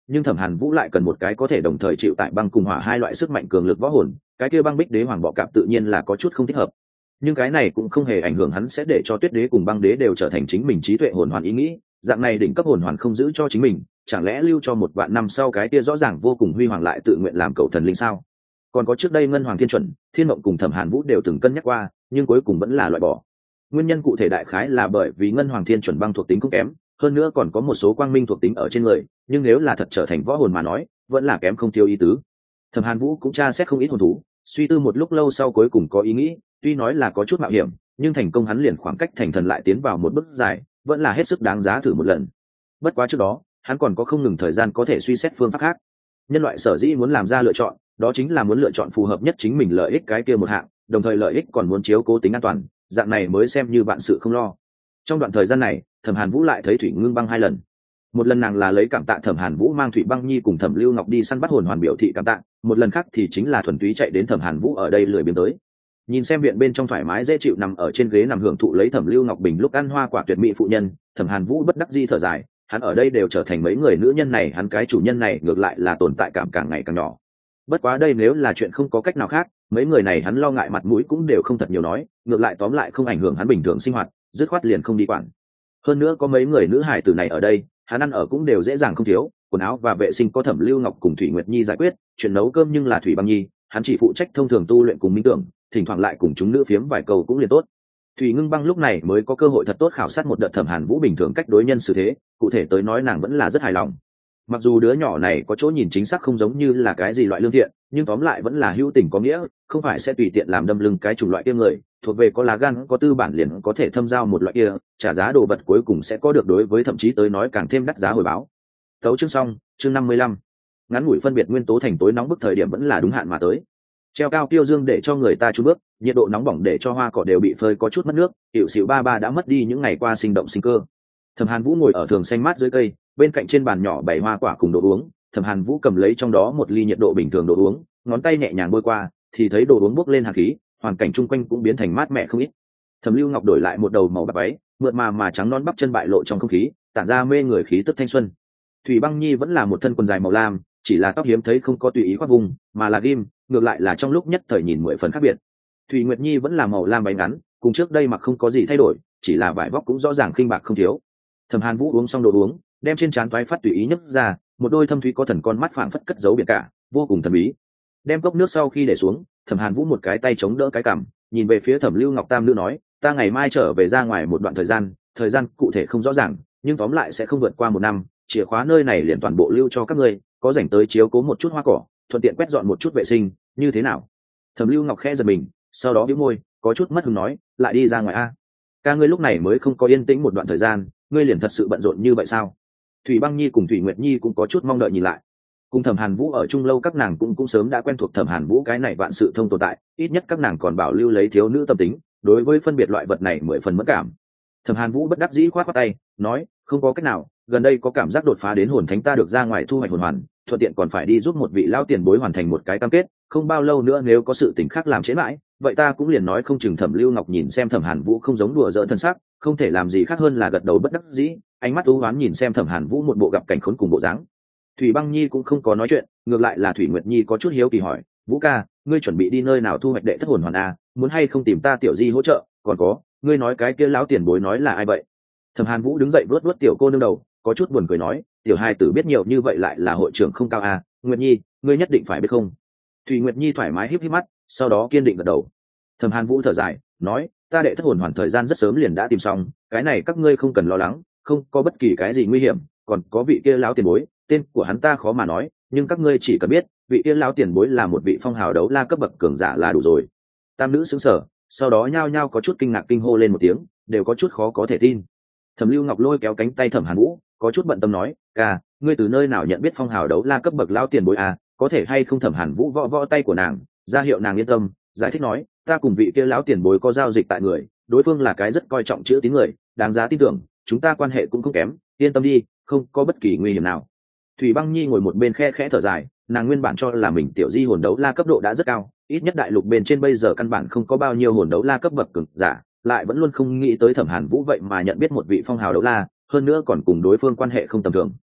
nhưng thẩm hàn vũ lại cần một cái có thể đồng thời chịu tại băng cùng hỏa hai loại sức mạnh cường lực võ hồn, cái kia băng bích đế hoàng bọ cạp tự nhiên là có chút không thích hợp. Nhưng cái này cũng không hề ảnh hưởng hắn sẽ để cho tuyết đế cùng băng đế đều trở thành chính mình trí tuệ hồn hoàn ý nghĩ. Dạng này đỉnh cấp hồn hoàn không giữ cho chính mình, chẳng lẽ lưu cho một vạn năm sau cái kia rõ ràng vô cùng huy hoàng lại tự nguyện làm cậu thần linh sao? Còn có trước đây ngân hoàng thiên chuẩn, thiên mộng cùng thẩm hàn vũ đều từng cân nhắc qua, nhưng cuối cùng vẫn là loại bỏ. Nguyên nhân cụ thể đại khái là bởi vì ngân hoàng thiên chuẩn băng thuộc tính cũng kém, hơn nữa còn có một số quang minh thuộc tính ở trên người, nhưng nếu là thật trở thành võ hồn mà nói, vẫn là kém không thiếu ý tứ. Thẩm hàn vũ cũng tra xét không ít hồn thú, suy tư một lúc lâu sau cuối cùng có ý nghĩ, tuy nói là có chút mạo hiểm, nhưng thành công hắn liền khoảng cách thành thần lại tiến vào một bước dài, vẫn là hết sức đáng giá thử một lần. Bất quá trước đó hắn còn có không ngừng thời gian có thể suy xét phương pháp khác. Nhân loại sở dĩ muốn làm ra lựa chọn, đó chính là muốn lựa chọn phù hợp nhất chính mình lợi ích cái kia một hạng, đồng thời lợi ích còn muốn chiếu cố tính an toàn, dạng này mới xem như vạn sự không lo. Trong đoạn thời gian này thẩm hàn vũ lại thấy thủy ngưng băng 2 lần. Một lần nàng là lấy cảm tạ thẩm hàn vũ mang thủy băng nhi cùng thẩm lưu ngọc đi săn bắt hồn hoàn biểu thị cảm tạ, một lần khác thì chính là thuần túy chạy đến thẩm hàn vũ ở đây lười biếng tới. Nhìn xem viện bên trong thoải mái dễ chịu nằm ở trên ghế nằm hưởng thụ lấy thẩm lưu ngọc bình lúc ăn hoa quả tuyệt mỹ phụ nhân, thẩm hàn vũ bất đắc dĩ thở dài, hắn ở đây đều trở thành mấy người nữ nhân này, hắn cái chủ nhân này ngược lại là tồn tại cảm càng ngày càng nhỏ. Bất quá đây nếu là chuyện không có cách nào khác, mấy người này hắn lo ngại mặt mũi cũng đều không thật nhiều nói, ngược lại tóm lại không ảnh hưởng hắn bình thường sinh hoạt, dứt khoát liền không đi quản. Hơn nữa có mấy người nữ hải tử này ở đây, hắn ăn ở cũng đều dễ dàng không thiếu, quần áo và vệ sinh có thẩm lưu ngọc cùng thủy nguyệt nhi giải quyết, chuyện nấu cơm nhưng là thủy băng nhi, hắn chỉ phụ trách thông thường tu luyện cùng minh tưởng, thỉnh thoảng lại cùng chúng nữ phiếm vài câu cũng liền tốt. Thủy ngưng băng lúc này mới có cơ hội thật tốt khảo sát một đợt thẩm hàn vũ bình thường cách đối nhân xử thế, cụ thể tới nói nàng vẫn là rất hài lòng. Mặc dù đứa nhỏ này có chỗ nhìn chính xác không giống như là cái gì loại lương thiện, nhưng tóm lại vẫn là hữu tình có nghĩa, không phải sẽ tùy tiện làm đâm lưng cái chủng loại kia người, thuộc về có lá gan có tư bản liền có thể thâm giao một loại kia, trả giá đồ vật cuối cùng sẽ có được đối với thậm chí tới nói càng thêm đắt giá hồi báo. Tấu chương xong, chương 55. Ngắn ngủi phân biệt nguyên tố thành tối nóng bức thời điểm vẫn là đúng hạn mà tới. Treo cao tiêu dương để cho người ta trú bước, nhiệt độ nóng bỏng để cho hoa cỏ đều bị phơi có chút mất nước, hiệu xịu ba ba đã mất đi những ngày qua sinh động sinh cơ. Thẩm hàn vũ ngồi ở thường xanh mát dưới cây, bên cạnh trên bàn nhỏ bày hoa quả cùng đồ uống, thẩm hàn vũ cầm lấy trong đó một ly nhiệt độ bình thường đồ uống, ngón tay nhẹ nhàng bôi qua thì thấy đồ uống bốc lên hàn khí, hoàn cảnh chung quanh cũng biến thành mát mẻ không ít. Thẩm lưu ngọc đổi lại một đầu màu bạc váy, mượt mà trắng non bắp chân bại lộ trong không khí, tản ra mê người khí tức thanh xuân. Thủy băng nhi vẫn là một thân quần dài màu lam, chỉ là tóc hiếm thấy không có tùy ý khoác vùng, mà là ghim, ngược lại là trong lúc nhất thời nhìn 10 phần khác biệt. Thủy nguyệt nhi vẫn là màu lam váy ngắn, cùng trước đây mặc không có gì thay đổi, chỉ là vải vóc cũng rõ ràng khinh bạc không thiếu. Thẩm hàn vũ uống xong đồ uống, đem trên trán toái phát tùy ý nhấc ra, một đôi thâm thúy có thần con mắt phảng phất cất giấu biển cả, vô cùng thần bí. Đem cốc nước sau khi để xuống, thẩm hàn vũ một cái tay chống đỡ cái cằm, nhìn về phía thẩm lưu ngọc tam nữ nói, ta ngày mai trở về ra ngoài một đoạn thời gian cụ thể không rõ ràng, nhưng tóm lại sẽ không vượt qua 1 năm, chìa khóa nơi này liền toàn bộ lưu cho các ngươi, có rảnh tới chiếu cố một chút hoa cỏ, thuận tiện quét dọn một chút vệ sinh, như thế nào? Thẩm lưu ngọc khẽ giật mình, sau đó bĩu môi, có chút mất hứng nói, lại đi ra ngoài a? Ca ngươi lúc này mới không có yên tĩnh một đoạn thời gian, ngươi liền thật sự bận rộn như vậy sao? Thủy băng nhi cùng thủy nguyệt nhi cũng có chút mong đợi nhìn lại. Cùng thẩm hàn vũ ở chung lâu, các nàng cũng sớm đã quen thuộc thẩm hàn vũ cái này vạn sự thông tồn tại, ít nhất các nàng còn bảo lưu lấy thiếu nữ tâm tính, đối với phân biệt loại vật này 10 phần mất cảm. Thẩm hàn vũ bất đắc dĩ khoát tay nói, không có cách nào, gần đây có cảm giác đột phá đến hồn thánh, ta được ra ngoài thu hoạch hồn hoàn, thuận tiện còn phải đi giúp một vị lão tiền bối hoàn thành một cái cam kết, không bao lâu nữa nếu có sự tình khác làm trễ mãi, vậy ta cũng liền nói không chừng. Thẩm lưu ngọc nhìn xem thẩm hàn vũ không giống đùa giỡn thân sắc, không thể làm gì khác hơn là gật đầu bất đắc dĩ, ánh mắt u ám nhìn xem thẩm hàn vũ một bộ gặp cảnh khốn cùng bộ dáng. Thủy băng nhi cũng không có nói chuyện, ngược lại là thủy nguyệt nhi có chút hiếu kỳ hỏi, vũ ca, ngươi chuẩn bị đi nơi nào thu hoạch đệ thất hồn hoàn a, muốn hay không tìm ta tiểu di hỗ trợ, còn có, ngươi nói cái kia lão tiền bối nói là ai vậy? Thẩm hàn vũ đứng dậy vuốt vuốt tiểu cô nương đầu, có chút buồn cười nói, tiểu hai tử biết nhiều như vậy lại là hội trưởng không cao a, nguyệt nhi, ngươi nhất định phải biết không? Thủy nguyệt nhi thoải mái híp híp mắt, sau đó kiên định gật đầu. Thẩm hàn vũ thở dài nói, ta đệ thất hồn hoàn thời gian rất sớm liền đã tìm xong, cái này các ngươi không cần lo lắng, không có bất kỳ cái gì nguy hiểm, còn có vị kia lão tiền bối, tên của hắn ta khó mà nói, nhưng các ngươi chỉ cần biết vị kia lão tiền bối là một vị phong hào đấu la cấp bậc cường giả là đủ rồi. Tam nữ sững sờ, sau đó nhao nhao có chút kinh ngạc kinh hô lên một tiếng, đều có chút khó có thể tin. Thẩm lưu ngọc lôi kéo cánh tay thẩm hàn vũ, có chút bận tâm nói, ca, ngươi từ nơi nào nhận biết phong hào đấu la cấp bậc lão tiền bối à, có thể hay không? Thẩm hàn vũ võ tay của nàng, ra hiệu nàng yên tâm, giải thích nói, ta cùng vị kia lão tiền bối có giao dịch tại người, đối phương là cái rất coi trọng chữ tín người, đáng giá tin tưởng, chúng ta quan hệ cũng không kém, yên tâm đi, không có bất kỳ nguy hiểm nào. Thủy băng nhi ngồi một bên khe khẽ thở dài, nàng nguyên bản cho là mình tiểu di hồn đấu la cấp độ đã rất cao, ít nhất đại lục bên trên bây giờ căn bản không có bao nhiêu hồn đấu la cấp bậc cường giả, lại vẫn luôn không nghĩ tới thẩm hàn vũ vậy mà nhận biết một vị phong hào đấu la, hơn nữa còn cùng đối phương quan hệ không tầm thường.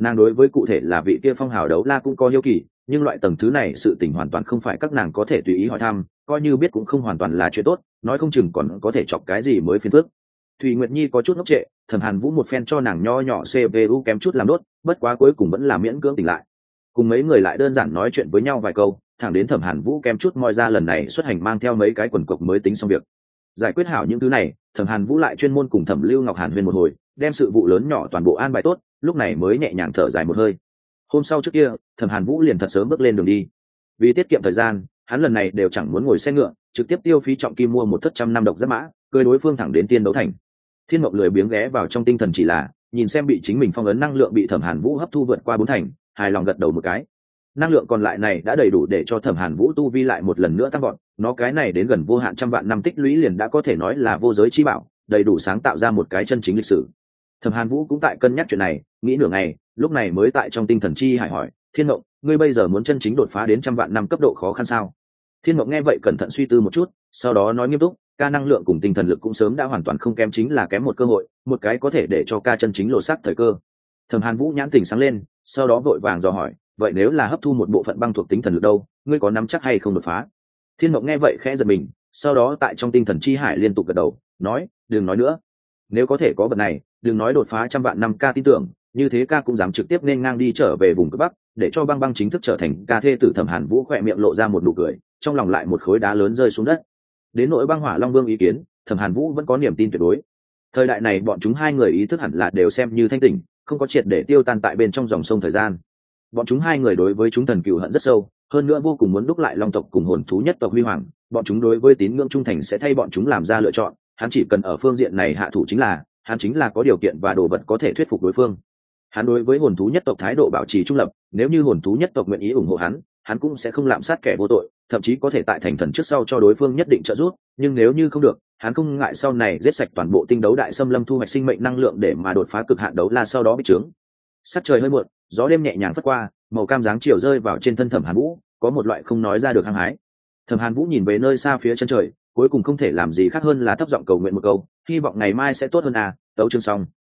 Nàng đối với cụ thể là vị kia phong hào đấu la cũng có hiếu kỳ, nhưng loại tầng thứ này sự tình hoàn toàn không phải các nàng có thể tùy ý hỏi thăm, coi như biết cũng không hoàn toàn là chuyện tốt, nói không chừng còn có thể chọc cái gì mới phiền phức. Thùy Nguyệt Nhi có chút ngốc trệ, Thẩm Hàn Vũ một phen cho nàng nho nhỏ CPU kém chút làm đốt, bất quá cuối cùng vẫn là miễn cưỡng tỉnh lại. Cùng mấy người lại đơn giản nói chuyện với nhau vài câu, thẳng đến Thẩm Hàn Vũ kém chút moi ra lần này xuất hành mang theo mấy cái quần cộc mới tính xong việc. Giải quyết hảo những thứ này, Thẩm Hàn Vũ lại chuyên môn cùng Thẩm Lưu Ngọc Hàn huyên một hồi, đem sự vụ lớn nhỏ toàn bộ an bài tốt, lúc này mới nhẹ nhàng thở dài một hơi. Hôm sau trước kia, Thẩm Hàn Vũ liền thật sớm bước lên đường đi. Vì tiết kiệm thời gian, hắn lần này đều chẳng muốn ngồi xe ngựa, trực tiếp tiêu phí trọng kim mua một thất trăm năm độc giáp mã, cưỡi đối phương thẳng đến Tiên Đấu Thành. Thiên Mộng lười biếng ghé vào trong tinh thần chỉ là nhìn xem bị chính mình phong ấn năng lượng bị Thẩm Hàn Vũ hấp thu vượt qua 4 thành, hài lòng gật đầu một cái. Năng lượng còn lại này đã đầy đủ để cho Thẩm Hàn Vũ tu vi lại một lần nữa tăng vọt, nó cái này đến gần vô hạn trăm vạn năm tích lũy liền đã có thể nói là vô giới chi bảo, đầy đủ sáng tạo ra một cái chân chính lịch sử. Thẩm Hàn Vũ cũng tại cân nhắc chuyện này, nghĩ nửa ngày, lúc này mới tại trong tinh thần chi hải hỏi, Thiên Mộng, ngươi bây giờ muốn chân chính đột phá đến trăm vạn năm cấp độ khó khăn sao? Thiên Mộng nghe vậy cẩn thận suy tư một chút, sau đó nói nghiêm túc, ca năng lượng cùng tinh thần lực cũng sớm đã hoàn toàn không kém, chính là kém một cơ hội, một cái có thể để cho ca chân chính lộ sắc thời cơ. Thẩm Hàn Vũ nhãn tỉnh sáng lên, sau đó vội vàng dò hỏi, vậy nếu là hấp thu một bộ phận băng thuộc tính thần lực đâu, ngươi có nắm chắc hay không đột phá? Thiên Mộng nghe vậy khẽ giật mình, sau đó tại trong tinh thần chi hải liên tục gật đầu, nói, đừng nói nữa. Nếu có thể có vật này, đừng nói đột phá trăm vạn năm, ca tin tưởng, như thế ca cũng dám trực tiếp nên ngang đi trở về vùng cực bắc, để cho băng băng chính thức trở thành ca thê tử. Thẩm Hàn Vũ khỏe miệng lộ ra một nụ cười, trong lòng lại một khối đá lớn rơi xuống đất. Đến nỗi băng hỏa long vương ý kiến, Thẩm Hàn Vũ vẫn có niềm tin tuyệt đối. Thời đại này bọn chúng hai người ý thức hẳn là đều xem như thanh tỉnh, không có triệt để tiêu tan tại bên trong dòng sông thời gian. Bọn chúng hai người đối với chúng thần cừu hận rất sâu, hơn nữa vô cùng muốn đúc lại long tộc cùng hồn thú nhất tộc huy hoàng. Bọn chúng đối với tín ngưỡng trung thành sẽ thay bọn chúng làm ra lựa chọn, hắn chỉ cần ở phương diện này hạ thủ hắn chính là có điều kiện và đồ vật có thể thuyết phục đối phương. Hắn đối với hồn thú nhất tộc thái độ bảo trì trung lập, nếu như hồn thú nhất tộc nguyện ý ủng hộ hắn cũng sẽ không lạm sát kẻ vô tội, thậm chí có thể tại thành thần trước sau cho đối phương nhất định trợ giúp. Nhưng nếu như không được, hắn không ngại sau này giết sạch toàn bộ tinh đấu đại xâm lâm, thu hoạch sinh mệnh năng lượng để mà đột phá cực hạn đấu la, sau đó bị trướng. Sắc trời hơi muộn, gió đêm nhẹ nhàng phất qua, màu cam dáng chiều rơi vào trên thân Thẩm Hàn Vũ, có một loại không nói ra được hăng hái. Thẩm Hàn Vũ nhìn về nơi xa phía chân trời, cuối cùng không thể làm gì khác hơn là thấp giọng cầu nguyện một câu, hy vọng ngày mai sẽ tốt hơn. Tấu chương xong.